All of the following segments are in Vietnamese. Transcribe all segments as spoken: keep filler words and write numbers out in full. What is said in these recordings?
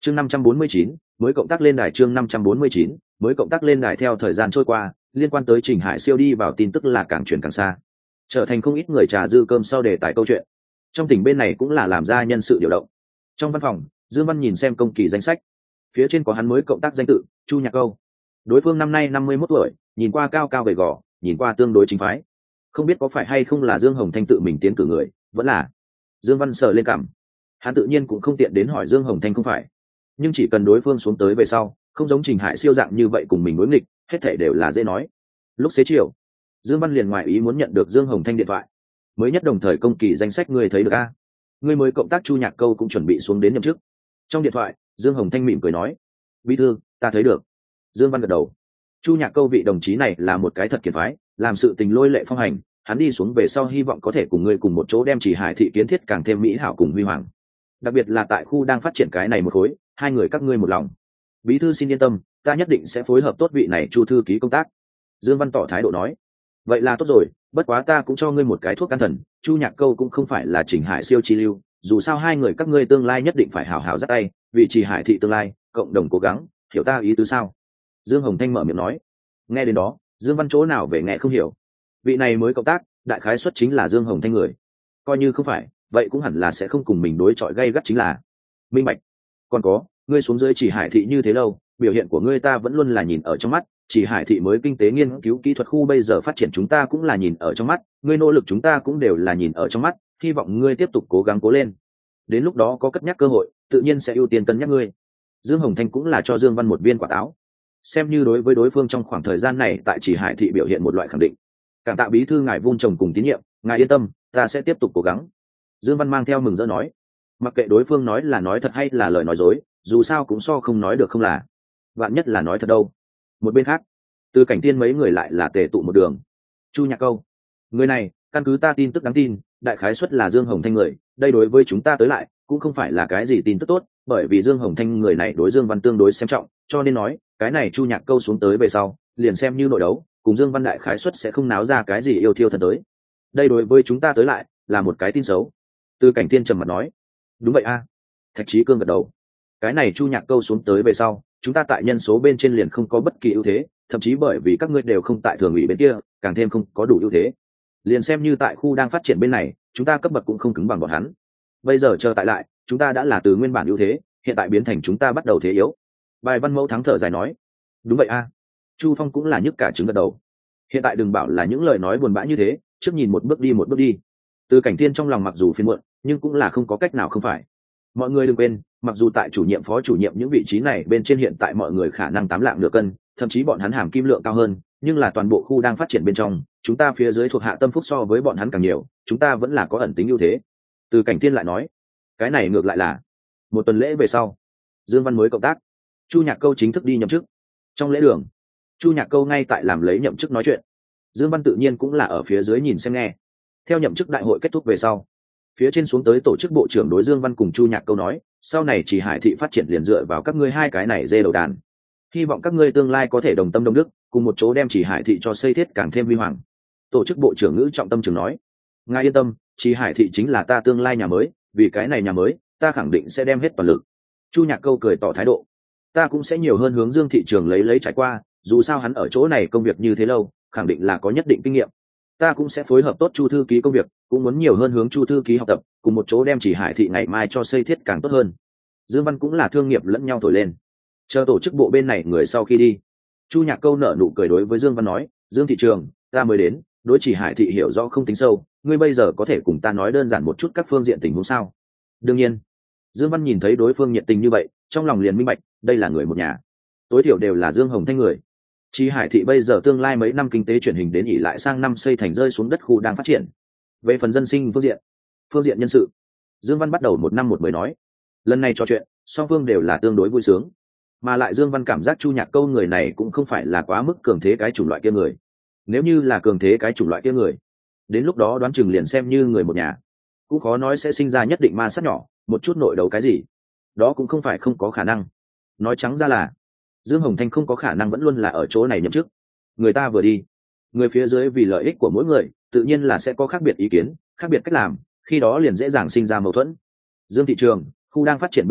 chương năm trăm bốn mươi chín mới cộng tác lên đài chương năm trăm bốn mươi chín mới cộng tác lên đài. Theo thời gian trôi qua, liên quan tới Trình Hải Siêu đi vào tin tức là càng truyền càng xa, trở thành không ít người trà dư cơm sau đề tài câu chuyện. Trong tỉnh bên này cũng là làm ra nhân sự điều động. Trong văn phòng, Dương Văn nhìn xem công kỳ danh sách, phía trên có hắn mới cộng tác danh tự Chu Nhạc Câu. Đối phương năm nay năm mươi mốt tuổi, nhìn qua cao cao gầy gò, nhìn qua tương đối chính phái. Không biết có phải hay không là Dương Hồng Thanh tự mình tiến cử người, vẫn là Dương Văn sờ lên cảm. Hắn tự nhiên cũng không tiện đến hỏi Dương Hồng Thanh không phải, nhưng chỉ cần đối phương xuống tới về sau, không giống Trình Hải Siêu dạng như vậy cùng mình đối nghịch, hết thể đều là dễ nói. Lúc xế chiều, Dương Văn liền ngoại ý muốn nhận được Dương Hồng Thanh điện thoại. Mới nhất đồng thời công kỳ danh sách người thấy được a? Người mới cộng tác Chu Nhạc Câu cũng chuẩn bị xuống đến nhậm chức. Trong điện thoại, Dương Hồng Thanh mỉm cười nói: "Bí thư, ta thấy được." Dương Văn gật đầu. Chu Nhạc Câu vị đồng chí này là một cái thật kiệt phái, làm sự tình lôi lệ phong hành, hắn đi xuống về sau hy vọng có thể cùng ngươi cùng một chỗ đem Chỉ Hải thị kiến thiết càng thêm mỹ hảo cùng huy hoàng. Đặc biệt là tại khu đang phát triển cái này một khối, hai người các ngươi một lòng. Bí thư xin yên tâm, ta nhất định sẽ phối hợp tốt vị này Chu thư ký công tác. Dương Văn tỏ thái độ nói: "Vậy là tốt rồi, bất quá ta cũng cho ngươi một cái thuốc can thần, Chu Nhạc Câu cũng không phải là Trình Hải Siêu chi lưu, dù sao hai người các ngươi tương lai nhất định phải hảo hảo dắt tay, vì Chỉ Hải thị tương lai, cộng đồng cố gắng, hiểu ta ý tứ sao?" Dương Hồng Thanh mở miệng nói. Nghe đến đó, Dương Văn chỗ nào về nghe không hiểu. Vị này mới cộng tác, đại khái xuất chính là Dương Hồng Thanh người. Coi như không phải, vậy cũng hẳn là sẽ không cùng mình đối chọi gay gắt chính là. Minh bạch. Còn có, ngươi xuống dưới Chỉ Hải thị như thế lâu, biểu hiện của ngươi ta vẫn luôn là nhìn ở trong mắt, Chỉ Hải thị mới kinh tế nghiên cứu kỹ thuật khu bây giờ phát triển chúng ta cũng là nhìn ở trong mắt, ngươi nỗ lực chúng ta cũng đều là nhìn ở trong mắt, hy vọng ngươi tiếp tục cố gắng cố lên. Đến lúc đó có cất nhắc cơ hội, tự nhiên sẽ ưu tiên cân nhắc ngươi. Dương Hồng Thanh cũng là cho Dương Văn một viên quả táo, xem như đối với đối phương trong khoảng thời gian này tại Chỉ Hải thị biểu hiện một loại khẳng định. Cảm tạ bí thư ngài vun trồng cùng tín nhiệm, ngài yên tâm, ta sẽ tiếp tục cố gắng. Dương Văn mang theo mừng rỡ nói, mặc kệ đối phương nói là nói thật hay là lời nói dối, dù sao cũng so không nói được không là. Vạn nhất là nói thật đâu. Một bên khác, Từ Cảnh Tiên mấy người lại là tề tụ một đường. Chu Nhạc Câu, người này, căn cứ ta tin tức đáng tin, đại khái xuất là Dương Hồng Thanh người, đây đối với chúng ta tới lại cũng không phải là cái gì tin tức tốt, bởi vì Dương Hồng Thanh người này đối Dương Văn tương đối xem trọng, cho nên nói cái này Chu Nhạc Câu xuống tới về sau, liền xem như nội đấu, cùng Dương Văn đại khái xuất sẽ không náo ra cái gì yêu thiêu thần tới. Đây đối với chúng ta tới lại là một cái tin xấu. Từ Cảnh Tiên trầm mặt nói, đúng vậy a. Thạch Chí Cương gật đầu. Cái này Chu Nhạc Câu xuống tới về sau, chúng ta tại nhân số bên trên liền không có bất kỳ ưu thế, thậm chí bởi vì các ngươi đều không tại thường ủy bên kia, càng thêm không có đủ ưu thế. Liền xem như tại khu đang phát triển bên này, chúng ta cấp bậc cũng không cứng bằng bọn hắn. Bây giờ chờ tại lại, chúng ta đã là từ nguyên bản ưu thế, hiện tại biến thành chúng ta bắt đầu thế yếu. Bài Văn Mẫu thắng thở dài nói, đúng vậy a. Chu Phong cũng là nhức cả trứng gật đầu. Hiện tại đừng bảo là những lời nói buồn bã như thế, trước nhìn một bước đi một bước đi. Từ Cảnh Thiên trong lòng mặc dù phiền muộn, nhưng cũng là không có cách nào không phải. Mọi người đừng quên, mặc dù tại chủ nhiệm phó chủ nhiệm những vị trí này bên trên hiện tại mọi người khả năng tám lạng nửa cân, thậm chí bọn hắn hàm kim lượng cao hơn, nhưng là toàn bộ khu đang phát triển bên trong, chúng ta phía dưới thuộc hạ tâm phúc so với bọn hắn càng nhiều, chúng ta vẫn là có ẩn tính ưu thế. Từ Cảnh Thiên lại nói, cái này ngược lại là một tuần lễ về sau, Dương Văn mới cộng tác, Chu Nhạc Câu chính thức đi nhậm chức. Trong lễ đường, Chu Nhạc Câu ngay tại làm lấy nhậm chức nói chuyện, Dương Văn tự nhiên cũng là ở phía dưới nhìn xem nghe. Theo nhậm chức đại hội kết thúc về sau, phía trên xuống tới tổ chức bộ trưởng đối Dương Văn cùng Chu Nhạc Câu nói, sau này Chỉ Hải thị phát triển liền dựa vào các ngươi hai cái này dê đầu đàn, hy vọng các ngươi tương lai có thể đồng tâm đồng đức, cùng một chỗ đem Chỉ Hải thị cho xây thiết càng thêm huy hoàng. Tổ chức bộ trưởng ngữ trọng tâm trường nói, ngài yên tâm, Chỉ Hải thị chính là ta tương lai nhà mới, vì cái này nhà mới, ta khẳng định sẽ đem hết toàn lực. Chu Nhạc Câu cười tỏ thái độ, ta cũng sẽ nhiều hơn hướng Dương thị trường lấy lấy trải qua, dù sao hắn ở chỗ này công việc như thế lâu, khẳng định là có nhất định kinh nghiệm. Ta cũng sẽ phối hợp tốt Chu thư ký công việc, cũng muốn nhiều hơn hướng Chu thư ký học tập, cùng một chỗ đem Chỉ Hải thị ngày mai cho xây thiết càng tốt hơn. Dương Văn cũng là thương nghiệp lẫn nhau thổi lên. Chờ tổ chức bộ bên này người sau khi đi, Chu Nhạc Câu nở nụ cười đối với Dương Văn nói, Dương thị trường, ta mới đến, đối Chỉ Hải thị hiểu rõ không tính sâu, ngươi bây giờ có thể cùng ta nói đơn giản một chút các phương diện tình huống sao? Đương nhiên. Dương Văn nhìn thấy đối phương nhiệt tình như vậy, trong lòng liền minh bạch, đây là người một nhà, tối thiểu đều là Dương Hồng Thanh người. Chỉ Hải thị bây giờ tương lai mấy năm kinh tế chuyển hình đến ỉ lại sang năm xây thành rơi xuống đất khu đang phát triển. Về phần dân sinh phương diện, phương diện nhân sự, Dương Văn bắt đầu một năm một mười nói. Lần này trò chuyện, song phương đều là tương đối vui sướng, mà lại Dương Văn cảm giác Chu Nhạc Câu người này cũng không phải là quá mức cường thế cái chủng loại kia người. Nếu như là cường thế cái chủng loại kia người, đến lúc đó đoán chừng liền xem như người một nhà, cũng khó nói sẽ sinh ra nhất định ma sát nhỏ, một chút nội đấu cái gì, đó cũng không phải không có khả năng. Nói trắng ra là Dương Hồng Thanh không có khả năng vẫn luôn là ở chỗ này nhậm chức. Người ta vừa đi, người phía dưới vì lợi ích của mỗi người, tự nhiên là sẽ có khác biệt ý kiến, khác biệt cách làm, khi đó liền dễ dàng sinh ra mâu thuẫn. Dương thị trường, khu đang phát triển bên này,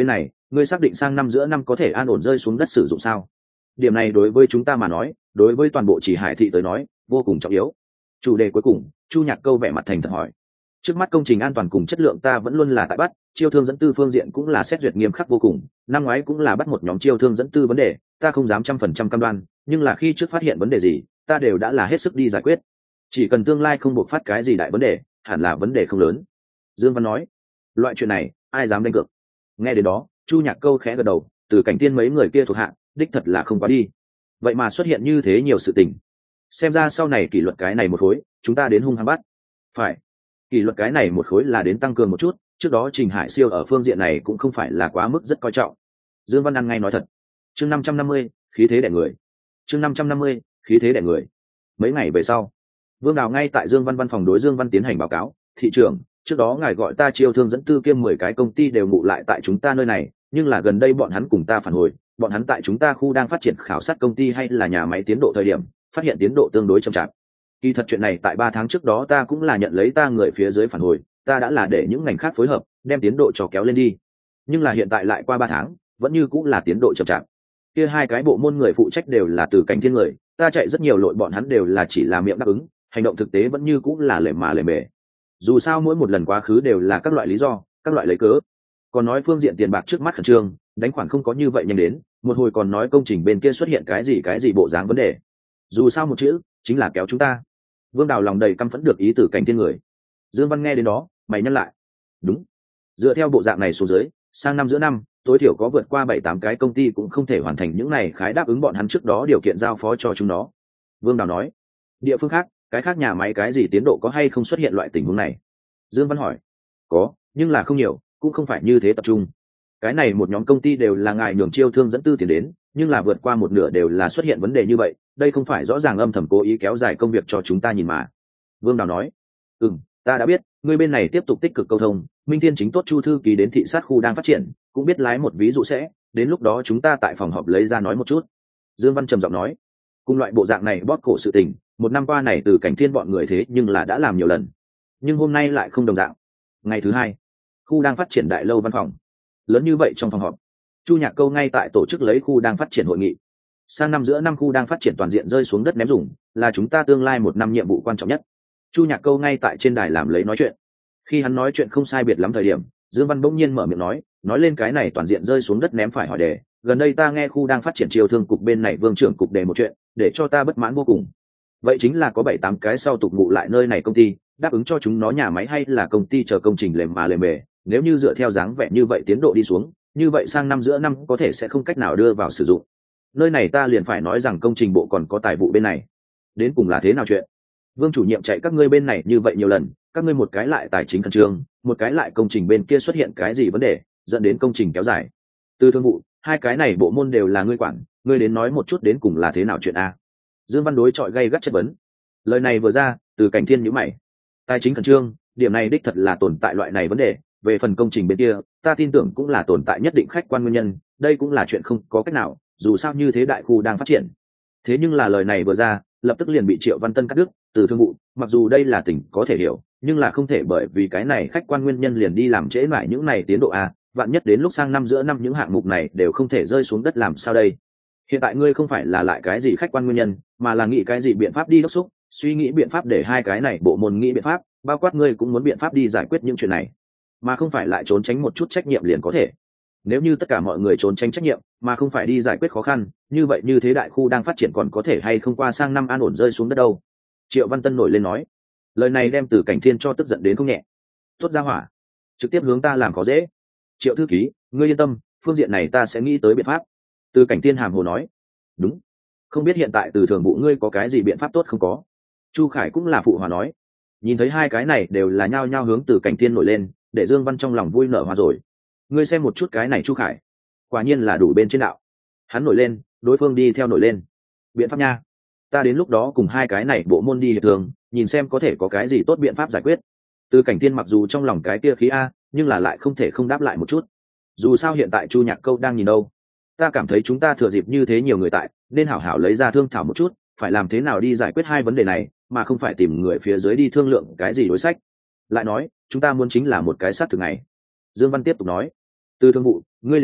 ngươi xác định sang năm giữa năm có thể an ổn rơi xuống đất sử dụng sao? Điểm này đối với chúng ta mà nói, đối với toàn bộ Chỉ Hải thị tới nói vô cùng trọng yếu. Chủ đề cuối cùng, Chu Nhạc Câu vẻ mặt thành thật hỏi. Trước mắt công trình an toàn cùng chất lượng ta vẫn luôn là tại bắt, chiêu thương dẫn tư phương diện cũng là xét duyệt nghiêm khắc vô cùng. Năm ngoái cũng là bắt một nhóm chiêu thương dẫn tư vấn đề, ta không dám trăm phần trăm cam đoan, nhưng là khi trước phát hiện vấn đề gì, ta đều đã là hết sức đi giải quyết. Chỉ cần tương lai không buộc phát cái gì đại vấn đề, hẳn là vấn đề không lớn. Dương Văn nói, loại chuyện này ai dám đánh cược? Nghe đến đó, Chu Nhạc Câu khẽ gật đầu, từ cảnh tiên mấy người kia thuộc hạ, đích thật là không quá đi. Vậy mà xuất hiện như thế nhiều sự tình, xem ra sau này kỷ luật cái này một khối, chúng ta đến hung hăng bắt. Phải, kỷ luật cái này một khối là đến tăng cường một chút, trước đó Trình Hải Siêu ở phương diện này cũng không phải là quá mức rất coi trọng. Dương Văn ăn ngay nói thật. Chương năm trăm năm mươi, khí thế đè người. Chương năm trăm năm mươi, khí thế đè người. Mấy ngày về sau, Vương Đào ngay tại Dương Văn văn phòng đối Dương Văn tiến hành báo cáo, thị trưởng, trước đó ngài gọi ta chiêu thương dẫn tư kiêm mười cái công ty đều ngụ lại tại chúng ta nơi này, nhưng là gần đây bọn hắn cùng ta phản hồi, bọn hắn tại chúng ta khu đang phát triển khảo sát công ty hay là nhà máy tiến độ thời điểm, phát hiện tiến độ tương đối chậm chạp. Kỳ thật chuyện này tại ba tháng trước đó ta cũng là nhận lấy ta người phía dưới phản hồi, ta đã là để những ngành khác phối hợp, đem tiến độ cho kéo lên đi. Nhưng là hiện tại lại qua ba tháng, vẫn như cũng là tiến độ chậm chạp. Kia hai cái bộ môn người phụ trách đều là từ Cảnh Thiên người, ta chạy rất nhiều lội bọn hắn đều là chỉ là miệng đáp ứng, hành động thực tế vẫn như cũng là lề mà lề mề. Dù sao mỗi một lần quá khứ đều là các loại lý do, các loại lấy cớ. Còn nói phương diện tiền bạc trước mắt khẩn trương, đánh khoản không có như vậy nhanh đến, một hồi còn nói công trình bên kia xuất hiện cái gì cái gì bộ dáng vấn đề. Dù sao một chữ, chính là kéo chúng ta. Vương Đào lòng đầy căm phẫn được ý từ Cảnh Thiên người. Dương Văn nghe đến đó, mày nhắc lại. Đúng. Dựa theo bộ dạng này xuống dưới, sang năm giữa năm, tối thiểu có vượt qua bảy tám cái công ty cũng không thể hoàn thành những này khái đáp ứng bọn hắn trước đó điều kiện giao phó cho chúng nó. Vương Đào nói. Địa phương khác, cái khác nhà máy cái gì tiến độ có hay không xuất hiện loại tình huống này? Dương Văn hỏi. Có, nhưng là không nhiều, cũng không phải như thế tập trung. Cái này một nhóm công ty đều là ngài nhường chiêu thương dẫn tư tiền đến, nhưng là vượt qua một nửa đều là xuất hiện vấn đề như vậy, đây không phải rõ ràng âm thầm cố ý kéo dài công việc cho chúng ta nhìn mà. Vương Đào nói. Ừm, ta đã biết, người bên này tiếp tục tích cực câu thông, Minh Thiên chính tốt Chu thư ký đến thị sát khu đang phát triển, cũng biết lái một ví dụ sẽ, đến lúc đó chúng ta tại phòng họp lấy ra nói một chút. Dương Văn trầm giọng nói. Cùng loại bộ dạng này bóp cổ sự tình, một năm qua này từ Cảnh Thiên bọn người thế nhưng là đã làm nhiều lần, nhưng hôm nay lại không đồng dạng. Ngày thứ hai, khu đang phát triển đại lâu văn phòng lớn như vậy, trong phòng họp Chu Nhạc Câu ngay tại tổ chức lấy khu đang phát triển hội nghị. Sang năm giữa năm khu đang phát triển toàn diện rơi xuống đất ném dùng, là chúng ta tương lai một năm nhiệm vụ quan trọng nhất. Chu Nhạc Câu ngay tại trên đài làm lấy nói chuyện. Khi hắn nói chuyện không sai biệt lắm thời điểm, Dương Văn bỗng nhiên mở miệng nói, nói lên cái này toàn diện rơi xuống đất ném phải hỏi đề, gần đây ta nghe khu đang phát triển chiêu thương cục bên này Vương trưởng cục đề một chuyện, để cho ta bất mãn vô cùng. Vậy chính là có bảy tám cái sau tục ngụ lại nơi này công ty, đáp ứng cho chúng nó nhà máy hay là công ty chờ công trình lề mà lề mề, nếu như dựa theo dáng vẻ như vậy tiến độ đi xuống, như vậy sang năm giữa năm có thể sẽ không cách nào đưa vào sử dụng. Nơi này ta liền phải nói rằng công trình bộ còn có tài vụ bên này, đến cùng là thế nào chuyện? Vương chủ nhiệm chạy các ngươi bên này như vậy nhiều lần, các ngươi một cái lại tài chính khẩn trương, một cái lại công trình bên kia xuất hiện cái gì vấn đề, dẫn đến công trình kéo dài. Từ thương vụ, hai cái này bộ môn đều là ngươi quản, ngươi đến nói một chút đến cùng là thế nào chuyện a? Dương Văn đối chọi gay gắt chất vấn. Lời này vừa ra, từ Cảnh Thiên nhíu mày. Tài chính khẩn trương, điểm này đích thật là tồn tại loại này vấn đề, về phần công trình bên kia, ta tin tưởng cũng là tồn tại nhất định khách quan nguyên nhân, đây cũng là chuyện không có cách nào, dù sao như thế đại khu đang phát triển. Thế nhưng là lời này vừa ra, lập tức liền bị Triệu Văn Tân cắt đứt, từ thương vụ, mặc dù đây là tình có thể hiểu, nhưng là không thể bởi vì cái này khách quan nguyên nhân liền đi làm trễ lại những này tiến độ a, vạn nhất đến lúc sang năm giữa năm những hạng mục này đều không thể rơi xuống đất làm sao đây? Hiện tại ngươi không phải là lại cái gì khách quan nguyên nhân, mà là nghĩ cái gì biện pháp đi đốc xúc, suy nghĩ biện pháp để hai cái này bộ môn nghĩ biện pháp, bao quát ngươi cũng muốn biện pháp đi giải quyết những chuyện này, mà không phải lại trốn tránh một chút trách nhiệm liền có thể. Nếu như tất cả mọi người trốn tránh trách nhiệm mà không phải đi giải quyết khó khăn, như vậy như thế đại khu đang phát triển còn có thể hay không qua sang năm an ổn rơi xuống đất đâu? Triệu Văn Tân nổi lên nói. Lời này đem từ Cảnh Thiên cho tức giận đến không nhẹ. Tốt ra hỏa, trực tiếp hướng ta làm khó dễ. Triệu thư ký, ngươi yên tâm, phương diện này ta sẽ nghĩ tới biện pháp. Từ Cảnh Thiên hàm hồ nói. Đúng, không biết hiện tại từ thường vụ ngươi có cái gì biện pháp tốt không có? Chu Khải cũng là phụ hòa nói. Nhìn thấy hai cái này đều là nhao nhao hướng từ Cảnh Thiên nổi lên, để Dương Văn trong lòng vui nở hoa rồi. Ngươi xem một chút cái này Chu Khải, quả nhiên là đủ bên trên đạo. Hắn nổi lên, đối phương đi theo nổi lên. Biện pháp nha, ta đến lúc đó cùng hai cái này bộ môn đi hiệp thường, nhìn xem có thể có cái gì tốt biện pháp giải quyết. Từ Cảnh Thiên mặc dù trong lòng cái kia khí a, nhưng là lại không thể không đáp lại một chút. Dù sao hiện tại Chu Nhạc Câu đang nhìn đâu, ta cảm thấy chúng ta thừa dịp như thế nhiều người tại, nên hảo hảo lấy ra thương thảo một chút, phải làm thế nào đi giải quyết hai vấn đề này, mà không phải tìm người phía dưới đi thương lượng cái gì đối sách. Lại nói, chúng ta muốn chính là một cái sát thường ngày. Dương Văn tiếp tục nói. Từ thương vụ, ngươi liền nói,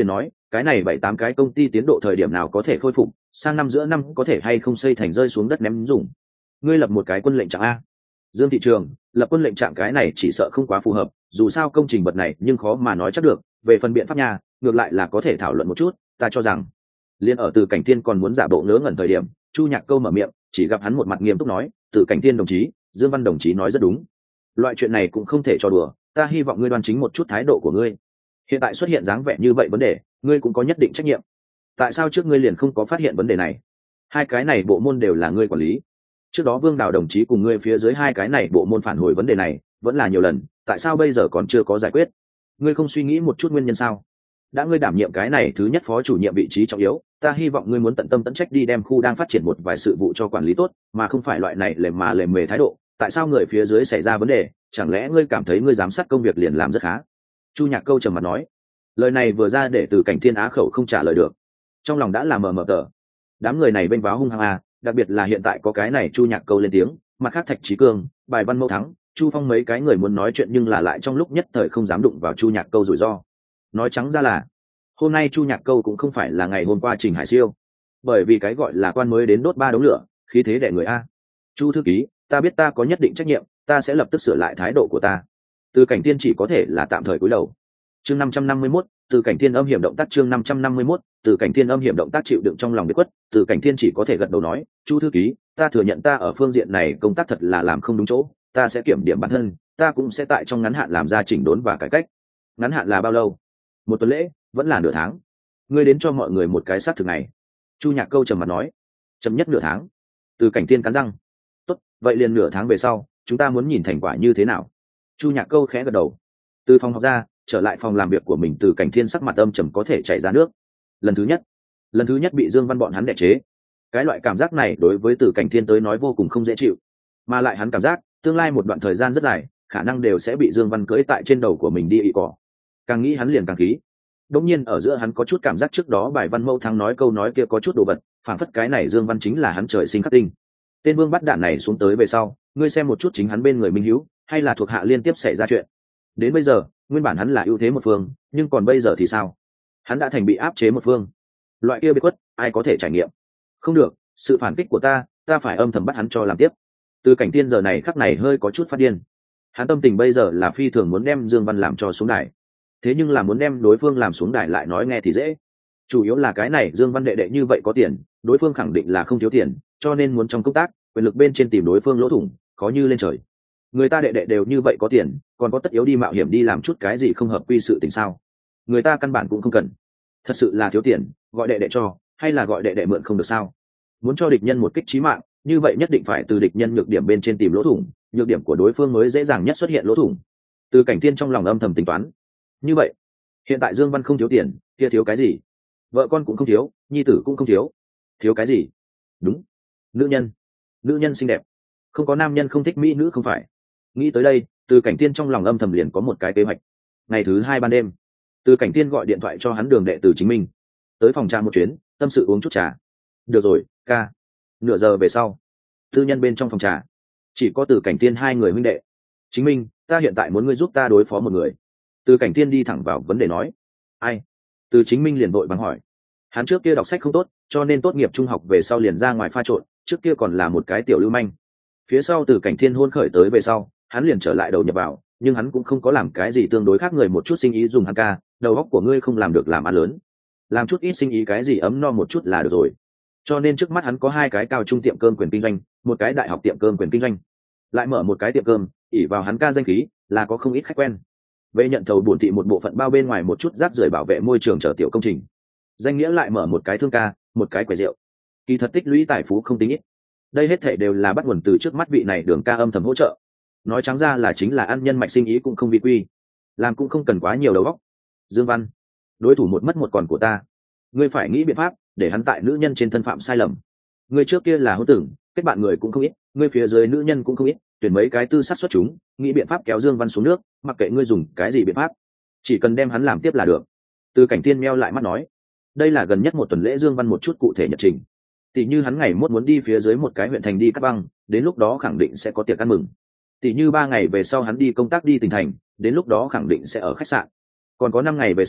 cái này bảy tám cái công ty tiến độ thời điểm nào có thể khôi phục, sang năm giữa năm có thể hay không xây thành rơi xuống đất ném dùng. Ngươi lập một cái quân lệnh trạng a. Dương thị trường, lập quân lệnh trạng cái này chỉ sợ không quá phù hợp, dù sao công trình bậc này nhưng khó mà nói chắc được, về phần biện pháp nhà, ngược lại là có thể thảo luận một chút, ta cho rằng. Liên ở Từ Cảnh Thiên còn muốn giả bộ ngớ ngẩn thời điểm, Chu Nhạc Câu mở miệng, chỉ gặp hắn một mặt nghiêm túc nói, Từ Cảnh Thiên đồng chí, Dương Văn đồng chí nói rất đúng. Loại chuyện này cũng không thể cho đùa, ta hy vọng ngươi đoan chính một chút thái độ của ngươi. Hiện tại xuất hiện dáng vẻ như vậy vấn đề, ngươi cũng có nhất định trách nhiệm. Tại sao trước ngươi liền không có phát hiện vấn đề này? Hai cái này bộ môn đều là ngươi quản lý. Trước đó Vương Đào đồng chí cùng ngươi phía dưới hai cái này bộ môn phản hồi vấn đề này, vẫn là nhiều lần, tại sao bây giờ còn chưa có giải quyết? Ngươi không suy nghĩ một chút nguyên nhân sao? Đã ngươi đảm nhiệm cái này thứ nhất phó chủ nhiệm vị trí trọng yếu, ta hy vọng ngươi muốn tận tâm tận trách đi đem khu đang phát triển một vài sự vụ cho quản lý tốt, mà không phải loại này lề mà lề mề thái độ. Tại sao người phía dưới xảy ra vấn đề, chẳng lẽ ngươi cảm thấy ngươi giám sát công việc liền làm rất khá? Chu Nhạc Câu trầm mặt nói. Lời này vừa ra để Từ Cảnh Thiên á khẩu không trả lời được, trong lòng đã là mờ mờ tờ. Đám người này bên váo hung hăng à, đặc biệt là hiện tại có cái này Chu Nhạc Câu lên tiếng, mặt khác Thạch Chí Cương, Bài Văn Mâu Thắng, Chu Phong mấy cái người muốn nói chuyện nhưng là lại trong lúc nhất thời không dám đụng vào Chu Nhạc Câu rủi ro. Nói trắng ra là hôm nay Chu Nhạc Câu cũng không phải là ngày hôm qua Trình Hải Siêu, bởi vì cái gọi là quan mới đến đốt ba đống lửa, khí thế đè người a. Chu thư ký, ta biết ta có nhất định trách nhiệm, ta sẽ lập tức sửa lại thái độ của ta. Từ Cảnh Thiên chỉ có thể là tạm thời cúi đầu. Chương năm trăm năm mươi mốt, Từ Cảnh Thiên âm hiểm động tác chương năm trăm năm mươi mốt, Từ Cảnh Thiên âm hiểm động tác chịu đựng trong lòng biết quất, Từ Cảnh Thiên chỉ có thể gật đầu nói, "Chu thư ký, ta thừa nhận ta ở phương diện này công tác thật là làm không đúng chỗ, ta sẽ kiểm điểm bản thân, ta cũng sẽ tại trong ngắn hạn làm ra chỉnh đốn và cải cách." Ngắn hạn là bao lâu? Một tuần lễ, vẫn là nửa tháng? Ngươi đến cho mọi người một cái xác thực này. Chu Nhạc Câu trầm mặt nói, chậm nhất nửa tháng. Từ Cảnh Thiên cắn răng, tốt, vậy liền nửa tháng về sau, chúng ta muốn nhìn thành quả như thế nào? Chu Nhạc Câu khẽ gật đầu. Từ phòng học ra, trở lại phòng làm việc của mình, Từ Cảnh Thiên sắc mặt âm trầm có thể chảy ra nước. Lần thứ nhất, lần thứ nhất bị Dương Văn bọn hắn đè chế. Cái loại cảm giác này đối với Từ Cảnh Thiên tới nói vô cùng không dễ chịu, mà lại hắn cảm giác tương lai một đoạn thời gian rất dài, khả năng đều sẽ bị Dương Văn cưỡi tại trên đầu của mình đi ị cỏ. Càng nghĩ hắn liền càng khí. Đống nhiên ở giữa hắn có chút cảm giác trước đó Bài Văn Mâu Thắng nói câu nói kia có chút đồ vật, phản phất cái này Dương Văn chính là hắn trời sinh khắc tinh. Tên vương bắt đạn này xuống tới về sau, ngươi xem một chút chính hắn bên người Minh Hữu, hay là thuộc hạ liên tiếp xảy ra chuyện. Đến bây giờ, nguyên bản hắn là ưu thế một phương, nhưng còn bây giờ thì sao? Hắn đã thành bị áp chế một phương. Loại kia biệt khuất, ai có thể trải nghiệm? Không được, sự phản kích của ta, ta phải âm thầm bắt hắn cho làm tiếp. Từ Cảnh Thiên giờ này khắc này hơi có chút phát điên. Hắn tâm tình bây giờ là phi thường muốn đem Dương Văn làm cho xuống đài. Thế nhưng là muốn đem đối phương làm xuống đài lại nói nghe thì dễ. Chủ yếu là cái này Dương Văn đệ đệ như vậy có tiền, đối phương khẳng định là không thiếu tiền, cho nên muốn trong công tác, quyền lực bên trên tìm đối phương lỗ thủng, khó như lên trời. Người ta đệ đệ đều như vậy có tiền, còn có tất yếu đi mạo hiểm đi làm chút cái gì không hợp quy sự tình sao? Người ta căn bản cũng không cần. Thật sự là thiếu tiền, gọi đệ đệ cho, hay là gọi đệ đệ mượn không được sao? Muốn cho địch nhân một kích chí mạng, như vậy nhất định phải từ địch nhân nhược điểm bên trên tìm lỗ thủng, nhược điểm của đối phương mới dễ dàng nhất xuất hiện lỗ thủng. Từ Cảnh Thiên trong lòng âm thầm tính toán. Như vậy, hiện tại Dương Văn không thiếu tiền, kia thiếu cái gì? Vợ con cũng không thiếu, nhi tử cũng không thiếu. Thiếu cái gì? Đúng, nữ nhân. Nữ nhân xinh đẹp. Không có nam nhân không thích mỹ nữ không phải? Nghĩ tới đây, Từ Cảnh Thiên trong lòng âm thầm liền có một cái kế hoạch. Ngày thứ hai ban đêm, Từ Cảnh Thiên gọi điện thoại cho hắn Đường đệ Từ Chính Minh, tới phòng trà một chuyến, tâm sự uống chút trà. Được rồi, ca. Nửa giờ về sau, tư nhân bên trong phòng trà, chỉ có Từ Cảnh Thiên hai người huynh đệ. Chính Minh, ta hiện tại muốn ngươi giúp ta đối phó một người. Từ Cảnh Thiên đi thẳng vào vấn đề nói. Ai? Từ Chính Minh liền vội vàng hỏi. Hắn trước kia đọc sách không tốt, cho nên tốt nghiệp trung học về sau liền ra ngoài pha trộn, trước kia còn là một cái tiểu lưu manh. Phía sau Từ Cảnh Thiên hôn khởi tới về sau, hắn liền trở lại đầu nhập vào, nhưng hắn cũng không có làm cái gì tương đối khác người một chút sinh ý dùng hắn ca, đầu óc của ngươi không làm được làm ăn lớn, làm chút ít sinh ý cái gì ấm no một chút là được rồi. Cho nên trước mắt hắn có hai cái cao trung tiệm cơm quyền kinh doanh, một cái đại học tiệm cơm quyền kinh doanh, lại mở một cái tiệm cơm, ỷ vào hắn ca danh khí, là có không ít khách quen. Về nhận thầu bổn thị một bộ phận bao bên ngoài một chút rác rưởi bảo vệ môi trường chờ tiểu công trình, danh nghĩa lại mở một cái thương ca, một cái quầy rượu, kỳ thật tích lũy tài phú không tính ít. Đây hết thảy đều là bắt nguồn từ trước mắt vị này Đường ca âm thầm hỗ trợ. Nói trắng ra là chính là ăn nhân mạch sinh ý cũng không vi quy, làm cũng không cần quá nhiều đầu óc. Dương Văn, đối thủ một mất một còn của ta, ngươi phải nghĩ biện pháp để hắn tại nữ nhân trên thân phạm sai lầm. Ngươi trước kia là hôn tử, kết bạn người cũng không ít, ngươi phía dưới nữ nhân cũng không ít, tuyển mấy cái tư sát xuất chúng, nghĩ biện pháp kéo Dương Văn xuống nước, mặc kệ ngươi dùng cái gì biện pháp, chỉ cần đem hắn làm tiếp là được. Từ Cảnh Thiên meo lại mắt nói, đây là gần nhất một tuần lễ Dương Văn một chút cụ thể nhật trình. Tỷ như hắn ngày mốt muốn đi phía dưới một cái huyện thành đi cắt băng, đến lúc đó khẳng định sẽ có tiệc ăn mừng. Tỷ như ba ngày về sau hắn đi công tác đi tỉnh thành, đến lúc đó khẳng định sẽ ở khách sạn. Còn có năm ngày về sau,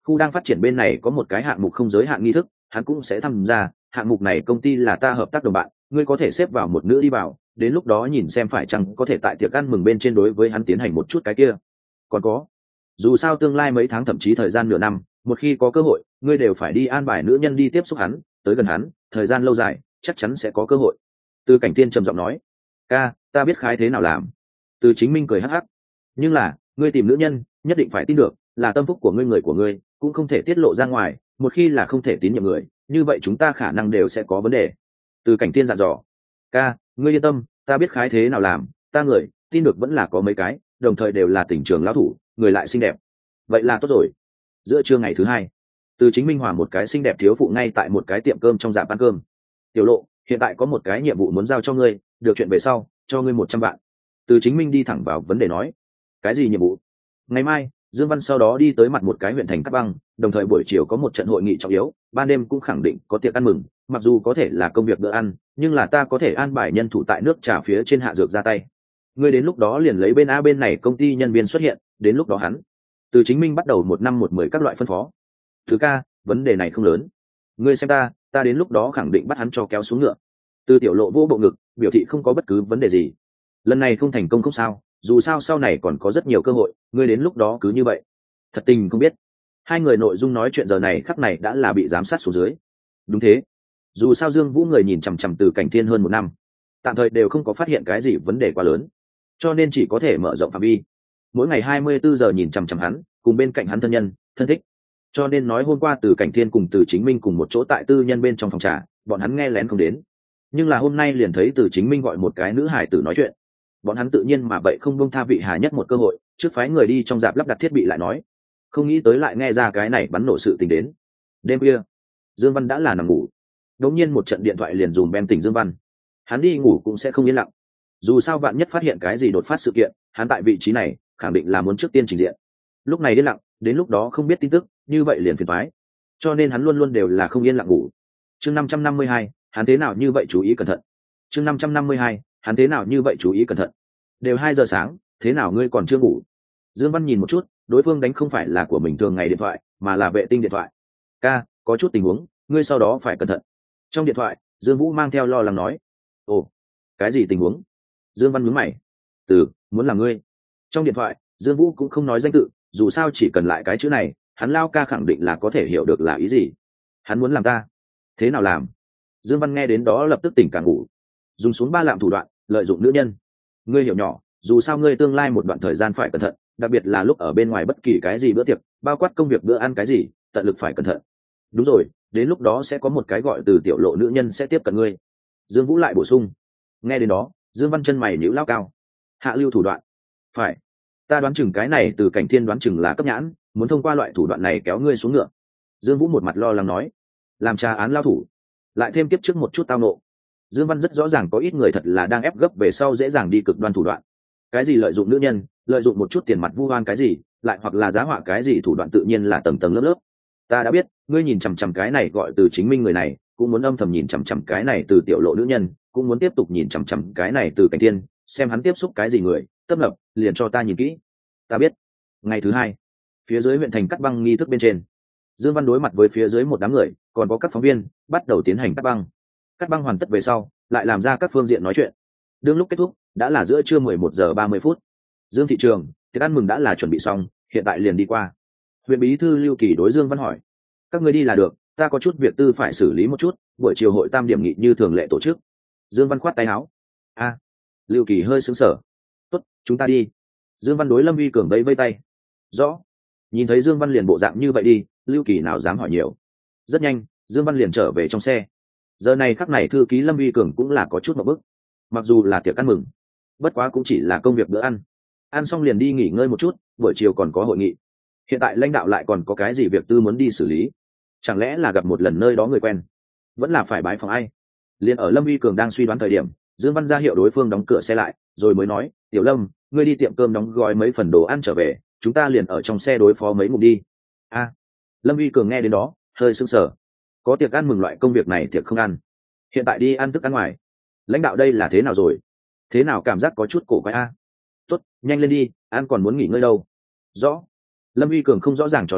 khu đang phát triển bên này có một cái hạng mục không giới hạn nghi thức, hắn cũng sẽ tham gia. Hạng mục này công ty là ta hợp tác đồng bạn, ngươi có thể xếp vào một nữ đi vào, đến lúc đó nhìn xem phải chăng có thể tại tiệc ăn mừng bên trên đối với hắn tiến hành một chút cái kia. Còn có, dù sao tương lai mấy tháng thậm chí thời gian nửa năm, một khi có cơ hội, ngươi đều phải đi an bài nữ nhân đi tiếp xúc hắn, tới gần hắn, thời gian lâu dài chắc chắn sẽ có cơ hội. Từ Cảnh Thiên trầm giọng nói, ca, ta biết khái thế nào làm. Từ Chính Minh cười hắc hắc, nhưng là ngươi tìm nữ nhân nhất định phải tin được, là tâm phúc của ngươi, người của ngươi cũng không thể tiết lộ ra ngoài, một khi là không thể tín nhiệm người, như vậy chúng ta khả năng đều sẽ có vấn đề. Từ Cảnh Thiên dặn dò, ca, ngươi yên tâm, ta biết khái thế nào làm, ta người tin được vẫn là có mấy cái, đồng thời đều là tỉnh trường lão thủ, người lại xinh đẹp. Vậy là tốt rồi. Giữa trưa ngày thứ hai, Từ Chính Minh hòa một cái xinh đẹp thiếu phụ ngay tại một cái tiệm cơm trong dạp ăn cơm. Tiểu Lộ, hiện tại có một cái nhiệm vụ muốn giao cho ngươi, được chuyện về sau cho ngươi một trăm vạn. Từ Chính Minh đi thẳng vào vấn đề nói, cái gì nhiệm vụ? Ngày mai Dương Văn sau đó đi tới mặt một cái huyện thành Cát Băng, đồng thời buổi chiều có một trận hội nghị trọng yếu, ban đêm cũng khẳng định có tiệc ăn mừng, mặc dù có thể là công việc bữa ăn, nhưng là ta có thể an bài nhân thủ tại nước trà phía trên hạ dược ra tay. Ngươi đến lúc đó liền lấy bên A bên này công ty nhân viên xuất hiện, đến lúc đó hắn. Từ Chính Minh bắt đầu một năm một mười các loại phân phó. Thứ ca, vấn đề này không lớn. Ngươi xem ta, ta đến lúc đó khẳng định bắt hắn cho kéo xuống ngựa. Từ Tiểu Lộ vô bộ ngực, biểu thị không có bất cứ vấn đề gì. Lần này không thành công không sao, dù sao sau này còn có rất nhiều cơ hội, ngươi đến lúc đó cứ như vậy. Thật tình không biết. Hai người nội dung nói chuyện giờ này khắc này đã là bị giám sát xuống dưới. Đúng thế. Dù sao Dương Vũ người nhìn chằm chằm Từ Cảnh Thiên hơn một năm, tạm thời đều không có phát hiện cái gì vấn đề quá lớn, cho nên chỉ có thể mở rộng phạm vi. Mỗi ngày hai mươi bốn giờ nhìn chằm chằm hắn, cùng bên cạnh hắn thân nhân, thân thích. Cho nên nói hôm qua Từ Cảnh Thiên cùng Từ Chính Minh cùng một chỗ tại tư nhân bên trong phòng trà, bọn hắn nghe lén không đến. Nhưng là hôm nay liền thấy Từ Chính Minh gọi một cái nữ hài tử nói chuyện. Bọn hắn tự nhiên mà vậy không buông tha vị hà nhất một cơ hội, trước phái người đi trong dạp lắp đặt thiết bị lại nói. Không nghĩ tới lại nghe ra cái này bắn nổ sự tình đến. Đêm khuya, Dương Văn đã là nằm ngủ. Đột nhiên một trận điện thoại liền dùm ben tỉnh Dương Văn. Hắn đi ngủ cũng sẽ không yên lặng. Dù sao vạn nhất phát hiện cái gì đột phát sự kiện, hắn tại vị trí này khẳng định là muốn trước tiên trình diện. Lúc này yên lặng, đến lúc đó không biết tin tức, như vậy liền phiền toái. Cho nên hắn luôn luôn đều là không yên lặng ngủ. Chương năm trăm năm mươi hai, hắn thế nào như vậy chú ý cẩn thận. Chương năm trăm năm mươi hai, hắn thế nào như vậy chú ý cẩn thận. Đều hai giờ sáng, thế nào ngươi còn chưa ngủ? Dương Văn nhìn một chút, đối phương đánh không phải là của mình thường ngày điện thoại, mà là vệ tinh điện thoại. Ca, có chút tình huống, ngươi sau đó phải cẩn thận. Trong điện thoại, Dương Vũ mang theo lo lắng nói. Ồ, cái gì tình huống? Dương Văn nhướng mày. Từ, muốn làm ngươi. Trong điện thoại, Dương Vũ cũng không nói danh tự, dù sao chỉ cần lại cái chữ này, hắn lao ca khẳng định là có thể hiểu được là ý gì. Hắn muốn làm ta. Thế nào làm? Dương Văn nghe đến đó lập tức tỉnh cả ngủ. Dùng xuống ba lạm thủ đoạn, lợi dụng nữ nhân. Ngươi hiểu nhỏ, dù sao ngươi tương lai một đoạn thời gian phải cẩn thận, đặc biệt là lúc ở bên ngoài bất kỳ cái gì bữa tiệc, bao quát công việc bữa ăn cái gì, tận lực phải cẩn thận. Đúng rồi, đến lúc đó sẽ có một cái gọi Từ Tiểu Lộ nữ nhân sẽ tiếp cận ngươi. Dương Vũ lại bổ sung. Nghe đến đó, Dương Văn chân mày nhíu lao cao. Hạ lưu thủ đoạn. Phải. Ta đoán chừng cái này Từ Cảnh Thiên đoán chừng là cấp nhãn, muốn thông qua loại thủ đoạn này kéo ngươi xuống ngựa. Dương Vũ một mặt lo lắng nói. Làm trà án lao thủ. Lại thêm tiếp trước một chút tao nộ. Dương Văn rất rõ ràng có ít người thật là đang ép gấp về sau dễ dàng đi cực đoan thủ đoạn. Cái gì lợi dụng nữ nhân, lợi dụng một chút tiền mặt vu oan cái gì, lại hoặc là giá họa cái gì thủ đoạn tự nhiên là tầng tầng lớp lớp. Ta đã biết, ngươi nhìn chằm chằm cái này gọi Từ Chính Minh người này, cũng muốn âm thầm nhìn chằm chằm cái này Từ Tiểu Lộ nữ nhân, cũng muốn tiếp tục nhìn chằm chằm cái này Từ Cảnh Thiên, xem hắn tiếp xúc cái gì người, tâm lập, liền cho ta nhìn kỹ. Ta biết. Ngày thứ hai, phía dưới huyện thành Cát Băng nghi thức bên trên, Dương Văn đối mặt với phía dưới một đám người, còn có các phóng viên, bắt đầu tiến hành cắt băng. Cắt băng hoàn tất về sau, lại làm ra các phương diện nói chuyện. Đương lúc kết thúc, đã là giữa trưa mười một giờ ba mươi phút. Dương thị trường, tiệc ăn mừng đã là chuẩn bị xong, hiện tại liền đi qua. Huyện bí thư Lưu Kỳ đối Dương Văn hỏi: các người đi là được, ta có chút việc tư phải xử lý một chút, buổi chiều hội tam điểm nghị như thường lệ tổ chức. Dương Văn khoát tay áo. A, à, Lưu Kỳ hơi sững sờ. Tốt, chúng ta đi. Dương Văn đối Lâm Uy Cường vẫy vây tay. Rõ. Nhìn thấy Dương Văn liền bộ dạng như vậy đi, Lưu Kỳ nào dám hỏi nhiều. Rất nhanh, Dương Văn liền trở về trong xe. Giờ này khắc này thư ký Lâm Uy Cường cũng là có chút một bức. Mặc dù là tiệc ăn mừng, bất quá cũng chỉ là công việc bữa ăn. Ăn xong liền đi nghỉ ngơi một chút, buổi chiều còn có hội nghị. Hiện tại lãnh đạo lại còn có cái gì việc tư muốn đi xử lý? Chẳng lẽ là gặp một lần nơi đó người quen? Vẫn là phải bái phòng ai? Liền ở Lâm Uy Cường đang suy đoán thời điểm, Dương Văn ra hiệu đối phương đóng cửa xe lại, rồi mới nói: Tiểu Lâm, ngươi đi tiệm cơm đóng gói mấy phần đồ ăn trở về, chúng ta liền ở trong xe đối phó mấy ngục đi. A, à, Lâm Uy Cường nghe đến đó hơi sững sờ. Có tiệc ăn mừng loại công việc này tiệc không ăn, hiện tại đi ăn thức ăn ngoài, lãnh đạo đây là thế nào rồi? Thế nào cảm giác có chút cổ quái a? À? Tốt, nhanh lên đi, ăn còn muốn nghỉ ngơi đâu. Rõ. Lâm Uy Cường không rõ ràng cho lắm,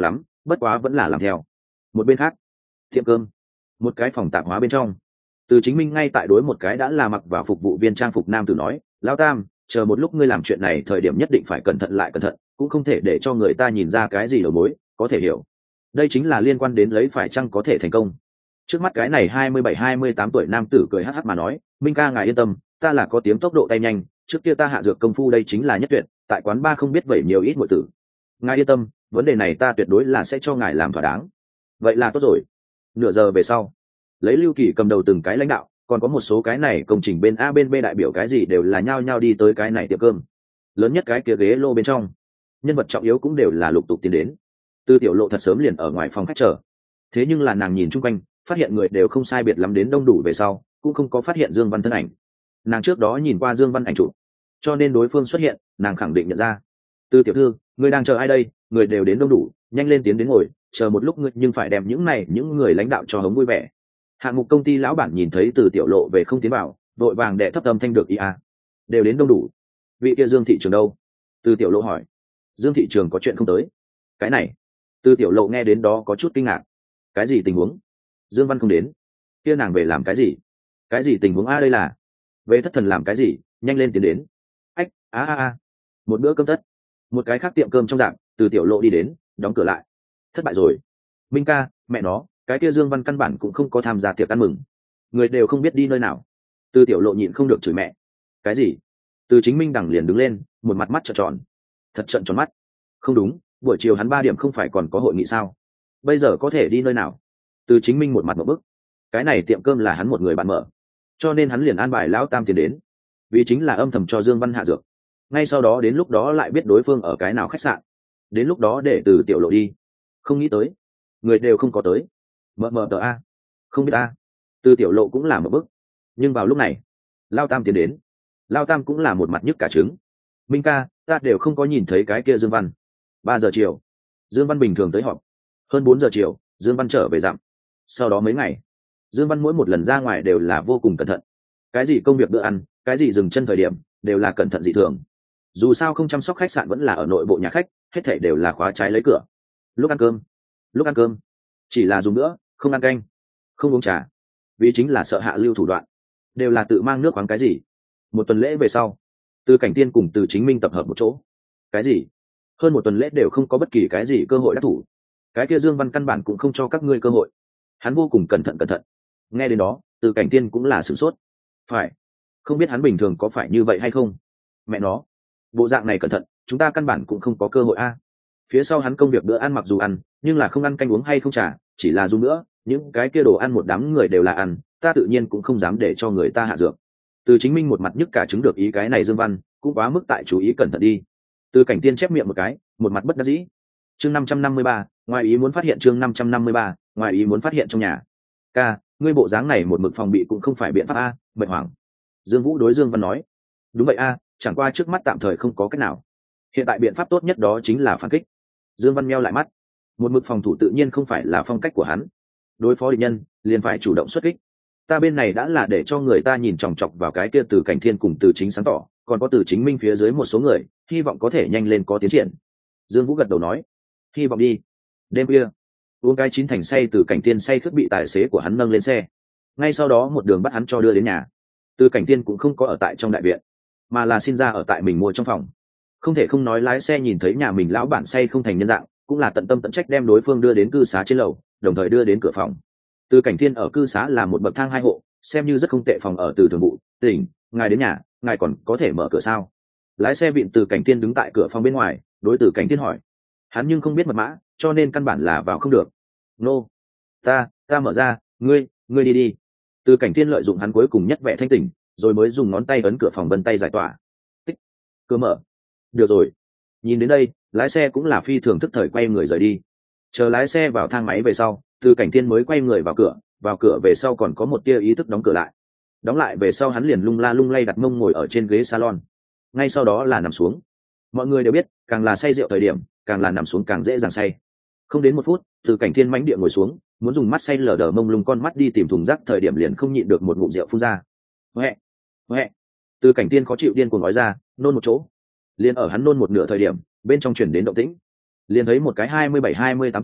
bất quá vẫn là làm theo. Một bên khác, tiệm cơm, một cái phòng tạp hóa bên trong, Từ Chính Minh ngay tại đối một cái đã là mặc vào phục vụ viên trang phục nam tử nói, lão Tam, chờ một lúc ngươi làm chuyện này thời điểm nhất định phải cẩn thận lại cẩn thận, cũng không thể để cho người ta nhìn ra cái gì đầu mối, có thể hiểu. Đây chính là liên quan đến lấy phải chăng có thể thành công. Trước mắt cái này hai mươi bảy hai mươi tám tuổi nam tử cười hắc hắc mà nói, Minh ca ngài yên tâm, ta là có tiếng tốc độ tay nhanh, trước kia ta hạ dược công phu đây chính là nhất tuyệt, tại quán ba không biết vậy nhiều ít muội tử. Ngài yên tâm, vấn đề này ta tuyệt đối là sẽ cho ngài làm thỏa đáng. Vậy là tốt rồi. Nửa giờ về sau, lấy Lưu Kỳ cầm đầu từng cái lãnh đạo, còn có một số cái này công trình bên A bên B đại biểu cái gì đều là nhao nhao đi tới cái này tiệm cơm. Lớn nhất cái kia ghế lô bên trong, nhân vật trọng yếu cũng đều là lục tục tiến đến. Tư Tiểu Lộ thật sớm liền ở ngoài phòng khách chờ. Thế nhưng là nàng nhìn chung quanh, phát hiện người đều không sai biệt lắm đến đông đủ về sau, cũng không có phát hiện Dương Văn thân ảnh. Nàng trước đó nhìn qua Dương Văn ảnh chụp, cho nên đối phương xuất hiện, nàng khẳng định nhận ra. Tư tiểu thư, người đang chờ ai đây? Người đều đến đông đủ, nhanh lên tiến đến ngồi, chờ một lúc ngươi nhưng phải đem những này những người lãnh đạo cho hống vui vẻ. Hạng mục công ty lão bản nhìn thấy Từ Tiểu Lộ về không tiến vào, đội vàng đệ thấp âm thanh được ý a. Đều đến đông đủ. Vị kia Dương thị trường đâu? Từ Tiểu Lộ hỏi. Dương thị trường có chuyện không tới? Cái này, Từ Tiểu Lộ nghe đến đó có chút kinh ngạc. Cái gì tình huống? Dương Văn không đến, kia nàng về làm cái gì? Cái gì tình huống a đây là? Về thất thần làm cái gì? Nhanh lên tiến đến. Ách, a a a. Một bữa cơm tất. Một cái khác tiệm cơm trong dạng, Từ Tiểu Lộ đi đến, đóng cửa lại. Thất bại rồi. Minh ca, mẹ nó, cái kia Dương Văn căn bản cũng không có tham gia tiệc ăn mừng. Người đều không biết đi nơi nào. Từ Tiểu Lộ nhịn không được chửi mẹ. Cái gì? Từ Chính Minh đằng liền đứng lên, một mặt mắt trợn tròn. Thật trợn tròn mắt. Không đúng, buổi chiều hắn ba điểm không phải còn có hội nghị sao? Bây giờ có thể đi nơi nào? Từ Chính Minh một mặt một bức. Cái này tiệm cơm là hắn một người bạn mở, cho nên hắn liền an bài lão Tam tiền đến, vì chính là âm thầm cho Dương Văn hạ dược. Ngay sau đó đến lúc đó lại biết đối phương ở cái nào khách sạn, đến lúc đó để Từ Tiểu Lộ đi. Không nghĩ tới, người đều không có tới. Mờ mờ tờ a, không biết a. Từ Tiểu Lộ cũng là một bức. Nhưng vào lúc này, Lao Tam tiến đến. Lao Tam cũng là một mặt nhức cả trứng. Minh ca, ta đều không có nhìn thấy cái kia Dương Văn. Ba giờ chiều, Dương Văn bình thường tới họp. Hơn bốn giờ chiều, Dương Văn trở về dặm. Sau đó mấy ngày, Dương Văn mỗi một lần ra ngoài đều là vô cùng cẩn thận. Cái gì công việc bữa ăn, cái gì dừng chân thời điểm, đều là cẩn thận dị thường. Dù sao không chăm sóc khách sạn vẫn là ở nội bộ nhà khách, hết thảy đều là khóa trái lấy cửa. Lúc ăn cơm, lúc ăn cơm, chỉ là dùng nữa, không ăn canh, không uống trà, vì chính là sợ hạ lưu thủ đoạn, đều là tự mang nước khoáng cái gì. Một tuần lễ về sau, Từ Cảnh Tiên cùng Từ Chính Minh tập hợp một chỗ. Cái gì? Hơn một tuần lễ đều không có bất kỳ cái gì cơ hội đắc thủ. Cái kia Dương Văn căn bản cũng không cho các ngươi cơ hội. Hắn vô cùng cẩn thận cẩn thận. Nghe đến đó, Từ Cảnh Tiên cũng là sửng sốt. Phải, không biết hắn bình thường có phải như vậy hay không? Mẹ nó, bộ dạng này cẩn thận, chúng ta căn bản cũng không có cơ hội a. Phía sau hắn công việc bữa ăn mặc dù ăn, nhưng là không ăn canh uống hay không trà, chỉ là dùng nữa, những cái kia đồ ăn một đám người đều là ăn, ta tự nhiên cũng không dám để cho người ta hạ dược. Từ Chính Minh một mặt nhức cả chứng được ý cái này Dương Văn, cũng quá mức tại chú ý cẩn thận đi. Từ Cảnh Tiên chép miệng một cái, một mặt bất đắc dĩ. Chương năm trăm năm mươi ba, ngoài ý muốn phát hiện chương năm trăm năm mươi ba, ngoài ý muốn phát hiện trong nhà. Ca, ngươi bộ dáng này một mực phòng bị cũng không phải biện pháp a, mệt hoảng. Dương Vũ đối Dương Văn nói. Đúng vậy a, chẳng qua trước mắt tạm thời không có cách nào. Hiện tại biện pháp tốt nhất đó chính là phản kích. Dương Văn meo lại mắt. Một mực phòng thủ tự nhiên không phải là phong cách của hắn. Đối phó địch nhân, liền phải chủ động xuất kích. Ta bên này đã là để cho người ta nhìn chòng chọc vào cái kia Từ Cảnh Thiên cùng Từ Chính sáng tỏ, còn có Từ Chính Minh phía dưới một số người, hy vọng có thể nhanh lên có tiến triển. Dương Vũ gật đầu nói. Hy vọng đi. Đêm khuya, uống cái chín thành say, Từ Cảnh Thiên say khướt bị tài xế của hắn nâng lên xe. Ngay sau đó một đường bắt hắn cho đưa đến nhà. Từ Cảnh Thiên cũng không có ở tại trong đại viện, mà là xin ra ở tại mình mua trong phòng. Không thể không nói lái xe nhìn thấy nhà mình lão bản say không thành nhân dạng, cũng là tận tâm tận trách đem đối phương đưa đến cư xá trên lầu, đồng thời đưa đến cửa phòng. Từ Cảnh Thiên ở cư xá là một bậc thang hai hộ, xem như rất không tệ phòng ở. Từ thường vụ, tỉnh, ngài đến nhà, ngài còn có thể mở cửa sao? Lái xe vịn Từ Cảnh Thiên đứng tại cửa phòng bên ngoài, đối Từ Cảnh Thiên hỏi. Hắn nhưng không biết mật mã, cho nên căn bản là vào không được. Nô, ta, ta mở ra, ngươi, ngươi đi đi. Từ Cảnh Thiên lợi dụng hắn cuối cùng nhất vẻ thanh tỉnh, rồi mới dùng ngón tay ấn cửa phòng vân tay giải tỏa. Tích, cửa mở. Được rồi. Nhìn đến đây, lái xe cũng là phi thường thức thời quay người rời đi. Chờ lái xe vào thang máy về sau, Từ Cảnh Thiên mới quay người vào cửa, vào cửa về sau còn có một tia ý thức đóng cửa lại. Đóng lại về sau hắn liền lung la lung lay đặt mông ngồi ở trên ghế salon. Ngay sau đó là nằm xuống. Mọi người đều biết, càng là say rượu thời điểm, càng là nằm xuống càng dễ dàng say. Không đến một phút, Từ Cảnh Thiên mãnh địa ngồi xuống, muốn dùng mắt say lờ đờ mông lung con mắt đi tìm thùng rác thời điểm liền không nhịn được một ngụm rượu phun ra. Huệ, huệ. Từ Cảnh Thiên khó chịu điên cuồng nói ra, nôn một chỗ. Liền ở hắn nôn một nửa thời điểm, bên trong chuyển đến động tĩnh. Liền thấy một cái hai mươi bảy hai mươi tám tuổi,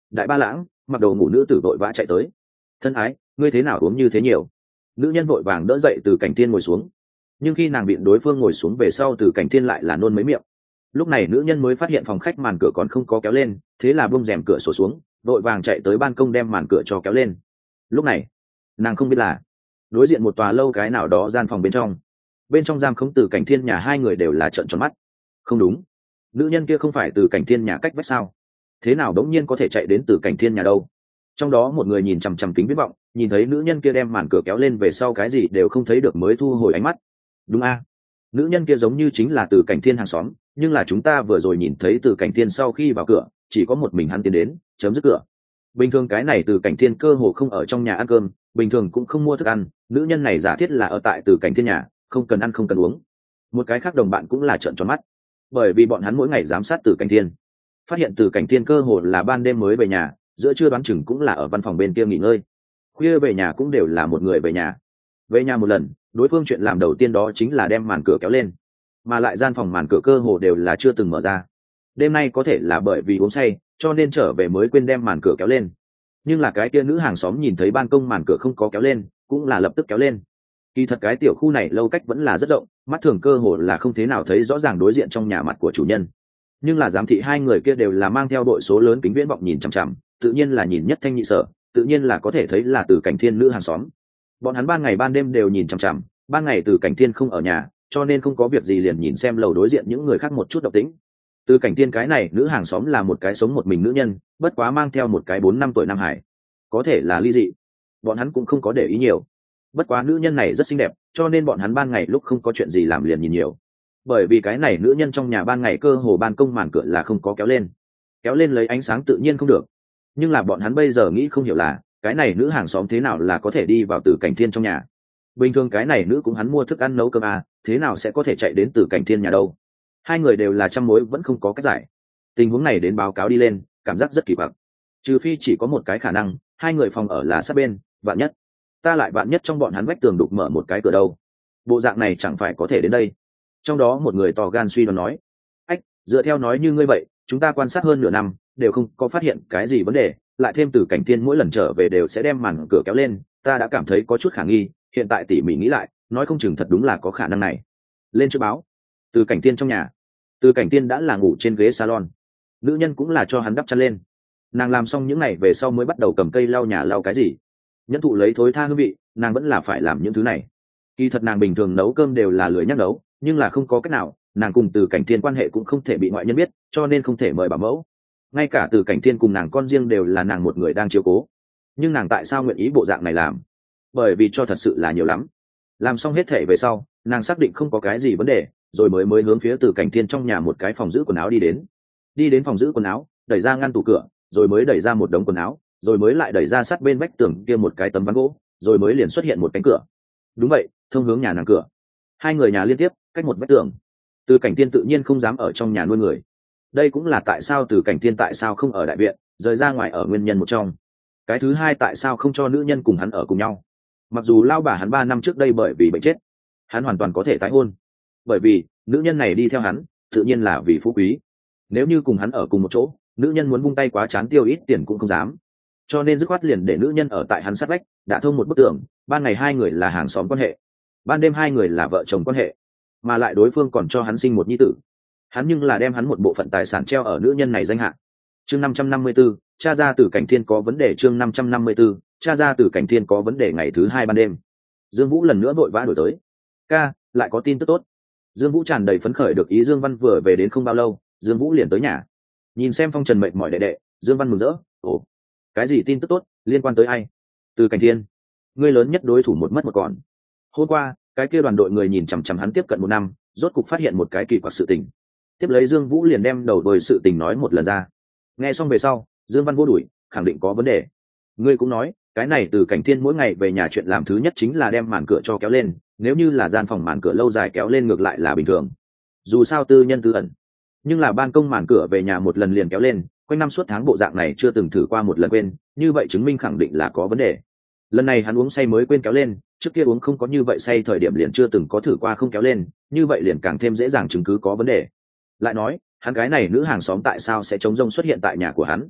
đại ba lãng mặc đồ ngủ nữ tử vội vã chạy tới. Thân ái, ngươi thế nào uống như thế nhiều? Nữ nhân vội vàng đỡ dậy Từ Cảnh Thiên ngồi xuống, nhưng khi nàng bị đối phương ngồi xuống về sau, Từ Cảnh Thiên lại là nôn mấy miệng. Lúc này nữ nhân mới phát hiện phòng khách màn cửa còn không có kéo lên, thế là buông rèm cửa sổ xuống, vội vàng chạy tới ban công đem màn cửa cho kéo lên. Lúc này nàng không biết là đối diện một tòa lâu cái nào đó gian phòng bên trong bên trong giam khống Từ Cảnh Thiên nhà hai người đều là trợn tròn mắt. Không đúng, nữ nhân kia không phải Từ Cảnh Thiên nhà cách vách sao? Thế nào đống nhiên có thể chạy đến Từ Cảnh Thiên nhà đâu? Trong đó một người nhìn chằm chằm kính viễn vọng, nhìn thấy nữ nhân kia đem màn cửa kéo lên về sau cái gì đều không thấy được mới thu hồi ánh mắt. Đúng a, nữ nhân kia giống như chính là Từ Cảnh Thiên hàng xóm, nhưng là chúng ta vừa rồi nhìn thấy Từ Cảnh Thiên sau khi vào cửa chỉ có một mình hắn tiến đến, chấm dứt cửa. Bình thường cái này Từ Cảnh Thiên cơ hồ không ở trong nhà ăn cơm, bình thường cũng không mua thức ăn, nữ nhân này giả thiết là ở tại Từ Cảnh Thiên nhà, không cần ăn không cần uống. Một cái khác đồng bạn cũng là trợn tròn mắt, bởi vì bọn hắn mỗi ngày giám sát Từ Cảnh Thiên, phát hiện Từ Cảnh Thiên cơ hồ là ban đêm mới về nhà, giữa trưa đoán chừng cũng là ở văn phòng bên kia nghỉ ngơi, khuya về nhà cũng đều là một người về nhà. Về nhà một lần, đối phương chuyện làm đầu tiên đó chính là đem màn cửa kéo lên, mà lại gian phòng màn cửa cơ hồ đều là chưa từng mở ra. Đêm nay có thể là bởi vì uống say cho nên trở về mới quên đem màn cửa kéo lên, nhưng là cái kia nữ hàng xóm nhìn thấy ban công màn cửa không có kéo lên cũng là lập tức kéo lên. Kỳ thật cái tiểu khu này lâu cách vẫn là rất rộng, mắt thường cơ hồ là không thế nào thấy rõ ràng đối diện trong nhà mặt của chủ nhân, nhưng là giám thị hai người kia đều là mang theo đội số lớn kính viễn vọng nhìn chằm chằm, tự nhiên là nhìn nhất thanh nhị sở, tự nhiên là có thể thấy là Từ Cảnh Thiên nữ hàng xóm. Bọn hắn ban ngày ban đêm đều nhìn chằm chằm, ban ngày Từ Cảnh Thiên không ở nhà cho nên không có việc gì liền nhìn xem lầu đối diện những người khác một chút động tĩnh. Từ Cảnh Thiên cái này nữ hàng xóm là một cái sống một mình nữ nhân, bất quá mang theo một cái bốn năm tuổi nam hải, có thể là ly dị, bọn hắn cũng không có để ý nhiều. Bất quá nữ nhân này rất xinh đẹp, cho nên bọn hắn ban ngày lúc không có chuyện gì làm liền nhìn nhiều. Bởi vì cái này nữ nhân trong nhà ban ngày cơ hồ ban công màn cửa là không có kéo lên, kéo lên lấy ánh sáng tự nhiên không được. Nhưng là bọn hắn bây giờ nghĩ không hiểu là cái này nữ hàng xóm thế nào là có thể đi vào Từ Cảnh Thiên trong nhà. Bình thường cái này nữ cũng hắn mua thức ăn nấu cơm à, thế nào sẽ có thể chạy đến Từ Cảnh Thiên nhà đâu? Hai người đều là trăm mối vẫn không có cách giải. Tình huống này đến báo cáo đi lên, cảm giác rất kỳ quặc. Trừ phi chỉ có một cái khả năng, hai người phòng ở là sát bên, vạn nhất ta lại vạn nhất trong bọn hắn vách tường đục mở một cái cửa đâu, bộ dạng này chẳng phải có thể đến đây. Trong đó một người to gan suy đoán nói, ách, dựa theo nói như ngươi vậy, chúng ta quan sát hơn nửa năm đều không có phát hiện cái gì vấn đề, lại thêm Từ Cảnh Thiên mỗi lần trở về đều sẽ đem màn cửa kéo lên, ta đã cảm thấy có chút khả nghi. Hiện tại tỉ mỉ nghĩ lại, nói không chừng thật đúng là có khả năng này. Lên trước báo. Từ Cảnh Thiên trong nhà, Từ Cảnh Thiên đã là ngủ trên ghế salon, nữ nhân cũng là cho hắn đắp chăn lên. Nàng làm xong những ngày về sau mới bắt đầu cầm cây lau nhà lau cái gì, nhẫn thụ lấy thối tha hương vị, nàng vẫn là phải làm những thứ này. Kỳ thật nàng bình thường nấu cơm đều là lười nhắc nấu, nhưng là không có cách nào, nàng cùng Từ Cảnh Thiên quan hệ cũng không thể bị ngoại nhân biết, cho nên không thể mời bảo mẫu. Ngay cả Từ Cảnh Thiên cùng nàng con riêng đều là nàng một người đang chiếu cố. Nhưng nàng tại sao nguyện ý bộ dạng này làm? Bởi vì cho thật sự là nhiều lắm. Làm xong hết thể về sau, nàng xác định không có cái gì vấn đề, rồi mới mới hướng phía Từ Cảnh Thiên trong nhà một cái phòng giữ quần áo đi đến. Đi đến phòng giữ quần áo, đẩy ra ngăn tủ cửa, rồi mới đẩy ra một đống quần áo, rồi mới lại đẩy ra sát bên vách tường kia một cái tấm ván gỗ, rồi mới liền xuất hiện một cánh cửa. Đúng vậy, thông hướng nhà nàng cửa. Hai người nhà liên tiếp, cách một vách tường. Từ Cảnh Thiên tự nhiên không dám ở trong nhà nuôi người. Đây cũng là tại sao Từ Cảnh Thiên tại sao không ở đại viện, rời ra ngoài ở nguyên nhân một trong. Cái thứ hai, tại sao không cho nữ nhân cùng hắn ở cùng nhau. Mặc dù lao bà hắn ba năm trước đây bởi vì bệnh chết, hắn hoàn toàn có thể tái hôn, bởi vì nữ nhân này đi theo hắn tự nhiên là vì phú quý. Nếu như cùng hắn ở cùng một chỗ, nữ nhân muốn vung tay quá chán tiêu ít tiền cũng không dám, cho nên dứt khoát liền để nữ nhân ở tại hắn sát vách, đã thông một bức tường. Ban ngày hai người là hàng xóm quan hệ, ban đêm hai người là vợ chồng quan hệ, mà lại đối phương còn cho hắn sinh một nhi tử. Hắn nhưng là đem hắn một bộ phận tài sản treo ở nữ nhân này danh hạ. Chương năm trăm năm mươi 554, cha ra Từ Cảnh Thiên có vấn đề. Chương năm trăm năm mươi 554, cha ra Từ Cảnh Thiên có vấn đề. Ngày thứ hai ban đêm, Dương Vũ lần nữa vội vã đổi tới. Ca, lại có tin tức tốt. Dương Vũ tràn đầy phấn khởi được ý. Dương Văn vừa về đến không bao lâu, Dương Vũ liền tới nhà. Nhìn xem phong trần mệt mỏi đệ đệ, Dương Văn mừng rỡ. Ồ, cái gì tin tức tốt, liên quan tới ai? Từ Cảnh Thiên, ngươi lớn nhất đối thủ một mất một còn. Hôm qua, cái kia đoàn đội người nhìn chằm chằm hắn tiếp cận một năm, rốt cục phát hiện một cái kỳ quặc sự tình. Tiếp lấy Dương Vũ liền đem đầu đuôi sự tình nói một lần ra. Nghe xong về sau, Dương Văn vô đuổi, khẳng định có vấn đề. Ngươi cũng nói, cái này Từ Cảnh Thiên mỗi ngày về nhà chuyện làm thứ nhất chính là đem màn cửa cho kéo lên, nếu như là gian phòng màn cửa lâu dài kéo lên ngược lại là bình thường. Dù sao tư nhân tư ẩn, nhưng là ban công màn cửa về nhà một lần liền kéo lên, quanh năm suốt tháng bộ dạng này chưa từng thử qua một lần quên, như vậy chứng minh khẳng định là có vấn đề. Lần này hắn uống say mới quên kéo lên, trước kia uống không có như vậy say thời điểm liền chưa từng có thử qua không kéo lên, như vậy liền càng thêm dễ dàng chứng cứ có vấn đề. Lại nói, hắn cái này nữ hàng xóm tại sao sẽ chống rông xuất hiện tại nhà của hắn?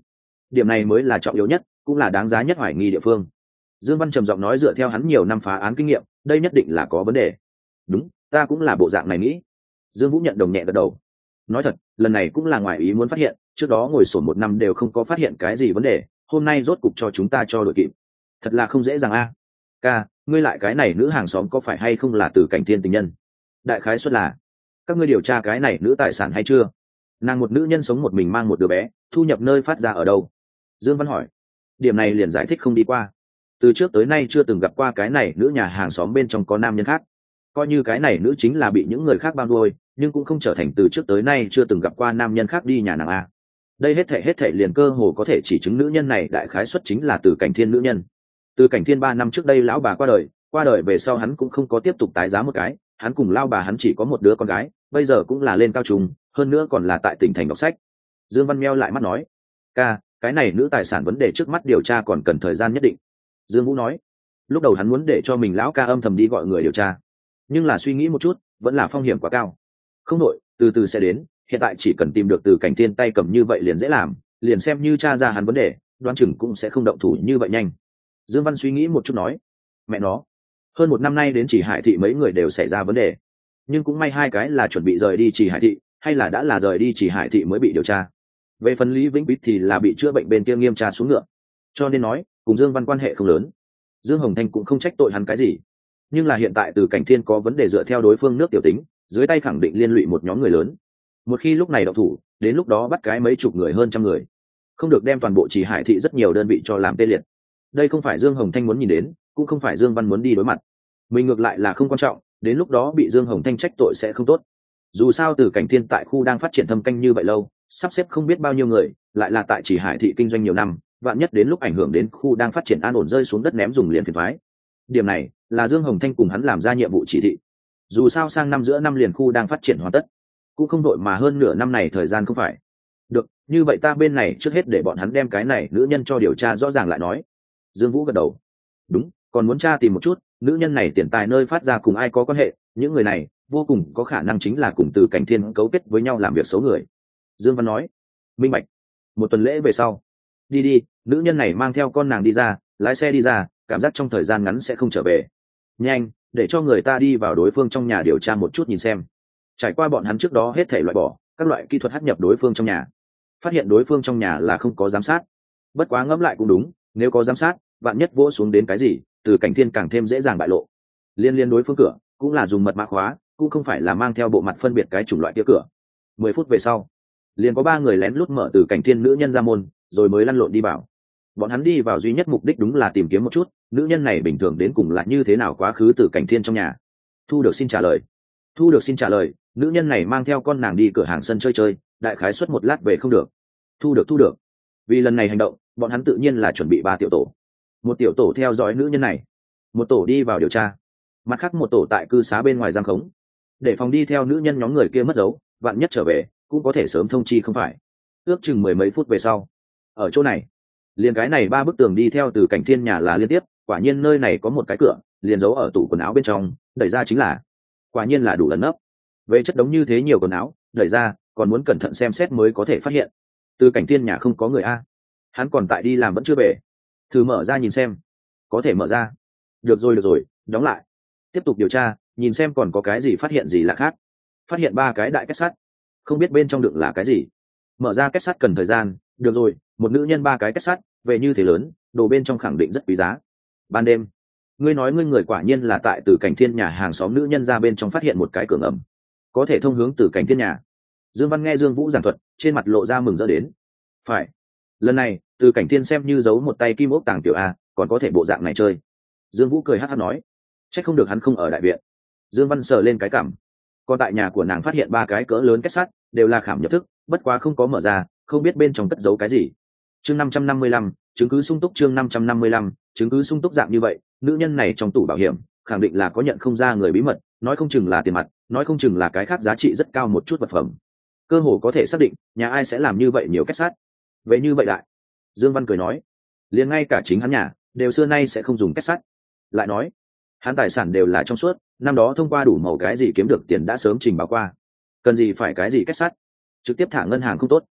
điểm này mới là trọng yếu nhất, cũng là đáng giá nhất hoài nghi địa phương. Dương Văn trầm giọng nói, dựa theo hắn nhiều năm phá án kinh nghiệm, đây nhất định là có vấn đề. Đúng, ta cũng là bộ dạng này nghĩ. Dương Vũ nhận đồng nhẹ gật đầu. Nói thật, lần này cũng là ngoài ý muốn phát hiện, trước đó ngồi sổn một năm đều không có phát hiện cái gì vấn đề, hôm nay rốt cục cho chúng ta cho đội kịp. Thật là không dễ dàng a. Ca, ngươi lại cái này nữ hàng xóm có phải hay không là Từ Cảnh Thiên tình nhân? Đại khái suất là. Các ngươi điều tra cái này nữ tài sản hay chưa? Nàng một nữ nhân sống một mình mang một đứa bé, thu nhập nơi phát ra ở đâu? Dương Văn hỏi. Điểm này liền giải thích không đi qua. Từ trước tới nay chưa từng gặp qua cái này nữ nhà hàng xóm bên trong có nam nhân khác. Coi như cái này nữ chính là bị những người khác bao nuôi, nhưng cũng không trở thành từ trước tới nay chưa từng gặp qua nam nhân khác đi nhà nàng a. Đây hết thể hết thể liền cơ hồ có thể chỉ chứng nữ nhân này đại khái xuất chính là Từ Cảnh Thiên nữ nhân. Từ Cảnh Thiên ba năm trước đây lão bà qua đời, qua đời về sau hắn cũng không có tiếp tục tái giá một cái, hắn cùng lao bà hắn chỉ có một đứa con gái, bây giờ cũng là lên cao trung, hơn nữa còn là tại tỉnh thành đọc sách. Dương Văn meo lại mắt nói, ca, cái này nữ tài sản vấn đề trước mắt điều tra còn cần thời gian nhất định. Dương Vũ nói, lúc đầu hắn muốn để cho mình lão ca âm thầm đi gọi người điều tra, nhưng là suy nghĩ một chút, vẫn là phong hiểm quá cao. Không đội, từ từ sẽ đến, hiện tại chỉ cần tìm được Từ Cảnh Thiên tay cầm như vậy liền dễ làm, liền xem như tra ra hắn vấn đề, đoán chừng cũng sẽ không động thủ như vậy nhanh. Dương Văn suy nghĩ một chút nói, mẹ nó, hơn một năm nay đến Chỉ Hải thị mấy người đều xảy ra vấn đề, nhưng cũng may hai cái là chuẩn bị rời đi Chỉ Hải thị, hay là đã là rời đi Chỉ Hải thị mới bị điều tra. Về phần Lý Vĩnh Bích thì là bị chữa bệnh bên kia nghiêm tra xuống ngựa, cho nên nói cùng Dương Văn quan hệ không lớn. Dương Hồng Thanh cũng không trách tội hắn cái gì, nhưng là hiện tại Từ Cảnh Thiên có vấn đề dựa theo đối phương nước tiểu tính, dưới tay khẳng định liên lụy một nhóm người lớn. Một khi lúc này động thủ, đến lúc đó bắt cái mấy chục người hơn trăm người, không được đem toàn bộ Chỉ Hải thị rất nhiều đơn vị cho làm tê liệt. Đây không phải Dương Hồng Thanh muốn nhìn đến, cũng không phải Dương Văn muốn đi đối mặt. Mình ngược lại là không quan trọng, đến lúc đó bị Dương Hồng Thanh trách tội sẽ không tốt. Dù sao Từ Cảnh Thiên tại khu đang phát triển thâm canh như vậy lâu, sắp xếp không biết bao nhiêu người, lại là tại Chỉ Hải thị kinh doanh nhiều năm, vạn nhất đến lúc ảnh hưởng đến khu đang phát triển an ổn rơi xuống đất ném dùng liền phiền toái. Điểm này là Dương Hồng Thanh cùng hắn làm ra nhiệm vụ chỉ thị. Dù sao sang năm giữa năm liền khu đang phát triển hoàn tất, cũng không đội mà hơn nửa năm này thời gian không phải. Được, như vậy ta bên này trước hết để bọn hắn đem cái này nữ nhân cho điều tra rõ ràng lại nói. Dương Vũ gật đầu. Đúng, còn muốn tra tìm một chút, nữ nhân này tiền tài nơi phát ra cùng ai có quan hệ, những người này vô cùng có khả năng chính là cùng Từ Cảnh Thiên cấu kết với nhau làm việc xấu người. Dương Văn nói. Minh bạch. Một tuần lễ về sau, đi đi, nữ nhân này mang theo con nàng đi ra, lái xe đi ra, cảm giác trong thời gian ngắn sẽ không trở về. Nhanh, để cho người ta đi vào đối phương trong nhà điều tra một chút nhìn xem. Trải qua bọn hắn trước đó hết thể loại bỏ các loại kỹ thuật hắc nhập đối phương trong nhà, phát hiện đối phương trong nhà là không có giám sát. Bất quá ngẫm lại cũng đúng, nếu có giám sát, vạn nhất vỗ xuống đến cái gì, Từ Cảnh Thiên càng thêm dễ dàng bại lộ. Liên liên đối phương cửa cũng là dùng mật mã khóa, cũng không phải là mang theo bộ mặt phân biệt cái chủng loại kia cửa. Mười phút về sau, liền có ba người lén lút mở Từ Cảnh Thiên nữ nhân ra môn, rồi mới lăn lộn đi vào. Bọn hắn đi vào duy nhất mục đích đúng là tìm kiếm một chút nữ nhân này bình thường đến cùng là như thế nào quá khứ Từ Cảnh Thiên trong nhà. Thu được xin trả lời. Thu được xin trả lời, nữ nhân này mang theo con nàng đi cửa hàng sân chơi chơi, đại khái suất một lát về không được. Thu được thu được. Vì lần này hành động, bọn hắn tự nhiên là chuẩn bị ba tiểu tổ. Một tiểu tổ theo dõi nữ nhân này, một tổ đi vào điều tra, mặt khác một tổ tại cư xá bên ngoài giam khống, để phòng đi theo nữ nhân nhóm người kia mất dấu, vạn nhất trở về cũng có thể sớm thông chi không phải. Ước chừng mười mấy phút về sau, ở chỗ này, liền cái này ba bức tường đi theo Từ Cảnh Thiên nhà là liên tiếp, quả nhiên nơi này có một cái cửa, liền giấu ở tủ quần áo bên trong, đẩy ra chính là, quả nhiên là đủ ẩn nấp. Về chất đống như thế nhiều quần áo, đẩy ra còn muốn cẩn thận xem xét mới có thể phát hiện. Từ Cảnh Thiên nhà không có người a, hắn còn tại đi làm vẫn chưa về. Thử mở ra nhìn xem, có thể mở ra. Được rồi được rồi, đóng lại. Tiếp tục điều tra, nhìn xem còn có cái gì phát hiện gì lạ khác. Phát hiện ba cái đại kết sắt, không biết bên trong đựng là cái gì. Mở ra kết sắt cần thời gian. Được rồi, một nữ nhân ba cái kết sắt, về như thế lớn, đồ bên trong khẳng định rất quý giá. Ban đêm, ngươi nói ngươi người quả nhiên là tại Từ Cảnh Thiên nhà hàng xóm nữ nhân ra bên trong phát hiện một cái cửa ngầm, có thể thông hướng Từ Cảnh Thiên nhà. Dương Văn nghe Dương Vũ giảng thuật, trên mặt lộ ra mừng rỡ đến. Phải, lần này Từ Cảnh Thiên xem như giấu một tay kim ốc tàng tiểu a, còn có thể bộ dạng này chơi. Dương Vũ cười hắt hắt nói, trách không được hắn không ở đại viện. Dương Văn sờ lên cái cảm, còn tại nhà của nàng phát hiện ba cái cỡ lớn kết sắt, đều là khảm nhập thức, bất quá không có mở ra, không biết bên trong cất giấu cái gì. Chương năm trăm năm mươi lăm, chứng cứ sung túc. Chương năm trăm năm mươi lăm, chứng cứ sung túc. Dạng như vậy, nữ nhân này trong tủ bảo hiểm khẳng định là có nhận không ra người bí mật, nói không chừng là tiền mặt, nói không chừng là cái khác giá trị rất cao một chút vật phẩm. Cơ hồ có thể xác định nhà ai sẽ làm như vậy nhiều kết sắt. Vậy như vậy lại, Dương Văn cười nói, liền ngay cả chính hắn nhà đều xưa nay sẽ không dùng kết sắt. Lại nói, hắn tài sản đều là trong suốt, năm đó thông qua đủ màu cái gì kiếm được tiền đã sớm trình báo qua, cần gì phải cái gì kết sắt, trực tiếp thả ngân hàng không tốt.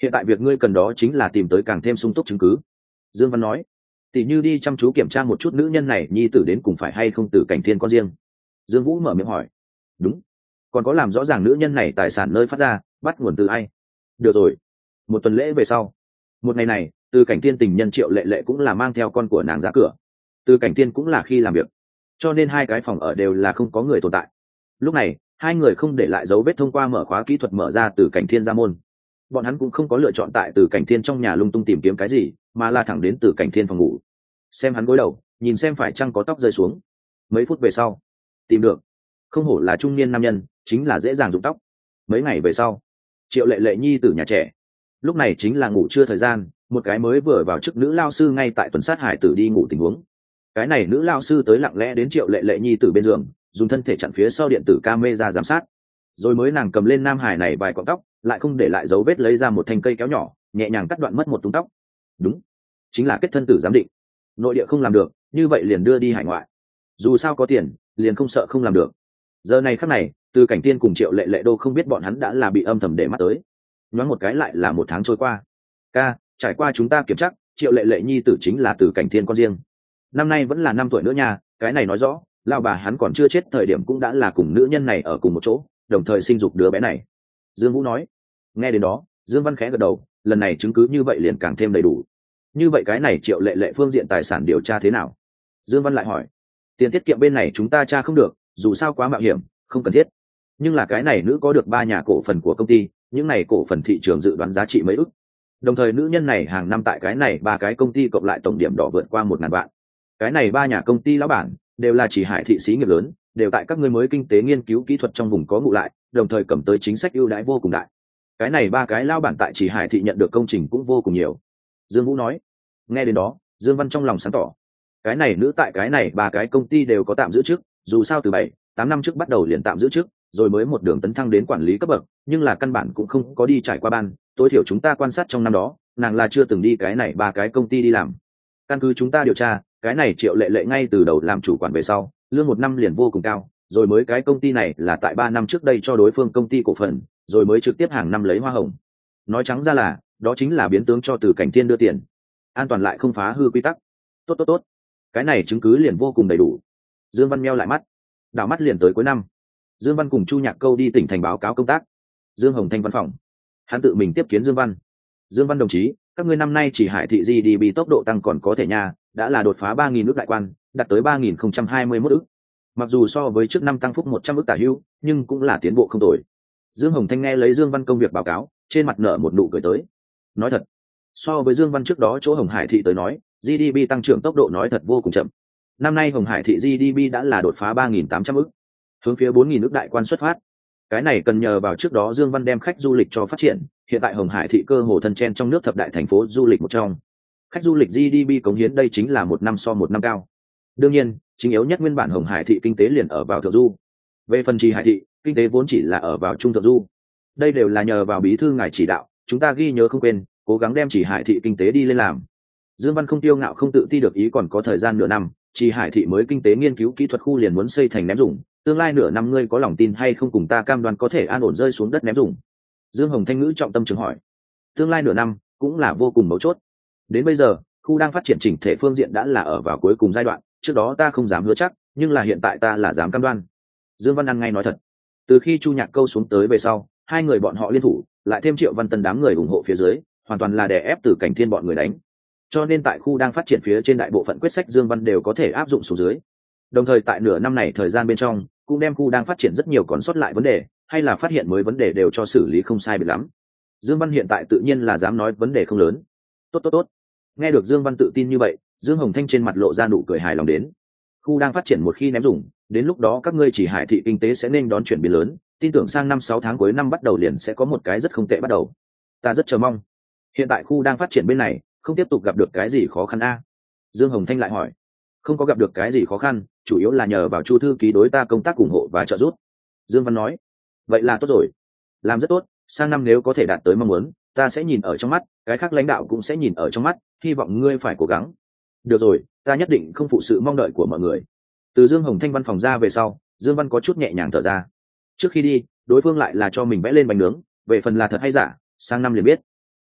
hiện tại việc ngươi cần đó chính là tìm tới càng thêm sung túc chứng cứ. Dương Văn nói, tỷ như đi chăm chú kiểm tra một chút nữ nhân này nhi tử đến cùng phải hay không từ Cảnh Thiên con riêng. Dương Vũ mở miệng hỏi, đúng, còn có làm rõ ràng nữ nhân này tài sản nơi phát ra bắt nguồn từ ai. Được rồi. Một tuần lễ về sau, một ngày này, từ Cảnh Thiên tình nhân Triệu Lệ Lệ cũng là mang theo con của nàng ra cửa. Từ Cảnh Thiên cũng là khi làm việc, cho nên hai cái phòng ở đều là không có người tồn tại. Lúc này hai người không để lại dấu vết thông qua mở khóa kỹ thuật mở ra Từ Cảnh Thiên ra môn. Bọn hắn cũng không có lựa chọn tại Từ Cảnh Thiên trong nhà lung tung tìm kiếm cái gì, mà là thẳng đến Từ Cảnh Thiên phòng ngủ, xem hắn gối đầu, nhìn xem phải chăng có tóc rơi xuống. Mấy phút về sau, tìm được. Không hổ là trung niên nam nhân, chính là dễ dàng rụng tóc. Mấy ngày về sau, Triệu Lệ Lệ nhi tử nhà trẻ, lúc này chính là ngủ trưa thời gian, một cái mới vừa vào chức nữ lao sư ngay tại tuần sát hải tử đi ngủ tình huống. Cái này nữ lao sư tới lặng lẽ đến Triệu Lệ Lệ nhi tử bên giường, dùng thân thể chặn phía sau điện tử camera giám sát, rồi mới nàng cầm lên nam hải này vài cọng tóc, lại không để lại dấu vết, lấy ra một thanh cây kéo nhỏ, nhẹ nhàng cắt đoạn mất một tung tóc. Đúng, chính là kết thân tử giám định. Nội địa không làm được, như vậy liền đưa đi hải ngoại. Dù sao có tiền, liền không sợ không làm được. Giờ này khắc này, Từ Cảnh Thiên cùng Triệu Lệ Lệ đô không biết bọn hắn đã là bị âm thầm để mắt tới. Nhoáng một cái lại là một tháng trôi qua. Ca, trải qua chúng ta kiểm tra, Triệu Lệ Lệ nhi tử chính là Từ Cảnh Thiên con riêng. Năm nay vẫn là năm tuổi nữa nha, cái này nói rõ, lão bà hắn còn chưa chết thời điểm cũng đã là cùng nữ nhân này ở cùng một chỗ, đồng thời sinh dục đứa bé này. Dương Vũ nói. Nghe đến đó, Dương Văn khẽ gật đầu, lần này chứng cứ như vậy liền càng thêm đầy đủ. Như vậy cái này Triệu Lệ Lệ phương diện tài sản điều tra thế nào? Dương Văn lại hỏi. Tiền tiết kiệm bên này chúng ta tra không được, dù sao quá mạo hiểm, không cần thiết. Nhưng là cái này nữ có được ba nhà cổ phần của công ty, những này cổ phần thị trường dự đoán giá trị mấy ức. Đồng thời nữ nhân này hàng năm tại cái này ba cái công ty cộng lại tổng điểm đỏ vượt qua một ngàn vạn. Cái này ba nhà công ty lão bản đều là chỉ hải thị xí nghiệp lớn, đều tại các ngươi mới kinh tế nghiên cứu kỹ thuật trong vùng có ngụ lại, đồng thời cầm tới chính sách ưu đãi vô cùng đại. Cái này ba cái lão bản tại chỉ hải thị nhận được công trình cũng vô cùng nhiều. Dương Vũ nói. Nghe đến đó, Dương Văn trong lòng sáng tỏ. Cái này nữ tại cái này ba cái công ty đều có tạm giữ trước, dù sao từ bảy tám năm trước bắt đầu liền tạm giữ trước, rồi mới một đường tấn thăng đến quản lý cấp bậc, nhưng là căn bản cũng không có đi trải qua ban, tối thiểu chúng ta quan sát trong năm đó, nàng là chưa từng đi cái này ba cái công ty đi làm. Căn cứ chúng ta điều tra, cái này Triệu Lệ Lệ ngay từ đầu làm chủ quản về sau, lương một năm liền vô cùng cao, rồi mới cái công ty này là tại ba năm trước đây cho đối phương công ty cổ phần, rồi mới trực tiếp hàng năm lấy hoa hồng. Nói trắng ra là, đó chính là biến tướng cho Từ Cảnh Thiên đưa tiền, an toàn lại không phá hư quy tắc. Tốt tốt tốt, cái này chứng cứ liền vô cùng đầy đủ. Dương Văn meo lại mắt, đảo mắt liền tới cuối năm. Dương Văn cùng Chu Nhạc Câu đi tỉnh thành báo cáo công tác. Dương Hồng Thanh văn phòng, hắn tự mình tiếp kiến Dương Văn. Dương Văn đồng chí, các ngươi năm nay chỉ hải thị giê đê pê tốc độ tăng còn có thể nha, đã là đột phá ba nghìn ước đại quan, đạt tới ba nghìn không trăm hai mươi mốt ước. Mặc dù so với trước năm tăng phúc một trăm ước tả hữu, nhưng cũng là tiến bộ không tồi. Dương Hồng Thanh nghe lấy Dương Văn công việc báo cáo, trên mặt nở một nụ cười tới. Nói thật, so với Dương Văn trước đó chỗ Hồng Hải thị tới nói, giê đê pê tăng trưởng tốc độ nói thật vô cùng chậm. Năm nay Hồng Hải thị giê đê pê đã là đột phá ba nghìn tám trăm ước, hướng phía bốn nghìn ước đại quan xuất phát. Cái này cần nhờ vào trước đó Dương Văn đem khách du lịch cho phát triển, hiện tại Hồng Hải thị cơ hồ thân chen trong nước thập đại thành phố du lịch một trong. Khách du lịch giê đê pê cống hiến đây chính là một năm so một năm cao. Đương nhiên, chính yếu nhất nguyên bản Hồng Hải thị kinh tế liền ở vào thượng du. Về phần Trì Hải thị, kinh tế vốn chỉ là ở vào trung thượng du. Đây đều là nhờ vào bí thư ngài chỉ đạo, chúng ta ghi nhớ không quên, cố gắng đem Trì Hải thị kinh tế đi lên làm. Dương Văn không tiêu ngạo không tự ti được ý, còn có thời gian nửa năm, Trì Hải thị mới kinh tế nghiên cứu kỹ thuật khu liền muốn xây thành ném dùng, tương lai nửa năm ngươi có lòng tin hay không cùng ta cam đoan có thể an ổn rơi xuống đất ném dùng? Dương Hồng Thanh ngữ trọng tâm trường hỏi. Tương lai nửa năm cũng là vô cùng mấu chốt. Đến bây giờ, khu đang phát triển chỉnh thể phương diện đã là ở vào cuối cùng giai đoạn, trước đó ta không dám hứa chắc, nhưng là hiện tại ta là dám cam đoan. Dương Văn ăn ngay nói thật. Từ khi Chu Nhạc Câu xuống tới về sau, hai người bọn họ liên thủ, lại thêm Triệu Văn Tân đám người ủng hộ phía dưới, hoàn toàn là đè ép Từ Cảnh Thiên bọn người đánh. Cho nên tại khu đang phát triển phía trên đại bộ phận quyết sách Dương Văn đều có thể áp dụng xuống dưới. Đồng thời tại nửa năm này thời gian bên trong, cũng đem khu đang phát triển rất nhiều còn sót lại vấn đề, hay là phát hiện mới vấn đề đều cho xử lý không sai biệt lắm. Dương Văn hiện tại tự nhiên là dám nói vấn đề không lớn. Tốt tốt tốt. Nghe được Dương Văn tự tin như vậy, Dương Hồng Thanh trên mặt lộ ra nụ cười hài lòng đến. Khu đang phát triển một khi ném dùng, đến lúc đó các ngươi chỉ hải thị kinh tế sẽ nên đón chuyển biến lớn, tin tưởng sang năm sáu tháng cuối năm bắt đầu liền sẽ có một cái rất không tệ bắt đầu. Ta rất chờ mong. Hiện tại khu đang phát triển bên này, không tiếp tục gặp được cái gì khó khăn a? Dương Hồng Thanh lại hỏi. Không có gặp được cái gì khó khăn, chủ yếu là nhờ vào Chu thư ký đối ta công tác ủng hộ và trợ giúp. Dương Văn nói. Vậy là tốt rồi, làm rất tốt, sang năm nếu có thể đạt tới mong muốn, ta sẽ nhìn ở trong mắt, cái khác lãnh đạo cũng sẽ nhìn ở trong mắt, hy vọng ngươi phải cố gắng. Được rồi, ta nhất định không phụ sự mong đợi của mọi người. Từ Dương Hồng Thanh văn phòng ra về sau, Dương Văn có chút nhẹ nhàng thở ra. Trước khi đi, đối phương lại là cho mình vẽ lên bánh nướng, về phần là thật hay giả, sang năm liền biết.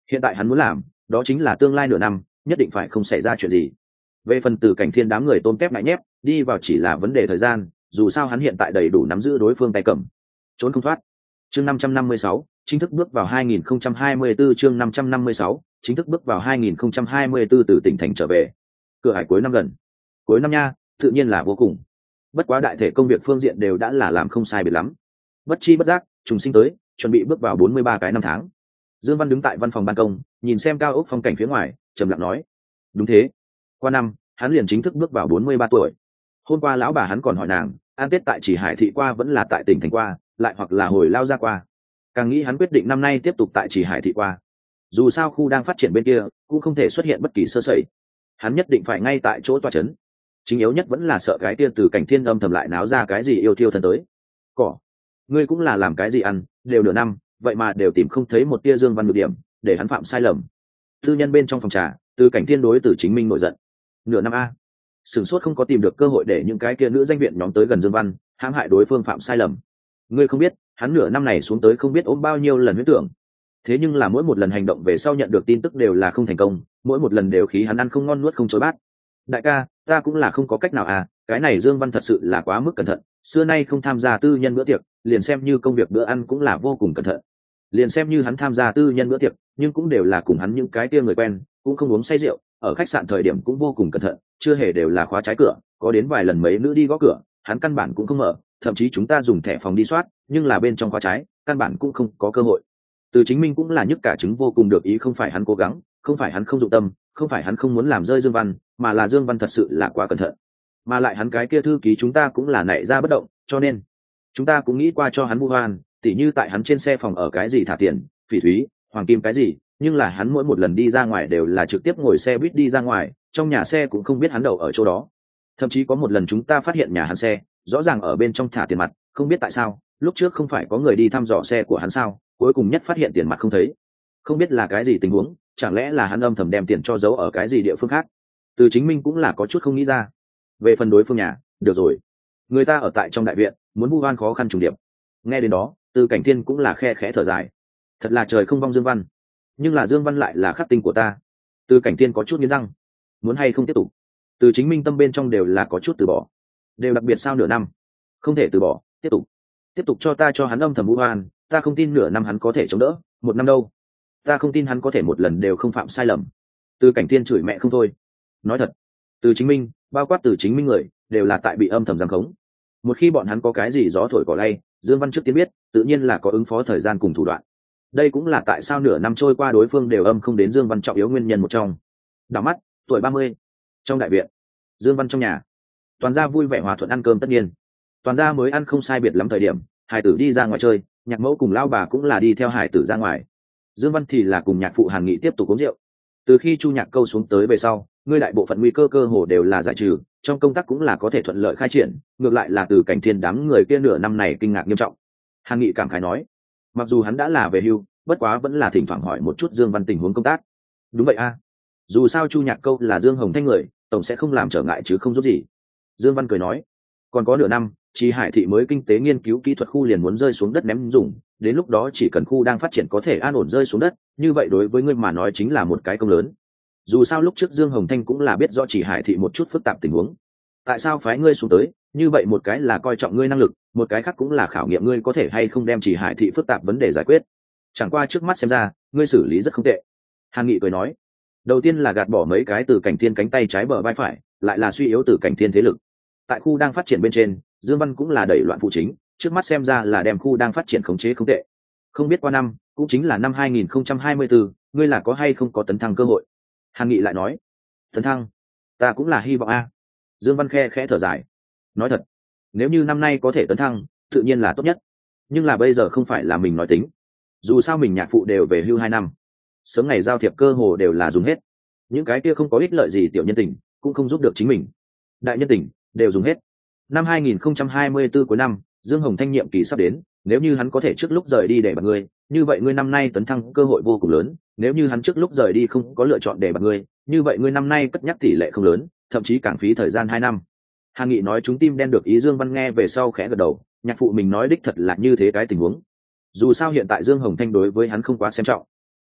Hiện tại hắn muốn làm đó chính là tương lai nửa năm nhất định phải không xảy ra chuyện gì. Về phần Từ Cảnh Thiên đám người tôm tép ngại nhép đi vào chỉ là vấn đề thời gian, dù sao hắn hiện tại đầy đủ nắm giữ đối phương tay cầm, trốn không thoát. Chương năm trăm năm mươi sáu chính thức bước vào hai nghìn không trăm hai mươi tư. Chương năm trăm năm mươi sáu chính thức bước vào hai nghìn không trăm hai mươi tư. Từ tỉnh thành trở về, cửa hải cuối năm gần, cuối năm nha, tự nhiên là vô cùng. Bất quá đại thể công việc phương diện đều đã là làm không sai biệt lắm. Bất chi bất giác trùng sinh tới, chuẩn bị bước vào bốn mươi ba cái năm tháng. Dương Văn đứng tại văn phòng ban công, nhìn xem cao ốc phong cảnh phía ngoài, trầm lặng nói: đúng thế, qua năm hắn liền chính thức bước vào bốn mươi ba tuổi. Hôm qua lão bà hắn còn hỏi nàng an tết tại Chỉ Hải thị qua vẫn là tại tỉnh thành qua, lại hoặc là hồi lao ra qua. Càng nghĩ hắn quyết định năm nay tiếp tục tại Chỉ Hải thị qua. Dù sao khu đang phát triển bên kia cũng không thể xuất hiện bất kỳ sơ sẩy, hắn nhất định phải ngay tại chỗ toa chấn. Chính yếu nhất vẫn là sợ cái tiên Từ Cảnh Thiên âm thầm lại náo ra cái gì yêu thiêu thân tới. Cỏ, ngươi cũng là làm cái gì ăn, đều nửa năm vậy mà đều tìm không thấy một tia Dương Văn được điểm để hắn phạm sai lầm. Tư nhân bên trong phòng trà, Từ Cảnh Thiên đối Từ Chính Minh nổi giận. Nửa năm a, sửng sốt không có tìm được cơ hội để những cái kia nữ danh viện nhóm tới gần Dương Văn, hãm hại đối phương phạm sai lầm. Ngươi không biết hắn nửa năm này xuống tới không biết ốm bao nhiêu lần huyết tưởng, thế nhưng là mỗi một lần hành động về sau nhận được tin tức đều là không thành công, mỗi một lần đều khí hắn ăn không ngon nuốt không chối bát. Đại ca, ta cũng là không có cách nào à, cái này Dương Văn thật sự là quá mức cẩn thận, xưa nay không tham gia tư nhân bữa tiệc, liền xem như công việc bữa ăn cũng là vô cùng cẩn thận. Liền xem như hắn tham gia tư nhân bữa tiệc, nhưng cũng đều là cùng hắn những cái kia người quen, cũng không uống say rượu, ở khách sạn thời điểm cũng vô cùng cẩn thận, chưa hề đều là khóa trái cửa, có đến vài lần mấy nữ đi gõ cửa, hắn căn bản cũng không mở, thậm chí chúng ta dùng thẻ phòng đi soát, nhưng là bên trong khóa trái, căn bản cũng không có cơ hội. Từ Chính Minh cũng là nhức cả trứng vô cùng được ý, không phải hắn cố gắng, không phải hắn không dụng tâm, không phải hắn không muốn làm rơi Dương Văn, mà là Dương Văn thật sự là quá cẩn thận. Mà lại hắn cái kia thư ký chúng ta cũng là nảy ra bất động, cho nên chúng ta cũng nghĩ qua cho hắn vu oan, tỉ như tại hắn trên xe phòng ở cái gì thả tiền, phỉ thúy, hoàng kim cái gì, nhưng là hắn mỗi một lần đi ra ngoài đều là trực tiếp ngồi xe buýt đi ra ngoài, trong nhà xe cũng không biết hắn đậu ở chỗ đó. Thậm chí có một lần chúng ta phát hiện nhà hắn xe rõ ràng ở bên trong thả tiền mặt, không biết tại sao lúc trước không phải có người đi thăm dò xe của hắn sao, cuối cùng nhất phát hiện tiền mặt không thấy, không biết là cái gì tình huống, chẳng lẽ là hắn âm thầm đem tiền cho giấu ở cái gì địa phương khác. Từ Chính Minh cũng là có chút không nghĩ ra. Về phần đối phương nhà, được rồi, người ta ở tại trong đại viện, muốn vu oan khó khăn trùng điệp. Nghe đến đó, Từ Cảnh Thiên cũng là khe khẽ thở dài, thật là trời không vong Dương Văn, nhưng là Dương Văn lại là khắc tinh của ta. Từ Cảnh Thiên có chút nghiến răng, muốn hay không tiếp tục. Từ Chính Minh tâm bên trong đều là có chút từ bỏ, đều đặc biệt sao nửa năm không thể từ bỏ, tiếp tục tiếp tục cho ta cho hắn âm thầm vu oan, ta không tin nửa năm hắn có thể chống đỡ, một năm đâu, ta không tin hắn có thể một lần đều không phạm sai lầm. Từ Cảnh Thiên chửi mẹ không thôi. Nói thật, Từ Chính Minh, bao quát Từ Chính Minh người đều là tại bị âm thầm giam khống. Một khi bọn hắn có cái gì gió thổi cỏ lay, Dương Văn trước tiên biết, tự nhiên là có ứng phó thời gian cùng thủ đoạn. Đây cũng là tại sao nửa năm trôi qua đối phương đều âm không đến Dương Văn trọng yếu nguyên nhân một trong. Đảo mắt, tuổi ba mươi, trong đại viện, Dương Văn trong nhà, toàn gia vui vẻ hòa thuận ăn cơm. Tất nhiên toàn gia mới ăn không sai biệt lắm thời điểm, hải tử đi ra ngoài chơi, nhạc mẫu cùng lao bà cũng là đi theo hải tử ra ngoài. Dương Văn thì là cùng nhạc phụ Hàn Nghị tiếp tục uống rượu. Từ khi Chu Nhạc Câu xuống tới về sau, ngươi đại bộ phận nguy cơ cơ hồ đều là giải trừ, trong công tác cũng là có thể thuận lợi khai triển, ngược lại là Từ Cảnh Thiên đám người kia nửa năm này kinh ngạc nghiêm trọng. Hàn Nghị cảm khái nói, mặc dù hắn đã là về hưu, bất quá vẫn là thỉnh thoảng hỏi một chút Dương Văn tình huống công tác. Đúng vậy a, dù sao Chu Nhạc Câu là Dương Hồng Thanh người, tổng sẽ không làm trở ngại chứ không giúp gì. Dương Văn cười nói, còn có nửa năm, Chí Hải thị mới kinh tế nghiên cứu kỹ thuật khu liền muốn rơi xuống đất ném dùng, đến lúc đó chỉ cần khu đang phát triển có thể an ổn rơi xuống đất, như vậy đối với ngươi mà nói chính là một cái công lớn. Dù sao lúc trước Dương Hồng Thanh cũng là biết rõ Chỉ Hải thị một chút phức tạp tình huống, tại sao phái ngươi xuống tới, như vậy một cái là coi trọng ngươi năng lực, một cái khác cũng là khảo nghiệm ngươi có thể hay không đem Chỉ Hải thị phức tạp vấn đề giải quyết. Chẳng qua trước mắt xem ra ngươi xử lý rất không tệ. Hàn Nghị cười nói, đầu tiên là gạt bỏ mấy cái Từ Cảnh Thiên cánh tay trái bờ vai phải, lại là suy yếu Từ Cảnh Thiên thế lực. Tại khu đang phát triển bên trên, Dương Văn cũng là đẩy loạn phụ chính, trước mắt xem ra là đem khu đang phát triển khống chế không tệ. Không biết qua năm, cũng chính là năm hai nghìn không trăm hai mươi tư, ngươi là có hay không có tấn thăng cơ hội. Hàn Nghị lại nói, tấn thăng, ta cũng là hy vọng a. Dương Văn khe khẽ thở dài, nói thật, nếu như năm nay có thể tấn thăng, tự nhiên là tốt nhất, nhưng là bây giờ không phải là mình nói tính. Dù sao mình nhạc phụ đều về hưu hai năm, sớm ngày giao thiệp cơ hồ đều là dùng hết, những cái kia không có ích lợi gì tiểu nhân tình cũng không giúp được chính mình, đại nhân tình đều dùng hết. Năm hai nghìn không trăm hai mươi tư cuối năm, Dương Hồng Thanh nhiệm kỳ sắp đến, nếu như hắn có thể trước lúc rời đi để bạt ngươi, như vậy ngươi năm nay tấn thăng cơ hội vô cùng lớn, nếu như hắn trước lúc rời đi không có lựa chọn để bạt ngươi, như vậy ngươi năm nay cất nhắc tỷ lệ không lớn, thậm chí càng phí thời gian hai năm. Hàn Nghị nói chúng tim đen được ý. Dương Văn nghe về sau khẽ gật đầu, nhạc phụ mình nói đích thật là như thế cái tình huống. Dù sao hiện tại Dương Hồng Thanh đối với hắn không quá xem trọng,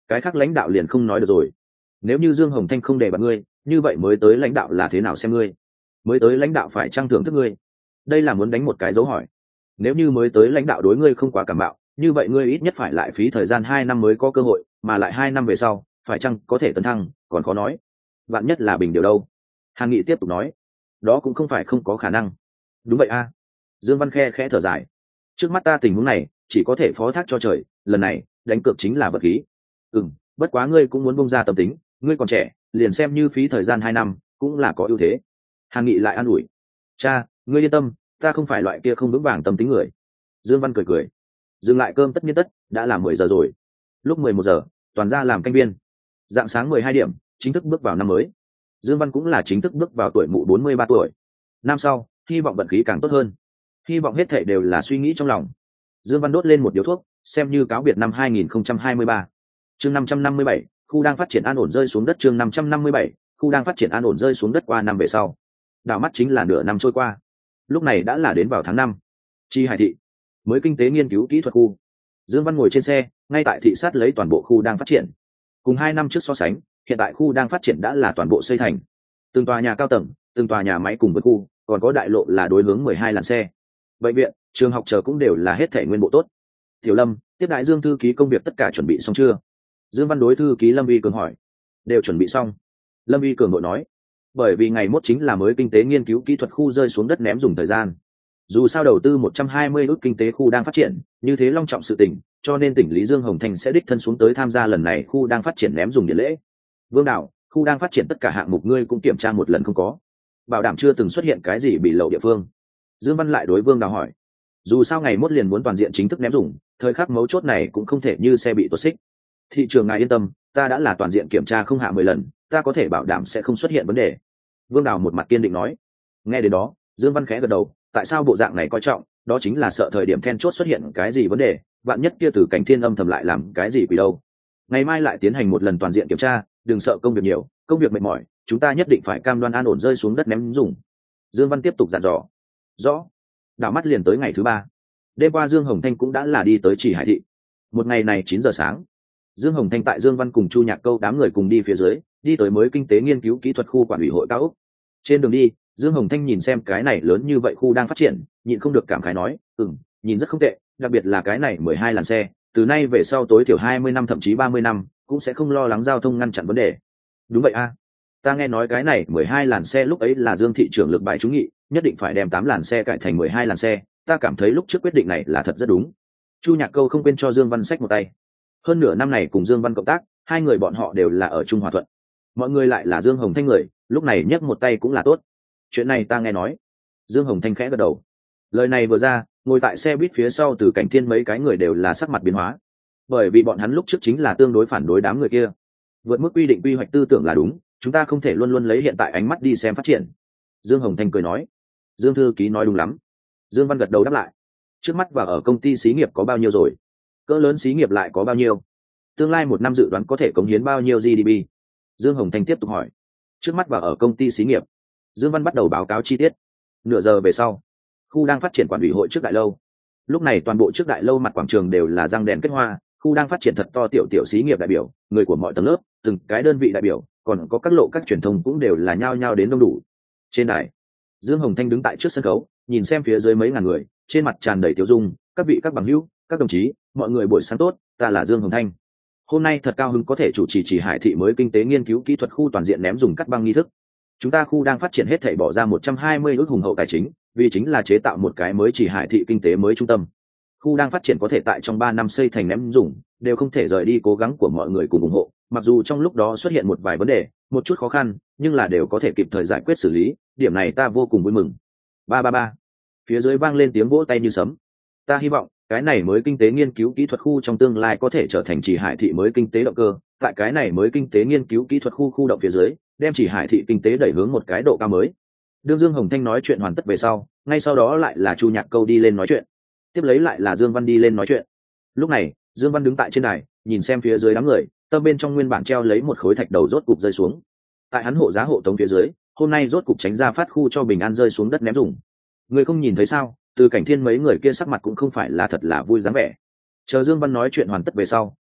cái khác lãnh đạo liền không nói được rồi. Nếu như Dương Hồng Thanh không để bạt ngươi, như vậy mới tới lãnh đạo là thế nào xem ngươi? Mới tới lãnh đạo phải trang thưởng thức ngươi? Đây là muốn đánh một cái dấu hỏi. Nếu như mới tới lãnh đạo đối ngươi không quá cảm mạo, như vậy ngươi ít nhất phải lại phí thời gian hai năm mới có cơ hội, mà lại hai năm về sau, phải chăng có thể tấn thăng, còn khó nói. Vạn nhất là bình điều đâu? Hàn Nghị tiếp tục nói. Đó cũng không phải không có khả năng. Đúng vậy a. Dương Văn khe khẽ thở dài. Trước mắt ta tình huống này, chỉ có thể phó thác cho trời, lần này, đánh cược chính là vật khí. Ừm, bất quá ngươi cũng muốn bung ra tâm tính, ngươi còn trẻ, liền xem như phí thời gian hai năm, cũng là có ưu thế. Hàn Nghị lại an ủi. Cha, ngươi yên tâm, ta không phải loại kia không vững vàng tâm tính người. Dương Văn cười cười. Dừng lại cơm tất nhiên tất, đã là mười giờ rồi. Lúc mười một giờ, toàn ra làm canh viên. Dạng sáng mười hai điểm, chính thức bước vào năm mới. Dương Văn cũng là chính thức bước vào tuổi mụ bốn mươi ba tuổi. Năm sau, hy vọng vận khí càng tốt hơn. Hy vọng hết thảy đều là suy nghĩ trong lòng. Dương Văn đốt lên một điếu thuốc, xem như cáo biệt năm hai nghìn không trăm hai mươi ba. Chương năm trăm năm mươi bảy, khu đang phát triển an ổn rơi xuống đất. Chương năm trăm năm mươi bảy, khu đang phát triển an ổn rơi xuống đất. Qua năm về sau, đảo mắt chính là nửa năm trôi qua. Lúc này đã là đến vào tháng năm. Chi Hải thị, mới kinh tế nghiên cứu kỹ thuật khu. Dương Văn ngồi trên xe, ngay tại thị sát lấy toàn bộ khu đang phát triển. Cùng hai năm trước so sánh, hiện tại khu đang phát triển đã là toàn bộ xây thành. Từng tòa nhà cao tầng, từng tòa nhà máy cùng với khu, còn có đại lộ là đối hướng mười hai làn xe. Bệnh viện, trường học chờ cũng đều là hết thể nguyên bộ tốt. Tiểu Lâm, tiếp đại Dương thư ký công việc tất cả chuẩn bị xong chưa? Dương Văn đối thư ký Lâm Vi Cường hỏi. Đều chuẩn bị xong. Lâm Vi Cường đội nói. Bởi vì ngày mốt chính là mới kinh tế nghiên cứu kỹ thuật khu rơi xuống đất ném dùng thời gian. Dù sao đầu tư một trăm hai mươi ước kinh tế khu đang phát triển, như thế long trọng sự tình, cho nên tỉnh Lý Dương Hồng Thành sẽ đích thân xuống tới tham gia lần này khu đang phát triển ném dùng điện lễ. Vương Đạo, khu đang phát triển tất cả hạng mục ngươi cũng kiểm tra một lần không có, bảo đảm chưa từng xuất hiện cái gì bị lậu địa phương. Dương Văn lại đối Vương Đào hỏi. Dù sao ngày mốt liền muốn toàn diện chính thức ném dùng, thời khắc mấu chốt này cũng không thể như xe bị tuột xích. Thị trường ngài yên tâm, ta đã là toàn diện kiểm tra không hạ mười lần, ta có thể bảo đảm sẽ không xuất hiện vấn đề. Vương Đào một mặt kiên định nói. Nghe đến đó, Dương Văn khẽ gật đầu, tại sao bộ dạng này coi trọng, đó chính là sợ thời điểm then chốt xuất hiện cái gì vấn đề, vạn nhất kia từ cảnh thiên âm thầm lại làm cái gì quỷ đâu. Ngày mai lại tiến hành một lần toàn diện kiểm tra, đừng sợ công việc nhiều, công việc mệt mỏi, chúng ta nhất định phải cam đoan an ổn rơi xuống đất ném dùng. Dương Văn tiếp tục dặn dò. Rõ. Đảo mắt liền tới ngày thứ ba. Đêm qua Dương Hồng Thanh cũng đã là đi tới Chỉ Hải thị. Một ngày này chín giờ sáng, Dương Hồng Thanh tại Dương Văn cùng Chu Nhạc Câu đám người cùng đi phía dưới, đi tới mới kinh tế nghiên cứu kỹ thuật khu quản ủy hội cao ốc. Trên đường đi, Dương Hồng Thanh nhìn xem cái này lớn như vậy khu đang phát triển, nhịn không được cảm khái nói, "Ừm, nhìn rất không tệ, đặc biệt là cái này mười hai làn xe, từ nay về sau tối thiểu hai mươi năm thậm chí ba mươi năm, cũng sẽ không lo lắng giao thông ngăn chặn vấn đề." Đúng vậy a. Ta nghe nói cái này mười hai làn xe lúc ấy là Dương thị trưởng lực bài trúng nghị, nhất định phải đem tám làn xe cải thành mười hai làn xe, ta cảm thấy lúc trước quyết định này là thật rất đúng. Chu Nhạc Câu không quên cho Dương Văn xách một tay. Hơn nửa năm này cùng Dương Văn cộng tác, hai người bọn họ đều là ở chung hòa thuận. Mọi người lại là Dương Hồng Thanh người, lúc này nhấc một tay cũng là tốt. Chuyện này ta nghe nói. Dương Hồng Thanh khẽ gật đầu. Lời này vừa ra, ngồi tại xe buýt phía sau từ Cảnh Thiên mấy cái người đều là sắc mặt biến hóa. Bởi vì bọn hắn lúc trước chính là tương đối phản đối đám người kia. Vượt mức quy định quy hoạch tư tưởng là đúng, chúng ta không thể luôn luôn lấy hiện tại ánh mắt đi xem phát triển. Dương Hồng Thanh cười nói. Dương thư ký nói đúng lắm. Dương Văn gật đầu đáp lại. Trước mắt và ở công ty xí nghiệp có bao nhiêu rồi? Cỡ lớn xí nghiệp lại có bao nhiêu? Tương lai một năm dự đoán có thể cống hiến bao nhiêu giê đê pê? Dương Hồng Thanh tiếp tục hỏi. Trước mắt và ở công ty xí nghiệp. Dương Văn bắt đầu báo cáo chi tiết. Nửa giờ về sau, khu đang phát triển quản ủy hội trước đại lâu. Lúc này toàn bộ trước đại lâu mặt quảng trường đều là răng đèn kết hoa, khu đang phát triển thật to, tiểu tiểu xí nghiệp đại biểu, người của mọi tầng lớp, từng cái đơn vị đại biểu, còn có các lộ các truyền thông cũng đều là nhao nhao đến đông đủ. Trên đài, Dương Hồng Thanh đứng tại trước sân khấu, nhìn xem phía dưới mấy ngàn người, trên mặt tràn đầy tiêu dung, "Các vị các bằng hữu, các đồng chí, mọi người buổi sáng tốt, ta là Dương Hồng Thanh. Hôm nay thật cao hứng có thể chủ trì Chỉ Hải thị mới kinh tế nghiên cứu kỹ thuật khu toàn diện ném dùng cắt băng nghi thức. Chúng ta khu đang phát triển hết thảy bỏ ra một trăm hai mươi ước hùng hậu tài chính, vì chính là chế tạo một cái mới Chỉ Hải thị kinh tế mới trung tâm. Khu đang phát triển có thể tại trong ba năm xây thành ném dùng, đều không thể rời đi cố gắng của mọi người cùng ủng hộ, mặc dù trong lúc đó xuất hiện một vài vấn đề, một chút khó khăn, nhưng là đều có thể kịp thời giải quyết xử lý, điểm này ta vô cùng vui mừng." Ba ba ba. Phía dưới vang lên tiếng vỗ tay như sấm. Ta hy vọng cái này mới kinh tế nghiên cứu kỹ thuật khu trong tương lai có thể trở thành Chỉ Hải thị mới kinh tế động cơ, tại cái này mới kinh tế nghiên cứu kỹ thuật khu khu động phía dưới, đem Chỉ Hải thị kinh tế đẩy hướng một cái độ cao mới. Đương Dương Hồng Thanh nói chuyện hoàn tất về sau, ngay sau đó lại là Chu Nhạc Câu đi lên nói chuyện, tiếp lấy lại là Dương Văn đi lên nói chuyện. Lúc này, Dương Văn đứng tại trên đài, nhìn xem phía dưới đám người, tâm bên trong nguyên bản treo lấy một khối thạch đầu rốt cục rơi xuống. Tại hắn hộ giá hộ tống phía dưới, hôm nay rốt cục tránh ra phát khu cho bình an rơi xuống đất ném dùng. Người không nhìn thấy sao? Từ Cảnh Thiên mấy người kia sắc mặt cũng không phải là thật là vui dáng vẻ. Chờ Dương Văn nói chuyện hoàn tất về sau,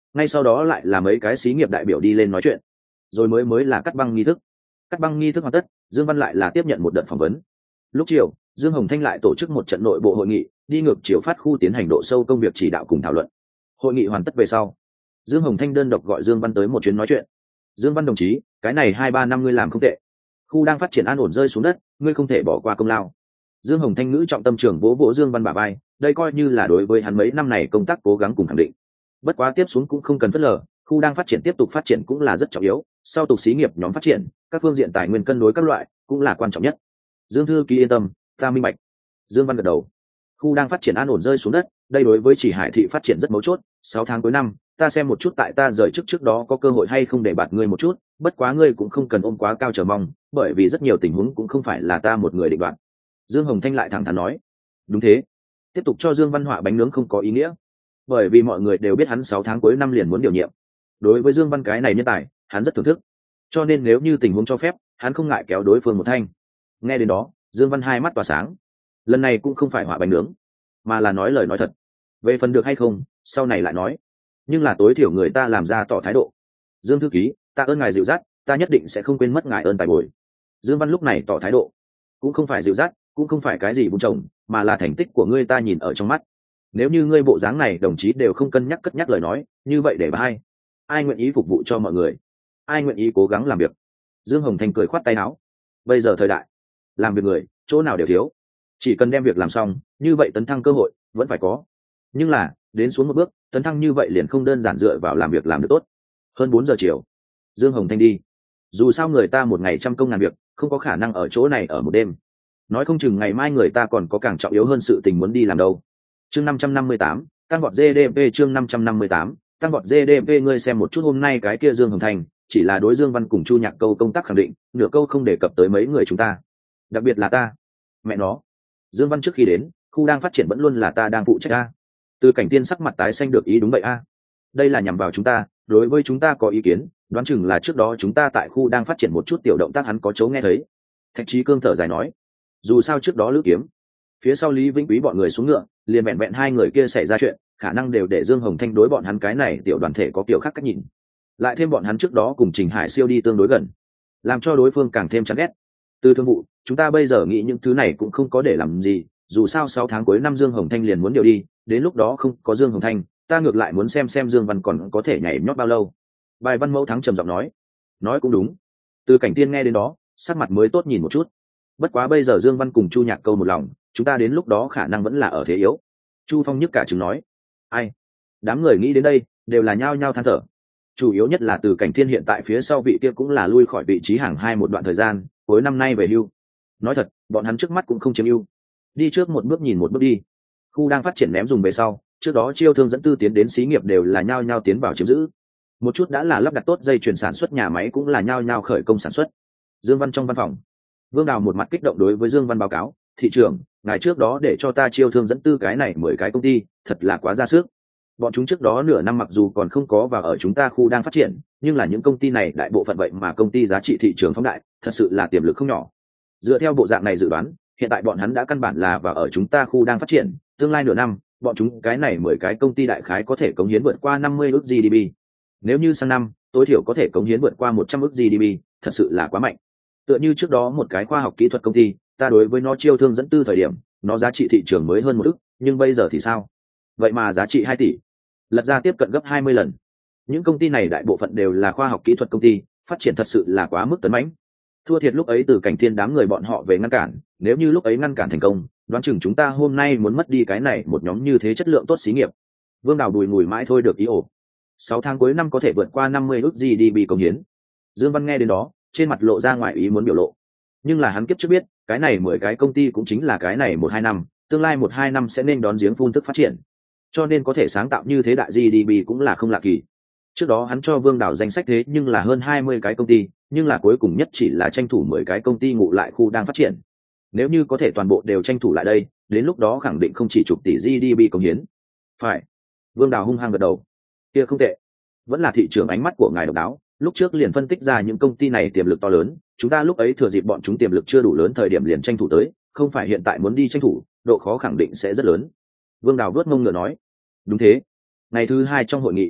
ngay sau đó lại là mấy cái xí nghiệp đại biểu đi lên nói chuyện, rồi mới mới là cắt băng nghi thức. Cắt băng nghi thức hoàn tất, Dương Văn lại là tiếp nhận một đợt phỏng vấn. Lúc chiều, Dương Hồng Thanh lại tổ chức một trận nội bộ hội nghị, đi ngược chiều phát khu tiến hành độ sâu công việc chỉ đạo cùng thảo luận. Hội nghị hoàn tất về sau, Dương Hồng Thanh đơn độc gọi Dương Văn tới một chuyến nói chuyện. Dương Văn đồng chí, cái này hai ba năm ngươi làm không tệ, khu đang phát triển an ổn rơi xuống đất, ngươi không thể bỏ qua công lao. Dương Hồng Thanh ngữ trọng tâm trưởng vỗ vỗ Dương Văn bả vai, đây coi như là đối với hắn mấy năm này công tác cố gắng cùng khẳng định. Bất quá tiếp xuống cũng không cần phớt lờ, khu đang phát triển tiếp tục phát triển cũng là rất trọng yếu, sau tục xí nghiệp nhóm phát triển, các phương diện tài nguyên cân đối các loại cũng là quan trọng nhất. Dương thư ký yên tâm, ta minh bạch. Dương Văn gật đầu. Khu đang phát triển an ổn rơi xuống đất, đây đối với Chỉ Hải thị phát triển rất mấu chốt. Sáu tháng cuối năm, ta xem một chút tại ta rời trước trước đó có cơ hội hay không để bạt ngươi một chút, bất quá ngươi cũng không cần ôm quá cao chờ mong, bởi vì rất nhiều tình huống cũng không phải là ta một người định đoạt. Dương Hồng Thanh lại thẳng thắn nói. Đúng thế. Tiếp tục cho Dương Văn họa bánh nướng không có ý nghĩa, bởi vì mọi người đều biết hắn sáu tháng cuối năm liền muốn điều nhiệm. Đối với Dương Văn cái này nhân tài, hắn rất thưởng thức, cho nên nếu như tình huống cho phép, hắn không ngại kéo đối phương một thanh. Nghe đến đó, Dương Văn hai mắt tỏa sáng. Lần này cũng không phải họa bánh nướng, mà là nói lời nói thật. Về phần được hay không, sau này lại nói, nhưng là tối thiểu người ta làm ra tỏ thái độ. Dương thư ký, ta ơn ngài dịu dắt, ta nhất định sẽ không quên mất ngài ơn tài bồi. Dương Văn lúc này tỏ thái độ, cũng không phải dịu dắt, cũng không phải cái gì vun trồng, mà là thành tích của ngươi ta nhìn ở trong mắt. Nếu như ngươi bộ dáng này đồng chí đều không cân nhắc cất nhắc lời nói, như vậy để bà ai ai nguyện ý phục vụ cho mọi người, ai nguyện ý cố gắng làm việc. Dương Hồng Thành cười khoát tay áo. Bây giờ thời đại, làm việc người chỗ nào đều thiếu, chỉ cần đem việc làm xong, như vậy tấn thăng cơ hội vẫn phải có. Nhưng là đến xuống một bước, tấn thăng như vậy liền không đơn giản dựa vào làm việc làm được tốt. Hơn bốn giờ chiều, Dương Hồng Thanh đi. Dù sao người ta một ngày trăm công ngàn việc, không có khả năng ở chỗ này ở một đêm. Nói không chừng ngày mai người ta còn có càng trọng yếu hơn sự tình muốn đi làm đâu. Chương năm trăm năm mươi tám, tăng vọt giê đê pê. Chương năm trăm năm mươi tám, tăng vọt giê đê pê. Ngươi xem một chút hôm nay cái kia Dương Hồng Thành, chỉ là đối Dương Văn cùng Chu Nhạc Câu công tác khẳng định, nửa câu không đề cập tới mấy người chúng ta, đặc biệt là ta. Mẹ nó, Dương Văn trước khi đến, khu đang phát triển vẫn luôn là ta đang phụ trách a. Từ Cảnh Tiên sắc mặt tái xanh được ý đúng vậy a. Đây là nhằm vào chúng ta, đối với chúng ta có ý kiến, đoán chừng là trước đó chúng ta tại khu đang phát triển một chút tiểu động tác hắn có chỗ nghe thấy. Thạch Chí Cương thở dài nói, dù sao trước đó Lữ Kiếm, phía sau Lý Vĩnh Quý bọn người xuống ngựa, liền vẹn vẹn hai người kia xảy ra chuyện, khả năng đều để Dương Hồng Thanh đối bọn hắn cái này tiểu đoàn thể có kiểu khác cách nhìn. Lại thêm bọn hắn trước đó cùng Trình Hải Siêu đi tương đối gần, làm cho đối phương càng thêm chán ghét. Từ thương vụ, chúng ta bây giờ nghĩ những thứ này cũng không có để làm gì, dù sao sáu tháng cuối năm Dương Hồng Thanh liền muốn điều đi, đến lúc đó không có Dương Hồng Thanh, ta ngược lại muốn xem xem Dương Văn còn có thể nhảy nhót bao lâu. Bài Văn Mẫu Thắng trầm giọng nói, nói cũng đúng. Từ Cảnh Tiên nghe đến đó, sắc mặt mới tốt nhìn một chút. Bất quá bây giờ Dương Văn cùng Chu Nhạc Câu một lòng, chúng ta đến lúc đó khả năng vẫn là ở thế yếu. Chu Phong nhức cả chứng nói, ai? Đám người nghĩ đến đây, đều là nhao nhao than thở. Chủ yếu nhất là Từ Cảnh Thiên hiện tại phía sau vị kia cũng là lui khỏi vị trí hàng hai một đoạn thời gian, cuối năm nay về hưu. Nói thật, bọn hắn trước mắt cũng không chiếm ưu. Đi trước một bước nhìn một bước đi. Khu đang phát triển ném dùng về sau, trước đó chiêu thương dẫn tư tiến đến xí nghiệp đều là nhao nhao tiến vào chiếm giữ. Một chút đã là lắp đặt tốt dây chuyền sản xuất nhà máy cũng là nhao nhao khởi công sản xuất. Dương Văn trong văn phòng, Vương Đào một mặt kích động đối với Dương Văn báo cáo, thị trưởng, ngày trước đó để cho ta chiêu thương dẫn tư cái này mười cái công ty, thật là quá ra sức. Bọn chúng trước đó nửa năm mặc dù còn không có vào ở chúng ta khu đang phát triển, nhưng là những công ty này đại bộ phận vậy mà công ty giá trị thị trường phóng đại, thật sự là tiềm lực không nhỏ. Dựa theo bộ dạng này dự đoán, hiện tại bọn hắn đã căn bản là vào ở chúng ta khu đang phát triển, tương lai nửa năm, bọn chúng cái này mười cái công ty đại khái có thể cống hiến vượt qua năm mươi ức giê đê pê. Nếu như sang năm, tối thiểu có thể cống hiến vượt qua một trăm ức giê đê pê, thật sự là quá mạnh. Tựa như trước đó một cái khoa học kỹ thuật công ty, ta đối với nó chiêu thương dẫn tư thời điểm, nó giá trị thị trường mới hơn một ức, nhưng bây giờ thì sao? Vậy mà giá trị hai tỷ, lật ra tiếp cận gấp hai mươi lần. Những công ty này đại bộ phận đều là khoa học kỹ thuật công ty, phát triển thật sự là quá mức tấn mãnh. Thua thiệt lúc ấy Từ Cảnh Thiên đám người bọn họ về ngăn cản, nếu như lúc ấy ngăn cản thành công, đoán chừng chúng ta hôm nay muốn mất đi cái này một nhóm như thế chất lượng tốt xí nghiệp. Vương Đào đùi ngùi mãi thôi được ý ổ. Sáu tháng cuối năm có thể vượt qua năm mươi ức giê đê pê công hiến. Dương Văn nghe đến đó, trên mặt lộ ra ngoài ý muốn biểu lộ. Nhưng là hắn kiếp trước biết, cái này mười cái công ty cũng chính là cái này một hai năm, tương lai một hai năm sẽ nên đón giếng phun tức phát triển. Cho nên có thể sáng tạo như thế đại giê đê pê cũng là không lạ kỳ. Trước đó hắn cho Vương Đào danh sách thế nhưng là hơn hai mươi cái công ty, nhưng là cuối cùng nhất chỉ là tranh thủ mười cái công ty ngụ lại khu đang phát triển. Nếu như có thể toàn bộ đều tranh thủ lại đây, đến lúc đó khẳng định không chỉ chục tỷ giê đê pê công hiến. Phải. Vương Đào hung hăng gật đầu. Kia không tệ. Vẫn là thị trường ánh mắt của ngài độc đáo, lúc trước liền phân tích ra những công ty này tiềm lực to lớn, chúng ta lúc ấy thừa dịp bọn chúng tiềm lực chưa đủ lớn thời điểm liền tranh thủ tới, không phải hiện tại muốn đi tranh thủ, độ khó khẳng định sẽ rất lớn. Vương Đào vuốt mông ngựa nói. Đúng thế. Ngày thứ hai trong hội nghị,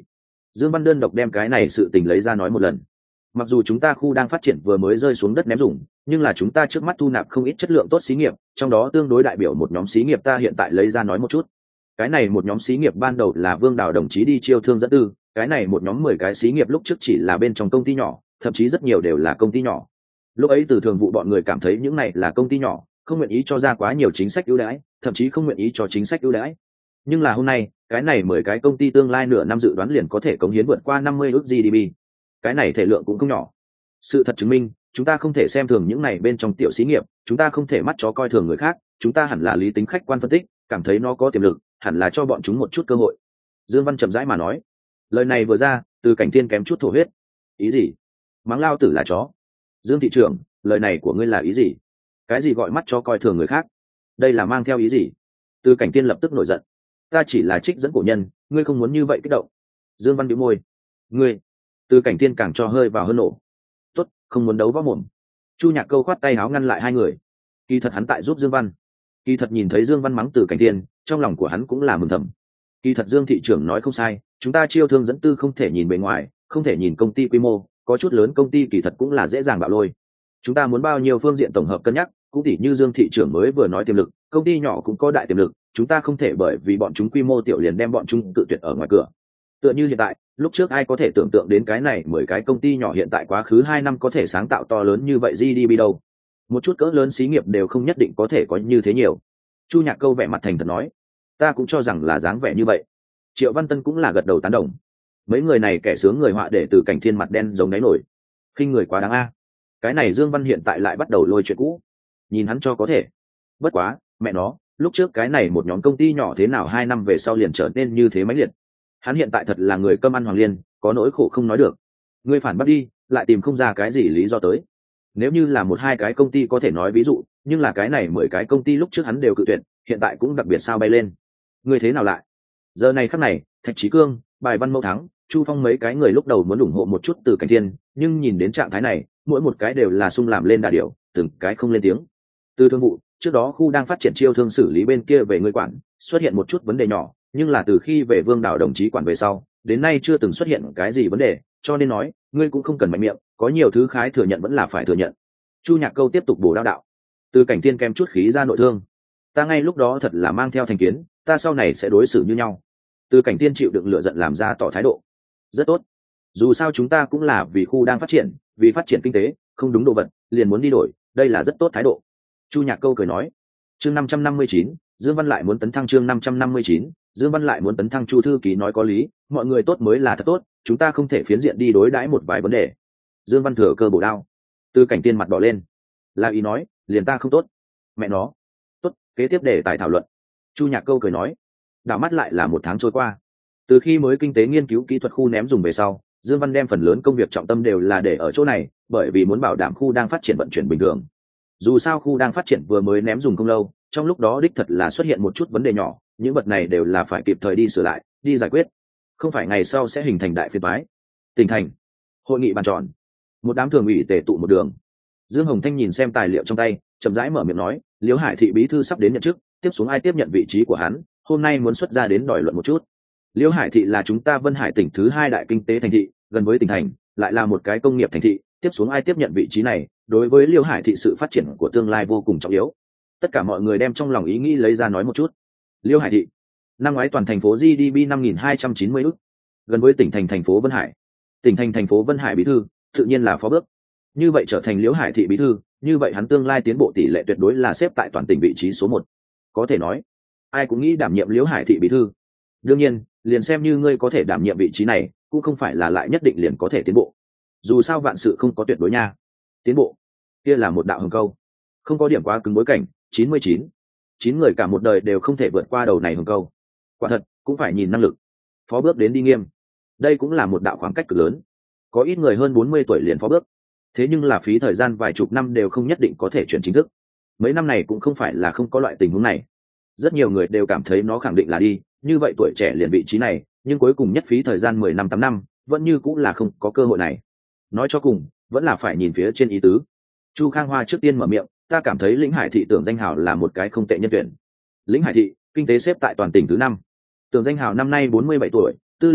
Dương Văn đơn độc đem cái này sự tình lấy ra nói một lần. Mặc dù chúng ta khu đang phát triển vừa mới rơi xuống đất ném dùng, nhưng là chúng ta trước mắt thu nạp không ít chất lượng tốt xí nghiệp, trong đó tương đối đại biểu một nhóm xí nghiệp ta hiện tại lấy ra nói một chút. Cái này một nhóm xí nghiệp ban đầu là Vương Đào đồng chí đi chiêu thương dẫn tư, cái này một nhóm mười cái xí nghiệp lúc trước chỉ là bên trong công ty nhỏ, thậm chí rất nhiều đều là công ty nhỏ. Lúc ấy từ thường vụ bọn người cảm thấy những này là công ty nhỏ, không nguyện ý cho ra quá nhiều chính sách ưu đãi, thậm chí không nguyện ý cho chính sách ưu đãi. Nhưng là hôm nay, cái này mười cái công ty tương lai nửa năm dự đoán liền có thể cống hiến vượt qua năm mươi ước giê đê pê. Cái này thể lượng cũng không nhỏ. Sự thật chứng minh, chúng ta không thể xem thường những này bên trong tiểu xí nghiệp, chúng ta không thể mắt chó coi thường người khác, chúng ta hẳn là lý tính khách quan phân tích, cảm thấy nó có tiềm lực, hẳn là cho bọn chúng một chút cơ hội. Dương Văn chậm rãi mà nói. Lời này vừa ra, Từ Cảnh Thiên kém chút thổ huyết. Ý gì? Mắng lao tử là chó. Dương thị trưởng, lời này của ngươi là ý gì? Cái gì gọi mắt chó coi thường người khác? Đây là mang theo ý gì? Từ Cảnh Thiên lập tức nổi giận. Ta chỉ là trích dẫn cổ nhân, ngươi không muốn như vậy kích động. Dương Văn bĩu môi. Ngươi. Từ Cảnh Thiên càng cho hơi vào hơn nổ. Tốt, không muốn đấu võ mồm. Chu Nhạc Câu khoát tay áo ngăn lại hai người. Kỳ thật hắn tại giúp Dương Văn. Kỳ thật nhìn thấy Dương Văn mắng Từ Cảnh Thiên, trong lòng của hắn cũng là mừng thầm. Kỳ thật Dương thị trưởng nói không sai, chúng ta chiêu thương dẫn tư không thể nhìn bề ngoài, không thể nhìn công ty quy mô, có chút lớn công ty kỳ thật cũng là dễ dàng bạo lôi. Chúng ta muốn bao nhiêu phương diện tổng hợp cân nhắc, cũng tỉ như Dương thị trưởng mới vừa nói tiềm lực, công ty nhỏ cũng có đại tiềm lực, chúng ta không thể bởi vì bọn chúng quy mô tiểu liền đem bọn chúng tự tuyệt ở ngoài cửa. Tựa như hiện tại, lúc trước ai có thể tưởng tượng đến cái này mười cái công ty nhỏ hiện tại quá khứ hai năm có thể sáng tạo to lớn như vậy giê đê pê đâu. Một chút cỡ lớn xí nghiệp đều không nhất định có thể có như thế nhiều. Chu Nhạc Câu vẻ mặt thành thật nói, ta cũng cho rằng là dáng vẻ như vậy. Triệu Văn Tân cũng là gật đầu tán đồng. Mấy người này kẻ sướng người họa để Từ Cảnh Thiên mặt đen giống đáy nổi. Khinh người quá đáng a. Cái này Dương Văn hiện tại lại bắt đầu lôi chuyện cũ. Nhìn hắn cho có thể. Bất quá, mẹ nó, lúc trước cái này một nhóm công ty nhỏ thế nào hai năm về sau liền trở nên như thế mãnh liệt. Hắn hiện tại thật là người cơm ăn hoàng liên, có nỗi khổ không nói được. Ngươi phản bác đi, lại tìm không ra cái gì lý do tới. Nếu như là một hai cái công ty có thể nói ví dụ, nhưng là cái này mười cái công ty lúc trước hắn đều cự tuyệt, hiện tại cũng đặc biệt sao bay lên. Ngươi thế nào lại? Giờ này khắc này, Thạch Chí Cương, Bài Văn Mâu Thắng, Chu Phong mấy cái người lúc đầu muốn ủng hộ một chút Từ Cảnh Thiên, nhưng nhìn đến trạng thái này, mỗi một cái đều là sung làm lên đà điểu, từng cái không lên tiếng. Từ thương vụ, trước đó khu đang phát triển chiêu thương xử lý bên kia về người quản, xuất hiện một chút vấn đề nhỏ, nhưng là từ khi về Vương Đào đồng chí quản về sau, đến nay chưa từng xuất hiện cái gì vấn đề, cho nên nói, ngươi cũng không cần mạnh miệng, có nhiều thứ khái thừa nhận vẫn là phải thừa nhận. Chu Nhạc Câu tiếp tục bổ đao đạo. Từ Cảnh Thiên kèm chút khí ra nội thương. Ta ngay lúc đó thật là mang theo thành kiến, ta sau này sẽ đối xử như nhau. Từ Cảnh Thiên chịu đựng lựa giận làm ra tỏ thái độ. Rất tốt. Dù sao chúng ta cũng là vì khu đang phát triển, vì phát triển kinh tế, không đúng đồ vật, liền muốn đi đổi, đây là rất tốt thái độ. Chu Nhạc Câu cười nói. Chương năm trăm năm mươi chín, Dương Văn lại muốn tấn thăng chương năm trăm năm mươi chín, Dương Văn lại muốn tấn thăng. Chu thư ký nói có lý, mọi người tốt mới là thật tốt, chúng ta không thể phiến diện đi đối đãi một vài vấn đề. Dương Văn thừa cơ bổ đao. Từ Cảnh Thiên mặt đỏ lên. La ý nói, liền ta không tốt. Mẹ nó. Tốt, kế tiếp để tài thảo luận. Chu Nhạc Câu cười nói. Đảo mắt lại là một tháng trôi qua. Từ khi mới kinh tế nghiên cứu kỹ thuật khu ném dùng về sau, Dương Văn đem phần lớn công việc trọng tâm đều là để ở chỗ này, bởi vì muốn bảo đảm khu đang phát triển vận chuyển bình thường. Dù sao khu đang phát triển vừa mới ném dùng không lâu, trong lúc đó đích thật là xuất hiện một chút vấn đề nhỏ, những vật này đều là phải kịp thời đi sửa lại, đi giải quyết, không phải ngày sau sẽ hình thành đại phiền toái. Tỉnh thành, hội nghị bàn tròn, một đám thường ủy tề tụ một đường. Dương Hồng Thanh nhìn xem tài liệu trong tay, chậm rãi mở miệng nói, Liễu Hải thị bí thư sắp đến nhận chức, tiếp xuống ai tiếp nhận vị trí của hắn, hôm nay muốn xuất ra đến đòi luận một chút. Liễu Hải thị là chúng ta Vân Hải tỉnh thứ hai đại kinh tế thành thị, gần với tỉnh thành, lại là một cái công nghiệp thành thị, tiếp xuống ai tiếp nhận vị trí này, đối với Liễu Hải thị sự phát triển của tương lai vô cùng trọng yếu. Tất cả mọi người đem trong lòng ý nghĩ lấy ra nói một chút. Liễu Hải thị, năm ngoái toàn thành phố giê đê pê năm nghìn hai trăm chín mươi ức, gần với tỉnh thành thành phố Vân Hải. Tỉnh thành thành phố Vân Hải bí thư, tự nhiên là phó bước. Như vậy trở thành Liễu Hải thị bí thư, như vậy hắn tương lai tiến bộ tỷ lệ tuyệt đối là xếp tại toàn tỉnh vị trí số một. Có thể nói, ai cũng nghĩ đảm nhiệm Liễu Hải thị bí thư. Đương nhiên, liền xem như ngươi có thể đảm nhiệm vị trí này, cũng không phải là lại nhất định liền có thể tiến bộ. Dù sao vạn sự không có tuyệt đối nha. Tiến bộ, kia là một đạo hồng câu. Không có điểm quá cứng bối cảnh, chín mươi chín. chín người cả một đời đều không thể vượt qua đầu này hồng câu. Quả thật, cũng phải nhìn năng lực. Phó bước đến đi nghiêm. Đây cũng là một đạo khoảng cách cực lớn. Có ít người hơn bốn mươi tuổi liền phó bước. Thế nhưng là phí thời gian vài chục năm đều không nhất định có thể chuyển chính thức. Mấy năm này cũng không phải là không có loại tình huống này. Rất nhiều người đều cảm thấy nó khẳng định là đi, như vậy tuổi trẻ liền vị trí này, nhưng cuối cùng nhất phí thời gian mười năm tám năm, vẫn như cũng là không có cơ hội này. Nói cho cùng, vẫn là phải nhìn phía trên ý tứ. Chu Khang Hoa trước tiên mở miệng, ta cảm thấy Lĩnh Hải thị Tưởng Danh Hào là một cái không tệ nhân tuyển. Lĩnh Hải thị, kinh tế xếp tại toàn tỉnh thứ năm. Tưởng Danh Hào năm nay bốn mươi bảy tuổi, tư lịch đủ,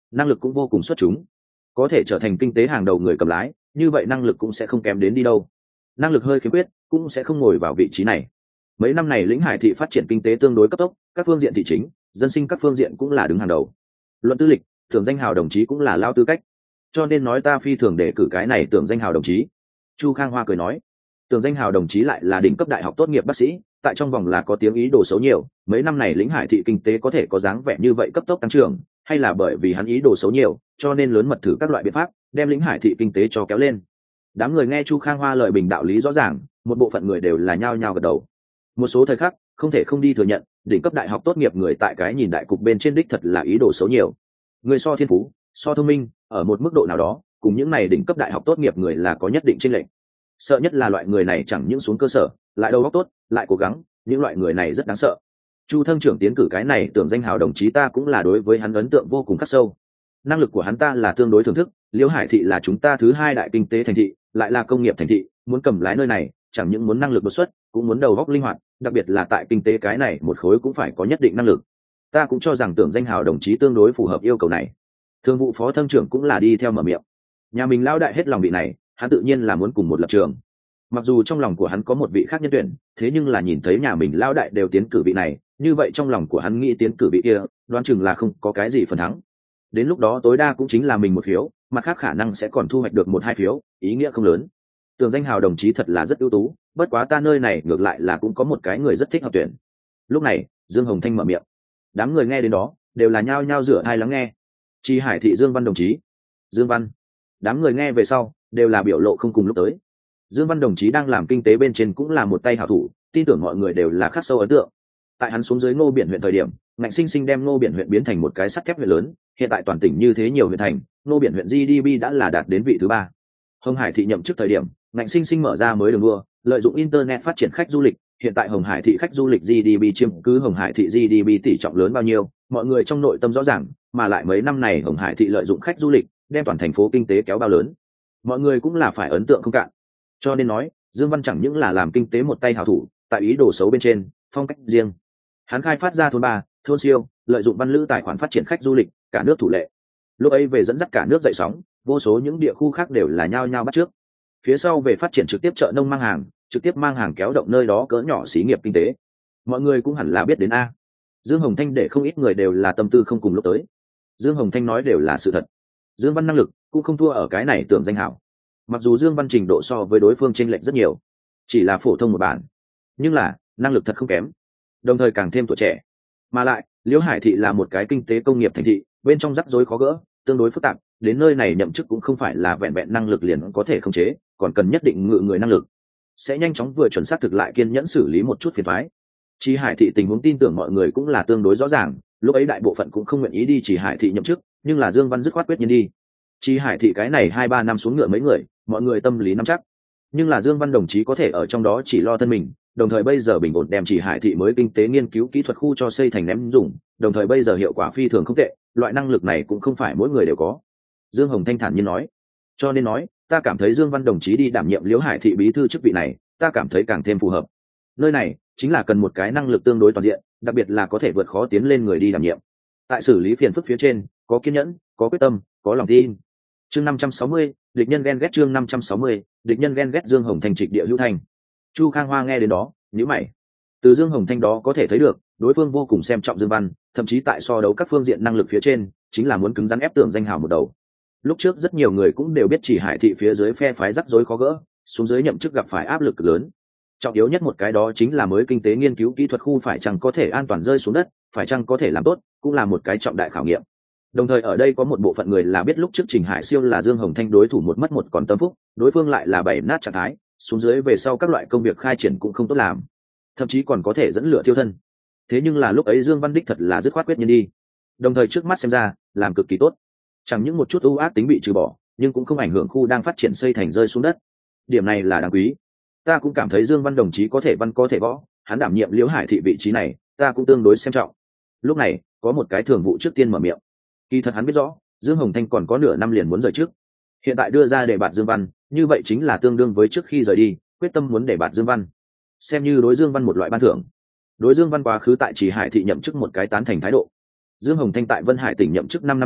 năng lực cũng vô cùng xuất chúng, có thể trở thành kinh tế hàng đầu người cầm lái, như vậy năng lực cũng sẽ không kém đến đi đâu. Năng lực hơi khiếm khuyết cũng sẽ không ngồi vào vị trí này. Mấy năm này lĩnh hải thị phát triển kinh tế tương đối cấp tốc, các phương diện thị chính, dân sinh các phương diện cũng là đứng hàng đầu. Luận tư lịch, tưởng danh hào đồng chí cũng là lao tư cách, cho nên nói ta phi thường để cử cái này tưởng danh hào đồng chí. Chu Khang Hoa cười nói, tưởng danh hào đồng chí lại là đỉnh cấp đại học tốt nghiệp bác sĩ, tại trong vòng là có tiếng ý đồ xấu nhiều, mấy năm này lĩnh hải thị kinh tế có thể có dáng vẻ như vậy cấp tốc tăng trưởng, hay là bởi vì hắn ý đồ xấu nhiều, cho nên lớn mật thử các loại biện pháp đem lĩnh hải thị kinh tế cho kéo lên. Đám người nghe Chu Khang Hoa lời bình đạo lý rõ ràng, một bộ phận người đều là nhao nhao gật đầu. Một số thời khắc không thể không đi thừa nhận, đỉnh cấp đại học tốt nghiệp người tại cái nhìn đại cục bên trên đích thật là ý đồ xấu nhiều. Người so thiên phú, so thông minh, ở một mức độ nào đó cùng những này đỉnh cấp đại học tốt nghiệp người là có nhất định chênh lệch. Sợ nhất là loại người này chẳng những xuống cơ sở lại đầu óc tốt lại cố gắng, những loại người này rất đáng sợ. Chu Thâm trưởng tiến cử cái này tưởng danh hào đồng chí, ta cũng là đối với hắn ấn tượng vô cùng khắc sâu. Năng lực của hắn ta là tương đối thưởng thức. Liễu Hải thị là chúng ta thứ hai đại kinh tế thành thị, lại là công nghiệp thành thị, muốn cầm lái nơi này chẳng những muốn năng lực đột xuất cũng muốn đầu óc linh hoạt, đặc biệt là tại kinh tế cái này một khối cũng phải có nhất định năng lực. Ta cũng cho rằng tưởng danh hào đồng chí tương đối phù hợp yêu cầu này. Thường vụ phó Thâm trưởng cũng là đi theo mở miệng. Nhà mình lão đại hết lòng vị này, hắn tự nhiên là muốn cùng một lập trường. Mặc dù trong lòng của hắn có một vị khác nhân tuyển, thế nhưng là nhìn thấy nhà mình lão đại đều tiến cử vị này, như vậy trong lòng của hắn nghĩ tiến cử vị kia, đoán chừng là không có cái gì phần thắng. Đến lúc đó tối đa cũng chính là mình một phiếu, mặt khác khả năng sẽ còn thu hoạch được một hai phiếu, ý nghĩa không lớn. Tưởng danh hào đồng chí thật là rất ưu tú, bất quá ta nơi này ngược lại là cũng có một cái người rất thích hợp tuyển. Lúc này Dương Hồng Thanh mở miệng, đám người nghe đến đó đều là nhao nhao rửa tai lắng nghe. Chi Hải thị Dương Văn đồng chí. Dương Văn. Đám người nghe về sau đều là biểu lộ không cùng lúc tới. Dương Văn đồng chí đang làm kinh tế bên trên cũng là một tay hảo thủ, tin tưởng mọi người đều là khắc sâu ấn tượng. Tại hắn xuống dưới Ngô Biển huyện thời điểm, ngạnh sinh sinh đem Ngô Biển huyện biến thành một cái sắt thép huyện lớn, hiện tại toàn tỉnh như thế nhiều huyện thành, Ngô Biển huyện giê đê pê đã là đạt đến vị thứ ba. Hồng Hải thị nhậm chức thời điểm, ngạnh sinh sinh mở ra mới đường đua, lợi dụng internet phát triển khách du lịch, hiện tại Hồng Hải thị khách du lịch giê đê pê chiếm cứ Hồng Hải thị giê đê pê tỷ trọng lớn bao nhiêu, mọi người trong nội tâm rõ ràng, mà lại mấy năm này Hồng Hải thị lợi dụng khách du lịch, đem toàn thành phố kinh tế kéo bao lớn. Mọi người cũng là phải ấn tượng không cạn. Cho nên nói, Dương Văn chẳng những là làm kinh tế một tay hảo thủ, tại ý đồ xấu bên trên, phong cách riêng. Hắn khai phát ra thôn ba, thôn siêu, lợi dụng văn lữ tài khoản phát triển khách du lịch, cả nước thủ lệ. Lúc ấy về dẫn dắt cả nước dậy sóng, vô số những địa khu khác đều là nhao nhao bắt trước. Phía sau về phát triển trực tiếp chợ nông mang hàng, trực tiếp mang hàng kéo động nơi đó cỡ nhỏ xí nghiệp kinh tế. Mọi người cũng hẳn là biết đến a. Dương Hồng Thanh để không ít người đều là tâm tư không cùng lúc tới. Dương Hồng Thanh nói đều là sự thật. Dương Văn năng lực cũng không thua ở cái này tưởng danh hảo. Mặc dù Dương Văn trình độ so với đối phương chênh lệch rất nhiều, chỉ là phổ thông một bản, nhưng là năng lực thật không kém, đồng thời càng thêm tuổi trẻ. Mà lại Liễu Hải thị là một cái kinh tế công nghiệp thành thị, bên trong rắc rối khó gỡ, tương đối phức tạp, đến nơi này nhậm chức cũng không phải là vẹn vẹn năng lực liền có thể khống chế, còn cần nhất định ngự người năng lực, sẽ nhanh chóng vừa chuẩn xác thực lại kiên nhẫn xử lý một chút phiền toái. Chi Hải thị tình huống tin tưởng mọi người cũng là tương đối rõ ràng, lúc ấy đại bộ phận cũng không nguyện ý đi Chi Hải thị nhậm chức, nhưng là Dương Văn dứt khoát quyết nhiên đi. Chi Hải thị cái này hai ba năm xuống ngựa mấy người, mọi người tâm lý nắm chắc, nhưng là Dương Văn đồng chí có thể ở trong đó chỉ lo thân mình, đồng thời bây giờ bình ổn đem Chi Hải thị mới kinh tế nghiên cứu kỹ thuật khu cho xây thành ném dùng, đồng thời bây giờ hiệu quả phi thường không tệ, loại năng lực này cũng không phải mỗi người đều có. Dương Hồng Thanh thản nhiên nói, cho nên nói ta cảm thấy Dương Văn đồng chí đi đảm nhiệm Liễu Hải thị bí thư chức vị này, ta cảm thấy càng thêm phù hợp. Nơi này chính là cần một cái năng lực tương đối toàn diện, đặc biệt là có thể vượt khó tiến lên người đi đảm nhiệm. Tại xử lý phiền phức phía trên, có kiên nhẫn, có quyết tâm, có lòng tin. Chương năm trăm sáu mươi, địch nhân ghen ghét. Chương năm trăm sáu mươi, địch nhân ghen ghét. Dương Hồng Thanh trịch địa hữu thành. Chu Khang Hoa nghe đến đó, nhíu mày. Từ Dương Hồng Thanh đó có thể thấy được, đối phương vô cùng xem trọng Dương Văn, thậm chí tại so đấu các phương diện năng lực phía trên, chính là muốn cứng rắn ép tưởng danh hào một đầu. Lúc trước rất nhiều người cũng đều biết Chỉ Hải thị phía dưới phe phái rắc rối khó gỡ, xuống dưới nhậm chức gặp phải áp lực lớn. Trọng yếu nhất một cái đó chính là mới kinh tế nghiên cứu kỹ thuật khu phải chăng có thể an toàn rơi xuống đất, phải chăng có thể làm tốt, cũng là một cái trọng đại khảo nghiệm. Đồng thời ở đây có một bộ phận người là biết lúc trước Trình Hải Siêu là Dương Hồng Thanh đối thủ một mất một còn tâm phúc, đối phương lại là bảy nát trạng thái, xuống dưới về sau các loại công việc khai triển cũng không tốt làm, thậm chí còn có thể dẫn lửa thiêu thân. Thế nhưng là lúc ấy Dương Văn đích thật là dứt khoát quyết nhiên đi, đồng thời trước mắt xem ra làm cực kỳ tốt, chẳng những một chút ưu ác tính bị trừ bỏ, nhưng cũng không ảnh hưởng khu đang phát triển xây thành rơi xuống đất. Điểm này là đáng quý. Ta cũng cảm thấy Dương Văn đồng chí có thể văn có thể võ, hắn đảm nhiệm Liễu Hải thị vị trí này, ta cũng tương đối xem trọng. Lúc này có một cái thường vụ trước tiên mở miệng. Kỳ thật hắn biết rõ Dương Hồng Thanh còn có nửa năm liền muốn rời trước, hiện tại đưa ra đề bạt Dương Văn, như vậy chính là tương đương với trước khi rời đi quyết tâm muốn đề bạt Dương Văn, xem như đối Dương Văn một loại ban thưởng. Đối Dương Văn quá khứ tại Chỉ Hải thị nhậm chức một cái tán thành thái độ. Dương Hồng Thanh tại Vân Hải tỉnh nhậm chức năm năm này,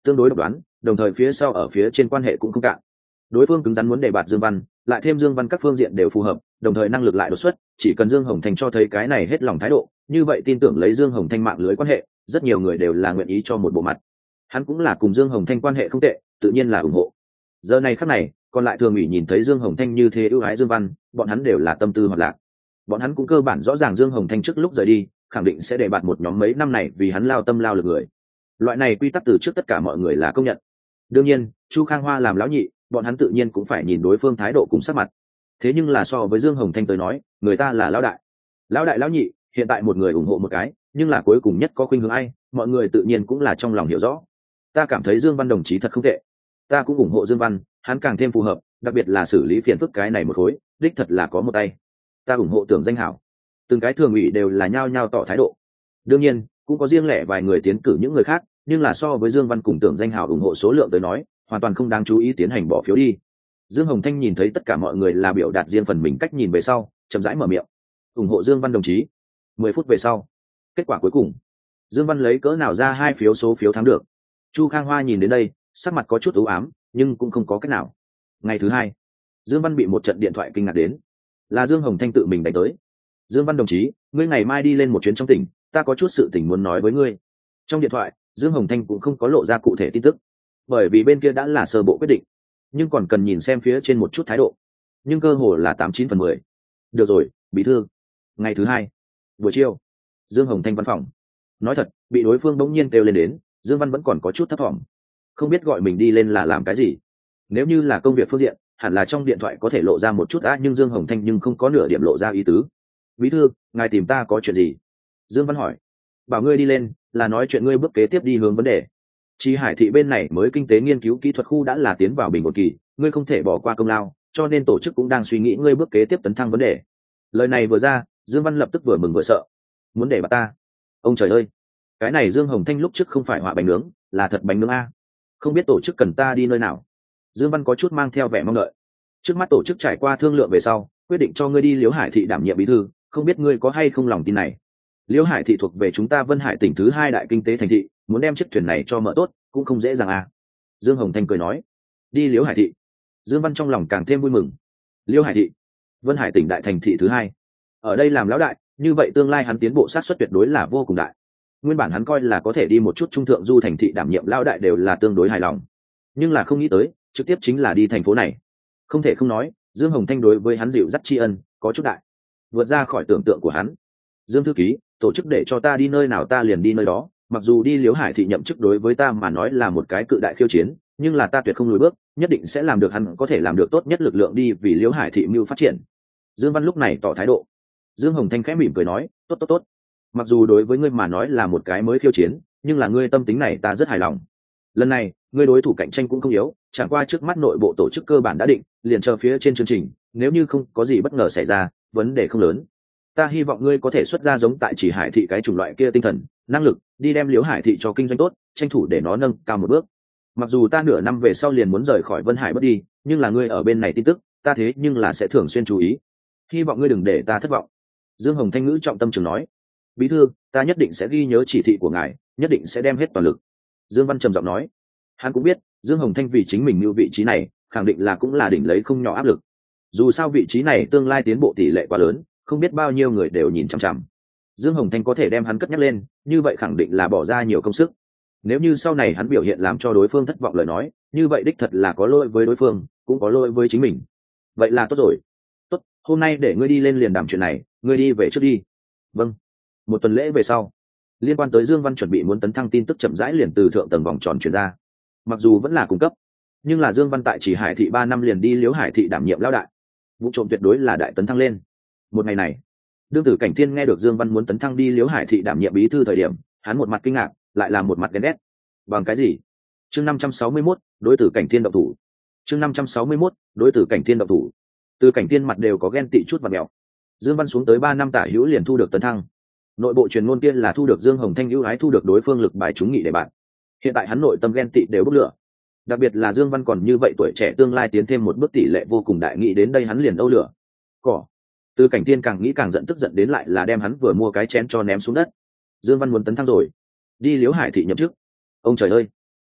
tương đối độc đoán, đồng thời phía sau ở phía trên quan hệ cũng không cạn. Đối phương cứng rắn muốn đề bạt Dương Văn, lại thêm Dương Văn các phương diện đều phù hợp, đồng thời năng lực lại đột xuất, chỉ cần Dương Hồng Thanh cho thấy cái này hết lòng thái độ, như vậy tin tưởng lấy Dương Hồng Thanh mạng lưới quan hệ, rất nhiều người đều là nguyện ý cho một bộ mặt. Hắn cũng là cùng Dương Hồng Thanh quan hệ không tệ, tự nhiên là ủng hộ. Giờ này khắc này, còn lại thường ủy nhìn thấy Dương Hồng Thanh như thế ưu ái Dương Văn, bọn hắn đều là tâm tư hoạt lạc. Bọn hắn cũng cơ bản rõ ràng Dương Hồng Thanh trước lúc rời đi, khẳng định sẽ đề bạt một nhóm mấy năm này vì hắn lao tâm lao lực người. Loại này quy tắc từ trước tất cả mọi người là công nhận. Đương nhiên, Chu Khang Hoa làm lão nhị, bọn hắn tự nhiên cũng phải nhìn đối phương thái độ cùng sắc mặt. Thế nhưng là so với Dương Hồng Thanh tới nói, người ta là lão đại. Lão đại lão nhị, hiện tại một người ủng hộ một cái, nhưng là cuối cùng nhất có khuynh hướng ai, mọi người tự nhiên cũng là trong lòng hiểu rõ. Ta cảm thấy Dương Văn đồng chí thật không tệ. Ta cũng ủng hộ Dương Văn, hắn càng thêm phù hợp, đặc biệt là xử lý phiền phức cái này một khối, đích thật là có một tay. Ta ủng hộ Tưởng Danh Hảo. Từng cái thường ủy đều là nhao nhao tỏ thái độ. Đương nhiên, cũng có riêng lẻ vài người tiến cử những người khác, nhưng là so với Dương Văn cùng Tưởng Danh Hảo ủng hộ số lượng tới nói, hoàn toàn không đáng chú ý tiến hành bỏ phiếu đi. Dương Hồng Thanh nhìn thấy tất cả mọi người là biểu đạt riêng phần mình cách nhìn về sau, chậm rãi mở miệng, ủng hộ Dương Văn đồng chí. Mười phút về sau, kết quả cuối cùng, Dương Văn lấy cỡ nào ra hai phiếu số phiếu thắng được. Chu Khang Hoa nhìn đến đây, sắc mặt có chút u ám, nhưng cũng không có cách nào. Ngày thứ hai, Dương Văn bị một trận điện thoại kinh ngạc đến, là Dương Hồng Thanh tự mình đánh tới. Dương Văn đồng chí, ngươi ngày mai đi lên một chuyến trong tỉnh, ta có chút sự tình muốn nói với ngươi. Trong điện thoại, Dương Hồng Thanh cũng không có lộ ra cụ thể tin tức, bởi vì bên kia đã là sơ bộ quyết định, nhưng còn cần nhìn xem phía trên một chút thái độ, nhưng cơ hồ là tám chín phần mười. Được rồi, bí thư. Ngày thứ hai, buổi chiều, Dương Hồng Thanh văn phòng. Nói thật, bị đối phương bỗng nhiên kêu lên đến, Dương Văn vẫn còn có chút thấp thỏm, không biết gọi mình đi lên là làm cái gì. Nếu như là công việc phương diện, hẳn là trong điện thoại có thể lộ ra một chút đã, nhưng Dương Hồng Thanh nhưng không có nửa điểm lộ ra ý tứ. Bí thư, ngài tìm ta có chuyện gì? Dương Văn hỏi. Bảo ngươi đi lên là nói chuyện ngươi bước kế tiếp đi hướng vấn đề. Chi Hải thị bên này mới kinh tế nghiên cứu kỹ thuật khu đã là tiến vào bình ổn kỳ, ngươi không thể bỏ qua công lao, cho nên tổ chức cũng đang suy nghĩ ngươi bước kế tiếp tấn thăng vấn đề. Lời này vừa ra, Dương Văn lập tức vừa mừng vừa sợ. Muốn để bà ta? Ông trời ơi, cái này Dương Hồng Thanh lúc trước không phải họa bánh nướng, là thật bánh nướng a. Không biết tổ chức cần ta đi nơi nào? Dương Văn có chút mang theo vẻ mong đợi. Trước mắt tổ chức trải qua thương lượng về sau, quyết định cho ngươi đi Liễu Hải thị đảm nhiệm bí thư, không biết ngươi có hay không lòng tin này. Liễu Hải thị thuộc về chúng ta Vân Hải tỉnh thứ hai đại kinh tế thành thị, muốn đem chiếc thuyền này cho mở tốt cũng không dễ dàng à. Dương Hồng Thanh cười nói. Đi Liễu Hải thị. Dương Văn trong lòng càng thêm vui mừng. Liễu Hải thị, Vân Hải tỉnh đại thành thị thứ hai, ở đây làm lão đại, như vậy tương lai hắn tiến bộ sát suất tuyệt đối là vô cùng đại. Nguyên bản hắn coi là có thể đi một chút trung thượng du thành thị đảm nhiệm lão đại đều là tương đối hài lòng, nhưng là không nghĩ tới trực tiếp chính là đi thành phố này. Không thể không nói, Dương Hồng Thanh đối với hắn dịu dắt tri ân có chút đại, vượt ra khỏi tưởng tượng của hắn. Dương thư ký, tổ chức để cho ta đi nơi nào ta liền đi nơi đó, mặc dù đi Liễu Hải thị nhậm chức đối với ta mà nói là một cái cự đại khiêu chiến, nhưng là ta tuyệt không lùi bước, nhất định sẽ làm được hắn có thể làm được tốt nhất lực lượng đi vì Liễu Hải thị mưu phát triển. Dương Văn lúc này tỏ thái độ. Dương Hồng Thanh khẽ mỉm cười nói, tốt tốt tốt. Mặc dù đối với ngươi mà nói là một cái mới khiêu chiến, nhưng là ngươi tâm tính này ta rất hài lòng. Lần này, ngươi đối thủ cạnh tranh cũng không yếu, chẳng qua trước mắt nội bộ tổ chức cơ bản đã định, liền chờ phía trên chương trình, nếu như không có gì bất ngờ xảy ra, vấn đề không lớn. Ta hy vọng ngươi có thể xuất ra giống tại Chỉ Hải thị cái chủng loại kia tinh thần, năng lực, đi đem Liễu Hải thị cho kinh doanh tốt, tranh thủ để nó nâng cao một bước. Mặc dù ta nửa năm về sau liền muốn rời khỏi Vân Hải bất đi, nhưng là ngươi ở bên này tin tức, ta thế nhưng là sẽ thường xuyên chú ý. Hy vọng ngươi đừng để ta thất vọng. Dương Hồng Thanh ngữ trọng tâm trường nói. Bí thư, ta nhất định sẽ ghi nhớ chỉ thị của ngài, nhất định sẽ đem hết toàn lực. Dương Văn trầm giọng nói. Hắn cũng biết, Dương Hồng Thanh vì chính mình mưu vị trí này, khẳng định là cũng là đỉnh lấy không nhỏ áp lực. Dù sao vị trí này tương lai tiến bộ tỷ lệ quá lớn, không biết bao nhiêu người đều nhìn chằm chằm. Dương Hồng Thanh có thể đem hắn cất nhắc lên, như vậy khẳng định là bỏ ra nhiều công sức. Nếu như sau này hắn biểu hiện làm cho đối phương thất vọng lời nói, như vậy đích thật là có lỗi với đối phương, cũng có lỗi với chính mình. Vậy là tốt rồi. Tốt, hôm nay để ngươi đi lên liền đàm chuyện này, ngươi đi về trước đi. Vâng. Một tuần lễ về sau, liên quan tới Dương Văn chuẩn bị muốn tấn thăng tin tức chậm rãi liền từ thượng tầng vòng tròn truyền ra. Mặc dù vẫn là cung cấp, nhưng là Dương Văn tại Chỉ Hải thị ba năm liền đi Liễu Hải thị đảm nhiệm lão đại, vụ trộm tuyệt đối là đại tấn thăng lên. Một ngày này, đương tử Cảnh Thiên nghe được Dương Văn muốn tấn thăng đi Liễu Hải thị đảm nhiệm bí thư thời điểm, hắn một mặt kinh ngạc, lại là một mặt ghen ghét. Bằng cái gì? Chương năm trăm sáu mươi mốt, đối tử Cảnh Thiên động thủ. Chương năm trăm sáu mươi mốt, đối tử Cảnh Thiên động thủ. Từ Cảnh Thiên mặt đều có ghen tị chút và mèo. Dương Văn xuống tới ba năm tả hữu liền thu được tấn thăng. Nội bộ truyền ngôn kia là thu được Dương Hồng Thanh ưu ái, thu được đối phương lực bài trúng nghị để bạn. Hiện tại hắn nội tâm ghen tị đều bốc lửa. Đặc biệt là Dương Văn còn như vậy tuổi trẻ tương lai tiến thêm một bước tỷ lệ vô cùng đại, nghị đến đây hắn liền âu lửa. Cỏ. Từ Cảnh Thiên càng nghĩ càng giận, tức giận đến lại là đem hắn vừa mua cái chén cho ném xuống đất. Dương Văn muốn tấn thăng rồi, đi Liễu Hải thị nhậm chức. Ông trời ơi,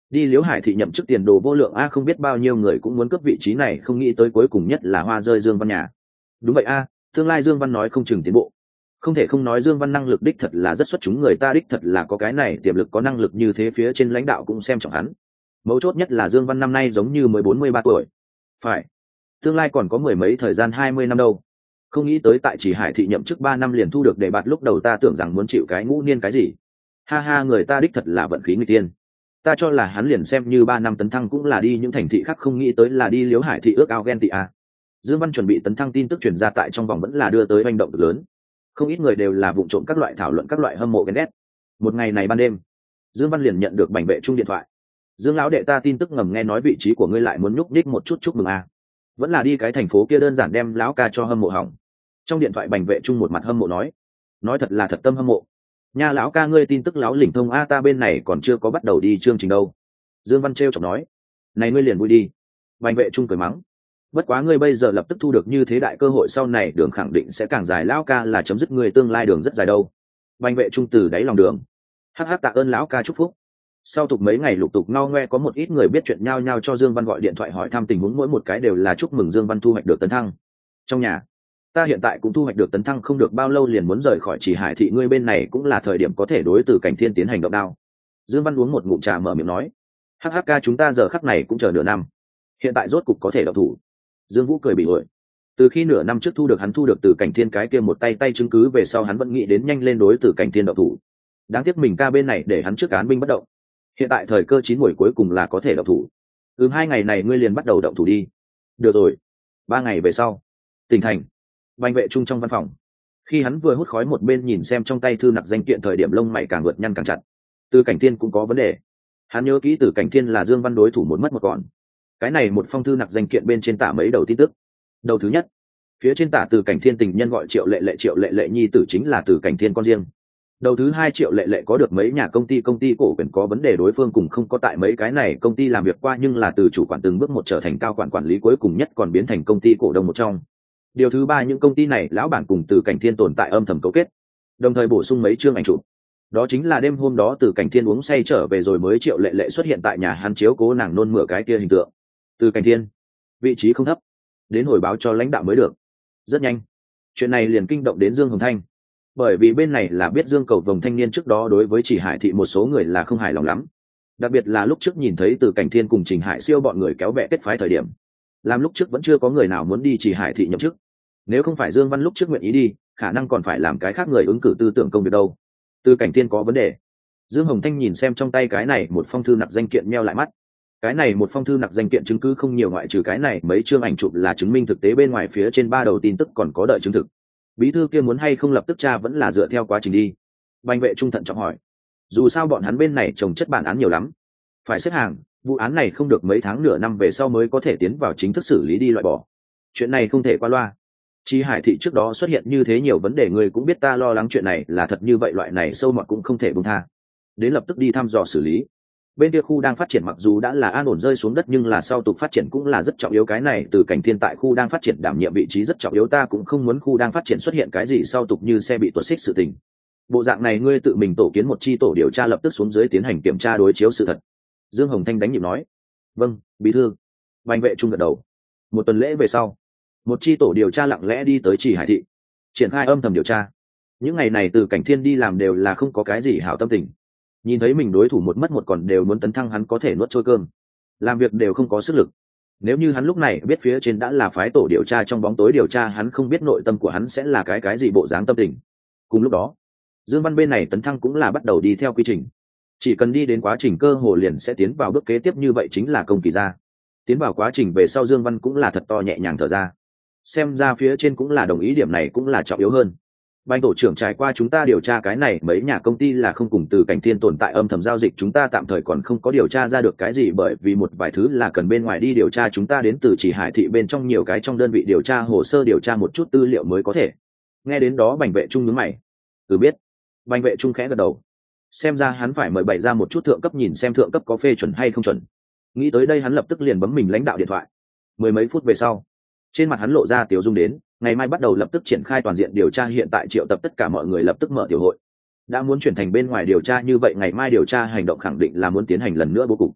đi Liễu Hải thị nhậm chức tiền đồ vô lượng a, không biết bao nhiêu người cũng muốn cướp vị trí này, không nghĩ tới cuối cùng nhất là hoa rơi Dương Văn nhà. Đúng vậy a, tương lai Dương Văn nói không chừng tiến bộ. Không thể không nói Dương Văn năng lực đích thật là rất xuất chúng, người ta đích thật là có cái này tiềm lực, có năng lực như thế phía trên lãnh đạo cũng xem trọng hắn. Mấu chốt nhất là Dương Văn năm nay giống như mới bốn mươi ba tuổi. Phải, tương lai còn có mười mấy thời gian hai mươi năm đâu. Không nghĩ tới tại Chỉ Hải thị nhậm chức ba năm liền thu được đề bạt, lúc đầu ta tưởng rằng muốn chịu cái ngũ niên cái gì. Ha ha, người ta đích thật là vận khí người tiên. Ta cho là hắn liền xem như ba năm tấn thăng cũng là đi những thành thị khác, không nghĩ tới là đi Liễu Hải thị, ước ao ghen tị a. Dương Văn chuẩn bị tấn thăng tin tức truyền ra tại trong vòng vẫn là đưa tới hành động lớn. Không ít người đều là vụ trộm các loại thảo luận, các loại hâm mộ ghen ghét. Một ngày này ban đêm, Dương Văn liền nhận được Bành Vệ Trung điện thoại. Dương lão đệ, ta tin tức ngầm nghe nói vị trí của ngươi lại muốn nhúc nhích một chút, chúc mừng a. Vẫn là đi cái thành phố kia đơn giản đem lão ca cho hâm mộ hỏng. Trong điện thoại Bành Vệ Trung một mặt hâm mộ nói, nói thật là thật tâm hâm mộ. Nha lão ca, ngươi tin tức láo lỉnh thông a, ta bên này còn chưa có bắt đầu đi chương trình đâu. Dương Văn trêu chọc nói, này ngươi liền vui đi. Bành Vệ Trung cười mắng, bất quá ngươi bây giờ lập tức thu được như thế đại cơ hội, sau này đường khẳng định sẽ càng dài, lão ca là chấm dứt ngươi tương lai đường rất dài đâu. Bành Vệ Trung từ đáy lòng đường hắc hắc tạ ơn lão ca chúc phúc. Sau tục mấy ngày lục tục ngao ngoe, có một ít người biết chuyện nhao nhao cho Dương Văn gọi điện thoại hỏi thăm tình huống, mỗi một cái đều là chúc mừng Dương Văn thu hoạch được tấn thăng. Trong nhà, ta hiện tại cũng thu hoạch được tấn thăng, không được bao lâu liền muốn rời khỏi Chỉ Hải thị, ngươi bên này cũng là thời điểm có thể đối từ Cảnh Thiên tiến hành động đao. Dương Văn uống một ngụm trà mở miệng nói, hắc hắc ca, chúng ta giờ khắc này cũng chờ nửa năm, hiện tại rốt cục có thể động thủ. Dương Vũ cười bị ổi, từ khi nửa năm trước thu được hắn thu được từ Cảnh Thiên cái kia một tay tay chứng cứ về sau, hắn vẫn nghĩ đến nhanh lên đối từ Cảnh Thiên động thủ. Đáng tiếc mình ca bên này để hắn trước án binh bất động, hiện tại thời cơ chín muồi cuối cùng là có thể động thủ. Ừ, hai ngày này ngươi liền bắt đầu động thủ đi. Được rồi. Ba ngày về sau, tỉnh thành, Bành Vệ Trung trong văn phòng, khi hắn vừa hút khói một bên nhìn xem trong tay thư nặc danh kiện, thời điểm lông mày càng vượt nhăn càng chặt. Từ Cảnh Thiên cũng có vấn đề. Hắn nhớ kỹ Từ Cảnh Thiên là Dương Văn đối thủ một mất một còn. Cái này một phong thư nặc danh kiện bên trên tả mấy đầu tin tức. Đầu thứ nhất, phía trên tả Từ Cảnh Thiên tình nhân gọi Triệu Lệ Lệ, Triệu Lệ Lệ nhi tử chính là Từ Cảnh Thiên con riêng. Đầu thứ hai, Triệu Lệ Lệ có được mấy nhà công ty công ty cổ quyền có vấn đề, đối phương cùng không có tại mấy cái này công ty làm việc qua, nhưng là từ chủ quản từng bước một trở thành cao quản quản lý, cuối cùng nhất còn biến thành công ty cổ đông một trong. Điều thứ ba, những công ty này lão bản cùng Từ Cảnh Thiên tồn tại âm thầm cấu kết, đồng thời bổ sung mấy chương ảnh chụp. Đó chính là đêm hôm đó Từ Cảnh Thiên uống say trở về rồi mới Triệu Lệ Lệ xuất hiện tại nhà hắn chiếu cố nàng nôn mửa cái kia hình tượng. Từ Cảnh Thiên vị trí không thấp, đến hồi báo cho lãnh đạo mới được. Rất nhanh, chuyện này liền kinh động đến Dương Hồng Thanh, bởi vì bên này là biết Dương Cầu Vồng thanh niên trước đó đối với Chỉ Hải thị một số người là không hài lòng lắm, đặc biệt là lúc trước nhìn thấy Từ Cảnh Thiên cùng Trình Hải Siêu bọn người kéo bè kết phái thời điểm, làm lúc trước vẫn chưa có người nào muốn đi Chỉ Hải thị nhậm chức. Nếu không phải Dương Văn lúc trước nguyện ý đi, khả năng còn phải làm cái khác người ứng cử tư tưởng công việc đâu. Từ Cảnh Thiên có vấn đề. Dương Hồng Thanh nhìn xem trong tay cái này một phong thư nặc danh kiện meo lại mắt. Cái này một phong thư nặc danh kiện chứng cứ không nhiều, ngoại trừ cái này mấy chương ảnh chụp là chứng minh thực tế, bên ngoài phía trên ba đầu tin tức còn có đợi chứng thực. Bí thư kia muốn hay không lập tức tra vẫn là dựa theo quá trình đi. Bành Vệ Trung thận trọng hỏi, dù sao bọn hắn bên này trồng chất bản án nhiều lắm, phải xếp hàng, vụ án này không được mấy tháng nửa năm về sau mới có thể tiến vào chính thức xử lý đi loại bỏ. Chuyện này không thể qua loa. Chi Hải thị trước đó xuất hiện như thế nhiều vấn đề, người cũng biết ta lo lắng chuyện này là thật như vậy, loại này sâu mọt cũng không thể buông tha, đến lập tức đi thăm dò xử lý. Bên kia khu đang phát triển mặc dù đã là an ổn rơi xuống đất, nhưng là sau tục phát triển cũng là rất trọng yếu, cái này Từ Cảnh Thiên tại khu đang phát triển đảm nhiệm vị trí rất trọng yếu, ta cũng không muốn khu đang phát triển xuất hiện cái gì sau tục như xe bị tuột xích sự tình. Bộ dạng này ngươi tự mình tổ kiến một chi tổ điều tra lập tức xuống dưới tiến hành kiểm tra đối chiếu sự thật. Dương Hồng Thanh đánh nhịp nói, vâng bí thư. Bành Vệ Trung gật đầu. Một tuần lễ về sau, một chi tổ điều tra lặng lẽ đi tới Chỉ Hải thị, triển khai âm thầm điều tra. Những ngày này Từ Cảnh Thiên đi làm đều là không có cái gì hảo tâm tình, nhìn thấy mình đối thủ một mất một còn đều muốn tấn thăng, hắn có thể nuốt trôi cơm, làm việc đều không có sức lực. Nếu như hắn lúc này biết phía trên đã là phái tổ điều tra trong bóng tối điều tra, hắn không biết nội tâm của hắn sẽ là cái cái gì bộ dáng tâm tình. Cùng lúc đó, Dương Văn bên này tấn thăng cũng là bắt đầu đi theo quy trình, chỉ cần đi đến quá trình cơ hồ liền sẽ tiến vào bước kế tiếp, như vậy chính là công kỳ ra. Tiến vào quá trình về sau, Dương Văn cũng là thật to nhẹ nhàng thở ra, xem ra phía trên cũng là đồng ý, điểm này cũng là trọng yếu hơn. Bành tổ trưởng, trải qua chúng ta điều tra cái này mấy nhà công ty là không cùng Từ Cảnh Thiên tồn tại âm thầm giao dịch, chúng ta tạm thời còn không có điều tra ra được cái gì, bởi vì một vài thứ là cần bên ngoài đi điều tra, chúng ta đến từ Chỉ Hải thị bên trong nhiều cái trong đơn vị điều tra hồ sơ, điều tra một chút tư liệu mới có thể. Nghe đến đó Bành Vệ Trung nhướng mày. Ừ biết. Bành Vệ Trung khẽ gật đầu. Xem ra hắn phải mời bày ra một chút thượng cấp, nhìn xem thượng cấp có phê chuẩn hay không chuẩn. Nghĩ tới đây hắn lập tức liền bấm mình lãnh đạo điện thoại. Mười mấy phút về sau, trên mặt hắn lộ ra tiểu dung đến, ngày mai bắt đầu lập tức triển khai toàn diện điều tra, hiện tại triệu tập tất cả mọi người lập tức mở tiểu hội. Đã muốn chuyển thành bên ngoài điều tra như vậy, ngày mai điều tra hành động khẳng định là muốn tiến hành lần nữa bố cục.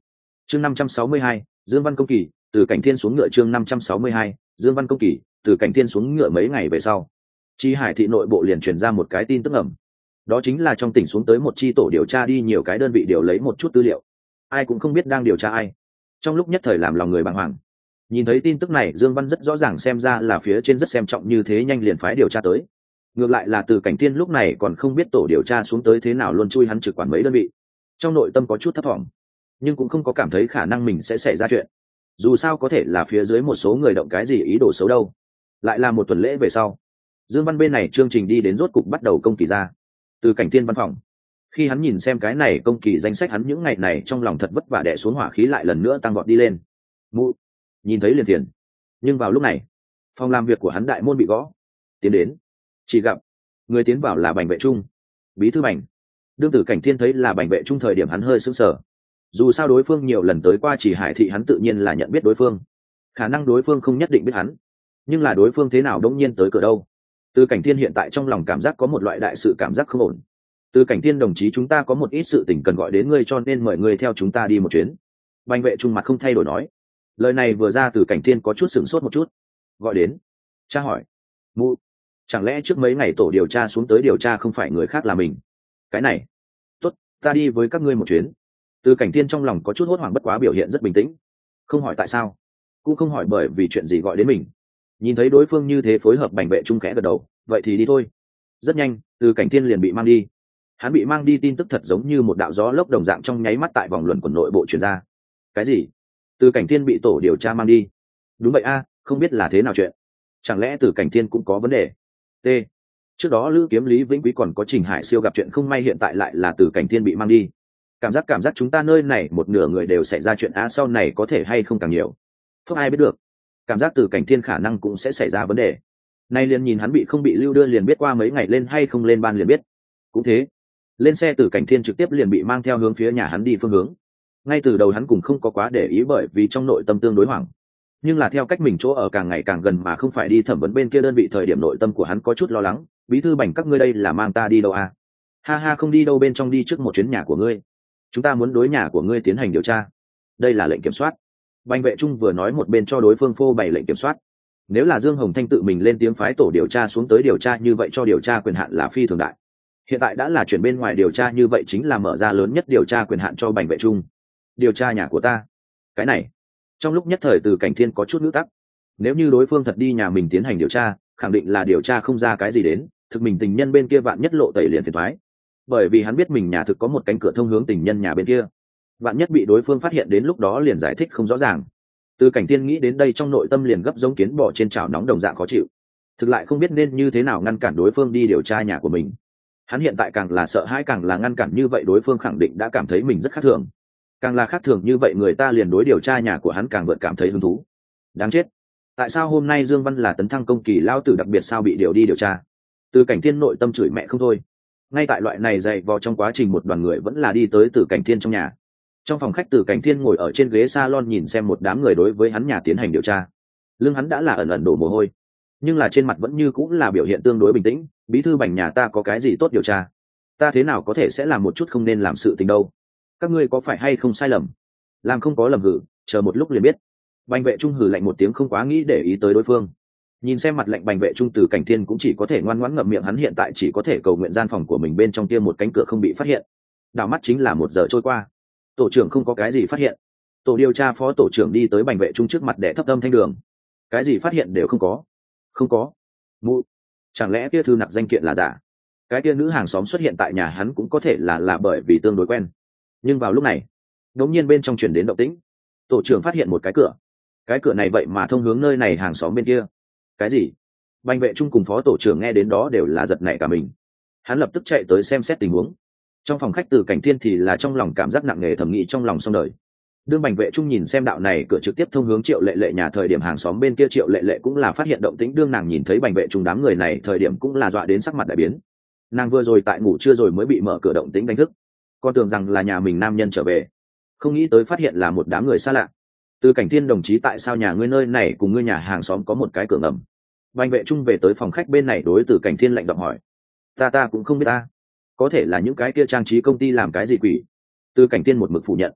chương năm trăm sáu mươi hai, Dương Văn Công Kỳ từ cảnh thiên xuống ngựa. Chương năm trăm sáu mươi hai, Dương Văn Công Kỳ từ cảnh thiên xuống ngựa. Mấy ngày về sau, chi hải thị nội bộ liền truyền ra một cái tin tức ẩm, đó chính là trong tỉnh xuống tới một chi tổ điều tra đi nhiều cái đơn vị điều lấy một chút tư liệu, ai cũng không biết đang điều tra ai. Trong lúc nhất thời làm lòng người bàng hoàng. Nhìn thấy tin tức này, Dương Văn rất rõ ràng xem ra là phía trên rất xem trọng như thế, nhanh liền phái điều tra tới. Ngược lại là từ cảnh thiên lúc này còn không biết tổ điều tra xuống tới thế nào, luôn chui hắn trực quản mấy đơn vị. Trong nội tâm có chút thấp thỏm, nhưng cũng không có cảm thấy khả năng mình sẽ xảy ra chuyện. Dù sao có thể là phía dưới một số người động cái gì ý đồ xấu đâu. Lại là một tuần lễ về sau, Dương Văn bên này chương trình đi đến rốt cục bắt đầu công kỳ ra. Từ cảnh thiên văn phòng, khi hắn nhìn xem cái này công kỳ danh sách, hắn những ngày này trong lòng thật vất vả đè xuống hỏa khí lại lần nữa tăng vọt đi lên. Mụ nhìn thấy liền tiền. Nhưng vào lúc này, phòng làm việc của hắn đại môn bị gõ. Tiến đến, chỉ gặp người tiến vào là Bành Vệ Trung, bí thư Bành. Đương Tử Cảnh Thiên thấy là Bành Vệ Trung thời điểm, hắn hơi sững sờ. Dù sao đối phương nhiều lần tới qua Chỉ Hải thị, hắn tự nhiên là nhận biết đối phương. Khả năng đối phương không nhất định biết hắn, nhưng là đối phương thế nào đống nhiên tới cửa đâu. Từ Cảnh Thiên hiện tại trong lòng cảm giác có một loại đại sự cảm giác không ổn. Từ Cảnh Thiên đồng chí, chúng ta có một ít sự tình cần gọi đến ngươi, cho nên mời ngươi theo chúng ta đi một chuyến. Bành Vệ Trung mặt không thay đổi nói. Lời này vừa ra, Từ Cảnh Thiên có chút sửng sốt một chút. Gọi đến? Cha hỏi. Mụ, chẳng lẽ trước mấy ngày tổ điều tra xuống tới điều tra không phải người khác là mình? Cái này, tốt, ta đi với các ngươi một chuyến. Từ Cảnh Thiên trong lòng có chút hốt hoảng, bất quá biểu hiện rất bình tĩnh, không hỏi tại sao, cũng không hỏi bởi vì chuyện gì gọi đến mình. Nhìn thấy đối phương như thế phối hợp, Bành Vệ Trung khẽ gật đầu, vậy thì đi thôi. Rất nhanh, Từ Cảnh Thiên liền bị mang đi. Hắn bị mang đi tin tức thật giống như một đạo gió lốc đồng dạng trong nháy mắt tại vòng luẩn quẩn nội bộ truyền ra. Cái gì? Từ Cảnh Thiên bị tổ điều tra mang đi? Đúng vậy a, không biết là thế nào chuyện. Chẳng lẽ Từ Cảnh Thiên cũng có vấn đề? T. Trước đó Lữ Kiếm, Lý Vĩnh Quý còn có Trình Hải Siêu gặp chuyện không may, hiện tại lại là Từ Cảnh Thiên bị mang đi. Cảm giác cảm giác chúng ta nơi này một nửa người đều xảy ra chuyện á, sau này có thể hay không càng nhiều. Phúc ai biết được. Cảm giác Từ Cảnh Thiên khả năng cũng sẽ xảy ra vấn đề. Nay liền nhìn hắn bị không bị lưu đưa liền biết, qua mấy ngày lên hay không lên ban liền biết. Cũng thế. Lên xe, Từ Cảnh Thiên trực tiếp liền bị mang theo hướng phía nhà hắn đi phương hướng. Ngay từ đầu hắn cũng không có quá để ý, bởi vì trong nội tâm tương đối hoảng. Nhưng là theo cách mình chỗ ở càng ngày càng gần mà không phải đi thẩm vấn bên kia đơn vị thời điểm, nội tâm của hắn có chút lo lắng. Bí thư Bành, các ngươi đây là mang ta đi đâu à? Ha ha, không đi đâu, bên trong đi trước một chuyến nhà của ngươi. Chúng ta muốn đối nhà của ngươi tiến hành điều tra. Đây là lệnh kiểm soát. Bành Vệ Trung vừa nói một bên cho đối phương phô bày lệnh kiểm soát. Nếu là Dương Hồng Thanh tự mình lên tiếng phái tổ điều tra xuống tới điều tra, như vậy cho điều tra quyền hạn là phi thường đại. Hiện tại đã là chuyển bên ngoài điều tra, như vậy chính là mở ra lớn nhất điều tra quyền hạn cho Bành Vệ Trung. Điều tra nhà của ta? Cái này, trong lúc nhất thời Từ Cảnh Thiên có chút ngữ tắc. Nếu như đối phương thật đi nhà mình tiến hành điều tra, khẳng định là điều tra không ra cái gì đến, thực mình tình nhân bên kia vạn nhất lộ tẩy liền phiền thoái. Bởi vì hắn biết mình nhà thực có một cánh cửa thông hướng tình nhân nhà bên kia, vạn nhất bị đối phương phát hiện, đến lúc đó liền giải thích không rõ ràng. Từ Cảnh Thiên nghĩ đến đây, trong nội tâm liền gấp giống kiến bò trên chảo nóng đồng dạng khó chịu. Thực lại không biết nên như thế nào ngăn cản đối phương đi điều tra nhà của mình. Hắn hiện tại càng là sợ hãi, càng là ngăn cản như vậy đối phương khẳng định đã cảm thấy mình rất khác thường. Càng là khác thường như vậy, người ta liền đối điều tra nhà của hắn càng vượt cảm thấy hứng thú. Đáng chết, tại sao hôm nay Dương Văn là tấn thăng công kỳ lao tử, đặc biệt sao bị điều đi điều tra? Từ Cảnh Thiên nội tâm chửi mẹ không thôi. Ngay tại loại này dày vò trong quá trình, một đoàn người vẫn là đi tới Từ Cảnh Thiên trong nhà. Trong phòng khách, Từ Cảnh Thiên ngồi ở trên ghế salon nhìn xem một đám người đối với hắn nhà tiến hành điều tra. Lưng hắn đã là ẩn ẩn đổ mồ hôi, nhưng là trên mặt vẫn như cũng là biểu hiện tương đối bình tĩnh. Bí thư Bành, nhà ta có cái gì tốt điều tra? Ta thế nào có thể sẽ làm một chút không nên làm sự tình đâu? Các ngươi có phải hay không sai lầm? Làm không có lầm hử, chờ một lúc liền biết. Bành Vệ Trung hử lạnh một tiếng, không quá nghĩ để ý tới đối phương. Nhìn xem mặt lạnh Bành Vệ Trung, Từ Cảnh Thiên cũng chỉ có thể ngoan ngoãn ngậm miệng. Hắn hiện tại chỉ có thể cầu nguyện gian phòng của mình bên trong kia một cánh cửa không bị phát hiện. Đảo mắt chính là một giờ trôi qua, tổ trưởng không có cái gì phát hiện. Tổ điều tra phó tổ trưởng đi tới Bành Vệ Trung trước mặt để thấp âm thanh đường. Cái gì phát hiện đều không có. Không có? Mụ, chẳng lẽ kia thư nặc danh kiện là giả? Cái kia nữ hàng xóm xuất hiện tại nhà hắn cũng có thể là là bởi vì tương đối quen. Nhưng vào lúc này, đống nhiên bên trong chuyển đến động tĩnh. Tổ trưởng phát hiện một cái cửa. Cái cửa này vậy mà thông hướng nơi này hàng xóm bên kia. Cái gì? Bành Vệ Trung cùng phó tổ trưởng nghe đến đó đều là giật nảy cả mình. Hắn lập tức chạy tới xem xét tình huống. Trong phòng khách, Từ Cảnh Thiên thì là trong lòng cảm giác nặng nề, thầm nghĩ trong lòng xong đời. Đương Bành Vệ Trung nhìn xem đạo này cửa trực tiếp thông hướng Triệu Lệ Lệ nhà thời điểm, hàng xóm bên kia Triệu Lệ Lệ cũng là phát hiện động tĩnh. Đương nàng nhìn thấy Bành Vệ Trung đám người này thời điểm cũng là dọa đến sắc mặt đại biến. Nàng vừa rồi tại ngủ trưa rồi mới bị mở cửa động tĩnh đánh thức, con tưởng rằng là nhà mình nam nhân trở về, không nghĩ tới phát hiện là một đám người xa lạ. Từ Cảnh Thiên đồng chí, tại sao nhà ngươi nơi này cùng ngươi nhà hàng xóm có một cái cửa ngầm? Bành Vệ Trung về tới phòng khách bên này đối Từ Cảnh Thiên lạnh giọng hỏi. Ta ta cũng không biết ta, có thể là những cái kia trang trí công ty làm cái gì quỷ. Từ Cảnh Thiên một mực phủ nhận.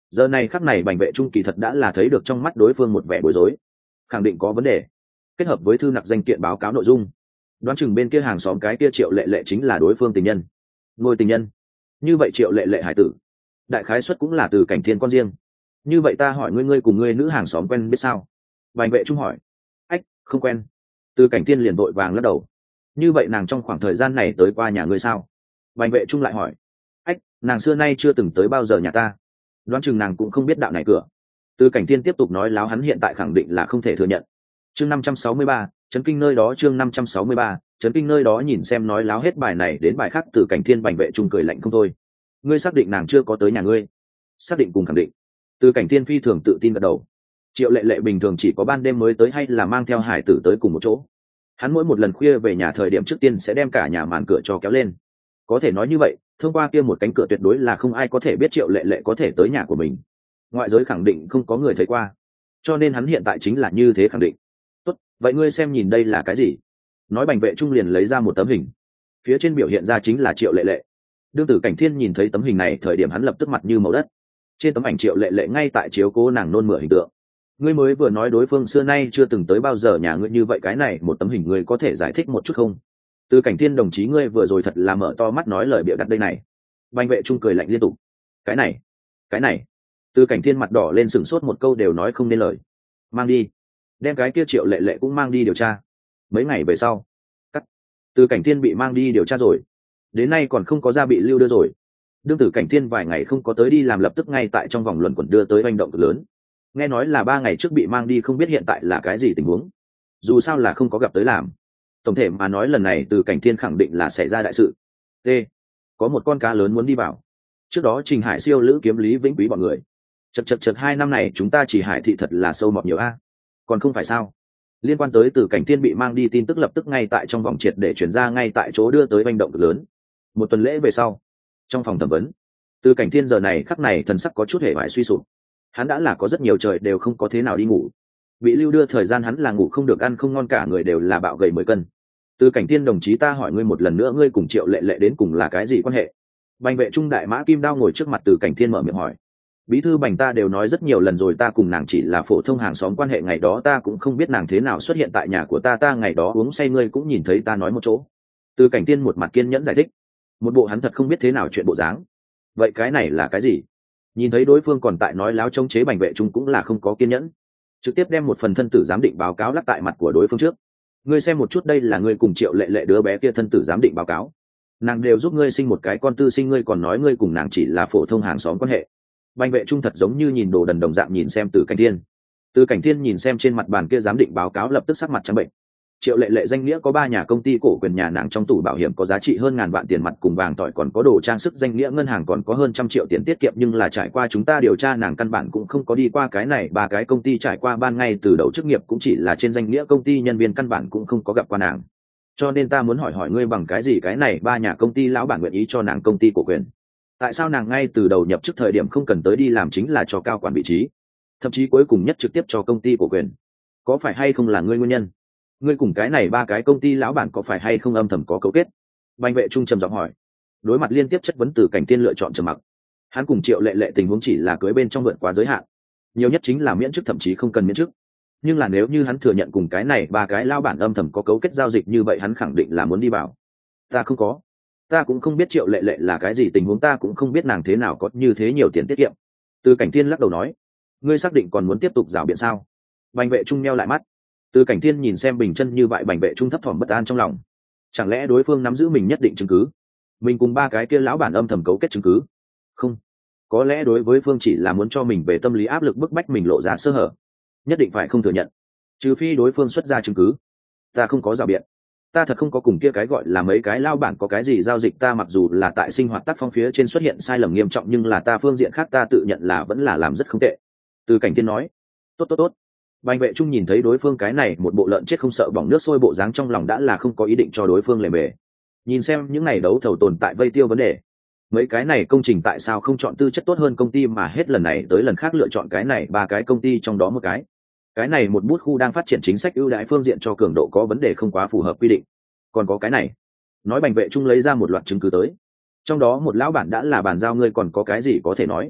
Giờ này khắc này Bành Vệ Trung kỳ thật đã là thấy được trong mắt đối phương một vẻ bối rối, khẳng định có vấn đề. Kết hợp với thư nặc danh kiện báo cáo nội dung, đoán chừng bên kia hàng xóm cái kia Triệu Lệ Lệ chính là đối phương tình nhân, ngôi tình nhân. Như vậy Triệu Lệ Lệ hải tử đại khái xuất cũng là Từ Cảnh Thiên con riêng. Như vậy ta hỏi ngươi, ngươi cùng ngươi nữ hàng xóm quen biết sao? Bành Vệ Trung hỏi. Ách, không quen. Từ Cảnh Thiên liền vội vàng lắc đầu. Như vậy nàng trong khoảng thời gian này tới qua nhà ngươi sao? Bành Vệ Trung lại hỏi. Ách, nàng xưa nay chưa từng tới bao giờ nhà ta, đoán chừng nàng cũng không biết đạo này cửa. Từ Cảnh Thiên tiếp tục nói láo, hắn hiện tại khẳng định là không thể thừa nhận. Chương năm trăm sáu mươi ba, chấn kinh nơi đó. Chương năm trăm sáu mươi ba, chấn kinh nơi đó. Nhìn xem nói láo hết bài này đến bài khác, Từ Cảnh Thiên Bành Vệ Trung cười lạnh không thôi. Ngươi xác định nàng chưa có tới nhà ngươi? Xác định cùng khẳng định. Từ Cảnh Thiên phi thường tự tin gật đầu. Triệu Lệ Lệ bình thường chỉ có ban đêm mới tới hay là mang theo hải tử tới cùng một chỗ. Hắn mỗi một lần khuya về nhà thời điểm trước tiên sẽ đem cả nhà màn cửa cho kéo lên. Có thể nói như vậy, thông qua kia một cánh cửa tuyệt đối là không ai có thể biết Triệu Lệ Lệ có thể tới nhà của mình. Ngoại giới khẳng định không có người thấy qua, cho nên hắn hiện tại chính là như thế khẳng định. Tốt, vậy ngươi xem nhìn đây là cái gì? Nói Bành Vệ Trung liền lấy ra một tấm hình, phía trên biểu hiện ra chính là Triệu Lệ Lệ. Đương Tử Cảnh Thiên nhìn thấy tấm hình này thời điểm, hắn lập tức mặt như màu đất. Trên tấm ảnh Triệu Lệ Lệ ngay tại chiếu cố nàng nôn mửa hình tượng. Ngươi mới vừa nói đối phương xưa nay chưa từng tới bao giờ nhà ngươi, như vậy cái này một tấm hình ngươi có thể giải thích một chút không? Từ Cảnh Thiên đồng chí, ngươi vừa rồi thật là mở to mắt nói lời bịa đặt đây này. Bành Vệ Trung cười lạnh liên tục. Cái này, cái này. Từ Cảnh Thiên mặt đỏ lên, sửng sốt một câu đều nói không nên lời. Mang đi, đem cái kia Triệu Lệ Lệ cũng mang đi điều tra. Mấy ngày về sau, cắt. Từ Cảnh Thiên bị mang đi điều tra rồi, đến nay còn không có ra bị lưu đưa rồi. Đương Tử Cảnh Thiên vài ngày không có tới đi làm, lập tức ngay tại trong vòng luẩn quẩn đưa tới hành động cực lớn. Nghe nói là ba ngày trước bị mang đi, không biết hiện tại là cái gì tình huống. Dù sao là không có gặp tới làm. Tổng thể mà nói lần này Từ Cảnh Thiên khẳng định là xảy ra đại sự. T. Có một con cá lớn muốn đi vào. Trước đó Trình Hải Siêu, Lữ Kiếm, Lý Vĩnh Quý bọn người. Chật chật chật, hai năm này chúng ta chỉ Hải thị thật là sâu mọt nhiều a. Còn không phải sao? Liên quan tới Từ Cảnh Thiên bị mang đi tin tức lập tức ngay tại trong vòng triệt để chuyển ra, ngay tại chỗ đưa tới hành động cực lớn. Một tuần lễ về sau, trong phòng thẩm vấn, Từ Cảnh Thiên giờ này khắc này thần sắc có chút hề bại suy sụp. Hắn đã là có rất nhiều trời đều không có thế nào đi ngủ. Bị lưu đưa thời gian hắn là ngủ không được, ăn không ngon, cả người đều là bạo gầy mười cân. Từ Cảnh Thiên đồng chí, ta hỏi ngươi một lần nữa, ngươi cùng Triệu Lệ Lệ đến cùng là cái gì quan hệ? Bành Vệ Trung đại mã kim đao ngồi trước mặt Từ Cảnh Thiên mở miệng hỏi. Bí thư Bành, ta đều nói rất nhiều lần rồi, ta cùng nàng chỉ là phổ thông hàng xóm quan hệ, ngày đó ta cũng không biết nàng thế nào xuất hiện tại nhà của ta, ta ngày đó uống say ngươi cũng nhìn thấy ta nói một chỗ. Từ Cảnh Thiên một mặt kiên nhẫn giải thích, một bộ hắn thật không biết thế nào chuyện bộ dáng. Vậy cái này là cái gì? Nhìn thấy đối phương còn tại nói láo chống chế, Bành Vệ Trung cũng là không có kiên nhẫn, trực tiếp đem một phần thân tử giám định báo cáo lắc tại mặt của đối phương trước. Ngươi xem một chút, đây là ngươi cùng Triệu Lệ Lệ đứa bé kia thân tử giám định báo cáo, nàng đều giúp ngươi sinh một cái con tư sinh, ngươi còn nói ngươi cùng nàng chỉ là phổ thông hàng xóm quan hệ. Bành Vệ Trung thật giống như nhìn đồ đần đồng dạng nhìn xem Từ Cảnh Thiên. Từ Cảnh Thiên nhìn xem trên mặt bàn kia giám định báo cáo, lập tức sắc mặt trắng bệnh. Triệu Lệ Lệ danh nghĩa có ba nhà công ty cổ quyền, nhà nàng trong tủ bảo hiểm có giá trị hơn ngàn vạn tiền mặt cùng vàng tỏi, còn có đồ trang sức, danh nghĩa ngân hàng còn có hơn trăm triệu tiền tiết kiệm, nhưng là trải qua chúng ta điều tra, nàng căn bản cũng không có đi qua cái này ba cái công ty, trải qua ban ngay từ đầu chức nghiệp cũng chỉ là trên danh nghĩa công ty, nhân viên căn bản cũng không có gặp qua nàng. Cho nên ta muốn hỏi hỏi ngươi, bằng cái gì cái này ba nhà công ty lão bản nguyện ý cho nàng công ty cổ quyền? Tại sao nàng ngay từ đầu nhập chức thời điểm không cần tới đi làm, chính là cho cao quản vị trí, thậm chí cuối cùng nhất trực tiếp cho công ty cổ quyền? Có phải hay không là ngươi nguyên nhân? Ngươi cùng cái này ba cái công ty lão bản có phải hay không âm thầm có cấu kết? Bành Vệ Trung trầm giọng hỏi. Đối mặt liên tiếp chất vấn, Từ Cảnh Thiên lựa chọn trầm mặc. Hắn cùng Triệu Lệ Lệ tình huống chỉ là cưới bên trong vượt quá giới hạn, nhiều nhất chính là miễn chức, thậm chí không cần miễn chức. Nhưng là nếu như hắn thừa nhận cùng cái này ba cái lão bản âm thầm có cấu kết giao dịch, như vậy hắn khẳng định là muốn đi bảo. Ta không có, ta cũng không biết Triệu Lệ Lệ là cái gì tình huống, ta cũng không biết nàng thế nào có như thế nhiều tiền tiết kiệm. Từ Cảnh Thiên lắc đầu nói. Ngươi xác định còn muốn tiếp tục rảo biện sao? Bành Vệ Trung nheo lại mắt. Từ Cảnh Thiên nhìn xem bình chân như vậy Bành Vệ Trung thấp thỏm bất an trong lòng. Chẳng lẽ đối phương nắm giữ mình nhất định chứng cứ, mình cùng ba cái kia lão bản âm thầm cấu kết chứng cứ? Không, có lẽ đối với phương chỉ là muốn cho mình về tâm lý áp lực, bức bách mình lộ ra sơ hở, nhất định phải không thừa nhận, trừ phi đối phương xuất ra chứng cứ. Ta không có rào biện, ta thật không có cùng kia cái gọi là mấy cái lão bản có cái gì giao dịch, ta mặc dù là tại sinh hoạt tác phong phía trên xuất hiện sai lầm nghiêm trọng, nhưng là ta phương diện khác ta tự nhận là vẫn là làm rất không tệ. Từ Cảnh Thiên nói. Tốt tốt tốt. Bành Vệ Trung nhìn thấy đối phương cái này một bộ lợn chết không sợ bỏng nước sôi bộ dáng, trong lòng đã là không có ý định cho đối phương lề bề. Nhìn xem những ngày đấu thầu tồn tại vây tiêu vấn đề, mấy cái này công trình tại sao không chọn tư chất tốt hơn công ty mà hết lần này tới lần khác lựa chọn cái này ba cái công ty trong đó một cái. Cái này một bút khu đang phát triển chính sách ưu đãi phương diện cho cường độ có vấn đề, không quá phù hợp quy định. Còn có cái này. Nói Bành Vệ Trung lấy ra một loạt chứng cứ tới. Trong đó một lão bản đã là bàn giao, ngươi còn có cái gì có thể nói?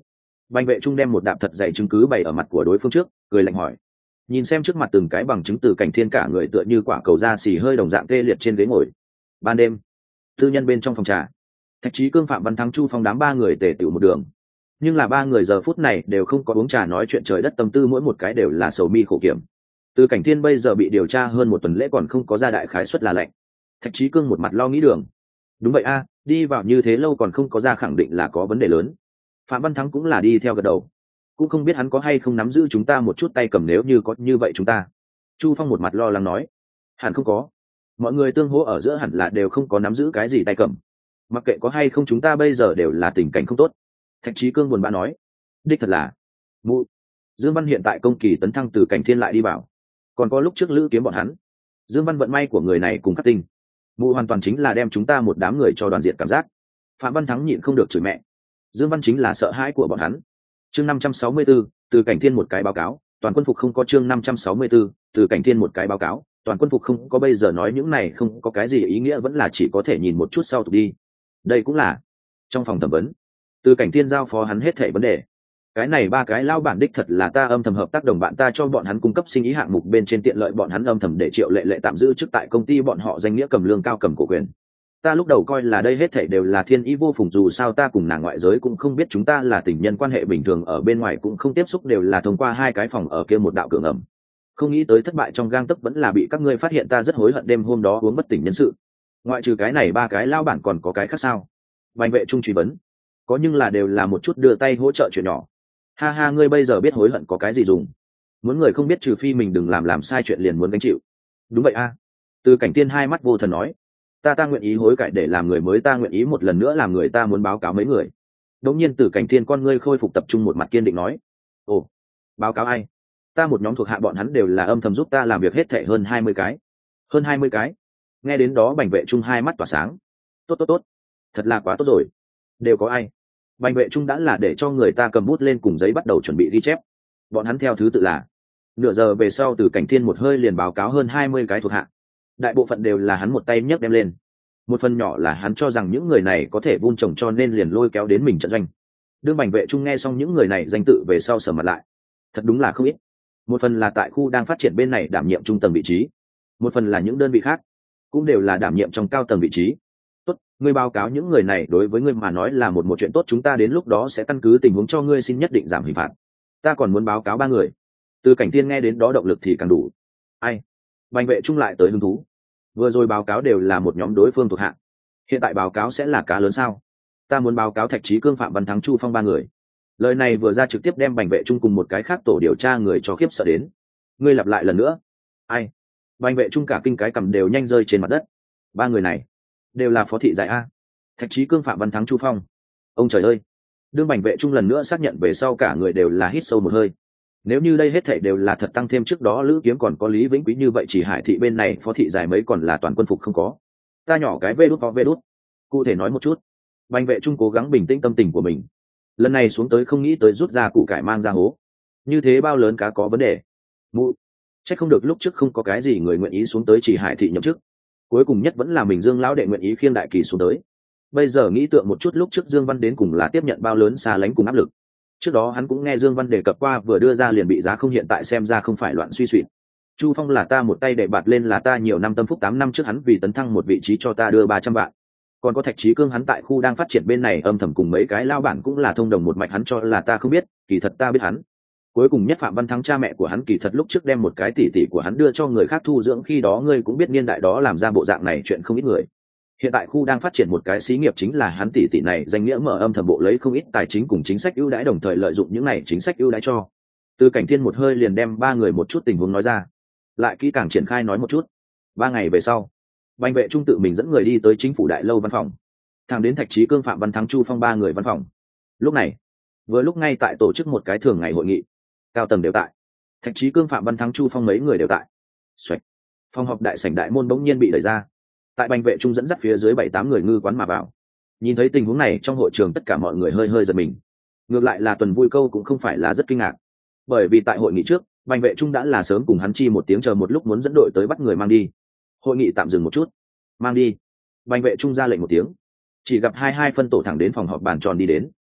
Bành vệ trung đem một đạp thật dày chứng cứ bày ở mặt của đối phương trước, cười lạnh hỏi. Nhìn xem trước mặt từng cái bằng chứng từ Cảnh Thiên cả người tựa như quả cầu da xì hơi đồng dạng tê liệt trên ghế ngồi. Ban đêm, tư nhân bên trong phòng trà, Thạch Chí Cương, Phạm Văn Thắng, Chu Phong đám ba người tề tựu một đường. Nhưng là ba người giờ phút này đều không có uống trà nói chuyện trời đất, tâm tư mỗi một cái đều là sầu mi khổ kiểm. Từ Cảnh Thiên bây giờ bị điều tra hơn một tuần lễ còn không có ra đại khái suất là lệnh. Thạch Chí Cương một mặt lo nghĩ đường. Đúng vậy a, đi vào như thế lâu còn không có ra khẳng định là có vấn đề lớn. Phạm Văn Thắng cũng là đi theo gật đầu, cũng không biết hắn có hay không nắm giữ chúng ta một chút tay cầm, nếu như có như vậy chúng ta. Chu Phong một mặt lo lắng nói, hẳn không có, mọi người tương hỗ ở giữa hẳn là đều không có nắm giữ cái gì tay cầm, mặc kệ có hay không chúng ta bây giờ đều là tình cảnh không tốt. Thạch Chí Cương buồn bã nói, đích thật là mụ. Dương Văn hiện tại công kỳ tấn thăng từ Cảnh Thiên lại đi vào, còn có lúc trước Lữ Kiếm bọn hắn. Dương Văn vận may của người này cùng khắc tinh, mụ hoàn toàn chính là đem chúng ta một đám người cho đoàn diện cảm giác. Phạm Văn Thắng nhịn không được chửi mẹ, Dương Văn chính là sợ hãi của bọn hắn. Chương năm trăm sáu mươi 564, từ Cảnh Thiên một cái báo cáo, toàn quân phục không có. Chương năm trăm sáu mươi 564, từ Cảnh Thiên một cái báo cáo, toàn quân phục không có. Bây giờ nói những này không có cái gì ý nghĩa, vẫn là chỉ có thể nhìn một chút sau tục đi. Đây cũng là trong phòng thẩm vấn, từ Cảnh Thiên giao phó hắn hết thảy vấn đề. Cái này ba cái lao bản đích thật là ta âm thầm hợp tác đồng bạn, ta cho bọn hắn cung cấp sinh ý hạng mục bên trên tiện lợi, bọn hắn âm thầm để Triệu Lệ Lệ tạm giữ chức tại công ty bọn họ, danh nghĩa cầm lương cao cầm cổ quyền. Ta lúc đầu coi là đây hết thảy đều là thiên ý vô phùng, dù sao ta cùng nàng ngoại giới cũng không biết, chúng ta là tình nhân quan hệ bình thường, ở bên ngoài cũng không tiếp xúc, đều là thông qua hai cái phòng ở kia một đạo cửa ngầm. Không nghĩ tới thất bại trong gang tấc vẫn là bị các ngươi phát hiện, ta rất hối hận đêm hôm đó uống bất tỉnh nhân sự. Ngoại trừ cái này ba cái lao bản còn có cái khác sao? Bành vệ trung truy vấn. Có, nhưng là đều là một chút đưa tay hỗ trợ chuyện nhỏ. Ha ha, ngươi bây giờ biết hối hận có cái gì dùng? Muốn người không biết, trừ phi mình đừng làm làm sai chuyện liền muốn gánh chịu. Đúng vậy a. Từ Cảnh Thiên hai mắt vô thần nói, ta ta nguyện ý hối cải để làm người mới, ta nguyện ý một lần nữa làm người, ta muốn báo cáo mấy người. Đống nhiên Từ Cảnh Thiên con ngươi khôi phục tập trung, một mặt kiên định nói, ồ, báo cáo ai? Ta một nhóm thuộc hạ, bọn hắn đều là âm thầm giúp ta làm việc, hết thảy hơn hai mươi cái. Hơn hai mươi cái? Nghe đến đó Bành vệ trung hai mắt tỏa sáng. Tốt tốt tốt, thật là quá tốt rồi. Đều có ai? Bành vệ trung đã là để cho người ta cầm bút lên cùng giấy bắt đầu chuẩn bị ghi chép. Bọn hắn theo thứ tự là, nửa giờ về sau Từ Cảnh Thiên một hơi liền báo cáo hơn hai mươi cái thuộc hạ. Đại bộ phận đều là hắn một tay nhấc đem lên, một phần nhỏ là hắn cho rằng những người này có thể vun trồng cho nên liền lôi kéo đến mình trận doanh. Đương Bành vệ trung nghe xong những người này danh tự về sau sờ mặt lại, thật đúng là không ít. Một phần là tại khu đang phát triển bên này đảm nhiệm trung tầng vị trí, một phần là những đơn vị khác cũng đều là đảm nhiệm trong cao tầng vị trí. Tốt, ngươi báo cáo những người này đối với ngươi mà nói là một một chuyện tốt, chúng ta đến lúc đó sẽ căn cứ tình huống cho ngươi xin nhất định giảm hình phạt. Ta còn muốn báo cáo ba người. Từ Cảnh Thiên nghe đến đó động lực thì càng đủ. Ai? Bành vệ trung lại tới hứng thú. Vừa rồi báo cáo đều là một nhóm đối phương thuộc hạ, hiện tại báo cáo sẽ là cá lớn sao? Ta muốn báo cáo Thạch Chí Cương, Phạm Văn Thắng, Chu Phong ba người. Lời này vừa ra trực tiếp đem Bành vệ trung cùng một cái khác tổ điều tra người cho khiếp sợ đến. Ngươi lặp lại lần nữa. Ai? Bành vệ trung cả kinh cái cầm đều nhanh rơi trên mặt đất. Ba người này đều là phó thị giải a. Thạch Chí Cương, Phạm Văn Thắng, Chu Phong. Ông trời ơi. Đương Bành vệ trung lần nữa xác nhận về sau, cả người đều là hít sâu một hơi. Nếu như đây hết thảy đều là thật, tăng thêm trước đó Lữ Kiếm còn có Lý Vĩnh Quý, như vậy chỉ Hải thị bên này phó thị giải mấy còn là toàn quân phục không có. Ta nhỏ cái vê đút có vê đút. Cụ thể nói một chút. Bành vệ trung cố gắng bình tĩnh tâm tình của mình. Lần này xuống tới không nghĩ tới rút ra củ cải mang ra hố. Như thế bao lớn cá có vấn đề. Mụ. Chắc không được lúc trước không có cái gì người nguyện ý xuống tới chỉ Hải thị nhậm chức. Cuối cùng nhất vẫn là mình Dương lão đệ nguyện ý khiêng đại kỳ xuống tới. Bây giờ nghĩ tượng một chút lúc trước Dương Văn đến cùng là tiếp nhận bao lớn xa lánh cùng áp lực. Trước đó hắn cũng nghe Dương Văn đề cập qua, vừa đưa ra liền bị giá không, hiện tại xem ra không phải loạn suy suy. Chu Phong là ta một tay để bạt lên, là ta nhiều năm tâm phúc, tám năm trước hắn vì tấn thăng một vị trí cho ta đưa ba trăm vạn. Còn có Thạch Chí Cương, hắn tại khu đang phát triển bên này âm thầm cùng mấy cái lao bản cũng là thông đồng một mạch, hắn cho là ta không biết, kỳ thật ta biết hắn. Cuối cùng nhất Phạm Văn Thắng, cha mẹ của hắn kỳ thật lúc trước đem một cái tỷ tỷ của hắn đưa cho người khác thu dưỡng, khi đó ngươi cũng biết niên đại đó làm ra bộ dạng này chuyện không ít người. Hiện tại khu đang phát triển một cái xí nghiệp, chính là hắn tỷ tỷ này danh nghĩa mở âm thầm bộ lấy không ít tài chính cùng chính sách ưu đãi, đồng thời lợi dụng những này chính sách ưu đãi cho. Từ Cảnh Thiên một hơi liền đem ba người một chút tình huống nói ra, lại kỹ càng triển khai nói một chút. Ba ngày về sau, Bành vệ trung tự mình dẫn người đi tới chính phủ đại lâu văn phòng, thẳng đến Thạch Chí Cương, Phạm Văn Thắng, Chu Phong ba người văn phòng. Lúc này, vừa lúc ngay tại tổ chức một cái thường ngày hội nghị, cao tầng đều tại. Thạch Chí Cương, Phạm Văn Thắng, Chu Phong mấy người đều tại. Xoạch. Phòng họp đại sảnh đại môn bỗng nhiên bị đẩy ra. Tại Bành vệ trung dẫn dắt phía dưới bảy tám người ngư quán mà vào. Nhìn thấy tình huống này, trong hội trường tất cả mọi người hơi hơi giật mình. Ngược lại là Tuần Vui Câu cũng không phải là rất kinh ngạc, bởi vì tại hội nghị trước, Bành vệ trung đã là sớm cùng hắn chi một tiếng, chờ một lúc muốn dẫn đội tới bắt người mang đi. Hội nghị tạm dừng một chút. Mang đi. Bành vệ trung ra lệnh một tiếng, chỉ gặp hai hai phân tổ thẳng đến phòng họp bàn tròn đi đến.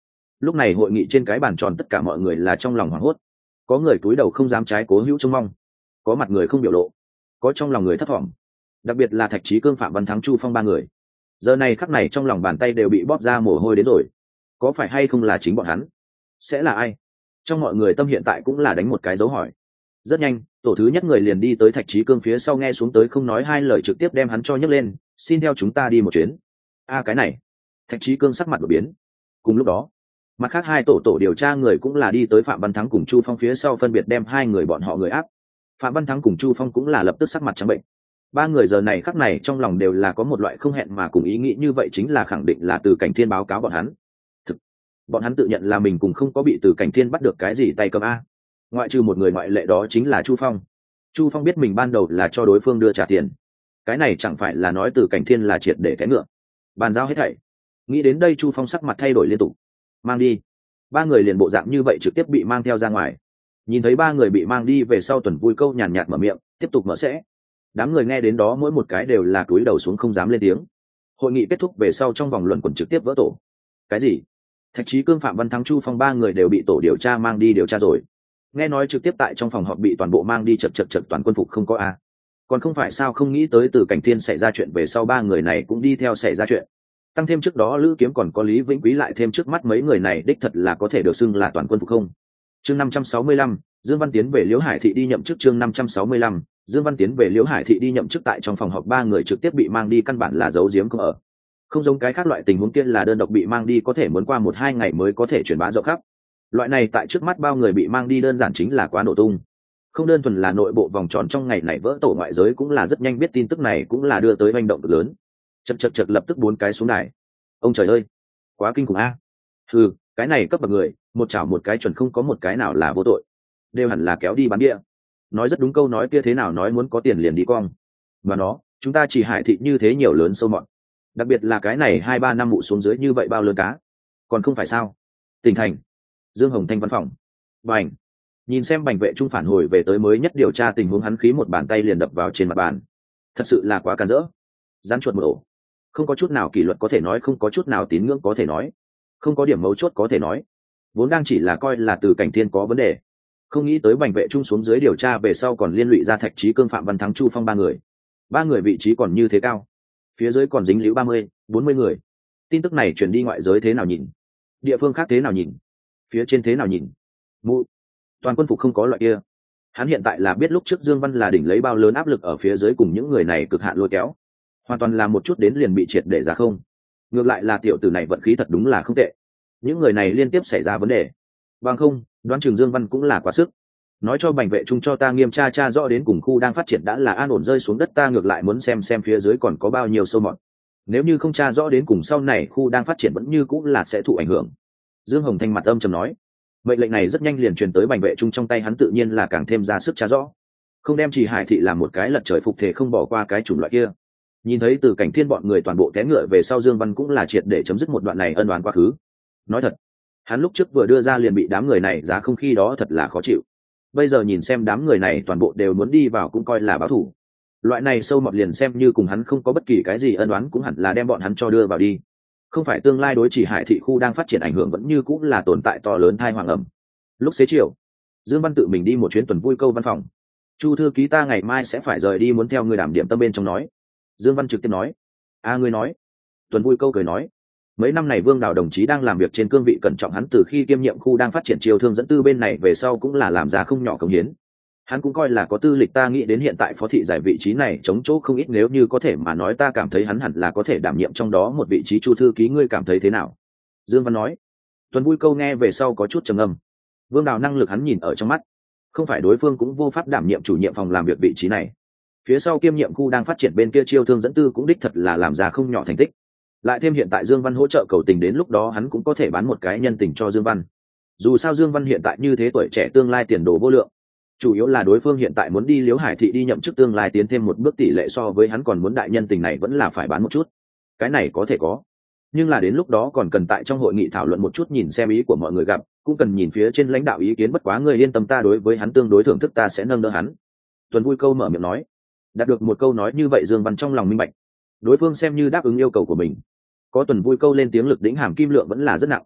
Lúc này hội nghị trên cái bàn tròn tất cả mọi người là trong lòng hoảng hốt, có người cúi đầu không dám trái cố hữu trông mong, có mặt người không biểu lộ, có trong lòng người thất vọng. Đặc biệt là Thạch Chí Cương, Phạm Văn Thắng, Chu Phong ba người, giờ này khắc này trong lòng bàn tay đều bị bóp ra mồ hôi đến rồi. Có phải hay không là chính bọn hắn? Sẽ là ai? Trong mọi người tâm hiện tại cũng là đánh một cái dấu hỏi. Rất nhanh, tổ thứ nhất người liền đi tới Thạch Chí Cương phía sau, nghe xuống tới không nói hai lời trực tiếp đem hắn cho nhấc lên, xin theo chúng ta đi một chuyến. A cái này, Thạch Chí Cương sắc mặt đổi biến. Cùng lúc đó, mặt khác hai tổ tổ điều tra người cũng là đi tới Phạm Văn Thắng cùng Chu Phong phía sau, phân biệt đem hai người bọn họ người áp. Phạm Văn Thắng cùng Chu Phong cũng là lập tức sắc mặt trắng bệnh. Ba người giờ này khắc này trong lòng đều là có một loại không hẹn mà cùng ý nghĩ, như vậy chính là khẳng định là Từ Cảnh Thiên báo cáo bọn hắn. Thực, bọn hắn tự nhận là mình cùng không có bị Từ Cảnh Thiên bắt được cái gì tay cầm a. Ngoại trừ một người ngoại lệ, đó chính là Chu Phong. Chu Phong biết mình ban đầu là cho đối phương đưa trả tiền, cái này chẳng phải là nói Từ Cảnh Thiên là triệt để cái ngựa bàn giao hết thảy. Nghĩ đến đây, Chu Phong sắc mặt thay đổi liên tục. Mang đi. Ba người liền bộ dạng như vậy trực tiếp bị mang theo ra ngoài. Nhìn thấy ba người bị mang đi về sau, Tuần Vui Câu nhàn nhạt mở miệng tiếp tục mở sẽ. Đám người nghe đến đó mỗi một cái đều là cúi đầu xuống không dám lên tiếng. Hội nghị kết thúc về sau, trong vòng luận quẩn trực tiếp vỡ tổ. Cái gì? Thạch Chí Cương, Phạm Văn Thắng, Chu Phong ba người đều bị tổ điều tra mang đi điều tra rồi? Nghe nói trực tiếp tại trong phòng họp bị toàn bộ mang đi, chật chật chật, toàn quân phục không có a. Còn không phải sao, không nghĩ tới Từ Cảnh Thiên xảy ra chuyện về sau ba người này cũng đi theo xảy ra chuyện. Tăng thêm trước đó Lữ Kiếm còn có Lý Vĩnh Quý, lại thêm trước mắt mấy người này, đích thật là có thể được xưng là toàn quân phục không. Chương năm trăm sáu mươi lăm, Dương Văn Tiến về Liễu Hải Thị đi nhậm chức. Chương năm trăm sáu mươi lăm, Dương Văn Tiến về Liễu Hải Thị đi nhậm chức. Tại trong phòng họp ba người trực tiếp bị mang đi, căn bản là giấu giếm không ở. Không giống cái khác loại tình huống kia là đơn độc bị mang đi, có thể muốn qua một hai ngày mới có thể truyền bá rộng khắp. Loại này tại trước mắt bao người bị mang đi, đơn giản chính là quá nổ tung. Không đơn thuần là nội bộ vòng tròn trong ngày này vỡ tổ, ngoại giới cũng là rất nhanh biết tin tức này, cũng là đưa tới hành động cực lớn. Chật chật chật, lập tức bốn cái xuống đài. Ông trời ơi, quá kinh khủng a. Ừ, cái này cấp bậc người, một chảo một cái chuẩn, không có một cái nào là vô tội, đều hẳn là kéo đi bán địa. Nói rất đúng, câu nói kia thế nào nói muốn có tiền liền đi cong. Và nó, chúng ta chỉ Hải Thị như thế nhiều lớn sâu mọt, đặc biệt là cái này hai ba năm mụ xuống dưới như vậy bao lớn cá, còn không phải sao? Tỉnh thành, Dương Hồng Thanh văn phòng. Bành, nhìn xem Bành Vệ Trung phản hồi về tới mới nhất điều tra tình huống, hắn khí một bàn tay liền đập vào trên mặt bàn. Thật sự là quá càn rỡ, rắn chuột một ổ, không có chút nào kỷ luật có thể nói, không có chút nào tín ngưỡng có thể nói, không có điểm mấu chốt có thể nói. Vốn đang chỉ là coi là Từ Cảnh Thiên có vấn đề, không nghĩ tới Bành Vệ Trung xuống dưới điều tra về sau còn liên lụy ra Thạch Chí Cương, Phạm Văn Thắng, Chu Phong ba người. Ba người vị trí còn như thế cao, phía dưới còn dính líu ba mươi, bốn mươi người. Tin tức này chuyển đi ngoại giới thế nào nhìn, địa phương khác thế nào nhìn, phía trên thế nào nhìn, mụ toàn quân phục không có loại kia. Hắn hiện tại là biết lúc trước Dương Văn là đỉnh lấy bao lớn áp lực ở phía dưới, cùng những người này cực hạn lôi kéo, hoàn toàn là một chút đến liền bị triệt để ra không. Ngược lại là tiểu tử này vận khí thật đúng là không tệ, những người này liên tiếp xảy ra vấn đề, bằng không đoán chừng Dương Văn cũng là quá sức. Nói cho Bành Vệ Trung cho ta nghiêm tra tra rõ đến cùng khu đang phát triển đã là an ổn rơi xuống đất, ta ngược lại muốn xem xem phía dưới còn có bao nhiêu sâu mọt. Nếu như không tra rõ đến cùng, sau này khu đang phát triển vẫn như cũng là sẽ thụ ảnh hưởng. Dương Hồng Thanh mặt âm trầm nói. Mệnh lệnh này rất nhanh liền truyền tới Bành Vệ Trung trong tay, hắn tự nhiên là càng thêm ra sức tra rõ, không đem Trì Hải Thị làm một cái lật trời phục thể, không bỏ qua cái chủng loại kia. Nhìn thấy Từ Cảnh Thiên bọn người toàn bộ té ngựa về sau, Dương Văn cũng là triệt để chấm dứt một đoạn này ân oán quá khứ. Nói thật, hắn lúc trước vừa đưa ra liền bị đám người này giá không, khi đó thật là khó chịu. Bây giờ nhìn xem đám người này toàn bộ đều muốn đi vào, cũng coi là báo thù. Loại này sâu mọt liền xem như cùng hắn không có bất kỳ cái gì ân oán, cũng hẳn là đem bọn hắn cho đưa vào đi. Không phải tương lai đối Trì Hải Thị khu đang phát triển ảnh hưởng vẫn như cũng là tồn tại to lớn thai hoàng ẩm. Lúc xế chiều, Dương Văn tự mình đi một chuyến Tuần Vui Câu văn phòng. Chu thư ký, ta ngày mai sẽ phải rời đi, muốn theo người đảm điểm tâm bên trong nói. Dương Văn trực tiếp nói. A ngươi nói. Tuần Vui Câu cười nói. Mấy năm này Vương Đào đồng chí đang làm việc trên cương vị cẩn trọng, hắn từ khi kiêm nhiệm khu đang phát triển chiêu thương dẫn tư bên này về sau cũng là làm ra không nhỏ cống hiến. Hắn cũng coi là có tư lịch, ta nghĩ đến hiện tại phó thị giải vị trí này chống chỗ không ít, nếu như có thể mà nói, ta cảm thấy hắn hẳn là có thể đảm nhiệm trong đó một vị trí. Chu thư ký, ngươi cảm thấy thế nào? Dương Văn nói. Tuần Vui Câu nghe về sau có chút trầm ngâm. Vương Đào năng lực hắn nhìn ở trong mắt, không phải đối phương cũng vô pháp đảm nhiệm chủ nhiệm phòng làm việc vị trí này. Phía sau kiêm nhiệm khu đang phát triển bên kia chiêu thương dẫn tư cũng đích thật là làm ra không nhỏ thành tích. Lại thêm hiện tại Dương Văn hỗ trợ cầu tình, đến lúc đó hắn cũng có thể bán một cái nhân tình cho Dương Văn. Dù sao Dương Văn hiện tại như thế tuổi trẻ, tương lai tiền đồ vô lượng. Chủ yếu là đối phương hiện tại muốn đi Liễu Hải Thị đi nhậm chức, tương lai tiến thêm một bước, tỷ lệ so với hắn còn muốn đại, nhân tình này vẫn là phải bán một chút. Cái này có thể có, nhưng là đến lúc đó còn cần tại trong hội nghị thảo luận một chút, nhìn xem ý của mọi người gặp, cũng cần nhìn phía trên lãnh đạo ý kiến. Bất quá người yên tâm, ta đối với hắn tương đối thưởng thức, ta sẽ nâng đỡ hắn. Tuần Vui Câu mở miệng nói. Đạt được một câu nói như vậy, Dương Văn trong lòng minh bạch, đối phương xem như đáp ứng yêu cầu của mình. Có Tuần Vui Câu lên tiếng, lực đỉnh hàm kim lượng vẫn là rất nặng.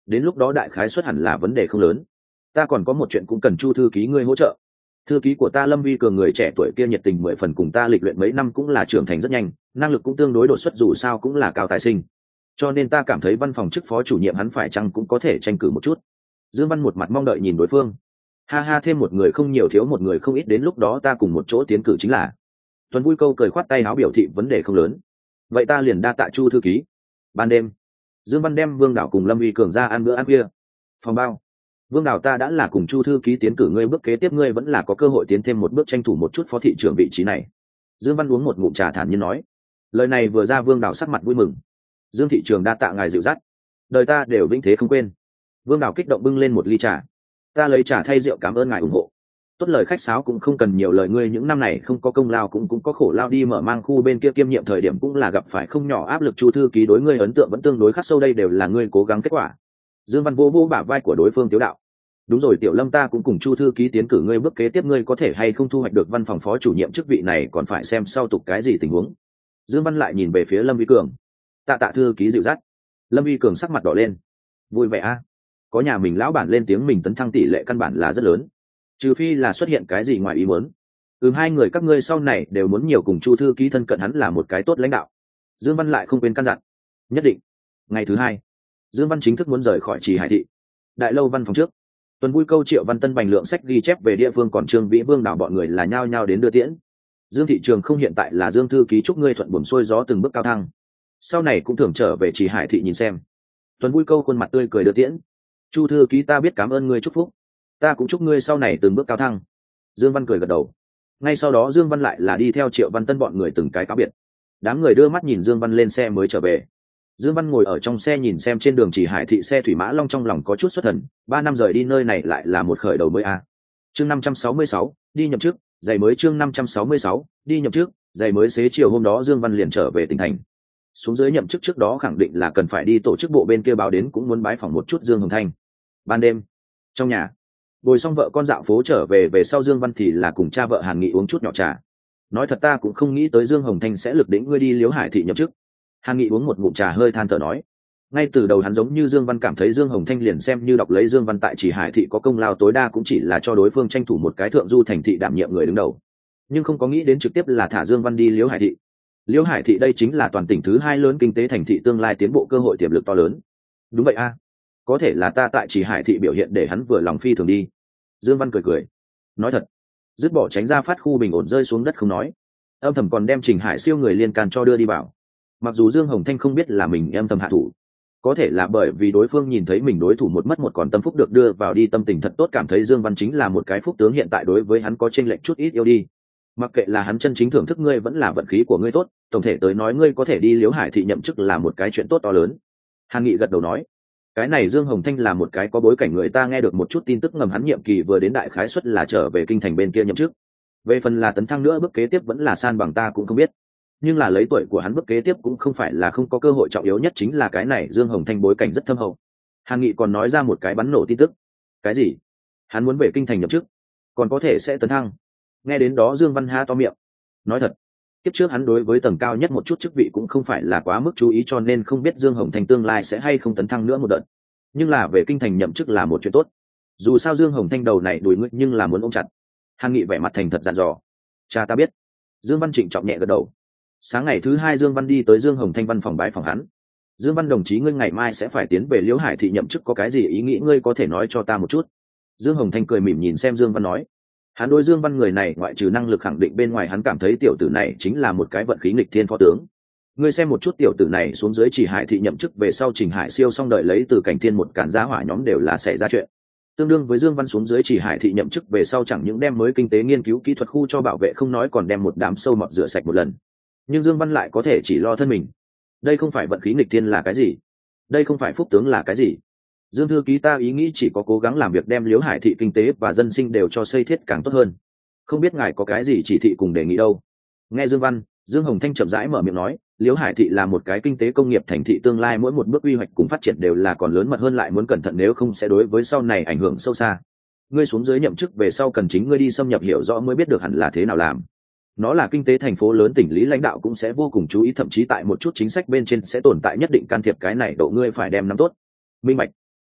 đến lúc đó đại khái xuất hẳn là vấn đề không lớn. Ta còn có một chuyện cũng cần Chu thư ký ngươi hỗ trợ. Thư ký của ta Lâm Vi Cường người trẻ tuổi kia nhiệt tình mười phần, cùng ta lịch luyện mấy năm cũng là trưởng thành rất nhanh, năng lực cũng tương đối đột xuất, dù sao cũng là cao tài sinh, cho nên ta cảm thấy văn phòng chức phó chủ nhiệm hắn phải chăng cũng có thể tranh cử một chút. Dương Văn một mặt mong đợi nhìn đối phương. Ha ha, thêm một người không nhiều thiếu một người không ít, đến lúc đó ta cùng một chỗ tiến cử chính là. Tuấn vui câu cười khoát tay áo biểu thị vấn đề không lớn. Vậy ta liền đa tạ Chu thư ký. Ban đêm, Dương Văn đem Vương Đảo cùng Lâm Vi Cường ra ăn bữa ăn khuya. Phòng bao. Vương Đảo, ta đã là cùng Chu thư ký tiến cử ngươi, bước kế tiếp ngươi vẫn là có cơ hội tiến thêm một bước tranh thủ một chút phó thị trưởng vị trí này. Dương Văn uống một ngụm trà thản nhiên nói. Lời này vừa ra, Vương Đảo sắc mặt vui mừng. Dương thị trường đa tạ ngài dịu dắt, đời ta đều vĩnh thế không quên. Vương Đảo kích động bưng lên một ly trà. Ta lấy trà thay rượu cảm ơn ngài ủng hộ. Tốt lời khách sáo cũng không cần nhiều lời, ngươi những năm này không có công lao cũng cũng có khổ lao, đi mở mang khu bên kia kiêm nhiệm thời điểm cũng là gặp phải không nhỏ áp lực. Chu thư ký đối ngươi ấn tượng vẫn tương đối khắc sâu, đây đều là ngươi cố gắng kết quả. Dương Văn vô vô bả vai của đối phương tiếu đạo. Đúng rồi Tiểu Lâm, ta cũng cùng Chu thư ký tiến cử ngươi, bước kế tiếp ngươi có thể hay không thu hoạch được văn phòng phó chủ nhiệm chức vị này còn phải xem sau tục cái gì tình huống. Dương Văn lại nhìn về phía Lâm Vi Cường. Tạ tạ thư ký dịu dắt. Lâm Vi Cường sắc mặt đỏ lên. Vui vẻ a, có nhà mình lão bản lên tiếng, mình tấn thăng tỷ lệ căn bản là rất lớn, trừ phi là xuất hiện cái gì ngoài ý muốn. Ừm, hai người các ngươi sau này đều muốn nhiều cùng Chu thư ký thân cận, hắn là một cái tốt lãnh đạo. Dương Văn lại không quên căn dặn. Nhất định. Ngày thứ hai, Dương Văn chính thức muốn rời khỏi Trì Hải thị. Đại lâu văn phòng trước, Tuần vui câu Triệu Văn Tân bành lượng sách ghi chép về địa phương, còn Trương Vĩ Vương Đảo bọn người là nhao nhao đến đưa tiễn. Dương thị trường không, hiện tại là Dương thư ký, chúc ngươi thuận buồm xuôi gió, từng bước cao thăng, sau này cũng thường trở về Trì Hải thị nhìn xem. Tuần vui câu khuôn mặt tươi cười đưa tiễn. Chu thư ký, ta biết, cảm ơn ngươi chúc phúc, ta cũng chúc ngươi sau này từng bước cao thăng. Dương Văn cười gật đầu. Ngay sau đó Dương Văn lại là đi theo Triệu Văn Tân bọn người từng cái cáo biệt. Đám người đưa mắt nhìn Dương Văn lên xe mới trở về. Dương Văn ngồi ở trong xe nhìn xem trên đường Trì Hải thị xe thủy mã long, trong lòng có chút xuất thần. Ba năm rời đi nơi này lại là một khởi đầu mới a. À. Chương năm trăm sáu mươi sáu, đi nhậm chức, giày mới. Chương năm trăm sáu mươi sáu, đi nhậm chức, giày mới. Xế chiều hôm đó Dương Văn liền trở về tỉnh thành. Xuống dưới nhậm chức trước đó khẳng định là cần phải đi tổ chức bộ bên kia báo đến, cũng muốn bái phỏng một chút Dương Hồng Thanh. Ban đêm, trong nhà, bồi xong vợ con dạo phố trở về về sau, Dương Văn thì là cùng cha vợ Hàn Nghị uống chút nhỏ trà. Nói thật, ta cũng không nghĩ tới Dương Hồng Thanh sẽ lực đỉnh ngươi đi Liễu Hải thị nhậm chức. Hàn Nghị uống một ngụm trà hơi than thở nói. Ngay từ đầu hắn giống như Dương Văn cảm thấy Dương Hồng Thanh liền xem như đọc lấy Dương Văn tại Trì Hải thị có công lao, tối đa cũng chỉ là cho đối phương tranh thủ một cái thượng du thành thị đảm nhiệm người đứng đầu, nhưng không có nghĩ đến trực tiếp là thả Dương Văn đi Liễu Hải thị. Liễu Hải thị đây chính là toàn tỉnh thứ hai lớn kinh tế thành thị, tương lai tiến bộ cơ hội tiềm lực to lớn. Đúng vậy a, à. Có thể là ta tại Trì Hải thị biểu hiện để hắn vừa lòng phi thường đi. Dương Văn cười cười. Nói thật, dứt bỏ tránh ra phát khu bình ổn rơi xuống đất không nói, âm thầm còn đem Trình Hải siêu người liên can cho đưa đi vào. Mặc dù Dương Hồng Thanh không biết là mình âm thầm hạ thủ, có thể là bởi vì đối phương nhìn thấy mình đối thủ một mất một còn, tâm phúc được đưa vào đi, tâm tình thật tốt, cảm thấy Dương Văn chính là một cái phúc tướng, hiện tại đối với hắn có chênh lệch chút ít yêu đi. Mặc kệ là hắn chân chính thưởng thức ngươi vẫn là vận khí của ngươi tốt, tổng thể tới nói ngươi có thể đi Liễu Hải thị nhậm chức là một cái chuyện tốt to lớn. Hàn Nghị gật đầu nói. Cái này Dương Hồng Thanh là một cái có bối cảnh người, ta nghe được một chút tin tức ngầm, hắn nhiệm kỳ vừa đến, đại khái suất là trở về kinh thành bên kia nhậm chức. Về phần là tấn thăng nữa bước kế tiếp vẫn là san bằng ta cũng không biết, nhưng là lấy tuổi của hắn bước kế tiếp cũng không phải là không có cơ hội, trọng yếu nhất chính là cái này Dương Hồng Thanh bối cảnh rất thâm hậu. Hàn Nghị còn nói ra một cái bắn nổ tin tức. Cái gì? Hắn muốn về kinh thành nhậm chức, còn có thể sẽ tấn thăng? Nghe đến đó Dương Văn há to miệng. Nói thật, kiếp trước hắn đối với tầng cao nhất một chút chức vị cũng không phải là quá mức chú ý, cho nên không biết Dương Hồng Thanh tương lai sẽ hay không tấn thăng nữa một đợt. Nhưng là về kinh thành nhậm chức là một chuyện tốt, dù sao Dương Hồng Thanh đầu này đùi ngươi nhưng là muốn ôm chặt. Hàn Nghị vẻ mặt thành thật dặn dò. Cha ta biết. Dương Văn trịnh trọng nhẹ gật đầu. Sáng ngày thứ hai Dương Văn đi tới Dương Hồng Thanh văn phòng bái phòng hắn. Dương Văn đồng chí, ngươi ngày mai sẽ phải tiến về Liễu Hải thị nhậm chức, có cái gì ý nghĩ ngươi có thể nói cho ta một chút. Dương Hồng Thanh cười mỉm nhìn xem Dương Văn nói. Hắn đối Dương Văn người này ngoại trừ năng lực khẳng định bên ngoài, hắn cảm thấy tiểu tử này chính là một cái vận khí nghịch thiên phó tướng. Ngươi xem một chút tiểu tử này xuống dưới Trì Hải thị nhậm chức về sau, Trình Hải siêu xong đợi lấy từ Cảnh Thiên một cản giá hỏa nhóm đều là xảy ra chuyện. Tương đương với Dương Văn xuống dưới Trì Hải thị nhậm chức về sau, chẳng những đem mới kinh tế nghiên cứu kỹ thuật khu cho bảo vệ không nói, còn đem một đám sâu mọt rửa sạch một lần. Nhưng Dương Văn lại có thể chỉ lo thân mình. Đây không phải vận khí nghịch thiên là cái gì? Đây không phải phúc tướng là cái gì? Dương thư ký, ta ý nghĩ chỉ có cố gắng làm việc đem Liễu Hải thị kinh tế và dân sinh đều cho xây thiết càng tốt hơn. Không biết ngài có cái gì chỉ thị cùng đề nghị đâu? Nghe Dương Văn, Dương Hồng Thanh chậm rãi mở miệng nói, Liễu Hải thị là một cái kinh tế công nghiệp thành thị, tương lai mỗi một bước quy hoạch cùng phát triển đều là còn lớn mật hơn, lại muốn cẩn thận nếu không sẽ đối với sau này ảnh hưởng sâu xa. Ngươi xuống dưới nhậm chức về sau cần chính ngươi đi xâm nhập hiểu rõ mới biết được hẳn là thế nào làm. Nó là kinh tế thành phố lớn, tỉnh lý lãnh đạo cũng sẽ vô cùng chú ý, thậm chí tại một chút chính sách bên trên sẽ tồn tại nhất định can thiệp, cái này độ ngươi phải đem nắm tốt. Minh bạch.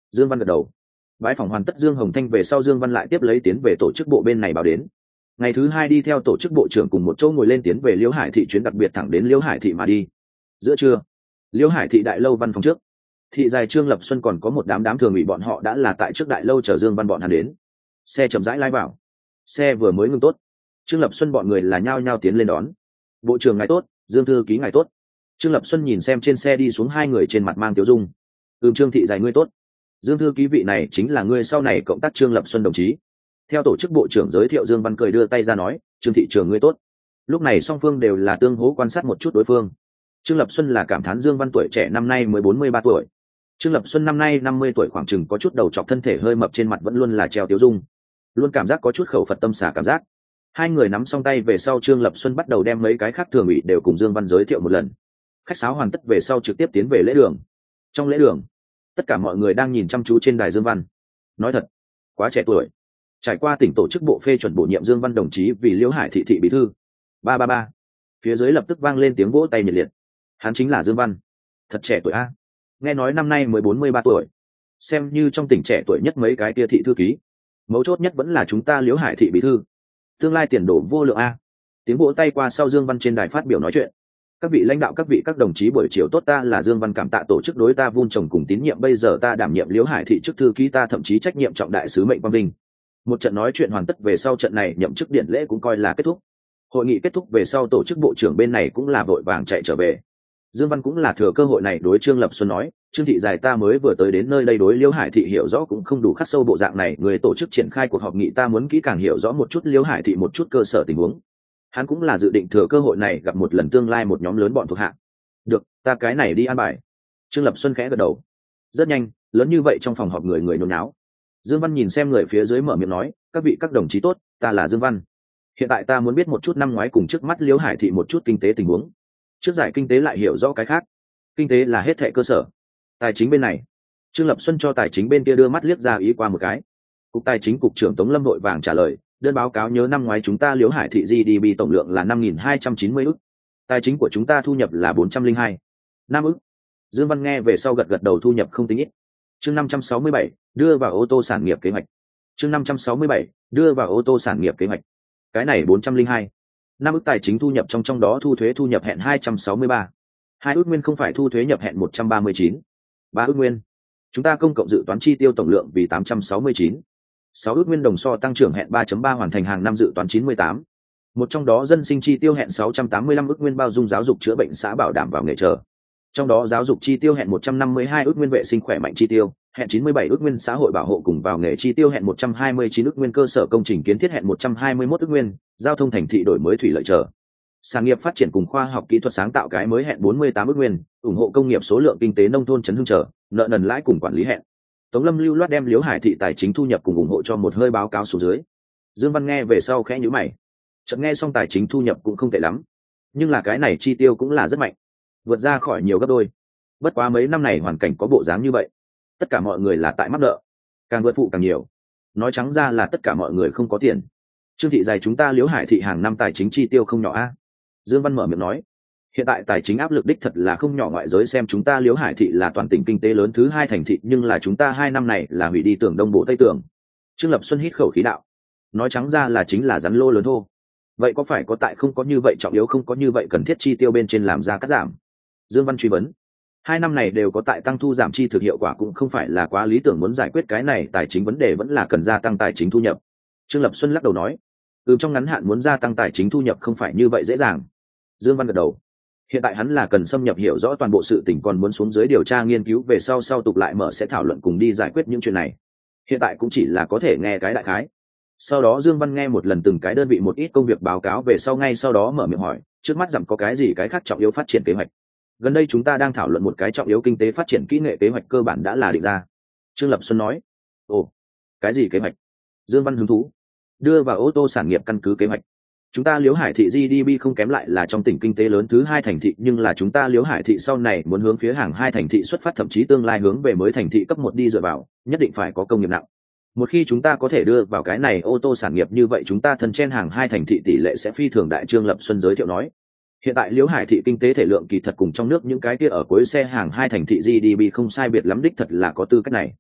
Dương Văn gật đầu. Bãi phòng hoàn tất Dương Hồng Thanh về sau, Dương Văn lại tiếp lấy tiến về tổ chức bộ bên này báo đến. Ngày thứ hai đi theo tổ chức bộ trưởng cùng một chỗ ngồi lên tiến về Liễu Hải thị chuyến đặc biệt thẳng đến Liễu Hải thị mà đi. Giữa trưa, Liễu Hải thị đại lâu văn phòng trước, thị dài Trương Lập Xuân còn có một đám đám thường ủy bọn họ đã là tại trước đại lâu chờ Dương Văn bọn hắn đến. Xe chậm rãi lái vào, xe vừa mới ngừng tốt, Trương Lập Xuân bọn người là nhao nhao tiến lên đón. Bộ trưởng ngài tốt, Dương thư ký ngài tốt. Trương Lập Xuân nhìn xem trên xe đi xuống hai người, trên mặt mang tiêu dung. Ừm, Trương thị dài ngươi tốt. Dương thư ký vị này chính là ngươi sau này cộng tác Trương Lập Xuân đồng chí. Theo tổ chức bộ trưởng giới thiệu, Dương Văn cười đưa tay ra nói, Trương thị trưởng ngươi tốt. Lúc này song phương đều là tương hỗ quan sát một chút đối phương. Trương Lập Xuân là cảm thán Dương Văn tuổi trẻ, năm nay mới bốn mươi ba tuổi. Trương Lập Xuân năm nay năm mươi tuổi, khoảng chừng có chút đầu trọc, thân thể hơi mập, trên mặt vẫn luôn là treo tiêu dung, luôn cảm giác có chút khẩu Phật tâm xả cảm giác. Hai người nắm xong tay về sau, Trương Lập Xuân bắt đầu đem mấy cái khác thường ủy đều cùng Dương Văn giới thiệu một lần. Khách sáo hoàn tất về sau trực tiếp tiến về lễ đường. Trong lễ đường, tất cả mọi người đang nhìn chăm chú trên đài Dương Văn. Nói thật, quá trẻ tuổi. Trải qua tỉnh tổ chức bộ phê chuẩn bổ nhiệm Dương Văn đồng chí vì Liễu Hải thị thị bí thư. Ba ba ba. Phía dưới lập tức vang lên tiếng vỗ tay nhiệt liệt. Hắn chính là Dương Văn. Thật trẻ tuổi a. Nghe nói năm nay mới bốn mươi ba tuổi. Xem như trong tỉnh trẻ tuổi nhất mấy cái kia thị thư ký. Mấu chốt nhất vẫn là chúng ta Liễu Hải thị bí thư. Tương lai tiền đồ vô lượng a. Tiếng vỗ tay qua sau, Dương Văn trên đài phát biểu nói chuyện. Các vị lãnh đạo, các vị các đồng chí, buổi chiều tốt, ta là Dương Văn, cảm tạ tổ chức đối ta vun trồng cùng tín nhiệm, bây giờ ta đảm nhiệm Liễu Hải thị chức thư ký, ta thậm chí trách nhiệm trọng đại sứ mệnh quang vinh. Một trận nói chuyện hoàn tất về sau, trận này nhậm chức điện lễ cũng coi là kết thúc. Hội nghị kết thúc về sau, tổ chức bộ trưởng bên này cũng là vội vàng chạy trở về. Dương Văn cũng là thừa cơ hội này đối Trương Lập Xuân nói, Trương thị dài ta mới vừa tới đến nơi đây, đối Liễu Hải thị hiểu rõ cũng không đủ khắc sâu, bộ dạng này người tổ chức triển khai cuộc họp nghị, ta muốn kỹ càng hiểu rõ một chút Liễu Hải thị một chút cơ sở tình huống. Hắn cũng là dự định thừa cơ hội này gặp một lần tương lai một nhóm lớn bọn thuộc hạ. Được, ta cái này đi an bài. Trương Lập Xuân khẽ gật đầu. Rất nhanh, lớn như vậy trong phòng họp người người nôn náo. Dương Văn nhìn xem người phía dưới mở miệng nói, các vị các đồng chí tốt, ta là Dương Văn. Hiện tại ta muốn biết một chút năm ngoái cùng trước mắt Liễu Hải thị một chút kinh tế tình huống. Trước giải kinh tế lại hiểu rõ cái khác. Kinh tế là hết thệ cơ sở. Tài chính bên này, Trương Lập Xuân cho tài chính bên kia đưa mắt liếc ra ý qua một cái. Cục Tài chính cục trưởng Tống Lâm vội vàng trả lời, đơn báo cáo nhớ năm ngoái chúng ta Liễu Hải thị giê đê pê tổng lượng là năm nghìn hai trăm chín mươi ức, tài chính của chúng ta thu nhập là bốn trăm linh hai năm ức. Dương Văn nghe về sau gật gật đầu, thu nhập không tính ít. Chương năm trăm sáu mươi bảy, đưa vào ô tô sản nghiệp kế hoạch. Chương năm trăm sáu mươi bảy, đưa vào ô tô sản nghiệp kế hoạch. Cái này bốn trăm linh hai năm ức tài chính thu nhập, trong trong đó thu thuế thu nhập hẹn hai trăm sáu mươi ba, hai ức nguyên không phải thu thuế nhập hẹn một trăm ba mươi chín, ba ức nguyên. Chúng ta công cộng dự toán chi tiêu tổng lượng vì tám trăm sáu mươi chín, sáu ước nguyên đồng, so tăng trưởng hẹn ba chấm ba, hoàn thành hàng năm dự toán chín mươi tám. Một trong đó dân sinh chi tiêu hẹn sáu trăm tám mươi lăm ước nguyên, bao dung giáo dục chữa bệnh xã bảo đảm vào nghề chờ. Trong đó giáo dục chi tiêu hẹn một trăm năm mươi hai ước nguyên, vệ sinh khỏe mạnh chi tiêu hẹn chín mươi bảy ước nguyên, xã hội bảo hộ cùng vào nghề chi tiêu hẹn một trăm hai mươi chín ước nguyên, cơ sở công trình kiến thiết hẹn một trăm hai mươi mốt ước nguyên, giao thông thành thị đổi mới thủy lợi chờ. Sản nghiệp phát triển cùng khoa học kỹ thuật sáng tạo cái mới hẹn bốn mươi tám ước nguyên, ủng hộ công nghiệp số lượng kinh tế nông thôn trấn hưng chờ, nợ nần lãi cùng quản lý hẹn. Tống Lâm lưu loát đem Liễu Hải thị tài chính thu nhập cùng ủng hộ cho một hơi báo cáo xuống dưới. Dương Văn nghe về sau khẽ nhíu mày. Chợt nghe xong tài chính thu nhập cũng không tệ lắm, nhưng là cái này chi tiêu cũng là rất mạnh, vượt ra khỏi nhiều gấp đôi. Bất quá mấy năm này hoàn cảnh có bộ dáng như vậy, tất cả mọi người là tại mắc nợ, càng vượt phụ càng nhiều. Nói trắng ra là tất cả mọi người không có tiền. Trương thị dài chúng ta Liễu Hải thị hàng năm tài chính chi tiêu không nhỏ a. Dương Văn mở miệng nói, hiện tại tài chính áp lực đích thật là không nhỏ, ngoại giới xem chúng ta Liễu Hải thị là toàn tỉnh kinh tế lớn thứ hai thành thị, nhưng là chúng ta hai năm này là hủy đi tưởng đông bộ tây tưởng. Trương Lập Xuân hít khẩu khí đạo, nói trắng ra là chính là rắn lô lớn thô. Vậy có phải có tại không có như vậy trọng yếu, không có như vậy cần thiết chi tiêu bên trên làm ra cắt giảm? Dương Văn truy vấn. Hai năm này đều có tại tăng thu giảm chi, thực hiệu quả cũng không phải là quá lý tưởng, muốn giải quyết cái này tài chính vấn đề vẫn là cần gia tăng tài chính thu nhập. Trương Lập Xuân lắc đầu nói, ừ, trong ngắn hạn muốn gia tăng tài chính thu nhập không phải như vậy dễ dàng. Dương Văn gật đầu. Hiện tại hắn là cần xâm nhập hiểu rõ toàn bộ sự tình, còn muốn xuống dưới điều tra nghiên cứu về sau sau tục lại mở sẽ thảo luận cùng đi giải quyết những chuyện này. Hiện tại cũng chỉ là có thể nghe cái đại khái. Sau đó Dương Văn nghe một lần từng cái đơn vị một ít công việc báo cáo về sau, ngay sau đó mở miệng hỏi, trước mắt giảm có cái gì cái khác trọng yếu phát triển kế hoạch? Gần đây chúng ta đang thảo luận một cái trọng yếu kinh tế phát triển kỹ nghệ kế hoạch, cơ bản đã là định ra. Trương Lập Xuân nói. Ồ, cái gì kế hoạch? Dương Văn hứng thú. Đưa vào ô tô sản nghiệp căn cứ kế hoạch. Chúng ta Liễu Hải thị giê đê pê không kém, lại là trong tỉnh kinh tế lớn thứ hai thành thị, nhưng là chúng ta Liễu Hải thị sau này muốn hướng phía hàng hai thành thị xuất phát, thậm chí tương lai hướng về mới thành thị cấp một đi dựa vào, nhất định phải có công nghiệp nặng. Một khi chúng ta có thể đưa vào cái này ô tô sản nghiệp, như vậy chúng ta thân trên hàng hai thành thị tỷ lệ sẽ phi thường đại. Trương Lập Xuân giới thiệu nói, hiện tại Liễu Hải thị kinh tế thể lượng kỳ thật cùng trong nước những cái kia ở cuối xe hàng hai thành thị giê đê pê không sai biệt lắm, đích thật là có tư cách này.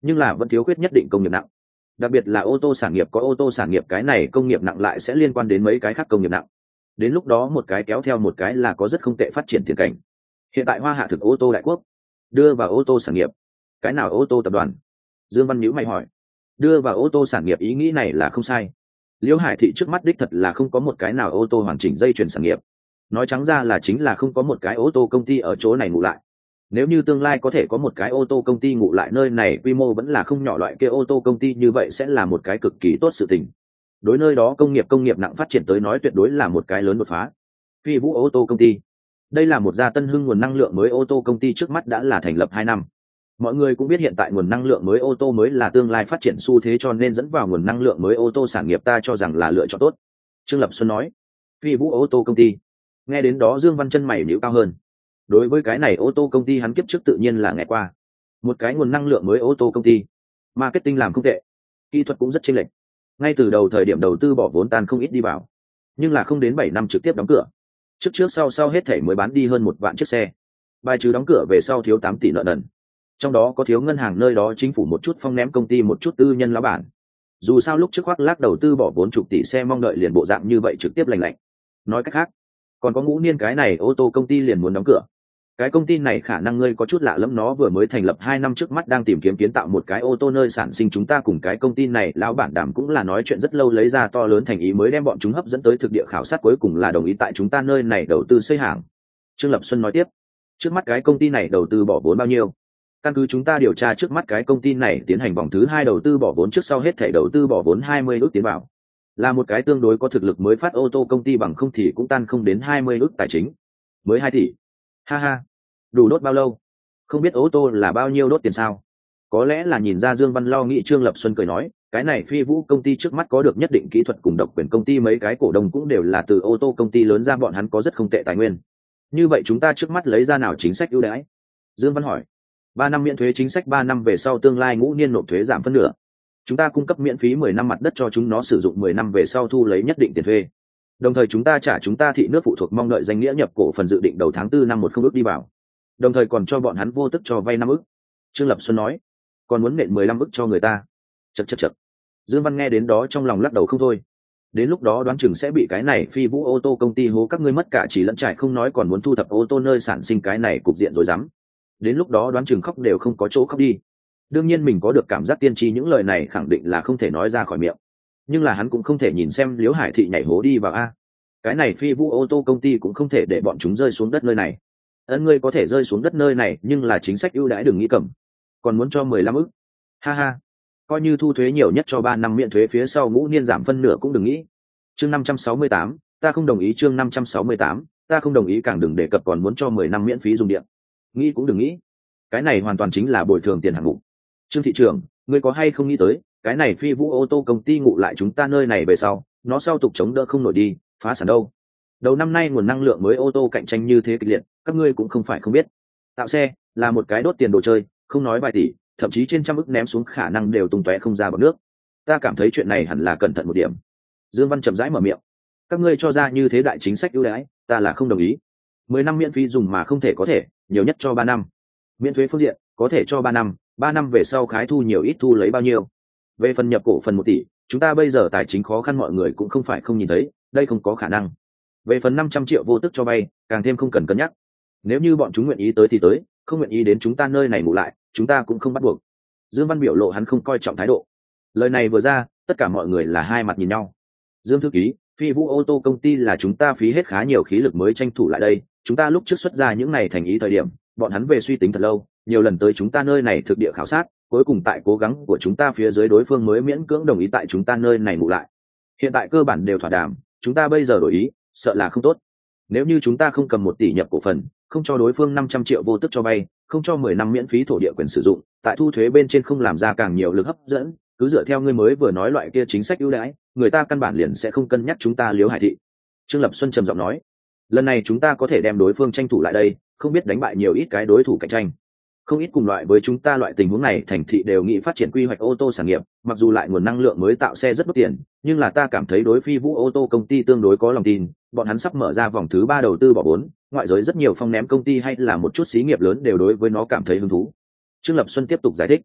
nhưng là vẫn thiếu khuyết nhất định công nghiệp nặng, đặc biệt là ô tô sản nghiệp. Có ô tô sản nghiệp cái này công nghiệp nặng lại sẽ liên quan đến mấy cái khác công nghiệp nặng, đến lúc đó một cái kéo theo một cái là có rất không tệ phát triển tiền cảnh. Hiện tại Hoa Hạ thực ô tô đại quốc, đưa vào ô tô sản nghiệp, cái nào ô tô tập đoàn? Dương Văn nhíu mày hỏi. Đưa vào ô tô sản nghiệp ý nghĩ này là không sai. Liễu Hải Thị trước mắt đích thật là không có một cái nào ô tô hoàn chỉnh dây chuyền sản nghiệp, nói trắng ra là chính là không có một cái ô tô công ty ở chỗ này ngủ lại. Nếu như tương lai có thể có một cái ô tô công ty ngủ lại nơi này, quy mô vẫn là không nhỏ, loại kia ô tô công ty như vậy sẽ là một cái cực kỳ tốt sự tình. Đối nơi đó công nghiệp công nghiệp nặng phát triển tới nói tuyệt đối là một cái lớn đột phá. Phi Vũ ô tô công ty, đây là một gia tân hưng nguồn năng lượng mới ô tô công ty, trước mắt đã là thành lập hai năm. Mọi người cũng biết hiện tại nguồn năng lượng mới ô tô mới là tương lai phát triển xu thế, cho nên dẫn vào nguồn năng lượng mới ô tô sản nghiệp ta cho rằng là lựa chọn tốt. Trương Lập Xuân nói. Phi Vũ ô tô công ty, nghe đến đó Dương Văn chân mày nhíu cao hơn. Đối với cái này ô tô công ty hắn kiếp trước tự nhiên là nghe qua. Một cái nguồn năng lượng mới ô tô công ty, marketing làm không tệ, kỹ thuật cũng rất chênh lệch. Ngay từ đầu thời điểm đầu tư bỏ vốn tan không ít đi vào, nhưng là không đến bảy năm trực tiếp đóng cửa. Trước trước sau sau hết thảy mới bán đi hơn một vạn chiếc xe. Bài trừ đóng cửa về sau thiếu tám tỷ nợ nần. Trong đó có thiếu ngân hàng nơi đó chính phủ một chút, phong ném công ty một chút, tư nhân lão bản. Dù sao lúc trước khoác lác đầu tư bỏ vốn chục tỷ xe, mong đợi liền bộ dạng như vậy trực tiếp lành lạnh. Nói cách khác, còn có Ngũ Niên cái này ô tô công ty liền muốn đóng cửa. Cái công ty này khả năng ngươi có chút lạ lẫm, nó vừa mới thành lập hai năm, trước mắt đang tìm kiếm kiến tạo một cái ô tô nơi sản sinh. Chúng ta cùng cái công ty này lão bản đàm cũng là nói chuyện rất lâu, lấy ra to lớn thành ý mới đem bọn chúng hấp dẫn tới thực địa khảo sát, cuối cùng là đồng ý tại chúng ta nơi này đầu tư xây hàng. Trương Lập Xuân nói tiếp. Trước mắt cái công ty này đầu tư bỏ vốn bao nhiêu? Căn cứ chúng ta điều tra, trước mắt cái công ty này tiến hành vòng thứ hai đầu tư bỏ vốn, trước sau hết thảy đầu tư bỏ vốn hai mươi ước tiến vào. Là một cái tương đối có thực lực mới phát ô tô công ty, bằng không thì cũng tan không đến hai mươi ước tài chính. Mới hai tỷ. Ha ha. Đủ đốt bao lâu? Không biết ô tô là bao nhiêu đốt tiền sao? Có lẽ là nhìn ra Dương Văn lo nghĩ, Trương Lập Xuân cười nói, cái này Phi Vũ công ty trước mắt có được nhất định kỹ thuật cùng độc quyền công ty, mấy cái cổ đông cũng đều là từ ô tô công ty lớn ra, bọn hắn có rất không tệ tài nguyên. Như vậy chúng ta trước mắt lấy ra nào chính sách ưu đãi? Dương Văn hỏi. Ba năm miễn thuế chính sách, ba năm về sau tương lai Ngũ Niên nộp thuế giảm phân nửa. Chúng ta cung cấp miễn phí mười năm mặt đất cho chúng nó sử dụng, mười năm về sau thu lấy nhất định tiền thuê. Đồng thời chúng ta trả chúng ta thị nước phụ thuộc mong đợi danh nghĩa nhập cổ phần dự định đầu tháng tư năm một không ước đi vào. Đồng thời còn cho bọn hắn vô tức cho vay năm ước. Trương Lập Xuân nói. Còn muốn nện mười lăm ước cho người ta. Chậc chậc chậc. Dương Văn nghe đến đó trong lòng lắc đầu không thôi. Đến lúc đó đoán chừng sẽ bị cái này Phi Vũ ô tô công ty hố các ngươi mất cả chỉ lẫn trải, không nói còn muốn thu thập ô tô nơi sản sinh, cái này cục diện rồi dám. Đến lúc đó đoán chừng khóc đều không có chỗ khóc đi. Đương nhiên mình có được cảm giác tiên tri, những lời này khẳng định là không thể nói ra khỏi miệng, nhưng là hắn cũng không thể nhìn xem Liễu Hải Thị nhảy hố đi vào a. Cái này Phi Vũ ô tô công ty cũng không thể để bọn chúng rơi xuống đất nơi này. Ấn ngươi có thể rơi xuống đất nơi này, nhưng là chính sách ưu đãi đừng nghĩ cầm. Còn muốn cho mười lăm ức. Ha ha. Coi như thu thuế nhiều nhất cho ba năm miễn thuế, phía sau Ngũ Niên giảm phân nửa cũng đừng nghĩ. Chương năm trăm sáu mươi tám, ta không đồng ý. Chương năm trăm sáu mươi tám, ta không đồng ý, càng đừng đề cập còn muốn cho mười năm miễn phí dùng điện. Nghĩ cũng đừng nghĩ. Cái này hoàn toàn chính là bồi thường tiền hạng mục. Trương thị trưởng, ngươi có hay không nghĩ tới, cái này Phi Vũ ô tô công ty ngụ lại chúng ta nơi này về sau, nó sau tục chống đỡ không nổi đi, phá sản đâu. Đầu năm nay nguồn năng lượng mới ô tô cạnh tranh như thế kịch liệt, các ngươi cũng không phải không biết. Tạo xe là một cái đốt tiền đồ chơi, không nói vài tỷ, thậm chí trên trăm ức ném xuống khả năng đều tung tóe không ra bọt nước. Ta cảm thấy chuyện này hẳn là cẩn thận một điểm. Dương Văn chậm rãi mở miệng. Các ngươi cho ra như thế đại chính sách ưu đãi, ta là không đồng ý. Mười năm miễn phí dùng mà không thể có thể, nhiều nhất cho ba năm. Miễn thuế phương diện, có thể cho ba năm, ba năm về sau khái thu nhiều ít thu lấy bao nhiêu. Về phần nhập cổ phần một tỷ, chúng ta bây giờ tài chính khó khăn, mọi người cũng không phải không nhìn thấy, đây không có khả năng. Về phần năm trăm triệu vô tức cho vay, càng thêm không cần cân nhắc. Nếu như bọn chúng nguyện ý tới thì tới, không nguyện ý đến chúng ta nơi này ngủ lại, chúng ta cũng không bắt buộc. Dương Văn biểu lộ hắn không coi trọng thái độ. Lời này vừa ra, tất cả mọi người là hai mặt nhìn nhau. Dương thư ký, Phi Vũ ô tô công ty là chúng ta phí hết khá nhiều khí lực mới tranh thủ lại đây, chúng ta lúc trước xuất ra những này thành ý thời điểm, bọn hắn về suy tính thật lâu, nhiều lần tới chúng ta nơi này thực địa khảo sát, cuối cùng tại cố gắng của chúng ta phía dưới đối phương mới miễn cưỡng đồng ý tại chúng ta nơi này ngủ lại. Hiện tại cơ bản đều thỏa đàm, chúng ta bây giờ đổi ý, sợ là không tốt. Nếu như chúng ta không cầm một tỷ nhập cổ phần, không cho đối phương năm trăm triệu vô tức cho vay, không cho mười năm miễn phí thổ địa quyền sử dụng, tại thu thuế bên trên không làm ra càng nhiều lực hấp dẫn, cứ dựa theo ngươi mới vừa nói loại kia chính sách ưu đãi, người ta căn bản liền sẽ không cân nhắc chúng ta Liễu Hải Thị. Trương Lập Xuân trầm giọng nói, lần này chúng ta có thể đem đối phương tranh thủ lại đây, không biết đánh bại nhiều ít cái đối thủ cạnh tranh. Không ít cùng loại với chúng ta loại tình huống này thành thị đều nghĩ phát triển quy hoạch ô tô sản nghiệp, mặc dù lại nguồn năng lượng mới tạo xe rất bất tiền, nhưng là ta cảm thấy đối Phi Vũ ô tô công ty tương đối có lòng tin, bọn hắn sắp mở ra vòng thứ ba đầu tư bỏ vốn, ngoại giới rất nhiều phong ném công ty hay là một chút xí nghiệp lớn đều đối với nó cảm thấy hứng thú. Trương Lập Xuân tiếp tục giải thích,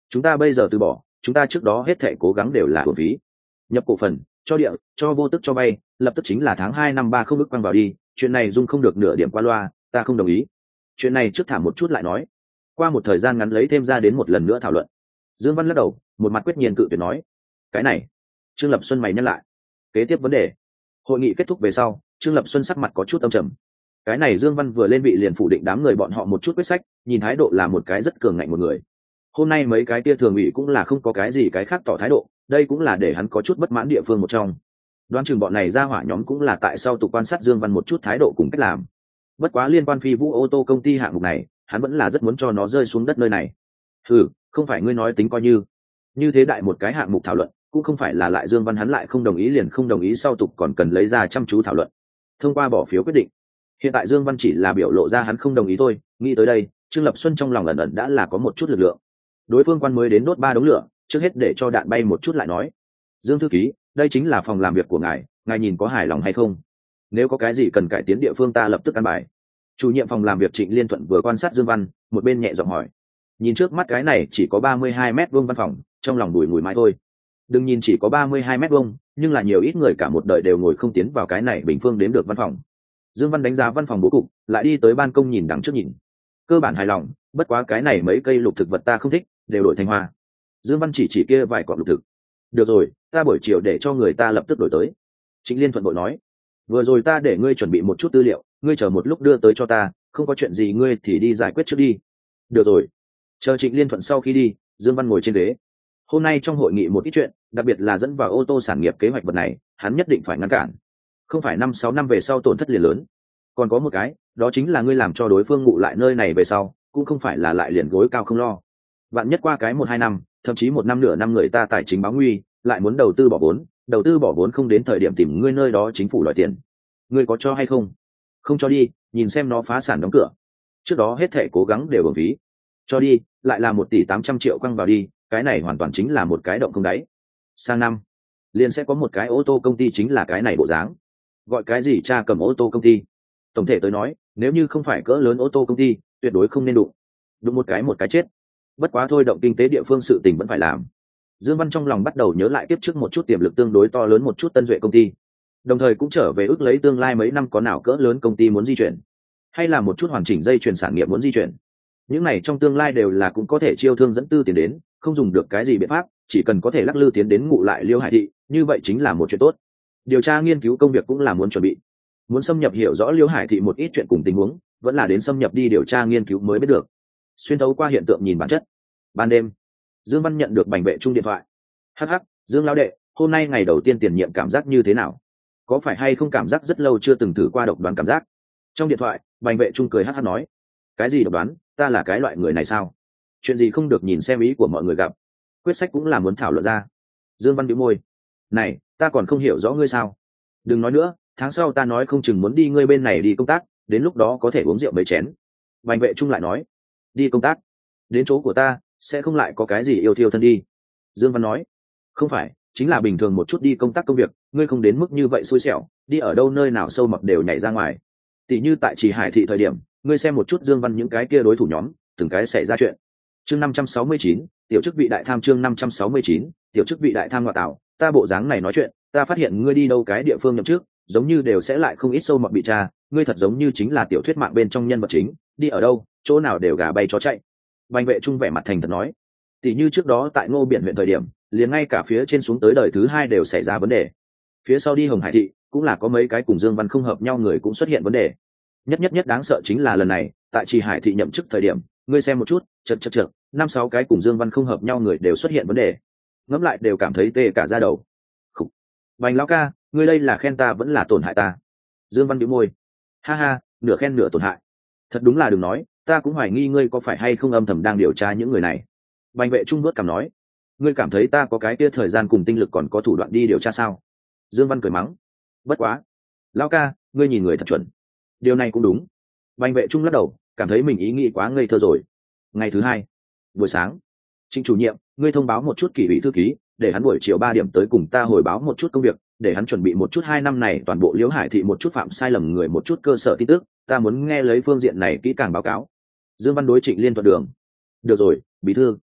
chúng ta bây giờ từ bỏ, chúng ta trước đó hết thệ cố gắng đều là hưởng phí. Nhập cổ phần, cho địa, cho vô tức cho vay, lập tức chính là tháng hai năm ba không ức quăng vào đi, chuyện này dung không được nửa điểm qua loa, ta không đồng ý. Chuyện này trước thả một chút lại nói. Qua một thời gian ngắn lấy thêm ra đến một lần nữa thảo luận. Dương Văn lắc đầu, một mặt quyết nhiên cự tuyệt nói: "Cái này." Trương Lập Xuân mày nhắc lại. Kế tiếp vấn đề. Hội nghị kết thúc về sau, Trương Lập Xuân sắc mặt có chút âm trầm. Cái này Dương Văn vừa lên vị liền phủ định đám người bọn họ một chút quyết sách, nhìn thái độ là một cái rất cường ngạnh một người. Hôm nay mấy cái kia thường ủy cũng là không có cái gì cái khác tỏ thái độ, đây cũng là để hắn có chút bất mãn địa phương một trong. Đoán chừng bọn này ra hỏa nhóm cũng là tại sau tục quan sát Dương Văn một chút thái độ cùng cách làm. Bất quá liên quan phi vũ ô tô công ty hạng mục này, hắn vẫn là rất muốn cho nó rơi xuống đất nơi này. Ừ, không phải ngươi nói tính coi như. Như thế đại một cái hạng mục thảo luận, cũng không phải là lại Dương Văn hắn lại không đồng ý liền không đồng ý sau tục còn cần lấy ra chăm chú thảo luận. Thông qua bỏ phiếu quyết định. Hiện tại Dương Văn chỉ là biểu lộ ra hắn không đồng ý thôi, nghĩ tới đây, Trương Lập Xuân trong lòng ẩn ẩn đã là có một chút lực lượng. Đối phương quan mới đến đốt ba đống lửa, trước hết để cho đạn bay một chút lại nói. Dương thư ký, đây chính là phòng làm việc của ngài, ngài nhìn có hài lòng hay không? Nếu có cái gì cần cải tiến địa phương ta lập tức căn bài. Chủ nhiệm phòng làm việc Trịnh Liên Thuận vừa quan sát Dương Văn, một bên nhẹ giọng hỏi. Nhìn trước mắt cái này chỉ có ba mươi hai mét vuông văn phòng, trong lòng đùi mùi mãi thôi. Đừng nhìn chỉ có ba mươi hai mét vuông, nhưng là nhiều ít người cả một đời đều ngồi không tiến vào cái này bình phương đếm được văn phòng. Dương Văn đánh giá văn phòng bố cục, lại đi tới ban công nhìn đằng trước nhìn. Cơ bản hài lòng, bất quá cái này mấy cây lục thực vật ta không thích, đều đổi thành hoa. Dương Văn chỉ chỉ kia vài cọng lục thực. Được rồi, ta buổi chiều để cho người ta lập tức đổi tới. Trịnh Liên Thuận vội nói. Vừa rồi ta để ngươi chuẩn bị một chút tư liệu, ngươi chờ một lúc đưa tới cho ta, không có chuyện gì ngươi thì đi giải quyết trước đi. Được rồi. Chờ Trịnh Liên Thuận sau khi đi, Dương Văn ngồi trên ghế. Hôm nay trong hội nghị một ít chuyện, đặc biệt là dẫn vào ô tô sản nghiệp kế hoạch vật này, hắn nhất định phải ngăn cản. Không phải năm sáu năm về sau tổn thất liền lớn. Còn có một cái, đó chính là ngươi làm cho đối phương ngụ lại nơi này về sau, cũng không phải là lại liền gối cao không lo. Vạn nhất qua cái một hai năm, thậm chí một năm nửa năm người ta tài chính báo nguy, lại muốn đầu tư bỏ vốn, đầu tư bỏ vốn không đến thời điểm tìm ngươi nơi đó chính phủ đòi tiền. Ngươi có cho hay không? Không cho đi, nhìn xem nó phá sản đóng cửa. Trước đó hết thảy cố gắng đều uổng phí. Cho đi, lại là một tỷ tám trăm triệu quăng vào đi, cái này hoàn toàn chính là một cái động không đáy. Sang năm, liền sẽ có một cái ô tô công ty chính là cái này bộ dáng. Gọi cái gì cha cầm ô tô công ty? Tổng thể tới nói, nếu như không phải cỡ lớn ô tô công ty, tuyệt đối không nên đụng. Đụng một cái một cái chết. Bất quá thôi, động kinh tế địa phương sự tình vẫn phải làm. Dương Văn trong lòng bắt đầu nhớ lại tiếp trước một chút tiềm lực tương đối to lớn một chút Tân Duệ công ty, đồng thời cũng trở về ước lấy tương lai mấy năm có nào cỡ lớn công ty muốn di chuyển, hay là một chút hoàn chỉnh dây chuyển sản nghiệp muốn di chuyển. Những này trong tương lai đều là cũng có thể chiêu thương dẫn tư tiền đến, không dùng được cái gì biện pháp, chỉ cần có thể lắc lư tiến đến ngụ lại Liêu Hải thị, như vậy chính là một chuyện tốt. Điều tra nghiên cứu công việc cũng là muốn chuẩn bị, muốn xâm nhập hiểu rõ Liêu Hải thị một ít chuyện cùng tình huống, vẫn là đến xâm nhập đi điều tra nghiên cứu mới biết được. Xuyên thấu qua hiện tượng nhìn bản chất. Ban đêm, Dương Văn nhận được Bành Vệ Trung điện thoại. Hắc hắc, Dương lão đệ, hôm nay ngày đầu tiên tiền nhiệm cảm giác như thế nào? Có phải hay không cảm giác rất lâu chưa từng thử qua độc đoán cảm giác? Trong điện thoại, Bành Vệ Trung cười hắc hắc nói. Cái gì độc đoán, ta là cái loại người này sao? Chuyện gì không được nhìn xem ý của mọi người gặp. Quyết sách cũng là muốn thảo luận ra. Dương Văn bĩu môi. Này, ta còn không hiểu rõ ngươi sao? Đừng nói nữa, tháng sau ta nói không chừng muốn đi ngươi bên này đi công tác, đến lúc đó có thể uống rượu mấy chén. Bành Vệ Trung lại nói. Đi công tác? Đến chỗ của ta, sẽ không lại có cái gì yêu thiêu thân đi. Dương Văn nói. Không phải, chính là bình thường một chút đi công tác công việc, ngươi không đến mức như vậy xui xẻo, đi ở đâu nơi nào sâu mập đều nhảy ra ngoài. Tỷ như tại Trì Hải thị thời điểm, ngươi xem một chút Dương Văn những cái kia đối thủ nhóm, từng cái xảy ra chuyện. Chương năm trăm sáu mươi chín, tiểu chức vị đại tham chương năm trăm sáu mươi chín, tiểu chức vị đại tham ngoại tạo, ta bộ dáng này nói chuyện, ta phát hiện ngươi đi đâu cái địa phương nhậm trước, giống như đều sẽ lại không ít sâu mập bị tra, ngươi thật giống như chính là tiểu thuyết mạng bên trong nhân vật chính, đi ở đâu, chỗ nào đều gà bay chó chạy. Bành Vệ Trung vẻ mặt thành thật nói. Tỷ như trước đó tại Ngô Biển huyện thời điểm, liền ngay cả phía trên xuống tới đời thứ hai đều xảy ra vấn đề. Phía sau đi Hồng Hải thị, cũng là có mấy cái cùng Dương Văn không hợp nhau người cũng xuất hiện vấn đề. Nhất nhất nhất đáng sợ chính là lần này, tại Trì Hải thị nhậm chức thời điểm, ngươi xem một chút, chật chật chật, năm sáu cái cùng Dương Văn không hợp nhau người đều xuất hiện vấn đề. Ngẫm lại đều cảm thấy tê cả da đầu. Khủ. Bành lão ca, ngươi đây là khen ta vẫn là tổn hại ta? Dương Văn bĩu môi. Ha ha, nửa khen nửa tổn hại. Thật đúng là đừng nói, ta cũng hoài nghi ngươi có phải hay không âm thầm đang điều tra những người này. Bành Vệ Trung vuốt cằm nói. Ngươi cảm thấy ta có cái kia thời gian cùng tinh lực còn có thủ đoạn đi điều tra sao? Dương Văn cười mắng. Bất quá. Lão ca, ngươi nhìn người thật chuẩn. Điều này cũng đúng. Bành Vệ Trung lắc đầu, cảm thấy mình ý nghĩ quá ngây thơ rồi. Ngày thứ hai, buổi sáng, Trịnh chủ nhiệm, ngươi thông báo một chút kỷ ủy thư ký, để hắn buổi chiều ba điểm tới cùng ta hồi báo một chút công việc, để hắn chuẩn bị một chút hai năm này toàn bộ Liễu Hải thị một chút phạm sai lầm người một chút cơ sở tin tức, ta muốn nghe lấy phương diện này kỹ càng báo cáo. Dương Văn đối Trịnh Liên Thuận đường. Được rồi, bí thư.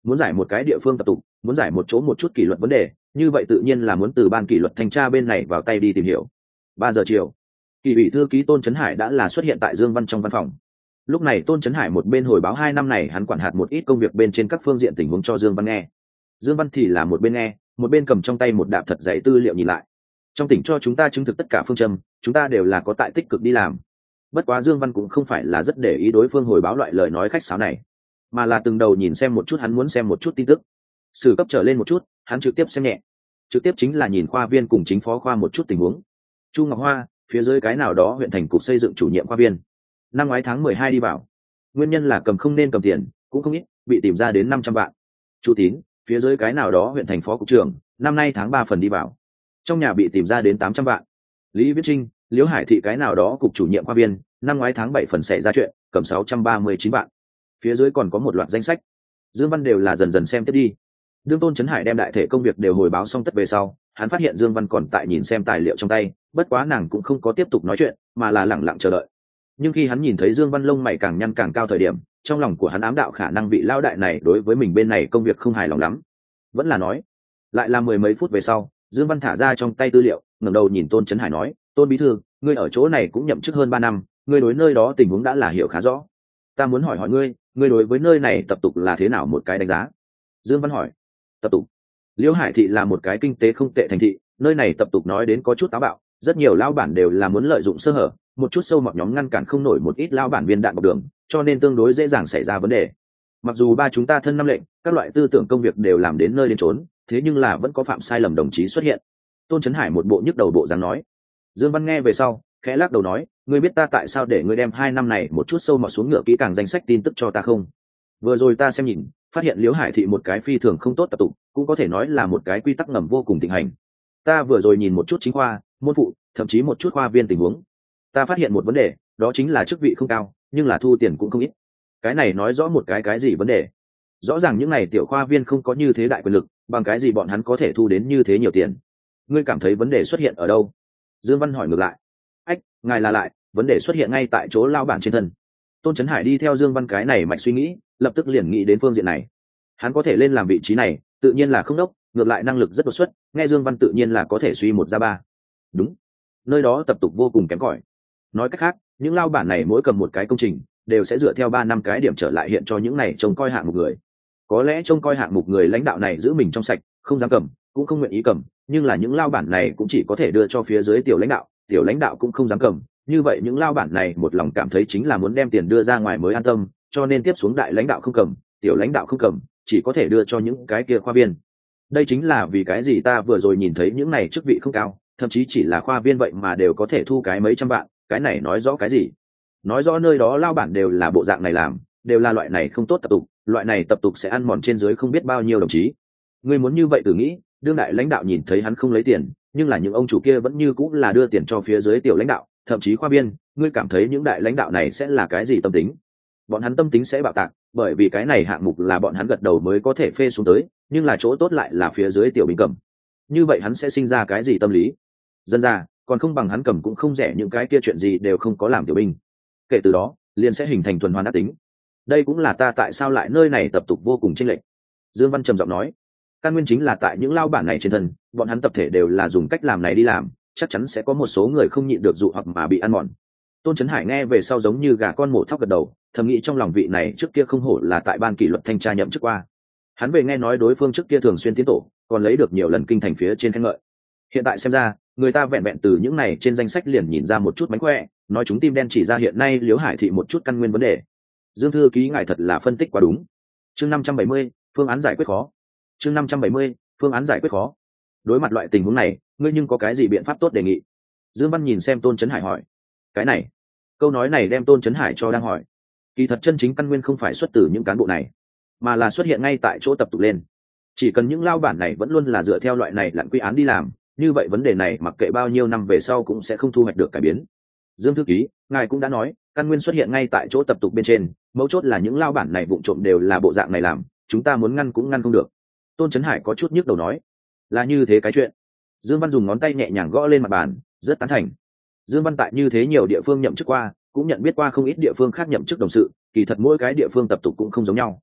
muốn giải một cái địa phương tập tục, muốn giải một chỗ một chút kỷ luật vấn đề, như vậy tự nhiên là muốn từ ban kỷ luật thanh tra bên này vào tay đi tìm hiểu. Ba giờ chiều, kỷ ủy thư ký Tôn Chấn Hải đã là xuất hiện tại Dương Văn trong văn phòng. Lúc này Tôn Chấn Hải một bên hồi báo hai năm này hắn quản hạt một ít công việc bên trên các phương diện tình huống cho Dương Văn nghe. Dương Văn thì là một bên nghe, một bên cầm trong tay một đạp thật dày tư liệu nhìn lại. Trong tỉnh cho chúng ta chứng thực tất cả phương châm, chúng ta đều là có tại tích cực đi làm. Bất quá Dương Văn cũng không phải là rất để ý đối phương hồi báo loại lời nói khách sáo này, mà là từng đầu nhìn xem một chút hắn muốn xem một chút tin tức. Sử cấp trở lên một chút, hắn trực tiếp xem nhẹ. Trực tiếp chính là nhìn khoa viên cùng chính phó khoa một chút tình huống. Chu Ngọc Hoa, phía dưới cái nào đó huyện thành cục xây dựng chủ nhiệm khoa viên. Năm ngoái tháng mười hai đi vào. Nguyên nhân là cầm không nên cầm tiền, cũng không ít, bị tìm ra đến năm trăm vạn. Chu Tín, phía dưới cái nào đó huyện thành phó cục trưởng, năm nay tháng ba phần đi vào. Trong nhà bị tìm ra đến tám trăm vạn. Lý Viết Trinh, Liễu Hải Thị cái nào đó cục chủ nhiệm khoa viên, năm ngoái tháng bảy phần xảy ra chuyện, cầm sáu trăm ba mươi chín vạn. Phía dưới còn có một loạt danh sách. Dương Văn đều là dần dần xem tiếp đi. Đương Tôn Chấn Hải đem đại thể công việc đều hồi báo xong tất về sau, hắn phát hiện Dương Văn còn tại nhìn xem tài liệu trong tay, bất quá nàng cũng không có tiếp tục nói chuyện, mà là lẳng lặng chờ đợi. Nhưng khi hắn nhìn thấy Dương Văn lông mày càng nhăn càng cao thời điểm, trong lòng của hắn ám đạo khả năng vị lao đại này đối với mình bên này công việc không hài lòng lắm. Vẫn là nói, lại là mười mấy phút về sau, Dương Văn thả ra trong tay tư liệu, ngẩng đầu nhìn Tôn Chấn Hải nói, Tôn bí thư, ngươi ở chỗ này cũng nhậm chức hơn ba năm, ngươi đối nơi đó tình huống đã là hiểu khá rõ. Ta muốn hỏi hỏi ngươi, ngươi đối với nơi này tập tục là thế nào một cái đánh giá? Dương Văn hỏi. Tập tục? Liễu Hải Thị là một cái kinh tế không tệ thành thị, nơi này tập tục nói đến có chút táo bạo, rất nhiều lao bản đều là muốn lợi dụng sơ hở, một chút sâu mọt nhóm ngăn cản không nổi một ít lao bản viên đạn bọc đường, cho nên tương đối dễ dàng xảy ra vấn đề. Mặc dù ba chúng ta thân năm lệnh, các loại tư tưởng công việc đều làm đến nơi đến chốn, thế nhưng là vẫn có phạm sai lầm đồng chí xuất hiện. Tôn Chấn Hải một bộ nhức đầu bộ dáng nói. Dương Văn nghe về sau, khẽ lắc đầu nói, ngươi biết ta tại sao để ngươi đem hai năm này một chút sâu mọt xuống ngựa kỹ càng danh sách tin tức cho ta không? Vừa rồi ta xem nhìn, phát hiện Liễu Hải Thị một cái phi thường không tốt tập tục, cũng có thể nói là một cái quy tắc ngầm vô cùng thịnh hành. Ta vừa rồi nhìn một chút chính khoa, môn phụ, thậm chí một chút khoa viên tình huống, ta phát hiện một vấn đề, đó chính là chức vị không cao, nhưng là thu tiền cũng không ít. Cái này nói rõ một cái cái gì vấn đề? Rõ ràng những này tiểu khoa viên không có như thế đại quyền lực, bằng cái gì bọn hắn có thể thu đến như thế nhiều tiền? Ngươi cảm thấy vấn đề xuất hiện ở đâu? Dương Văn hỏi ngược lại. Ách, ngài là lại, vấn đề xuất hiện ngay tại chỗ lao bản trên thân. Tôn Chấn Hải đi theo Dương Văn cái này mạch suy nghĩ, lập tức liền nghĩ đến phương diện này. Hắn có thể lên làm vị trí này, tự nhiên là không đốc, ngược lại năng lực rất đột xuất, nghe Dương Văn tự nhiên là có thể suy một ra ba. Đúng, nơi đó tập tục vô cùng kém cỏi. Nói cách khác, những lao bản này mỗi cầm một cái công trình, đều sẽ dựa theo ba năm cái điểm trở lại hiện cho những này trông coi hạng mục người. Có lẽ trông coi hạng mục người lãnh đạo này giữ mình trong sạch, không dám cầm, cũng không nguyện ý cầm, nhưng là những lao bản này cũng chỉ có thể đưa cho phía dưới tiểu lãnh đạo, tiểu lãnh đạo cũng không dám cầm, như vậy những lao bản này một lòng cảm thấy chính là muốn đem tiền đưa ra ngoài mới an tâm, cho nên tiếp xuống đại lãnh đạo không cầm, tiểu lãnh đạo không cầm, chỉ có thể đưa cho những cái kia khoa viên. Đây chính là vì cái gì ta vừa rồi nhìn thấy những này chức vị không cao, thậm chí chỉ là khoa viên vậy mà đều có thể thu cái mấy trăm vạn, cái này nói rõ cái gì? Nói rõ nơi đó lao bản đều là bộ dạng này làm, đều là loại này không tốt tập tục, loại này tập tục sẽ ăn mòn trên dưới không biết bao nhiêu đồng chí. Ngươi muốn như vậy tự nghĩ, đương đại lãnh đạo nhìn thấy hắn không lấy tiền, nhưng là những ông chủ kia vẫn như cũng là đưa tiền cho phía dưới tiểu lãnh đạo, thậm chí khoa viên, ngươi cảm thấy những đại lãnh đạo này sẽ là cái gì tâm tính? Bọn hắn tâm tính sẽ bạo tạc, bởi vì cái này hạng mục là bọn hắn gật đầu mới có thể phê xuống tới, nhưng là chỗ tốt lại là phía dưới tiểu binh cầm. Như vậy hắn sẽ sinh ra cái gì tâm lý? Dân ra, còn không bằng hắn cầm cũng không rẻ những cái kia chuyện gì đều không có làm tiểu binh. Kể từ đó, liền sẽ hình thành tuần hoàn ác tính. Đây cũng là ta tại sao lại nơi này tập tục vô cùng chênh lệch. Dương Văn trầm giọng nói, căn nguyên chính là tại những lao bản này trên thân, bọn hắn tập thể đều là dùng cách làm này đi làm, chắc chắn sẽ có một số người không nhịn được dụ hoặc mà bị ăn mòn. Tôn Chấn Hải nghe về sau giống như gà con mổ thóc gật đầu, thầm nghĩ trong lòng vị này trước kia không hổ là tại ban kỷ luật thanh tra nhậm chức qua. Hắn về nghe nói đối phương trước kia thường xuyên tiến tổ, còn lấy được nhiều lần kinh thành phía trên khen ngợi. Hiện tại xem ra, người ta vẹn vẹn từ những này trên danh sách liền nhìn ra một chút mánh khỏe, nói chúng tim đen chỉ ra hiện nay Liễu Hải Thị một chút căn nguyên vấn đề. Dương thư ký ngài thật là phân tích quá đúng. Chương năm trăm bảy mươi, phương án giải quyết khó. Chương năm trăm bảy mươi, phương án giải quyết khó. Đối mặt loại tình huống này, ngươi nhưng có cái gì biện pháp tốt đề nghị? Dương Văn nhìn xem Tôn Chấn Hải hỏi. Cái này, câu nói này đem Tôn Chấn Hải cho đang hỏi. Kỳ thật chân chính căn nguyên không phải xuất từ những cán bộ này, mà là xuất hiện ngay tại chỗ tập tục lên. Chỉ cần những lao bản này vẫn luôn là dựa theo loại này lặn quy án đi làm, như vậy vấn đề này mặc kệ bao nhiêu năm về sau cũng sẽ không thu hoạch được cải biến. Dương thư ký, ngài cũng đã nói, căn nguyên xuất hiện ngay tại chỗ tập tục bên trên, mấu chốt là những lao bản này vụng trộm đều là bộ dạng này làm, chúng ta muốn ngăn cũng ngăn không được. Tôn Chấn Hải có chút nhức đầu nói, là như thế cái chuyện. Dương Văn dùng ngón tay nhẹ nhàng gõ lên mặt bàn, rất tán thành. Dương Văn tại như thế nhiều địa phương nhậm chức qua, cũng nhận biết qua không ít địa phương khác nhậm chức đồng sự, kỳ thật mỗi cái địa phương tập tục cũng không giống nhau.